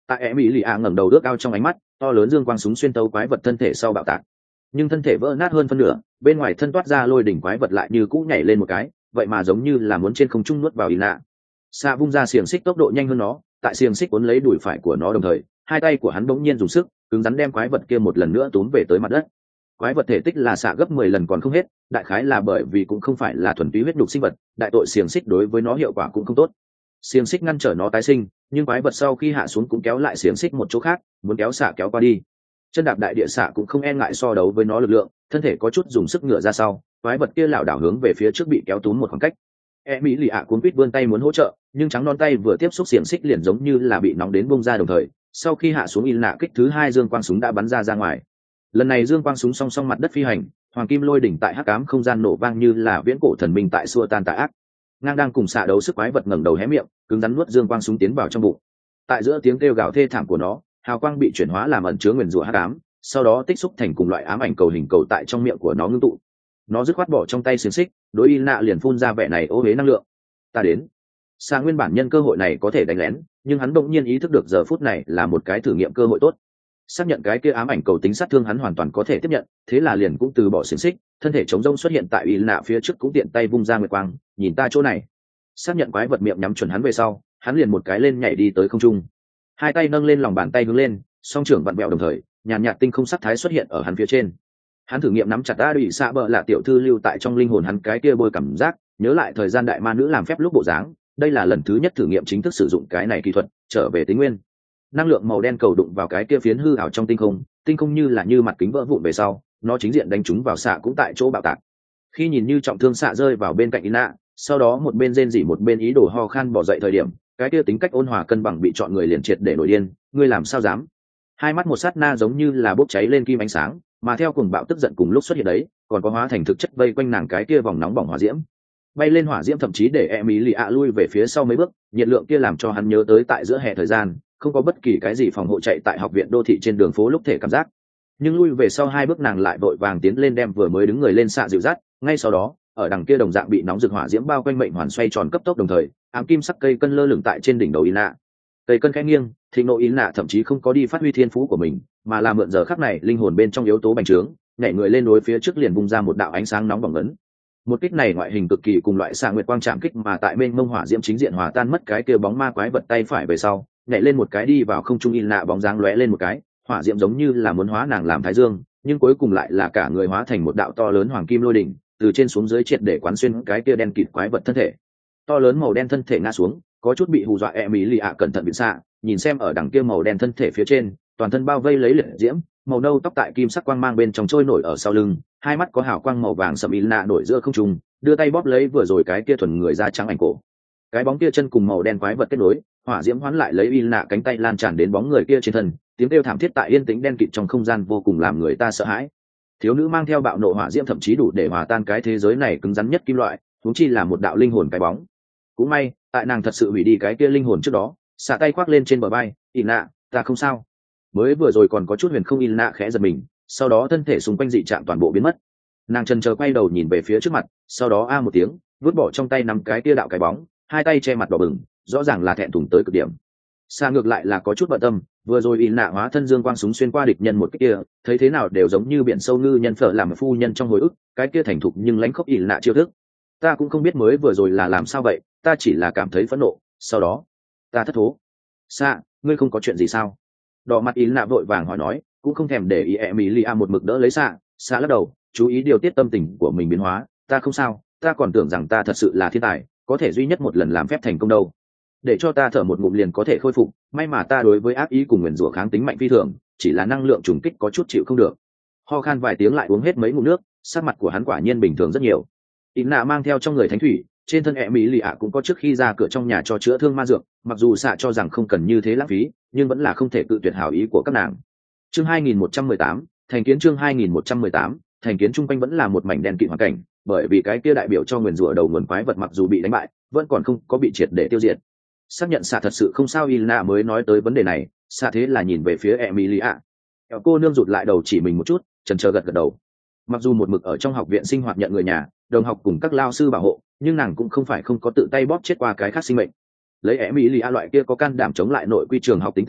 Tại e mỹ lì ạ ngẩng đầu ước ao trong ánh mắt, to lớn dương quang súng xuyên tấu quái vật thân thể sau bạo tạc, nhưng thân thể vỡ nát hơn phân nửa, bên ngoài thân toát ra lôi đỉnh quái vật lại như cũ nhảy lên một cái, vậy mà giống như là muốn trên không trung nuốt vào ý nạ. Xạ vung ra xiềng xích tốc độ nhanh hơn nó, tại xiềng xích cuốn lấy đùi phải của nó, đồng thời hai tay của hắn bỗng nhiên dùng sức cứng rắn đem quái vật kia một lần nữa túm về tới mặt đất. Quái vật thể tích là xạ gấp mười lần còn không hết, đại khái là bởi vì cũng không phải là thuần túy huyết nhục sinh vật, đại tội xiềng xích đối với nó hiệu quả cũng không tốt. Xiềng xích ngăn trở nó tái sinh, nhưng quái vật sau khi hạ xuống cũng kéo lại xiềng xích một chỗ khác, muốn kéo xạ kéo qua đi. Chân đạp đại địa xạ cũng không e ngại so đấu với nó lực lượng, thân thể có chút dùng sức ngửa ra sau, quái vật kia lảo đảo hướng về phía trước bị kéo túm một khoảng cách. E mỹ lì ạ cuốn quýt vươn tay muốn hỗ trợ, nhưng trắng non tay vừa tiếp xúc xiềng xích liền giống như là bị nóng đến bung ra, đồng thời sau khi hạ xuống, y nạ kích thứ hai dương quang súng đã bắn ra ra ngoài. Lần này dương quang súng song song mặt đất phi hành, hoàng kim lôi đỉnh tại hắc ám không gian nổ vang như là viễn cổ thần minh tại xua tan tà ác. Ngang đang cùng xạ đấu sức quái vật ngẩng đầu hé miệng, cứng rắn nuốt dương quang súng tiến vào trong bụng. Tại giữa tiếng kêu gào thê thảm của nó, hào quang bị chuyển hóa làm ẩn chứa nguyền rủa hắc ám, sau đó tích xúc thành cùng loại ám ảnh cầu hình cầu tại trong miệng của nó ngưng tụ. Nó dứt khoát bỏ trong tay xiềng xích, đối y nạ liền phun ra vẻ này ô huế năng lượng. Ta đến. Xạ nguyên bản nhân cơ hội này có thể đánh lén, nhưng hắn bỗng nhiên ý thức được giờ phút này là một cái thử nghiệm cơ hội tốt. Xác nhận cái kia ám ảnh cầu tính sát thương hắn hoàn toàn có thể tiếp nhận, thế là liền cũng từ bỏ xiềng xích, thân thể chống rông xuất hiện tại y nạ phía trước, cũng tiện tay vung ra nguyệt quang, nhìn ta chỗ này. Xác nhận quái vật miệng nhắm chuẩn hắn về sau, hắn liền một cái lên nhảy đi tới không trung, hai tay nâng lên lòng bàn tay hướng lên, song trưởng vặn vẹo đồng thời nhàn nhạt tinh không sắc thái xuất hiện ở hắn phía trên. Hắn thử nghiệm nắm chặt đã đùi xạ bờ là tiểu thư lưu tại trong linh hồn hắn cái kia bôi cảm giác, nhớ lại thời gian đại ma nữ làm phép lúc bộ dáng, đây là lần thứ nhất thử nghiệm chính thức sử dụng cái này kỹ thuật trở về tính nguyên. Năng lượng màu đen cầu đụng vào cái kia phiến hư ảo trong tinh không, tinh không như là như mặt kính vỡ vụn về sau, nó chính diện đánh trúng vào xạ cũng tại chỗ bạo tạc. Khi nhìn như trọng thương xạ rơi vào bên cạnh Ina, sau đó một bên rên rỉ một bên ý đồ ho khan bỏ dậy thời điểm, cái kia tính cách ôn hòa cân bằng bị chọn người liền triệt để nổi điên, ngươi làm sao dám? Hai mắt một sát na giống như là bốc cháy lên kim ánh sáng, mà theo cùng bạo tức giận cùng lúc xuất hiện đấy, còn có hóa thành thực chất vây quanh nàng cái kia vòng nóng bỏng hỏa diễm. Bay lên hỏa diễm thậm chí để Emily ạ lui về phía sau mấy bước, nhiệt lượng kia làm cho hắn nhớ tới tại giữa hè thời gian, không có bất kỳ cái gì phòng hộ chạy tại học viện đô thị trên đường phố lúc thể cảm giác. Nhưng lui về sau hai bước nàng lại vội vàng tiến lên đem vừa mới đứng người lên xạ dịu dắt, ngay sau đó, ở đằng kia đồng dạng bị nóng rực hỏa diễm bao quanh mệnh hoàn xoay tròn cấp tốc, đồng thời ám kim sắc cây cân lơ lửng tại trên đỉnh đầu Ina. Cây cân khẽ nghiêng, thịnh nộ Ina thậm chí không có đi phát huy thiên phú của mình, mà là mượn giờ khắc này linh hồn bên trong yếu tố bành trướng, nhảy người lên đối phía trước liền bung ra một đạo ánh sáng nóng bỏng ấn. Một kích này ngoại hình cực kỳ cùng loại xạ nguyệt quang chạm kích, mà tại bên mông hỏa diễm chính diện hòa tan mất cái kia bóng ma quái vật tay phải về sau, nhảy lên một cái đi vào không trung. Ina bóng dáng lóe lên một cái, hỏa diễm giống như là muốn hóa nàng làm thái dương, nhưng cuối cùng lại là cả người hóa thành một đạo to lớn hoàng kim lôi đỉnh, từ trên xuống dưới triệt để quán xuyên cái kia đen kịt quái vật thân thể. To lớn màu đen thân thể ngã xuống, có chút bị hù dọa Emily ạ cẩn thận biến xạ, nhìn xem ở đằng kia màu đen thân thể phía trên, toàn thân bao vây lấy liệt diễm, màu nâu tóc tại kim sắc quang mang bên trong trôi nổi ở sau lưng, hai mắt có hào quang màu vàng sẫm Ina nổi giữa không trung, đưa tay bóp lấy vừa rồi cái kia thuần người da trắng ảnh cổ. Cái bóng kia chân cùng màu đen quái vật kết nối, hỏa diễm hoán lại lấy Ina cánh tay lan tràn đến bóng người kia trên thân, tiếng kêu thảm thiết tại yên tĩnh đen kịt trong không gian vô cùng làm người ta sợ hãi. Thiếu nữ mang theo bạo nộ hỏa diễm thậm chí đủ để hòa tan cái thế giới này cứng rắn nhất kim loại, huống chi là một đạo linh hồn cái bóng. Cũng may, tại nàng thật sự hủy đi cái kia linh hồn trước đó, xả tay khoác lên trên bờ vai, Ina, ta không sao. Mới vừa rồi còn có chút huyền không, Ina khẽ giật mình, sau đó thân thể xung quanh dị trạng toàn bộ biến mất. Nàng chần chờ quay đầu nhìn về phía trước mặt, sau đó a một tiếng, vứt bỏ trong tay nắm cái kia đạo cái bóng, hai tay che mặt đỏ bừng, rõ ràng là thẹn thùng tới cực điểm. Xa ngược lại là có chút bận tâm, vừa rồi Ina hóa thân dương quang súng xuyên qua địch nhân một cái kia, thấy thế nào đều giống như biển sâu ngư nhân phở làm phu nhân trong hồi ức, cái kia thành thục nhưng lãnh khốc Ina chiêu thức. Ta cũng không biết mới vừa rồi là làm sao vậy, ta chỉ là cảm thấy phẫn nộ, sau đó ta thất thố. Xa, ngươi không có chuyện gì sao? Đỏ mặt Ina vội vàng hỏi nói, cũng không thèm để ý Emilia một mực đỡ lấy Xa. Xa lắc đầu, chú ý điều tiết tâm tình của mình biến hóa, ta không sao, ta còn tưởng rằng ta thật sự là thiên tài, có thể duy nhất một lần làm phép thành công đâu. Để cho ta thở một ngụm liền có thể khôi phục, may mà ta đối với ác ý cùng nguyền rủa kháng tính mạnh phi thường, chỉ là năng lượng trùng kích có chút chịu không được. Ho khan vài tiếng lại uống hết mấy ngụm nước, sắc mặt của hắn quả nhiên bình thường rất nhiều. Ina mang theo trong người thánh thủy, trên thân Emilia cũng có trước khi ra cửa trong nhà cho chữa thương ma dược, mặc dù xạ cho rằng không cần như thế lãng phí, nhưng vẫn là không thể cự tuyệt hảo ý của các nàng. Chương hai nghìn một trăm mười tám, thành kiến chương hai nghìn một trăm mười tám, thành kiến trung quanh vẫn là một mảnh đen kịt hoàn cảnh, bởi vì cái kia đại biểu cho nguyền rủa đầu nguồn quái vật mặc dù bị đánh bại, vẫn còn không có bị triệt để tiêu diệt. Xác nhận xạ thật sự không sao, Ina mới nói tới vấn đề này, xạ thế là nhìn về phía Emilia. Cô nương rụt lại đầu chỉ mình một chút, chần chờ gật gật đầu. Mặc dù một mực ở trong học viện sinh hoạt nhận người nhà, đồng học cùng các lao sư bảo hộ, nhưng nàng cũng không phải không có tự tay bóp chết qua cái khác sinh mệnh. Lấy Emilia loại kia có can đảm chống lại nội quy trường học tính tình,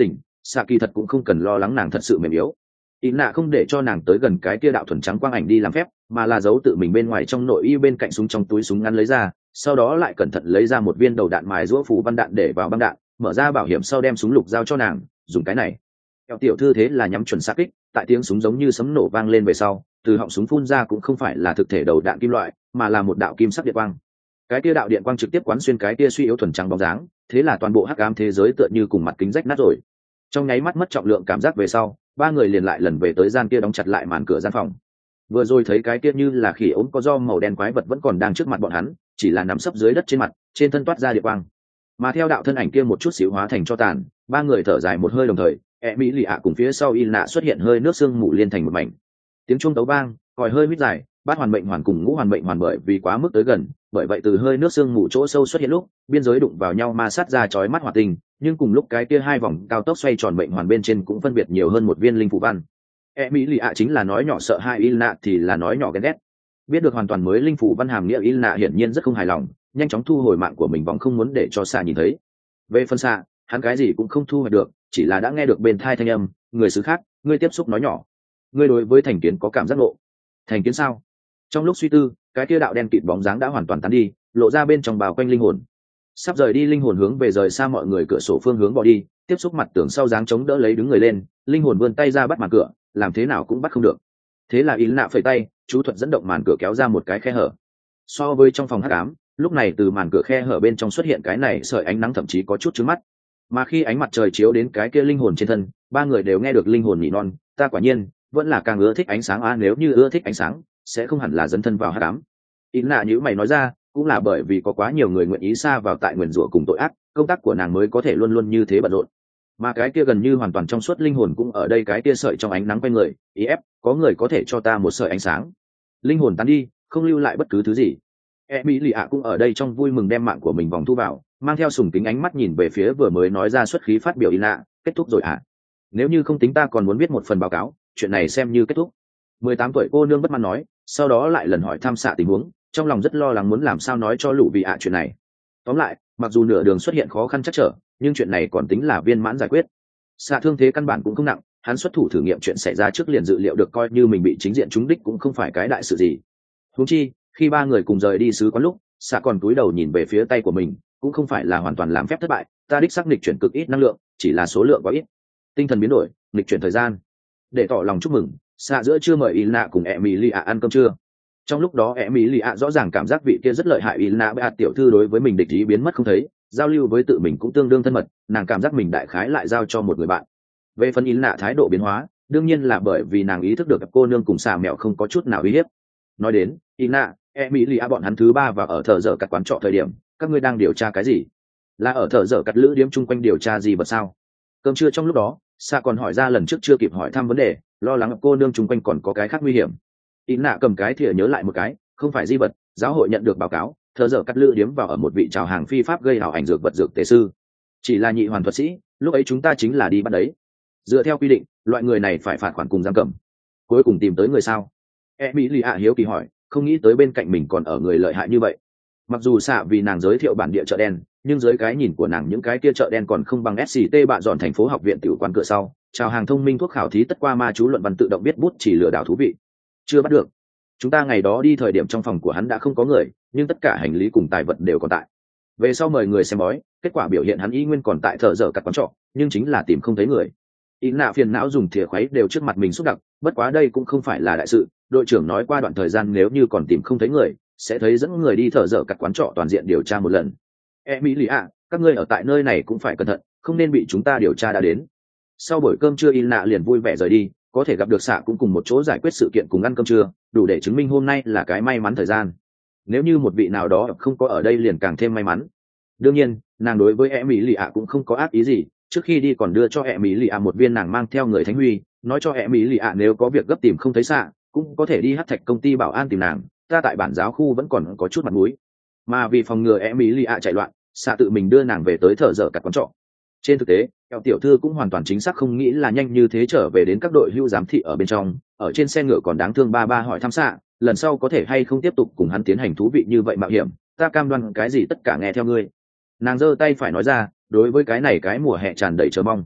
xạ kỳ thật cũng không cần lo lắng nàng thật sự mềm yếu. ý nạ không để cho nàng tới gần cái kia đạo thuần trắng quang ảnh đi làm phép, mà là giấu tự mình bên ngoài trong nội y bên cạnh súng trong túi súng ngắn lấy ra, sau đó lại cẩn thận lấy ra một viên đầu đạn mài giũa phủ văn đạn để vào băng đạn, mở ra bảo hiểm sau đem súng lục giao cho nàng, dùng cái này. Kẹo tiểu thư thế là nhắm chuẩn xạ kích, tại tiếng súng giống như sấm nổ vang lên về sau, từ họng súng phun ra cũng không phải là thực thể đầu đạn kim loại, mà là một đạo kim sắc điện quang. Cái kia đạo điện quang trực tiếp quán xuyên cái kia suy yếu thuần trắng bóng dáng, thế là toàn bộ hắc ám thế giới tựa như cùng mặt kính rách nát rồi. Trong nháy mắt mất trọng lượng cảm giác về sau, ba người liền lại lần về tới gian kia đóng chặt lại màn cửa gian phòng. Vừa rồi thấy cái kia như là khỉ ốm có do màu đen quái vật vẫn còn đang trước mặt bọn hắn, chỉ là nằm sấp dưới đất trên mặt, trên thân toát ra điện quang. Mà theo đạo thân ảnh kia một chút xíu hóa thành cho tàn, ba người thở dài một hơi đồng thời, e mỹ lì ạ cùng phía sau y nạ xuất hiện hơi nước sương mù liên thành một mảnh. Tiếng chuông tấu vang, còi hơi huýt dài, bát hoàn mệnh hoàn cùng ngũ hoàn mệnh hoàn bởi vì quá mức tới gần, bởi vậy từ hơi nước sương mù chỗ sâu xuất hiện lúc biên giới đụng vào nhau ma sát ra chói mắt hỏa tinh, nhưng cùng lúc cái kia hai vòng cao tốc xoay tròn mệnh hoàn bên trên cũng phân biệt nhiều hơn một viên linh phù văn. e mỹ lì ạ chính là nói nhỏ sợ hai, y nạ thì là nói nhỏ ghen ghét. Biết được hoàn toàn mới linh phù văn hàm nghĩa, y nạ hiển nhiên rất không hài lòng, nhanh chóng thu hồi mạng của mình vòng không muốn để cho xạ nhìn thấy. Về phần xạ, hắn cái gì cũng không thu hoạch được, chỉ là đã nghe được bên thai thanh âm, người xứ khác, ngươi tiếp xúc nói nhỏ, ngươi đối với thành kiến có cảm giác ngộ. Thành kiến sao? Trong lúc suy tư, cái kia đạo đen kịt bóng dáng đã hoàn toàn tán đi, lộ ra bên trong bao quanh linh hồn. Sắp rời đi linh hồn hướng về rời xa mọi người cửa sổ phương hướng bỏ đi, tiếp xúc mặt tường sau dáng chống đỡ lấy đứng người lên, linh hồn vươn tay ra bắt màn cửa, làm thế nào cũng bắt không được. Thế là ý nạ phẩy tay, chú thuật dẫn động màn cửa kéo ra một cái khe hở. So với trong phòng hắc ám, lúc này từ màn cửa khe hở bên trong xuất hiện cái này sợi ánh nắng thậm chí có chút chướng mắt. Mà khi ánh mặt trời chiếu đến cái kia linh hồn trên thân, ba người đều nghe được linh hồn nhỉ non, ta quả nhiên vẫn là càng ưa thích ánh sáng a, nếu như ưa thích ánh sáng sẽ không hẳn là dấn thân vào hắc ám. ý nạ nhữ mày nói ra, cũng là bởi vì có quá nhiều người nguyện ý xa vào tại nguyền rủa cùng tội ác, công tác của nàng mới có thể luôn luôn như thế bận rộn. Mà cái kia gần như hoàn toàn trong suốt linh hồn cũng ở đây cái kia sợi trong ánh nắng quanh người, ý ép có người có thể cho ta một sợi ánh sáng. Linh hồn tán đi, không lưu lại bất cứ thứ gì. e mỹ lì ạ cũng ở đây trong vui mừng đem mạng của mình vòng thu vào, mang theo sùng kính ánh mắt nhìn về phía vừa mới nói ra xuất khí phát biểu ý nạ, kết thúc rồi ạ. À? Nếu như không tính ta còn muốn viết một phần báo cáo, chuyện này xem như kết thúc. mười tám tuổi cô nương bất mãn nói, sau đó lại lần hỏi thăm xạ tình huống, trong lòng rất lo lắng muốn làm sao nói cho lũ vị ạ chuyện này. Tóm lại, mặc dù nửa đường xuất hiện khó khăn chắc trở, nhưng chuyện này còn tính là viên mãn giải quyết. Xạ thương thế căn bản cũng không nặng, hắn xuất thủ thử nghiệm chuyện xảy ra trước liền dự liệu được coi như mình bị chính diện trúng đích cũng không phải cái đại sự gì. Huống chi, khi ba người cùng rời đi sứ quán lúc, xạ còn cúi đầu nhìn về phía tay của mình, cũng không phải là hoàn toàn làm phép thất bại, ta đích xác nghịch chuyển cực ít năng lượng, chỉ là số lượng quá ít. Tinh thần biến đổi, nghịch chuyển thời gian. Để tỏ lòng chúc mừng, xạ giữa trưa mời Ilna cùng Emilia ăn cơm trưa. Trong lúc đó Emilia rõ ràng cảm giác vị kia rất lợi hại, Ilna bệ tiểu thư đối với mình địch ý biến mất không thấy, giao lưu với tự mình cũng tương đương thân mật, nàng cảm giác mình đại khái lại giao cho một người bạn. Về phần Ilna thái độ biến hóa, đương nhiên là bởi vì nàng ý thức được cô nương cùng xà mẹo không có chút nào uy hiếp. Nói đến Ilna, Emilia bọn hắn thứ ba và ở thợ dở cắt quán trọ thời điểm, các ngươi đang điều tra cái gì? Là ở thợ dở cắt lữ điếm chung quanh điều tra gì vật sao? Cơm trưa trong lúc đó, xạ còn hỏi ra lần trước chưa kịp hỏi thăm vấn đề, lo lắng cô nương chung quanh còn có cái khác nguy hiểm. ý nạ cầm cái thìa nhớ lại một cái, không phải di vật, giáo hội nhận được báo cáo thợ dở cắt lữ điếm vào ở một vị trào hàng phi pháp gây hảo ảnh dược vật dược tế sư, chỉ là nhị hoàn thuật sĩ, lúc ấy chúng ta chính là đi bắt đấy. Dựa theo quy định, loại người này phải phạt khoản cùng giam cầm. Cuối cùng tìm tới người sao? e mỹ lì ạ hiếu kỳ hỏi, không nghĩ tới bên cạnh mình còn ở người lợi hại như vậy. Mặc dù xạ vì nàng giới thiệu bản địa chợ đen, nhưng dưới cái nhìn của nàng những cái kia chợ đen còn không bằng ét xê tê bạn dọn thành phố học viện tiểu quán cửa sau chào hàng thông minh thuốc khảo thí tất qua ma chú luận văn tự động biết bút chỉ lừa đảo thú vị. Chưa bắt được. Chúng ta ngày đó đi thời điểm trong phòng của hắn đã không có người, nhưng tất cả hành lý cùng tài vật đều còn tại. Về sau mời người xem bói, kết quả biểu hiện hắn y nguyên còn tại thợ dở cắt quán trọ, nhưng chính là tìm không thấy người. ý nạ phiền não dùng thìa khuấy đều trước mặt mình xúc đặc, bất quá đây cũng không phải là đại sự, đội trưởng nói qua đoạn thời gian nếu như còn tìm không thấy người sẽ thấy dẫn người đi thợ dở cắt quán trọ toàn diện điều tra một lần. Emilia, các ngươi ở tại nơi này cũng phải cẩn thận, không nên bị chúng ta điều tra đã đến. Sau buổi cơm trưa Ilna liền vui vẻ rời đi, có thể gặp được xạ cũng cùng một chỗ giải quyết sự kiện cùng ăn cơm trưa, đủ để chứng minh hôm nay là cái may mắn thời gian. Nếu như một vị nào đó không có ở đây liền càng thêm may mắn. Đương nhiên, nàng đối với Emilia cũng không có ác ý gì, trước khi đi còn đưa cho Emilia một viên nàng mang theo người thánh huy, nói cho Emilia nếu có việc gấp tìm không thấy xạ, cũng có thể đi hắc thạch công ty bảo an tìm nàng, ta tại bản giáo khu vẫn còn có chút mặt mũi. Mà vì phòng ngừa Emilia chạy loạn, xạ tự mình đưa nàng về tới thợ dở cắt quán trọ. Trên thực tế, Kẹo tiểu thư cũng hoàn toàn chính xác không nghĩ là nhanh như thế trở về đến các đội hưu giám thị ở bên trong, ở trên xe ngựa còn đáng thương ba ba hỏi thăm xạ, lần sau có thể hay không tiếp tục cùng hắn tiến hành thú vị như vậy mạo hiểm, ta cam đoan cái gì tất cả nghe theo ngươi. Nàng giơ tay phải nói ra, đối với cái này cái mùa hè tràn đầy chờ mong.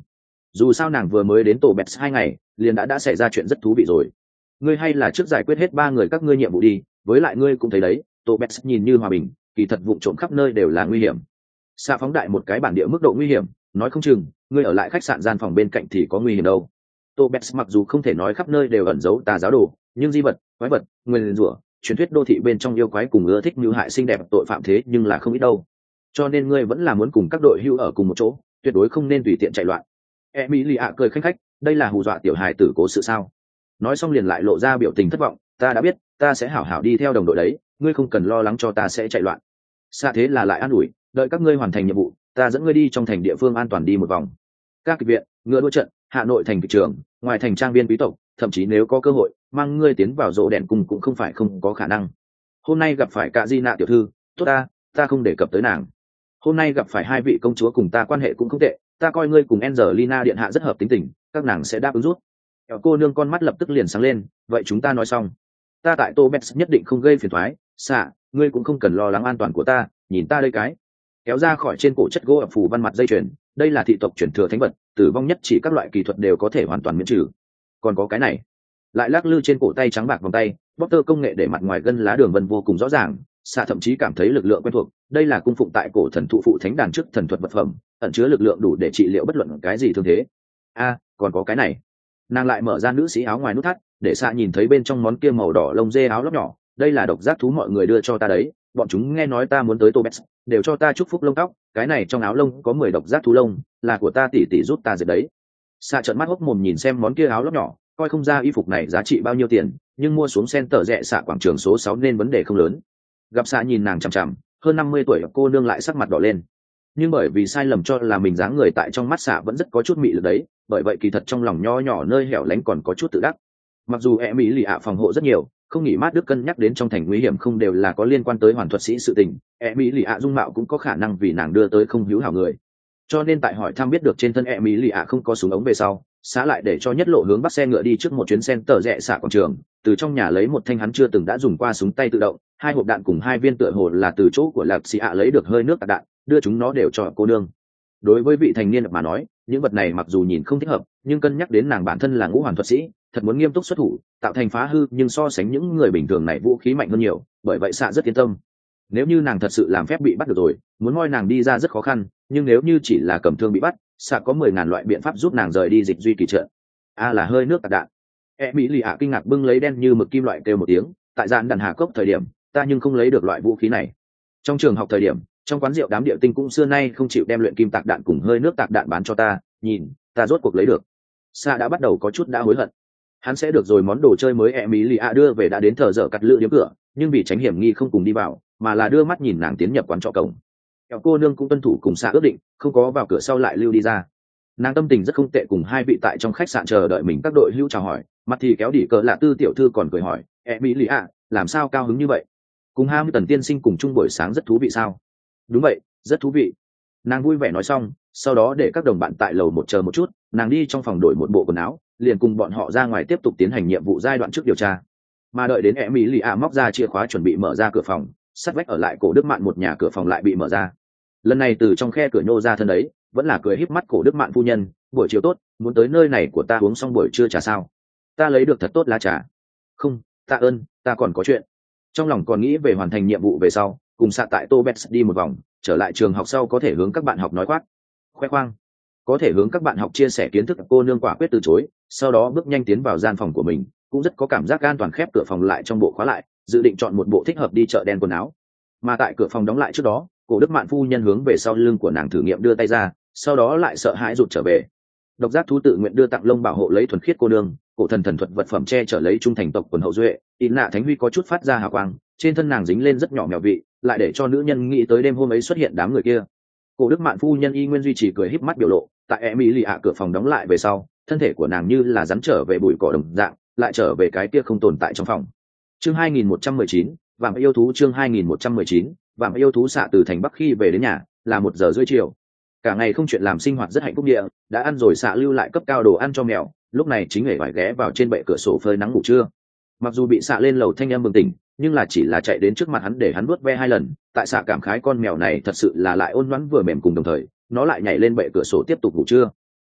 dù sao nàng vừa mới đến tổ bẹt hai ngày liền đã đã xảy ra chuyện rất thú vị rồi. Ngươi hay là trước giải quyết hết ba người các ngươi nhiệm vụ đi, với lại ngươi cũng thấy đấy, tổ bẹt nhìn như hòa bình, kỳ thật vụ trộm khắp nơi đều là nguy hiểm. Xạ phóng đại một cái bản địa mức độ nguy hiểm, nói không chừng ngươi ở lại khách sạn gian phòng bên cạnh thì có nguy hiểm đâu. Tô Bét mặc dù không thể nói khắp nơi đều ẩn giấu tà giáo đồ, nhưng di vật, quái vật, nguyên rủa, truyền thuyết đô thị bên trong yêu quái cùng ưa thích mưu hại xinh đẹp tội phạm thế nhưng là không ít đâu. Cho nên ngươi vẫn là muốn cùng các đội hưu ở cùng một chỗ, tuyệt đối không nên tùy tiện chạy loạn. Emilia cười khanh khách, đây là hù dọa tiểu hài tử cố sự sao? Nói xong liền lại lộ ra biểu tình thất vọng, ta đã biết, ta sẽ hảo hảo đi theo đồng đội đấy, ngươi không cần lo lắng cho ta sẽ chạy loạn. Xa thế là lại an ủi, đợi các ngươi hoàn thành nhiệm vụ, ta dẫn ngươi đi trong thành địa phương an toàn đi một vòng. Các kịch viện, ngựa đua trận, Hà Nội thành kịch trường, ngoài thành trang viên quý tộc, thậm chí nếu có cơ hội mang ngươi tiến vào rỗ đèn cùng cũng không phải không có khả năng. Hôm nay gặp phải cả Di Nạ tiểu thư, tốt ta, ta không đề cập tới nàng. Hôm nay gặp phải hai vị công chúa cùng ta quan hệ cũng không tệ, ta coi ngươi cùng Angelina điện hạ rất hợp tính tình, các nàng sẽ đáp ứng rút. Cô nương con mắt lập tức liền sáng lên, vậy chúng ta nói xong. Ta tại Tô Bét nhất định không gây phiền toái, xạ, ngươi cũng không cần lo lắng an toàn của ta, nhìn ta đây cái. Kéo ra khỏi trên cổ chất gỗ ập phù văn mặt dây chuyền, đây là thị tộc truyền thừa thánh vật, tử vong nhất chỉ các loại kỳ thuật đều có thể hoàn toàn miễn trừ. Còn có cái này, lại lắc lư trên cổ tay trắng bạc vòng tay, bóc tơ công nghệ để mặt ngoài gân lá đường vân vô cùng rõ ràng, xạ thậm chí cảm thấy lực lượng quen thuộc, đây là cung phụng tại cổ thần thụ phụ thánh đàn trước thần thuật vật phẩm, ẩn chứa lực lượng đủ để trị liệu bất luận cái gì thương thế. A, còn có cái này. Nàng lại mở ra nữ sĩ áo ngoài nút thắt, để xạ nhìn thấy bên trong món kia màu đỏ lông dê áo lót nhỏ, đây là độc giác thú mọi người đưa cho ta đấy, bọn chúng nghe nói ta muốn tới Tô Bét, đều cho ta chúc phúc lông tóc, cái này trong áo lông có mười độc giác thú lông, là của ta tỉ tỉ giúp ta dệt đấy. Xạ trợn mắt hốc mồm nhìn xem món kia áo lót nhỏ, coi không ra y phục này giá trị bao nhiêu tiền, nhưng mua xuống sen tờ rẻ xạ quảng trường số sáu nên vấn đề không lớn. Gặp xạ nhìn nàng chằm chằm, hơn năm mươi tuổi cô nương lại sắc mặt đỏ lên. Nhưng bởi vì sai lầm cho là mình dáng người tại trong mắt xạ vẫn rất có chút mị lực đấy, bởi vậy kỳ thật trong lòng nho nhỏ nơi hẻo lánh còn có chút tự đắc. Mặc dù e mỹ lì ạ phòng hộ rất nhiều, không nghỉ mát đức cân nhắc đến trong thành nguy hiểm không đều là có liên quan tới hoàn thuật sĩ sự tình, e mỹ lì ạ dung mạo cũng có khả năng vì nàng đưa tới không hữu hảo người. Cho nên tại hỏi thăm biết được trên thân e mỹ lì ạ không có súng ống về sau, xã lại để cho nhất lộ hướng bắt xe ngựa đi trước một chuyến sen tờ rẽ xạ quảng trường, từ trong nhà lấy một thanh hắn chưa từng đã dùng qua súng tay tự động, hai hộp đạn cùng hai viên tựa hồ là từ chỗ của lạc xì ạ lấy được hơi nước tạc đạn, đưa chúng nó đều cho cô nương. Đối với vị thành niên mà nói, những vật này mặc dù nhìn không thích hợp, nhưng cân nhắc đến nàng bản thân là ngũ hoàn thuật sĩ, thật muốn nghiêm túc xuất thủ, tạo thành phá hư, nhưng so sánh những người bình thường này vũ khí mạnh hơn nhiều, bởi vậy xạ rất yên tâm. Nếu như nàng thật sự làm phép bị bắt được rồi, muốn moi nàng đi ra rất khó khăn, nhưng nếu như chỉ là cầm thương bị bắt, xạ có mười ngàn loại biện pháp giúp nàng rời đi dịch duy kỳ trận. A là hơi nước tạc đạn. E mỹ lì ạ kinh ngạc bưng lấy đen như mực kim loại kêu một tiếng, tại dạn đàn hà cốc thời điểm, ta nhưng không lấy được loại vũ khí này. Trong trường học thời điểm, trong quán rượu đám địa tinh cũng xưa nay không chịu đem luyện kim tạc đạn cùng hơi nước tạc đạn bán cho ta, nhìn, ta rốt cuộc lấy được. Xạ đã bắt đầu có chút đã hối hận. Hắn sẽ được rồi món đồ chơi mới E mỹ lì ạ đưa về đã đến thờ dở cắt lựa điếm cửa, nhưng vì tránh hiểm nghi không cùng đi vào, mà là đưa mắt nhìn nàng tiến nhập quán trọ cổng. Kẹo cô nương cũng tuân thủ cùng xạ ước định, không có vào cửa sau lại lưu đi ra. Nàng tâm tình rất không tệ, cùng hai vị tại trong khách sạn chờ đợi mình các đội hưu chào hỏi, mặt thì kéo đỉ cờ lạ tư tiểu thư còn cười hỏi, E mỹ lì ạ, làm sao cao hứng như vậy? Cùng ham tần tiên sinh cùng chung buổi sáng rất thú vị sao? Đúng vậy, rất thú vị. Nàng vui vẻ nói xong, sau đó để các đồng bạn tại lầu một chờ một chút, nàng đi trong phòng đổi một bộ quần áo, liền cùng bọn họ ra ngoài tiếp tục tiến hành nhiệm vụ giai đoạn trước điều tra. Mà đợi đến E mỹ lì ạ móc ra chìa khóa chuẩn bị mở ra cửa phòng, sát vách ở lại cổ đức mạn một nhà cửa phòng lại bị mở ra. Lần này từ trong khe cửa nhô ra thân đấy, vẫn là cười híp mắt cổ đức mạn phu nhân, buổi chiều tốt, muốn tới nơi này của ta uống xong buổi trưa trà sao? Ta lấy được thật tốt lá trà. Không, tạ ơn, ta còn có chuyện. Trong lòng còn nghĩ về hoàn thành nhiệm vụ về sau, cùng xạ tại Tô Bét đi một vòng, trở lại trường học sau có thể hướng các bạn học nói khoác, khoe khoang, có thể hướng các bạn học chia sẻ kiến thức. Cô nương quả quyết từ chối, sau đó bước nhanh tiến vào gian phòng của mình, cũng rất có cảm giác an toàn, khép cửa phòng lại trong bộ khóa lại, dự định chọn một bộ thích hợp đi chợ đen quần áo. Mà tại cửa phòng đóng lại trước đó, cổ đức mạn phu nhân hướng về sau lưng của nàng thử nghiệm đưa tay ra, sau đó lại sợ hãi rụt trở về. Độc giác thú tự nguyện đưa tặng lông bảo hộ lấy thuần khiết cô nương, cổ thần thần thuật vật phẩm che chở lấy trung thành tộc quần hậu duệ. In nạ thánh huy có chút phát ra hào quang, trên thân nàng dính lên rất nhỏ mèo vị, lại để cho nữ nhân nghĩ tới đêm hôm ấy xuất hiện đám người kia. Cổ đức mạn phu nhân y nguyên duy trì cười híp mắt biểu lộ, tại e mỹ lì ạ cửa phòng đóng lại về sau, thân thể của nàng như là rắn trở về bụi cỏ đồng dạng, lại trở về cái kia không tồn tại trong phòng. Chương hai nghìn một trăm mười chín, vàng yêu thú. Chương hai nghìn một trăm mười chín, vàng yêu thú. Xạ từ thành Bắc khi về đến nhà là một giờ rưỡi chiều. Cả ngày không chuyện làm, sinh hoạt rất hạnh phúc địa, đã ăn rồi xạ lưu lại cấp cao đồ ăn cho mèo, lúc này chính hề phải ghé vào trên bệ cửa sổ phơi nắng ngủ trưa. Mặc dù bị xạ lên lầu thanh em bừng tỉnh, nhưng là chỉ là chạy đến trước mặt hắn để hắn vuốt ve hai lần, tại xạ cảm khái con mèo này thật sự là lại ôn ngoãn vừa mềm, cùng đồng thời nó lại nhảy lên bệ cửa sổ tiếp tục ngủ trưa.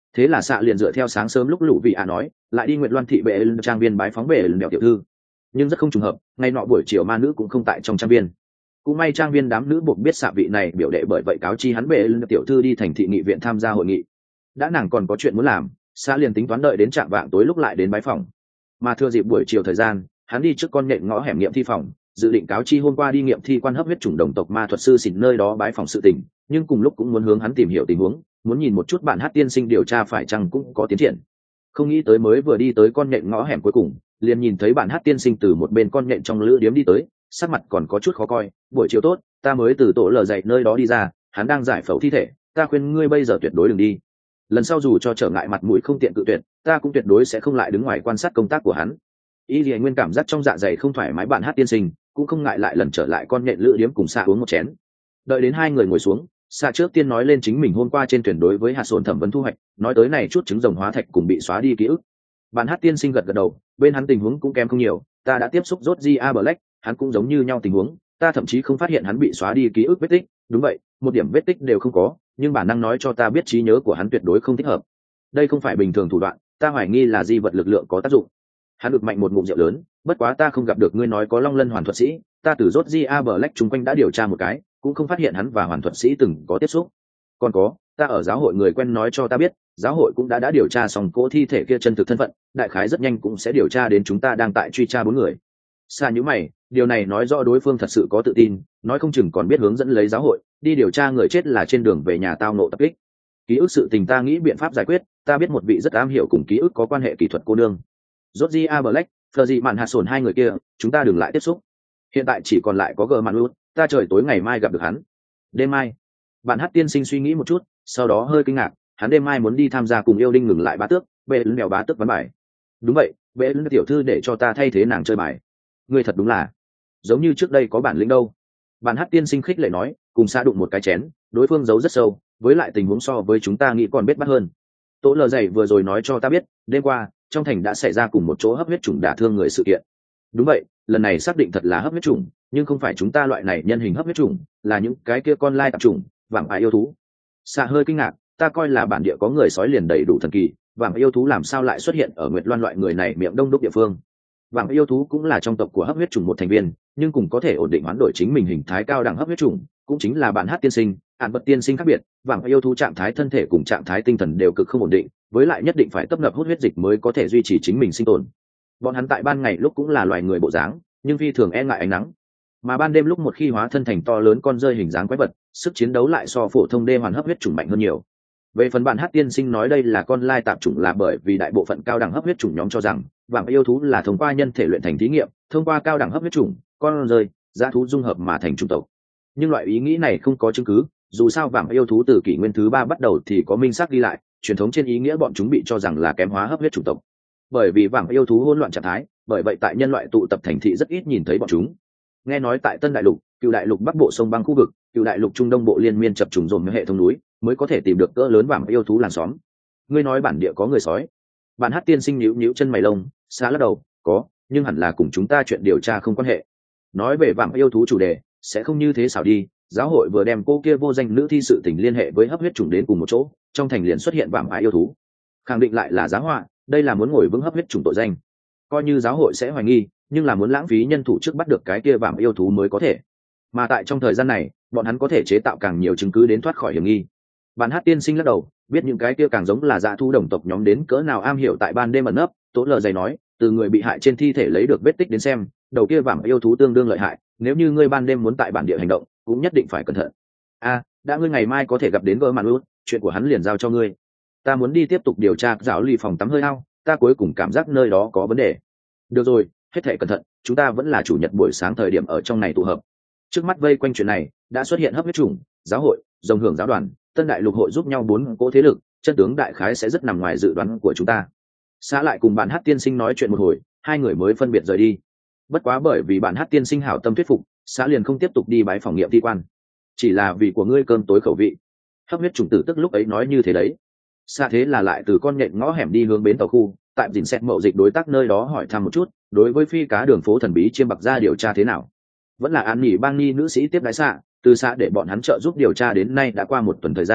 Thế là xạ liền dựa theo sáng sớm lúc lũ vị ạ nói, lại đi Nguyệt Loan thị bệ trang viên bái phóng bệ đèo tiểu thư. Nhưng rất không trùng hợp, ngày nọ buổi chiều ma nữ cũng không tại trong trang viên. Cũng may trang viên đám nữ buộc biết xạ vị này biểu đệ, bởi vậy cáo chi hắn bệ tiểu thư đi thành thị nghị viện tham gia hội nghị. Đã nàng còn có chuyện muốn làm, xạ liền tính toán đợi đến trạm vạng tối lúc lại đến bái phòng. Mà thừa dịp buổi chiều thời gian, hắn đi trước con nhện ngõ hẻm nghiệm thi phòng, dự định cáo chi hôm qua đi nghiệm thi quan hấp huyết chủng đồng tộc ma thuật sư xỉn nơi đó bái phòng sự tình, nhưng cùng lúc cũng muốn hướng hắn tìm hiểu tình huống, muốn nhìn một chút bạn hát tiên sinh điều tra phải chăng cũng có tiến triển. Không nghĩ tới mới vừa đi tới con nhện ngõ hẻm cuối cùng, liền nhìn thấy bạn hát tiên sinh từ một bên con nhện trong lữ điếm đi tới, sắc mặt còn có chút khó coi. Buổi chiều tốt, ta mới từ tổ lờ dậy nơi đó đi ra, hắn đang giải phẫu thi thể, ta khuyên ngươi bây giờ tuyệt đối đừng đi. Lần sau dù cho trở ngại mặt mũi không tiện cự tuyệt, ta cũng tuyệt đối sẽ không lại đứng ngoài quan sát công tác của hắn. Y Lệ Nguyên cảm giác trong dạ dày không thoải mái, bạn hát tiên sinh cũng không ngại lại lần trở lại con nhện lữ điếm cùng xạ uống một chén. Đợi đến hai người ngồi xuống, xạ trước tiên nói lên chính mình hôm qua trên thuyền đối với hạt sồn thẩm vấn thu hoạch, nói tới này chút trứng rồng hóa thạch cùng bị xóa đi ký ức. Bạn hát tiên sinh gật gật đầu, bên hắn tình huống cũng kém không nhiều, ta đã tiếp xúc rốt G A Black, hắn cũng giống như nhau tình huống, ta thậm chí không phát hiện hắn bị xóa đi ký ức vết tích. Đúng vậy, một điểm vết tích đều không có, nhưng bản năng nói cho ta biết trí nhớ của hắn tuyệt đối không thích hợp. Đây không phải bình thường thủ đoạn, ta hoài nghi là di vật lực lượng có tác dụng. Hắn được mạnh một ngụm rượu lớn, bất quá ta không gặp được ngươi nói có long lân hoàn thuật sĩ, ta từ rốt G A Black chung quanh đã điều tra một cái, cũng không phát hiện hắn và hoàn thuật sĩ từng có tiếp xúc. Còn có, ta ở giáo hội người quen nói cho ta biết, giáo hội cũng đã đã điều tra xong cỗ thi thể kia chân thực thân phận, đại khái rất nhanh cũng sẽ điều tra đến chúng ta đang tại truy tra bốn người. Xa như mày, điều này nói rõ đối phương thật sự có tự tin, nói không chừng còn biết hướng dẫn lấy giáo hội đi điều tra người chết là trên đường về nhà tao nộ tập kích. Ký ức sự tình ta nghĩ biện pháp giải quyết, ta biết một vị rất am hiểu cùng ký ức có quan hệ kỹ thuật cô nương. Rốt G A Black, Phờ dị mạn hạt sồn hai người kia, chúng ta đừng lại tiếp xúc. Hiện tại chỉ còn lại có G Mạn Út, ta trời tối ngày mai gặp được hắn. Đêm mai, bạn hát tiên sinh suy nghĩ một chút, sau đó hơi kinh ngạc, hắn đêm mai muốn đi tham gia cùng yêu đinh ngừng lại bá tước, bệ lưng mèo bá tước ván bài. Đúng vậy, bệ lưng tiểu thư để cho ta thay thế nàng chơi bài. Ngươi thật đúng là, giống như trước đây có bản lĩnh đâu. Bạn hát tiên sinh khích lệ nói, cùng xa đụng một cái chén, đối phương giấu rất sâu, với lại tình huống so với chúng ta nghĩ còn biết bắt hơn. Tố lờ dày vừa rồi nói cho ta biết, đêm qua trong thành đã xảy ra cùng một chỗ hấp huyết chủng đả thương người sự kiện. Đúng vậy, lần này xác định thật là hấp huyết chủng, nhưng không phải chúng ta loại này nhân hình hấp huyết chủng, là những cái kia con lai tạp chủng, vàng ải yêu thú. Xạ hơi kinh ngạc, ta coi là bản địa có người sói liền đầy đủ thần kỳ, vàng yêu thú làm sao lại xuất hiện ở Nguyệt Loan loại người này miệng đông đúc địa phương. Vàng yêu thú cũng là trong tộc của hấp huyết chủng một thành viên, nhưng cùng có thể ổn định hoán đổi chính mình hình thái cao đẳng hấp huyết chủng, cũng chính là bạn hát tiên sinh, ản bật tiên sinh khác biệt, vàng yêu thú trạng thái thân thể cùng trạng thái tinh thần đều cực không ổn định, với lại nhất định phải tấp nập hút huyết dịch mới có thể duy trì chính mình sinh tồn. Bọn hắn tại ban ngày lúc cũng là loài người bộ dáng, nhưng phi thường e ngại ánh nắng, mà ban đêm lúc một khi hóa thân thành to lớn con rơi hình dáng quái vật, sức chiến đấu lại so phổ thông đê hoàn hấp huyết chủng mạnh hơn nhiều. Về phần bạn hát tiên sinh nói đây là con lai tạp chủng là bởi vì đại bộ phận cao đẳng hấp huyết chủng nhóm cho rằng vàng yêu thú là thông qua nhân thể luyện thành thí nghiệm, thông qua cao đẳng hấp huyết chủng, con rơi, dã thú dung hợp mà thành chủng tộc. Nhưng loại ý nghĩ này không có chứng cứ, dù sao vàng yêu thú từ kỷ nguyên thứ ba bắt đầu thì có minh xác ghi lại, truyền thống trên ý nghĩa bọn chúng bị cho rằng là kém hóa hấp huyết chủng tộc. Bởi vì vàng yêu thú hỗn loạn trạng thái, bởi vậy tại nhân loại tụ tập thành thị rất ít nhìn thấy bọn chúng. Nghe nói tại Tân Đại Lục, Cựu Đại Lục Bắc Bộ sông băng khu vực, Cựu Đại Lục Trung Đông Bộ liên miên chập trùng dồn với hệ thống núi, mới có thể tìm được cỡ lớn vàng yêu thú làng xóm. Ngươi nói bản địa có người sói? Bạn hát tiên sinh nhíu nhíu chân mày lông, xá lắc đầu, có, nhưng hẳn là cùng chúng ta chuyện điều tra không quan hệ. Nói về vàng yêu thú chủ đề, sẽ không như thế xảo đi. Giáo hội vừa đem cô kia vô danh nữ thi sự tình liên hệ với hấp huyết chủng đến cùng một chỗ, trong thành liền xuất hiện vàng yêu thú, khẳng định lại là giá họa, đây là muốn ngồi vững hấp huyết chủng tội danh. Coi như giáo hội sẽ hoài nghi, nhưng là muốn lãng phí nhân thủ trước bắt được cái kia vàng yêu thú mới có thể. Mà tại trong thời gian này, bọn hắn có thể chế tạo càng nhiều chứng cứ đến thoát khỏi hiểm nghi. Bạn hát tiên sinh lắc đầu, biết những cái kia càng giống là dã thu đồng tộc nhóm đến cỡ nào am hiểu tại ban đêm ẩn nấp. Tố lờ dày nói, từ người bị hại trên thi thể lấy được vết tích đến xem, đầu kia vàng yêu thú tương đương lợi hại, nếu như ngươi ban đêm muốn tại bản địa hành động, cũng nhất định phải cẩn thận. A, đã ngươi ngày mai có thể gặp đến vợ màn út, chuyện của hắn liền giao cho ngươi. Ta muốn đi tiếp tục điều tra giáo lì phòng tắm hơi ao, ta cuối cùng cảm giác nơi đó có vấn đề. Được rồi, hết thảy cẩn thận, chúng ta vẫn là chủ nhật buổi sáng thời điểm ở trong này tụ hợp. Trước mắt vây quanh chuyện này, đã xuất hiện hấp huyết chủng, giáo hội, dòng hưởng giáo đoàn, Tân Đại Lục hội giúp nhau bốn cỗ thế lực, chân tướng đại khái sẽ rất nằm ngoài dự đoán của chúng ta. Xã lại cùng bạn hát tiên sinh nói chuyện một hồi, hai người mới phân biệt rời đi. Bất quá bởi vì bạn hát tiên sinh hảo tâm thuyết phục, xã liền không tiếp tục đi bái phòng nghiệm thi quan. Chỉ là vì của ngươi cơm tối khẩu vị. Hấp huyết chủng tử tức lúc ấy nói như thế đấy. Xã thế là lại từ con nhện ngõ hẻm đi hướng bến tàu khu, tại dình xét mậu dịch đối tác nơi đó hỏi thăm một chút, đối với phi cá đường phố thần bí chiêm bạc ra điều tra thế nào. Vẫn là an nghỉ bang ni nữ sĩ tiếp đái xạ, từ xã để bọn hắn trợ giúp điều tra đến nay đã qua một tuần thời gian,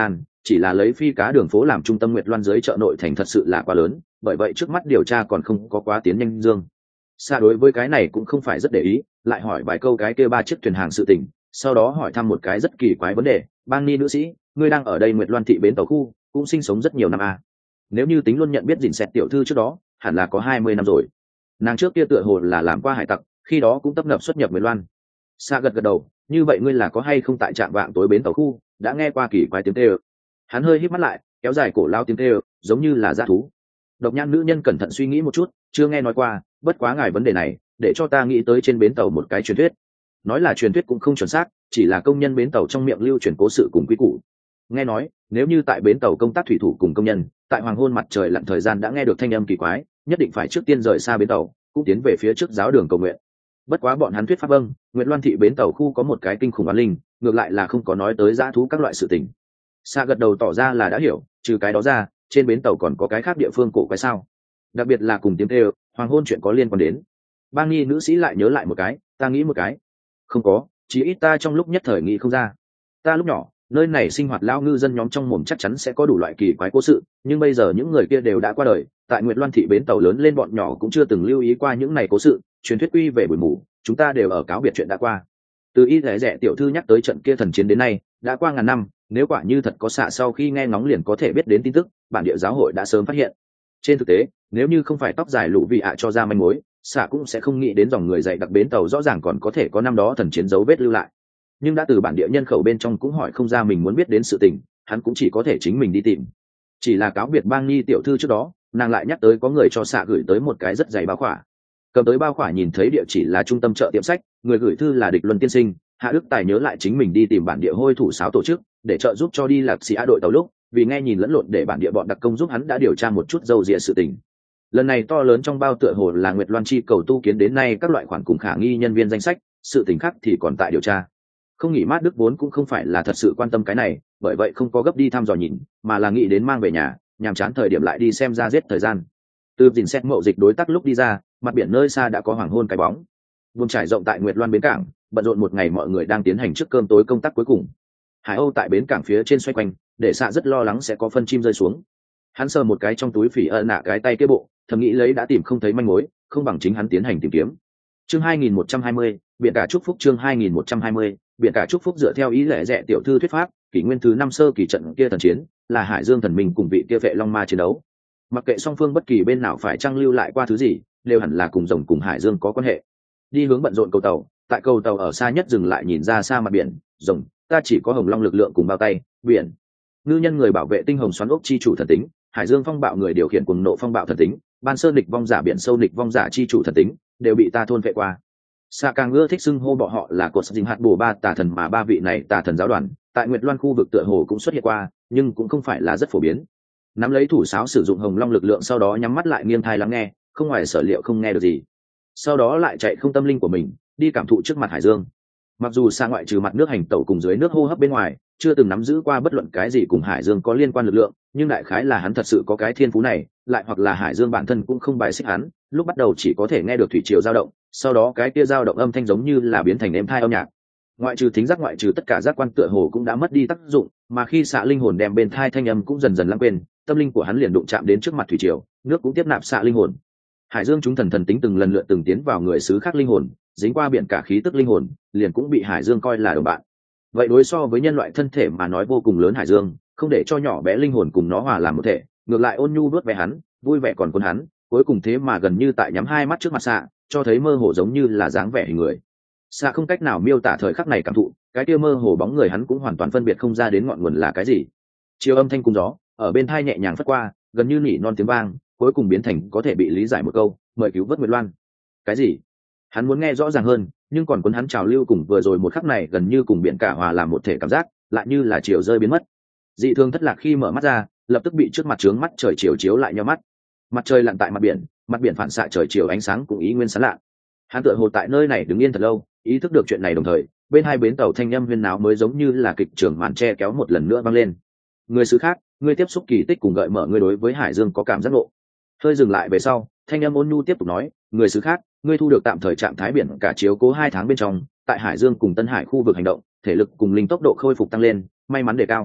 chỉ là lấy phi cá đường phố làm trung tâm Nguyệt Loan dưới chợ nội thành thật sự là quá lớn, bởi vậy trước mắt điều tra còn không có quá tiến nhanh dương. Xa đối với cái này cũng không phải rất để ý, lại hỏi vài câu cái kia ba chiếc thuyền hàng sự tình, sau đó hỏi thăm một cái rất kỳ quái vấn đề, Bang Ni nữ sĩ, ngươi đang ở đây Nguyệt Loan thị bến tàu khu, cũng sinh sống rất nhiều năm à. Nếu như tính luôn nhận biết Dìn Sẹt tiểu thư trước đó, hẳn là có hai mươi năm rồi. Nàng trước kia tựa hồ là làm qua hải tặc, khi đó cũng tấp nập xuất nhập Nguyệt Loan. Sa gật gật đầu, như vậy ngươi là có hay không tại trạm vạng tối bến tàu khu đã nghe qua kỳ quái tiếng kêu? Hắn hơi híp mắt lại, kéo dài cổ lao tiếng kêu, giống như là dã thú. Độc nhãn nữ nhân cẩn thận suy nghĩ một chút, chưa nghe nói qua, bất quá ngài vấn đề này để cho ta nghĩ tới trên bến tàu một cái truyền thuyết. Nói là truyền thuyết cũng không chuẩn xác, chỉ là công nhân bến tàu trong miệng lưu truyền cố sự cùng quy củ. Nghe nói nếu như tại bến tàu công tác thủy thủ cùng công nhân tại hoàng hôn mặt trời lặn thời gian đã nghe được thanh âm kỳ quái, nhất định phải trước tiên rời xa bến tàu, cũng tiến về phía trước giáo đường cầu nguyện. Bất quá bọn hắn thuyết pháp vâng, Nguyệt Loan thị bến tàu khu có một cái kinh khủng oán linh, ngược lại là không có nói tới dã thú các loại sự tình. Sa gật đầu tỏ ra là đã hiểu, trừ cái đó ra trên bến tàu còn có cái khác địa phương cổ quái sao? Đặc biệt là cùng tiếng kêu hoàng hôn chuyện có liên quan đến. Bang Nhi nữ sĩ lại nhớ lại một cái, ta nghĩ một cái. Không có, chỉ ít ta trong lúc nhất thời nghĩ không ra. Ta lúc nhỏ nơi này sinh hoạt lao ngư dân nhóm trong mồm chắc chắn sẽ có đủ loại kỳ quái cố sự, nhưng bây giờ những người kia đều đã qua đời, tại Nguyệt Loan thị bến tàu lớn lên bọn nhỏ cũng chưa từng lưu ý qua những này cố sự, truyền thuyết quy về buổi mù, chúng ta đều ở cáo biệt chuyện đã qua. Từ y rẻ rẻ tiểu thư nhắc tới trận kia thần chiến đến nay đã qua ngàn năm, nếu quả như thật có xạ sau khi nghe ngóng liền có thể biết đến tin tức, bản địa giáo hội đã sớm phát hiện. Trên thực tế nếu như không phải tóc dài lũ vị ạ cho ra manh mối, xạ cũng sẽ không nghĩ đến dòng người dạy đặc bến tàu rõ ràng còn có thể có năm đó thần chiến dấu vết lưu lại. Nhưng đã từ bản địa nhân khẩu bên trong cũng hỏi không ra mình muốn biết đến sự tình, hắn cũng chỉ có thể chính mình đi tìm. Chỉ là cáo biệt Bang Nhi tiểu thư trước đó, nàng lại nhắc tới có người cho xạ gửi tới một cái rất dày bao khỏa. Cầm tới bao khỏa nhìn thấy địa chỉ là trung tâm chợ tiệm sách, người gửi thư là Địch Luân tiên sinh. Hạ Đức Tài nhớ lại chính mình đi tìm bản địa hôi thủ sáo tổ chức để trợ giúp cho đi lạc sĩ đội tàu lúc, vì nghe nhìn lẫn lộn để bản địa bọn đặc công giúp hắn đã điều tra một chút dâu dịa sự tình. Lần này to lớn trong bao tựa hồ là Nguyệt Loan chi cầu tu kiến đến nay các loại khoản cùng khả nghi nhân viên danh sách, sự tình khác thì còn tại điều tra. Không nghĩ Mát Đức vốn cũng không phải là thật sự quan tâm cái này, bởi vậy không có gấp đi thăm dò nhìn, mà là nghĩ đến mang về nhà, nhàm chán thời điểm lại đi xem ra giết thời gian. Từ dình xét mậu dịch đối tác lúc đi ra, mặt biển nơi xa đã có hoàng hôn cái bóng. Vùng trải rộng tại Nguyệt Loan bến cảng, bận rộn một ngày mọi người đang tiến hành trước cơm tối công tác cuối cùng. Hải Âu tại bến cảng phía trên xoay quanh, để xạ rất lo lắng sẽ có phân chim rơi xuống. Hắn sờ một cái trong túi phỉ ợ nạ cái tay kia bộ, thầm nghĩ lấy đã tìm không thấy manh mối, không bằng chính hắn tiến hành tìm kiếm. Chương hai nghìn một trăm hai mươi, biển cả chúc phúc. Chương hai nghìn một trăm hai mươi, biển cả chúc phúc. Dựa theo ý lẽ rẻ tiểu thư thuyết pháp, kỷ nguyên thứ năm sơ kỳ trận kia thần chiến là Hải Dương thần minh cùng vị kia vệ long ma chiến đấu. Mặc kệ song phương bất kỳ bên nào phải trang lưu lại qua thứ gì, đều hẳn là cùng rồng cùng Hải Dương có quan hệ. Đi hướng bận rộn cầu tàu, tại cầu tàu ở xa nhất dừng lại nhìn ra xa mặt biển, rồng, ta chỉ có hồng long lực lượng cùng bao tay, biển. Ngư nhân người bảo vệ tinh hồng xoắn ốc chi chủ thần tính, Hải Dương phong bạo người điều khiển cùng nộ phong bạo thần tính, ban sơn địch vong giả biển sâu địch vong giả chi chủ thần tính, đều bị ta thôn vệ qua. Sa càng ưa thích xưng hô bọn họ là cột dinh hạt bổ ba tà thần, mà ba vị này tà thần giáo đoàn tại Nguyệt Loan khu vực tựa hồ cũng xuất hiện qua, nhưng cũng không phải là rất phổ biến. Nắm lấy thủ sáo sử dụng hồng long lực lượng, sau đó nhắm mắt lại nghiêng thai lắng nghe, không ngoài sở liệu không nghe được gì. Sau đó lại chạy không tâm linh của mình, đi cảm thụ trước mặt Hải Dương. Mặc dù Sa ngoại trừ mặt nước hành tẩu cùng dưới nước hô hấp bên ngoài, chưa từng nắm giữ qua bất luận cái gì cùng Hải Dương có liên quan lực lượng, nhưng đại khái là hắn thật sự có cái thiên phú này, lại hoặc là Hải Dương bản thân cũng không bài xích hắn, lúc bắt đầu chỉ có thể nghe được thủy triều dao động, sau đó cái kia dao động âm thanh giống như là biến thành êm thai âm nhạc. Ngoại trừ thính giác, ngoại trừ tất cả giác quan tựa hồ cũng đã mất đi tác dụng, mà khi xạ linh hồn đem bên thai thanh âm cũng dần dần lãng quên, tâm linh của hắn liền đụng chạm đến trước mặt thủy triều, nước cũng tiếp nạp xạ linh hồn. Hải Dương chúng thần thần tính từng lần lượt từng tiến vào người xứ khác linh hồn, dính qua biển cả khí tức linh hồn, liền cũng bị Hải Dương coi là đồng bạn. Vậy đối so với nhân loại thân thể mà nói vô cùng lớn Hải Dương, không để cho nhỏ bé linh hồn cùng nó hòa làm một thể, ngược lại ôn nhu vuốt ve hắn, vui vẻ còn cuốn hắn, cuối cùng thế mà gần như tại nhắm hai mắt trước mặt xạ, cho thấy mơ hồ giống như là dáng vẻ hình người. Xạ không cách nào miêu tả thời khắc này cảm thụ, cái kia mơ hồ bóng người hắn cũng hoàn toàn phân biệt không ra đến ngọn nguồn là cái gì. Chiều âm thanh cùng gió ở bên thai nhẹ nhàng phất qua, gần như nỉ non tiếng vang, cuối cùng biến thành có thể bị lý giải một câu, mời cứu vớt Nguyệt Loan. Cái gì? Hắn muốn nghe rõ ràng hơn, nhưng còn cuốn hắn trào lưu cùng vừa rồi một khắc này gần như cùng biển cả hòa làm một thể cảm giác, lại như là chiều rơi biến mất. Dị thường thất lạc khi mở mắt ra, lập tức bị trước mặt trướng mắt trời chiều chiếu lại nhau mắt. Mặt trời lặn tại mặt biển, mặt biển phản xạ trời chiều ánh sáng cũng ý nguyên sáng lạ. Hắn tựa hồ tại nơi này đứng yên thật lâu, ý thức được chuyện này đồng thời, bên hai bến tàu thanh âm huyên náo mới giống như là kịch trường màn che kéo một lần nữa vang lên. Người xứ khác, ngươi tiếp xúc kỳ tích cùng gợi mở ngươi đối với Hải Dương có cảm giác ngộ. Hơi dừng lại về sau, thanh âm ôn nhu tiếp tục nói, người xứ khác, ngươi thu được tạm thời trạng thái biển cả chiếu cố hai tháng bên trong, tại Hải Dương cùng Tân Hải khu vực hành động, thể lực cùng linh tốc độ khôi phục tăng lên, may mắn đề cao.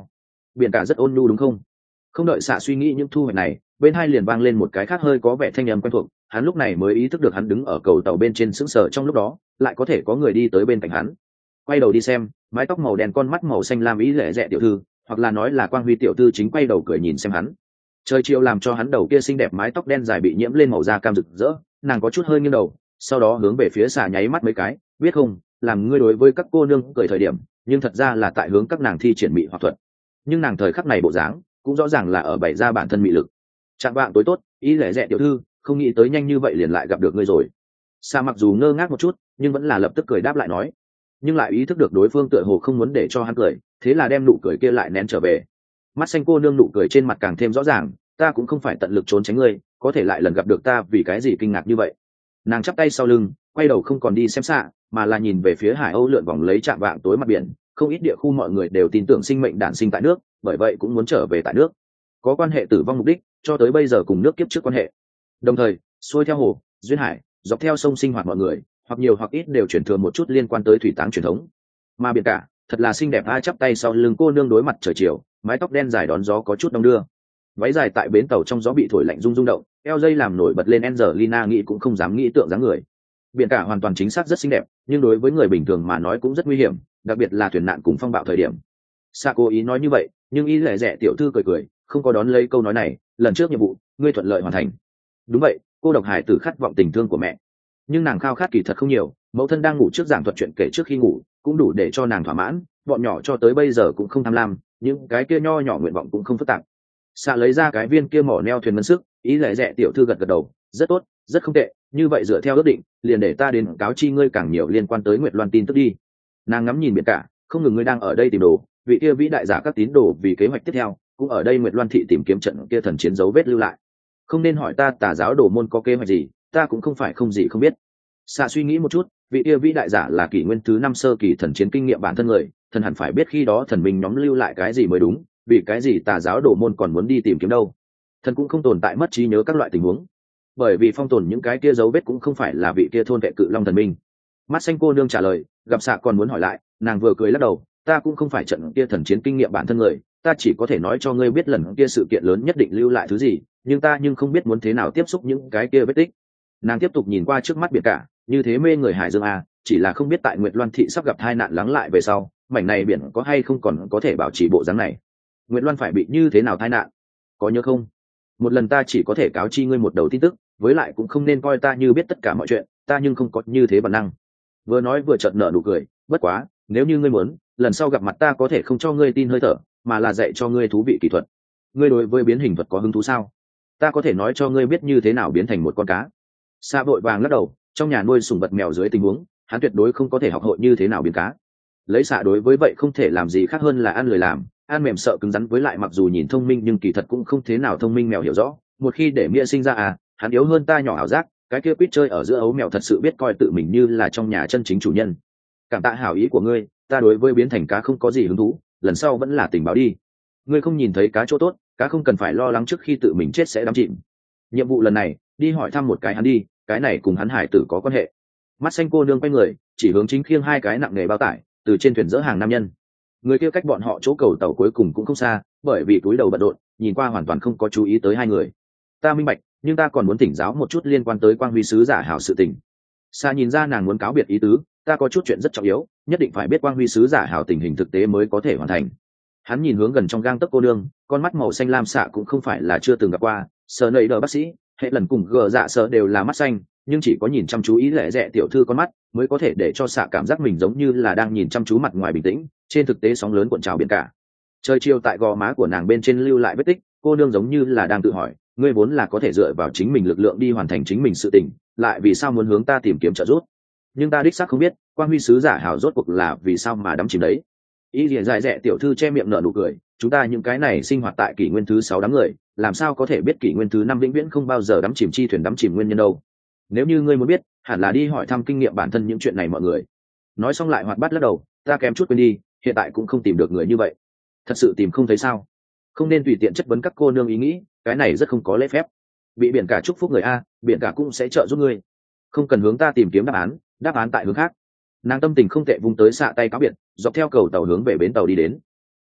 Biển cả rất ôn nhu đúng không? Không đợi xạ suy nghĩ những thu hoạch này, bên hai liền vang lên một cái khác hơi có vẻ thanh âm quen thuộc. Hắn lúc này mới ý thức được hắn đứng ở cầu tàu bên trên sững sờ, trong lúc đó lại có thể có người đi tới bên cạnh hắn. Quay đầu đi xem, mái tóc màu đen, con mắt màu xanh lam ý lệ dẹ tiểu thư, hoặc là nói là Quang Huy tiểu thư chính quay đầu cười nhìn xem hắn. Trời chiều làm cho hắn đầu kia xinh đẹp mái tóc đen dài bị nhiễm lên màu da cam rực rỡ, nàng có chút hơi nghiêng đầu, sau đó hướng về phía xà nháy mắt mấy cái, biết không, làm ngươi đối với các cô nương cười thời điểm, nhưng thật ra là tại hướng các nàng thi triển mị hoặc thuật. Nhưng nàng thời khắc này bộ dáng cũng rõ ràng là ở bày ra bản thân mị lực. Trạng vạng tối tốt, ý lẻ dẹ tiểu thư, không nghĩ tới nhanh như vậy liền lại gặp được ngươi rồi. Sa mặc dù ngơ ngác một chút, nhưng vẫn là lập tức cười đáp lại nói, nhưng lại ý thức được đối phương tựa hồ không muốn để cho hắn cười, thế là đem nụ cười kia lại nén trở về. Mắt xanh cô nương nụ cười trên mặt càng thêm rõ ràng, ta cũng không phải tận lực trốn tránh ngươi, có thể lại lần gặp được ta vì cái gì kinh ngạc như vậy. Nàng chắp tay sau lưng, quay đầu không còn đi xem xạ, mà là nhìn về phía hải âu lượn vòng lấy chạm vạng tối mặt biển. Không ít địa khu mọi người đều tin tưởng sinh mệnh đản sinh tại nước, bởi vậy cũng muốn trở về tại nước. Có quan hệ tử vong mục đích, cho tới bây giờ cùng nước kiếp trước quan hệ. Đồng thời, xuôi theo hồ, duyên hải, dọc theo sông sinh hoạt mọi người, hoặc nhiều hoặc ít đều chuyển thừa một chút liên quan tới thủy táng truyền thống. Mà biển cả, thật là xinh đẹp, ai chắp tay sau lưng cô nương đối mặt trời chiều, mái tóc đen dài đón gió có chút đông đưa. Váy dài tại bến tàu trong gió bị thổi lạnh rung rung động, eo dây làm nổi bật lên Angelina nghĩ cũng không dám nghĩ tượng dáng người. Biển cả hoàn toàn chính xác rất xinh đẹp, nhưng đối với người bình thường mà nói cũng rất nguy hiểm, đặc biệt là thuyền nạn cùng phong bạo thời điểm. Sa cố ý nói như vậy, nhưng ý lẻ rẻ tiểu thư cười cười, không có đón lấy câu nói này. Lần trước nhiệm vụ, ngươi thuận lợi hoàn thành. Đúng vậy, cô độc hải tử khát vọng tình thương của mẹ, nhưng nàng khao khát kỳ thật không nhiều. Mẫu thân đang ngủ trước giảng thuật chuyện kể trước khi ngủ, cũng đủ để cho nàng thỏa mãn. Bọn nhỏ cho tới bây giờ cũng không tham lam, những cái kia nho nhỏ nguyện vọng cũng không phức tạp. Sa lấy ra cái viên kia mỏ neo thuyền ngân sức, ý lẻ rẻ tiểu thư gật gật đầu, rất tốt, rất không tệ. Như vậy dựa theo ước định, liền để ta đến cáo chi ngươi càng nhiều liên quan tới Nguyệt Loan tin tức đi. Nàng ngắm nhìn biển cả, không ngừng ngươi đang ở đây tìm đồ, vị kia vĩ đại giả các tín đồ vì kế hoạch tiếp theo cũng ở đây Nguyệt Loan thị tìm kiếm trận kia thần chiến dấu vết lưu lại. Không nên hỏi ta tà giáo đồ môn có kế hoạch gì, ta cũng không phải không gì không biết. Sa suy nghĩ một chút, vị kia vĩ đại giả là kỷ nguyên thứ năm sơ kỳ thần chiến kinh nghiệm bản thân người, thần hẳn phải biết khi đó thần minh nhóm lưu lại cái gì mới đúng, vì cái gì tà giáo đồ môn còn muốn đi tìm kiếm đâu. Thần cũng không tồn tại mất trí nhớ các loại tình huống, bởi vì phong tồn những cái kia dấu vết cũng không phải là vị kia thôn vệ cự long thần minh. Mắt xanh cô nương trả lời, gặp Sạ còn muốn hỏi lại, nàng vừa cười lắc đầu, ta cũng không phải trận kia thần chiến kinh nghiệm bản thân người, ta chỉ có thể nói cho ngươi biết lần kia sự kiện lớn nhất định lưu lại thứ gì, nhưng ta nhưng không biết muốn thế nào tiếp xúc những cái kia vết tích. Nàng tiếp tục nhìn qua trước mắt biển cả, như thế mê người hải dương à, chỉ là không biết tại Nguyệt Loan thị sắp gặp tai nạn lắng lại về sau, mảnh này biển có hay không còn có thể bảo trì bộ dáng này. Nguyệt Loan phải bị như thế nào tai nạn, có nhớ không? Một lần ta chỉ có thể cáo chi ngươi một đầu tin tức, với lại cũng không nên coi ta như biết tất cả mọi chuyện, ta nhưng không có như thế bản năng. Vừa nói vừa chợt nở nụ cười, bất quá, nếu như ngươi muốn, lần sau gặp mặt ta có thể không cho ngươi tin hơi thở, mà là dạy cho ngươi thú vị kỹ thuật. Ngươi đối với biến hình thuật có hứng thú sao? Ta có thể nói cho ngươi biết như thế nào biến thành một con cá. Sa vội vàng lắc đầu, trong nhà nuôi sủng vật mèo dưới tình huống, hắn tuyệt đối không có thể học hội như thế nào biến cá. Lấy Xạ đối với vậy không thể làm gì khác hơn là ăn lười làm, ăn mềm sợ cứng rắn, với lại mặc dù nhìn thông minh nhưng kỳ thật cũng không thế nào thông minh. Mèo hiểu rõ, một khi để Mia sinh ra à, hắn yếu hơn ta nhỏ ảo giác, cái kia quýt chơi ở giữa ấu mèo thật sự biết coi tự mình như là trong nhà chân chính chủ nhân. Cảm tạ hảo ý của ngươi, ta đối với biến thành cá không có gì hứng thú, lần sau vẫn là tình báo đi. Ngươi không nhìn thấy cá chỗ tốt, cá không cần phải lo lắng trước khi tự mình chết sẽ đắm chìm. Nhiệm vụ lần này, đi hỏi thăm một cái hắn đi, cái này cùng hắn hải tử có quan hệ. Mắt xanh cô nương quay người, chỉ hướng chính khiêng hai cái nặng nghề bao tải từ trên thuyền dỡ hàng nam nhân. Người kia cách bọn họ chỗ cầu tàu cuối cùng cũng không xa, bởi vì túi đầu bận rộn, nhìn qua hoàn toàn không có chú ý tới hai người. Ta minh bạch, nhưng ta còn muốn thỉnh giáo một chút liên quan tới Quang Huy sứ giả hảo sự tình. Sa nhìn ra nàng muốn cáo biệt ý tứ, ta có chút chuyện rất trọng yếu, nhất định phải biết Quang Huy sứ giả hảo tình hình thực tế mới có thể hoàn thành. Hắn nhìn hướng gần trong gang tấc cô nương, con mắt màu xanh lam xạ cũng không phải là chưa từng gặp qua, sờ nầy đờ bác sĩ, hệ lần cùng gờ dạ sờ đều là mắt xanh, nhưng chỉ có nhìn chăm chú ý lẽ rẻ tiểu thư con mắt mới có thể để cho xạ cảm giác mình giống như là đang nhìn chăm chú mặt ngoài bình tĩnh, trên thực tế sóng lớn cuộn trào biển cả. Trời chiều tại gò má của nàng bên trên lưu lại vết tích, cô nương giống như là đang tự hỏi, ngươi vốn là có thể dựa vào chính mình lực lượng đi hoàn thành chính mình sự tình, lại vì sao muốn hướng ta tìm kiếm trợ giúp? Nhưng ta đích xác không biết, Quang Huy sứ giả hảo rốt cuộc là vì sao mà đắm chìm đấy. Ý liền dài rẻ tiểu thư che miệng nở nụ cười, chúng ta những cái này sinh hoạt tại kỷ nguyên thứ sáu đám người, làm sao có thể biết kỷ nguyên thứ năm vĩnh viễn không bao giờ đắm chìm chi thuyền đắm chìm nguyên nhân đâu? Nếu như ngươi muốn biết, hẳn là đi hỏi thăm kinh nghiệm bản thân những chuyện này mọi người. Nói xong lại hoạt bát lắc đầu, ta kém chút quên đi, hiện tại cũng không tìm được người như vậy. Thật sự tìm không thấy sao? Không nên tùy tiện chất vấn các cô nương ý nghĩ, cái này rất không có lễ phép. Bị biển cả chúc phúc người a, biển cả cũng sẽ trợ giúp ngươi. Không cần hướng ta tìm kiếm đáp án, đáp án tại hướng khác. Nàng tâm tình không tệ, vung tới xạ tay cáo biệt, dọc theo cầu tàu hướng về bến tàu đi đến.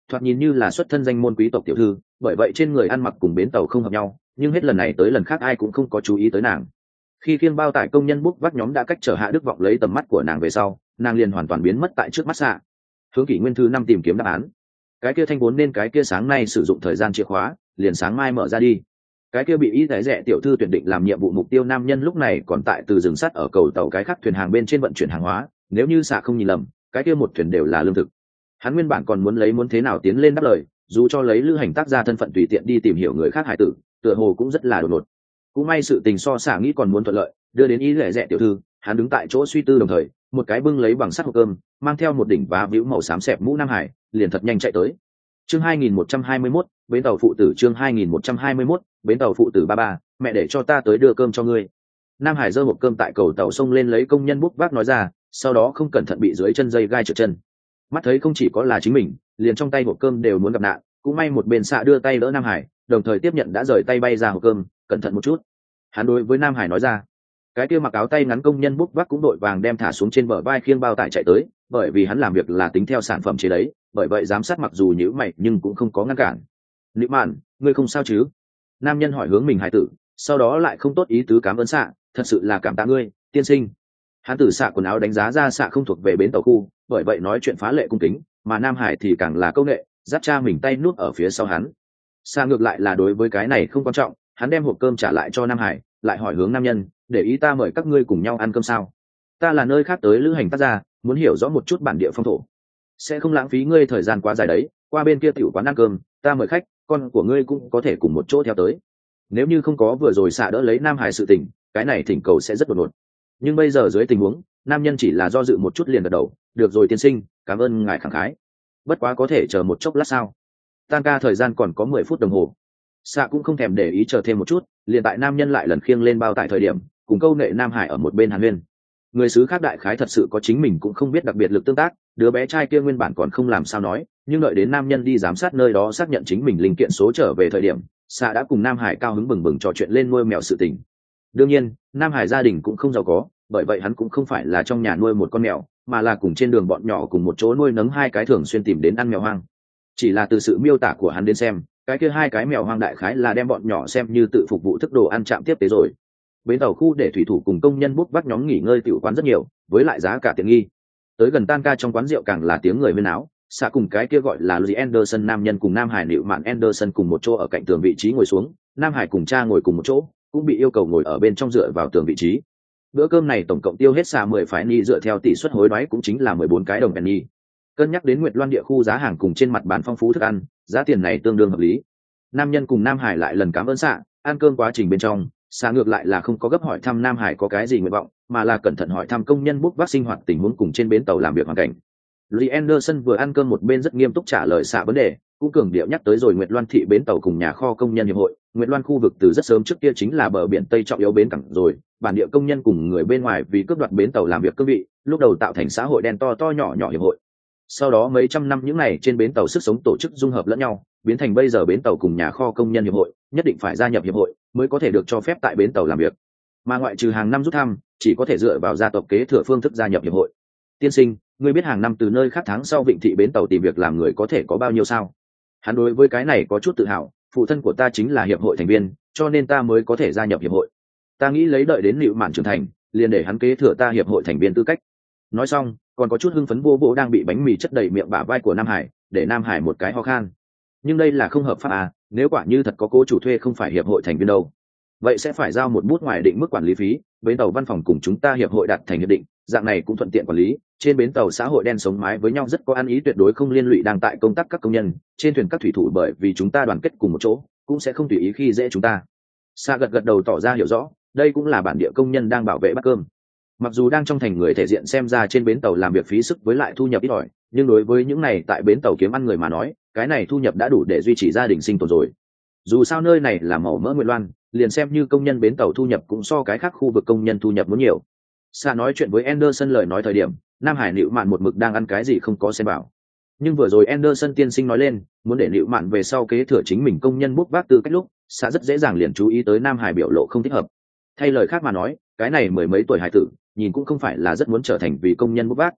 thoạt nhìn như là xuất thân danh môn quý tộc tiểu thư, bởi vậy trên người ăn mặc cùng bến tàu không hợp nhau, nhưng hết lần này tới lần khác ai cũng không có chú ý tới nàng. Khi khiêng bao tải công nhân bốc vác nhóm đã cách trở Hạ Đức Vọng lấy tầm mắt của nàng về sau, nàng liền hoàn toàn biến mất tại trước mắt xạ. Hướng kỷ nguyên thứ năm tìm kiếm đáp án. Cái kia thanh vốn nên cái kia sáng nay sử dụng thời gian chìa khóa, liền sáng mai mở ra đi. Cái kia bị ý rẻ rẻ tiểu thư tuyển định làm nhiệm vụ mục tiêu nam nhân lúc này còn tại từ rừng sắt ở cầu tàu cái khác thuyền hàng bên trên vận chuyển hàng hóa, nếu như xạ không nhìn lầm, cái kia một thuyền đều là lương thực. Hắn nguyên bản còn muốn lấy muốn thế nào tiến lên đáp lời, dù cho lấy lữ hành tác gia thân phận tùy tiện đi tìm hiểu người khác hải tử, tựa hồ cũng rất là đột ngột. Cũng may sự tình so xạ nghĩ còn muốn thuận lợi, đưa đến ý rẻ rẻ tiểu thư, hắn đứng tại chỗ suy tư đồng thời, một cái bưng lấy bằng sắt hộp cơm, mang theo một đỉnh vá víu màu xám xẹp mũ Nam Hải, liền thật nhanh chạy tới. Chương hai nghìn một trăm hai mươi mốt, bến tàu phụ tử chương hai nghìn một trăm hai mươi mốt, bến tàu phụ tử ba ba, mẹ để cho ta tới đưa cơm cho ngươi. Nam Hải giơ hộp cơm tại cầu tàu sông lên lấy công nhân bút vác nói ra, sau đó không cẩn thận bị dưới chân dây gai trượt chân. Mắt thấy không chỉ có là chính mình, liền trong tay hộp cơm đều muốn gặp nạn, cũng may một bên xạ đưa tay đỡ Nam Hải, đồng thời tiếp nhận đã rời tay bay ra hộp cơm, cẩn thận một chút. Hắn đối với Nam Hải nói ra. Cái kia mặc áo tay ngắn công nhân bút vác cũng đội vàng đem thả xuống trên bờ vai khiêng bao tải chạy tới, bởi vì hắn làm việc là tính theo sản phẩm chế đấy, bởi vậy giám sát mặc dù nhíu mày nhưng cũng không có ngăn cản. Nữ mạn, ngươi không sao chứ? Nam nhân hỏi hướng mình hải tử, sau đó lại không tốt ý tứ cảm ơn xạ, thật sự là cảm tạ ngươi, tiên sinh. Hắn tử xạ quần áo đánh giá ra xạ không thuộc về bến tàu khu, bởi vậy nói chuyện phá lệ cung kính, mà Nam Hải thì càng là câu nệ, dắt cha mình tay nuốt ở phía sau hắn. Xạ ngược lại là đối với cái này không quan trọng, hắn đem hộp cơm trả lại cho Nam Hải, lại hỏi hướng nam nhân, để ý ta mời các ngươi cùng nhau ăn cơm sao? Ta là nơi khác tới lữ hành tác gia, muốn hiểu rõ một chút bản địa phong thổ, sẽ không lãng phí ngươi thời gian quá dài đấy. Qua bên kia tiểu quán ăn cơm, ta mời khách, con của ngươi cũng có thể cùng một chỗ theo tới. Nếu như không có vừa rồi xạ đỡ lấy Nam Hải sự tình, cái này thỉnh cầu sẽ rất đột ngột. Nhưng bây giờ dưới tình huống, nam nhân chỉ là do dự một chút liền gật đầu, được rồi tiên sinh, cảm ơn ngài khẳng khái. Bất quá có thể chờ một chốc lát sao? Tan ca thời gian còn có mười phút đồng hồ. Xạ cũng không thèm để ý chờ thêm một chút, liền tại nam nhân lại lần khiêng lên bao tại thời điểm, cùng câu nệ Nam Hải ở một bên hàn huyên. Người xứ khác đại khái thật sự có chính mình cũng không biết đặc biệt lực tương tác, đứa bé trai kia nguyên bản còn không làm sao nói, nhưng đợi đến nam nhân đi giám sát nơi đó xác nhận chính mình linh kiện số trở về thời điểm, xạ đã cùng Nam Hải cao hứng bừng bừng trò chuyện lên nuôi mèo sự tình. Đương nhiên, Nam Hải gia đình cũng không giàu có, bởi vậy hắn cũng không phải là trong nhà nuôi một con mèo, mà là cùng trên đường bọn nhỏ cùng một chỗ nuôi nấng hai cái thường xuyên tìm đến ăn mèo hoang. Chỉ là từ sự miêu tả của hắn đến xem, cái kia hai cái mèo hoang đại khái là đem bọn nhỏ xem như tự phục vụ thức đồ ăn chạm tiếp tế rồi. Bến tàu khu để thủy thủ cùng công nhân bút vác nhóm nghỉ ngơi tiểu quán rất nhiều, với lại giá cả tiện nghi. Tới gần tan ca trong quán rượu càng là tiếng người huyên áo, xạ cùng cái kia gọi là Louis Anderson nam nhân cùng Nam Hải nịu mạn Anderson cùng một chỗ ở cạnh tường vị trí ngồi xuống, Nam Hải cùng cha ngồi cùng một chỗ, cũng bị yêu cầu ngồi ở bên trong dựa vào tường vị trí. Bữa cơm này tổng cộng tiêu hết xạ mười phái ni dựa theo tỷ suất hối đoái cũng chính là mười bốn cái đồng penny. Cân nhắc đến Nguyệt Loan địa khu giá hàng cùng trên mặt bàn phong phú thức ăn, giá tiền này tương đương hợp lý. Nam nhân cùng Nam Hải lại lần cảm ơn xạ, ăn cơm quá trình bên trong, xạ ngược lại là không có gấp hỏi thăm Nam Hải có cái gì nguyện vọng, mà là cẩn thận hỏi thăm công nhân bút vác sinh hoạt tình huống cùng trên bến tàu làm việc hoàn cảnh. Lee Anderson vừa ăn cơm một bên rất nghiêm túc trả lời xạ vấn đề, cũng cường điệu nhắc tới rồi Nguyệt Loan thị bến tàu cùng nhà kho công nhân hiệp hội. Nguyệt Loan khu vực từ rất sớm trước kia chính là bờ biển Tây trọng yếu bến cảng rồi, bản địa công nhân cùng người bên ngoài vì cướp đoạt bến tàu làm việc cương vị, lúc đầu tạo thành xã hội đen to to nhỏ nhỏ hiệp hội. Sau đó mấy trăm năm những này trên bến tàu sức sống tổ chức dung hợp lẫn nhau, biến thành bây giờ bến tàu cùng nhà kho công nhân hiệp hội, nhất định phải gia nhập hiệp hội mới có thể được cho phép tại bến tàu làm việc. Mà ngoại trừ hàng năm rút thăm, chỉ có thể dựa vào gia tộc kế thừa phương thức gia nhập hiệp hội. Tiên sinh, ngươi biết hàng năm từ nơi khác tháng sau Vịnh thị bến tàu tìm việc làm người có thể có bao nhiêu sao? Hắn đối với cái này có chút tự hào, phụ thân của ta chính là hiệp hội thành viên, cho nên ta mới có thể gia nhập hiệp hội. Ta nghĩ lấy đợi đến Nữu Mạn trưởng thành, liền để hắn kế thừa ta hiệp hội thành viên tư cách. Nói xong, còn có chút hưng phấn vô vỗ đang bị bánh mì chất đầy miệng bả vai của Nam Hải, để Nam Hải một cái ho khan. Nhưng đây là không hợp pháp à, nếu quả như thật có cô chủ thuê không phải hiệp hội thành viên đâu, vậy sẽ phải giao một bút ngoài định mức quản lý phí. Bến tàu văn phòng cùng chúng ta hiệp hội đặt thành hiệp định, dạng này cũng thuận tiện quản lý. Trên bến tàu xã hội đen sống mái với nhau rất có ăn ý, tuyệt đối không liên lụy đang tại công tác các công nhân. Trên thuyền các thủy thủ bởi vì chúng ta đoàn kết cùng một chỗ, cũng sẽ không tùy ý khi dễ chúng ta. Sa gật gật đầu tỏ ra hiểu rõ, đây cũng là bản địa công nhân đang bảo vệ bát cơm. Mặc dù đang trong thành người thể diện xem ra trên bến tàu làm việc phí sức với lại thu nhập ít ỏi, nhưng đối với những này tại bến tàu kiếm ăn người mà nói, cái này thu nhập đã đủ để duy trì gia đình sinh tồn rồi. Dù sao nơi này là màu mỡ Nguyệt Loan, liền xem như công nhân bến tàu thu nhập cũng so cái khác khu vực công nhân thu nhập muốn nhiều. Sa nói chuyện với Anderson lời nói thời điểm, Nam Hải Nữu Mạn một mực đang ăn cái gì không có xen vào. Nhưng vừa rồi Anderson tiên sinh nói lên, muốn để Nữu Mạn về sau kế thừa chính mình công nhân bút vác tư cách lúc, Sa rất dễ dàng liền chú ý tới Nam Hải biểu lộ không thích hợp. Thay lời khác mà nói, cái này mười mấy tuổi hải tử, nhìn cũng không phải là rất muốn trở thành vì công nhân bút vác.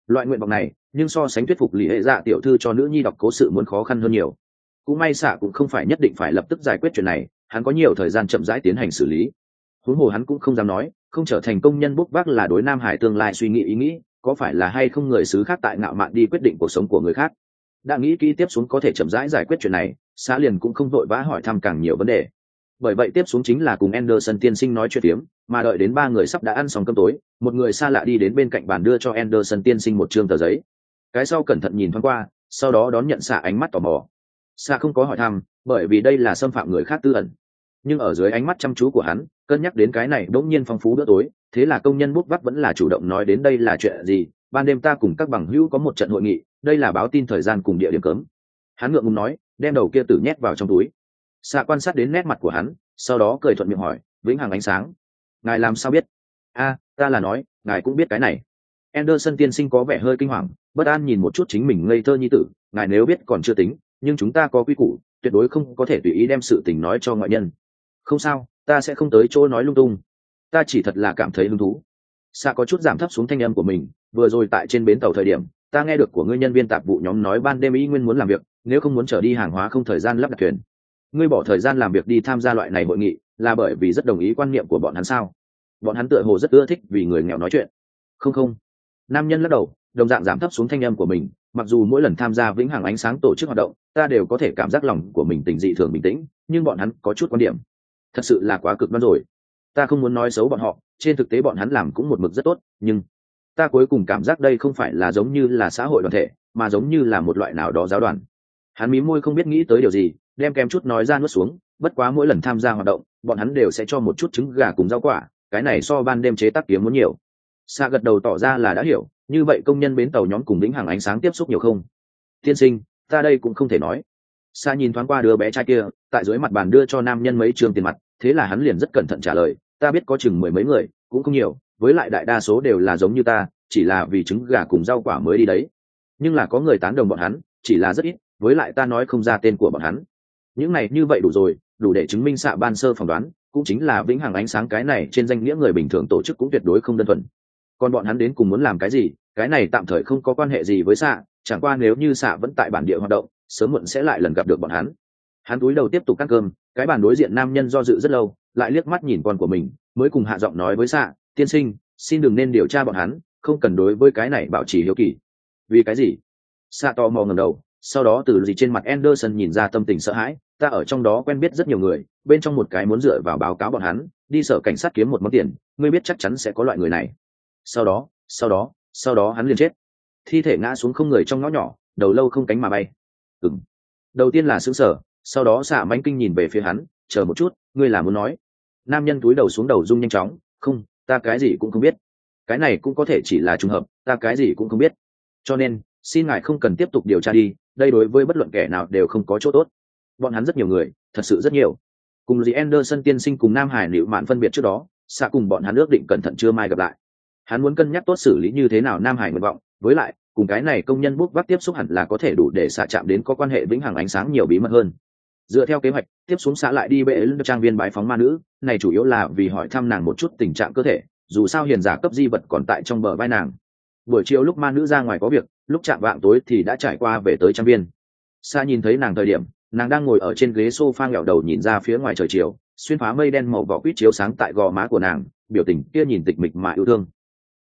Loại nguyện vọng này nhưng so sánh thuyết phục lý hệ dạ tiểu thư cho nữ nhi đọc cố sự muốn khó khăn hơn nhiều. Cũng may xạ cũng không phải nhất định phải lập tức giải quyết chuyện này, hắn có nhiều thời gian chậm rãi tiến hành xử lý. Huống hồ hắn cũng không dám nói không trở thành công nhân bốc vác là đối Nam Hải tương lai suy nghĩ ý nghĩ, có phải là hay không người xứ khác tại ngạo mạn đi quyết định cuộc sống của người khác. Đã nghĩ kỹ tiếp xuống có thể chậm rãi giải quyết chuyện này, xã liền cũng không vội vã hỏi thăm càng nhiều vấn đề. Bởi vậy tiếp xuống chính là cùng Anderson tiên sinh nói chuyện tiếm, mà đợi đến ba người sắp đã ăn xong cơm tối, một người xa lạ đi đến bên cạnh bàn đưa cho Anderson tiên sinh một trương tờ giấy. Cái sau cẩn thận nhìn thoáng qua, sau đó đón nhận xạ ánh mắt tò mò. Xạ không có hỏi thăm, bởi vì đây là xâm phạm người khác tư ẩn. Nhưng ở dưới ánh mắt chăm chú của hắn, cân nhắc đến cái này đống nhiên phong phú bữa tối, thế là công nhân bút vắt vẫn là chủ động nói đến đây là chuyện gì. Ban đêm ta cùng các bằng hữu có một trận hội nghị, đây là báo tin thời gian cùng địa điểm cấm. Hắn ngượng ngùng nói, đem đầu kia tử nhét vào trong túi. Xạ quan sát đến nét mặt của hắn, sau đó cười thuận miệng hỏi, vĩnh hằng ánh sáng, ngài làm sao biết? A, ta là nói, ngài cũng biết cái này. Anderson tiên sinh có vẻ hơi kinh hoàng, bất an nhìn một chút chính mình ngây thơ như tử, ngài nếu biết còn chưa tính, nhưng chúng ta có quy củ, tuyệt đối không có thể tùy ý đem sự tình nói cho ngoại nhân. Không sao, ta sẽ không tới chỗ nói lung tung, ta chỉ thật là cảm thấy hứng thú. Xạ có chút giảm thấp xuống thanh âm của mình, vừa rồi tại trên bến tàu thời điểm, ta nghe được của ngươi nhân viên tạp vụ nhóm nói ban đêm ý nguyên muốn làm việc, nếu không muốn trở đi hàng hóa không thời gian lắp đặt thuyền. Ngươi bỏ thời gian làm việc đi tham gia loại này hội nghị, là bởi vì rất đồng ý quan niệm của bọn hắn sao? Bọn hắn tựa hồ rất ưa thích vì người nghèo nói chuyện. Không không. Nam nhân lắc đầu, đồng dạng giảm thấp xuống thanh âm của mình, mặc dù mỗi lần tham gia vĩnh hằng ánh sáng tổ chức hoạt động, ta đều có thể cảm giác lòng của mình tỉnh dị thường bình tĩnh, nhưng bọn hắn có chút quan điểm. Thật sự là quá cực đoan rồi. Ta không muốn nói xấu bọn họ, trên thực tế bọn hắn làm cũng một mực rất tốt, nhưng ta cuối cùng cảm giác đây không phải là giống như là xã hội đoàn thể, mà giống như là một loại nào đó giáo đoàn. Hắn mí môi không biết nghĩ tới điều gì, đem kém chút nói ra nuốt xuống, bất quá mỗi lần tham gia hoạt động, bọn hắn đều sẽ cho một chút trứng gà cùng rau quả, cái này so ban đêm chế tác kiếm muốn nhiều. Sa gật đầu tỏ ra là đã hiểu, như vậy công nhân bến tàu nhóm cùng vĩnh hằng ánh sáng tiếp xúc nhiều không? Tiên sinh, ta đây cũng không thể nói. Sa nhìn thoáng qua đứa bé trai kia, tại dưới mặt bàn đưa cho nam nhân mấy trương tiền mặt, thế là hắn liền rất cẩn thận trả lời, ta biết có chừng mười mấy người, cũng không nhiều, với lại đại đa số đều là giống như ta, chỉ là vì trứng gà cùng rau quả mới đi đấy. Nhưng là có người tán đồng bọn hắn, chỉ là rất ít, với lại ta nói không ra tên của bọn hắn. Những này như vậy đủ rồi, đủ để chứng minh xạ ban sơ phỏng đoán, cũng chính là vĩnh hằng ánh sáng cái này trên danh nghĩa người bình thường tổ chức cũng tuyệt đối không đơn thuần. Còn bọn hắn đến cùng muốn làm cái gì, cái này tạm thời không có quan hệ gì với xạ, chẳng qua nếu như xạ vẫn tại bản địa hoạt động, sớm muộn sẽ lại lần gặp được bọn hắn. Hắn cúi đầu tiếp tục ăn cơm, cái bàn đối diện nam nhân do dự rất lâu, lại liếc mắt nhìn con của mình, mới cùng hạ giọng nói với xạ, tiên sinh, xin đừng nên điều tra bọn hắn, không cần đối với cái này bảo trì hiếu kỳ. Vì cái gì? Xạ to mò ngẩng đầu, sau đó từ gì trên mặt Anderson nhìn ra tâm tình sợ hãi, ta ở trong đó quen biết rất nhiều người, bên trong một cái muốn dựa vào báo cáo bọn hắn, đi sở cảnh sát kiếm một món tiền, ngươi biết chắc chắn sẽ có loại người này. Sau đó, sau đó, sau đó hắn liền chết. Thi thể ngã xuống không người trong ngõ nhỏ, đầu lâu không cánh mà bay. Ừm. Đầu tiên là sững sờ, sau đó xạ mãnh kinh nhìn về phía hắn, chờ một chút, ngươi là muốn nói? Nam nhân túi đầu xuống đầu rung nhanh chóng, không, ta cái gì cũng không biết. Cái này cũng có thể chỉ là trùng hợp, ta cái gì cũng không biết. Cho nên, xin ngài không cần tiếp tục điều tra đi, đây đối với bất luận kẻ nào đều không có chỗ tốt. Bọn hắn rất nhiều người, thật sự rất nhiều. Cùng dì Anderson tiên sinh cùng Nam Hải Liễu Mạn phân biệt trước đó, xạ cùng bọn hắn ước định cẩn thận chưa mai gặp lại. Hắn muốn cân nhắc tốt xử lý như thế nào Nam Hải nguyện vọng, với lại, cùng cái này công nhân bút vác tiếp xúc hẳn là có thể đủ để xạ chạm đến có quan hệ vĩnh hằng ánh sáng nhiều bí mật hơn. Dựa theo kế hoạch, tiếp xuống xã lại đi bệ lưng trang viên bái phóng ma nữ, này chủ yếu là vì hỏi thăm nàng một chút tình trạng cơ thể, dù sao hiền giả cấp di vật còn tại trong bờ vai nàng. Buổi chiều lúc ma nữ ra ngoài có việc, lúc chạm vạng tối thì đã trải qua về tới trang viên. Sa nhìn thấy nàng thời điểm, nàng đang ngồi ở trên ghế sofa ngẹo đầu nhìn ra phía ngoài trời chiều, xuyên phá mây đen màu vỏ quýt chiếu sáng tại gò má của nàng, biểu tình kia nhìn tịch mịch mà yêu thương.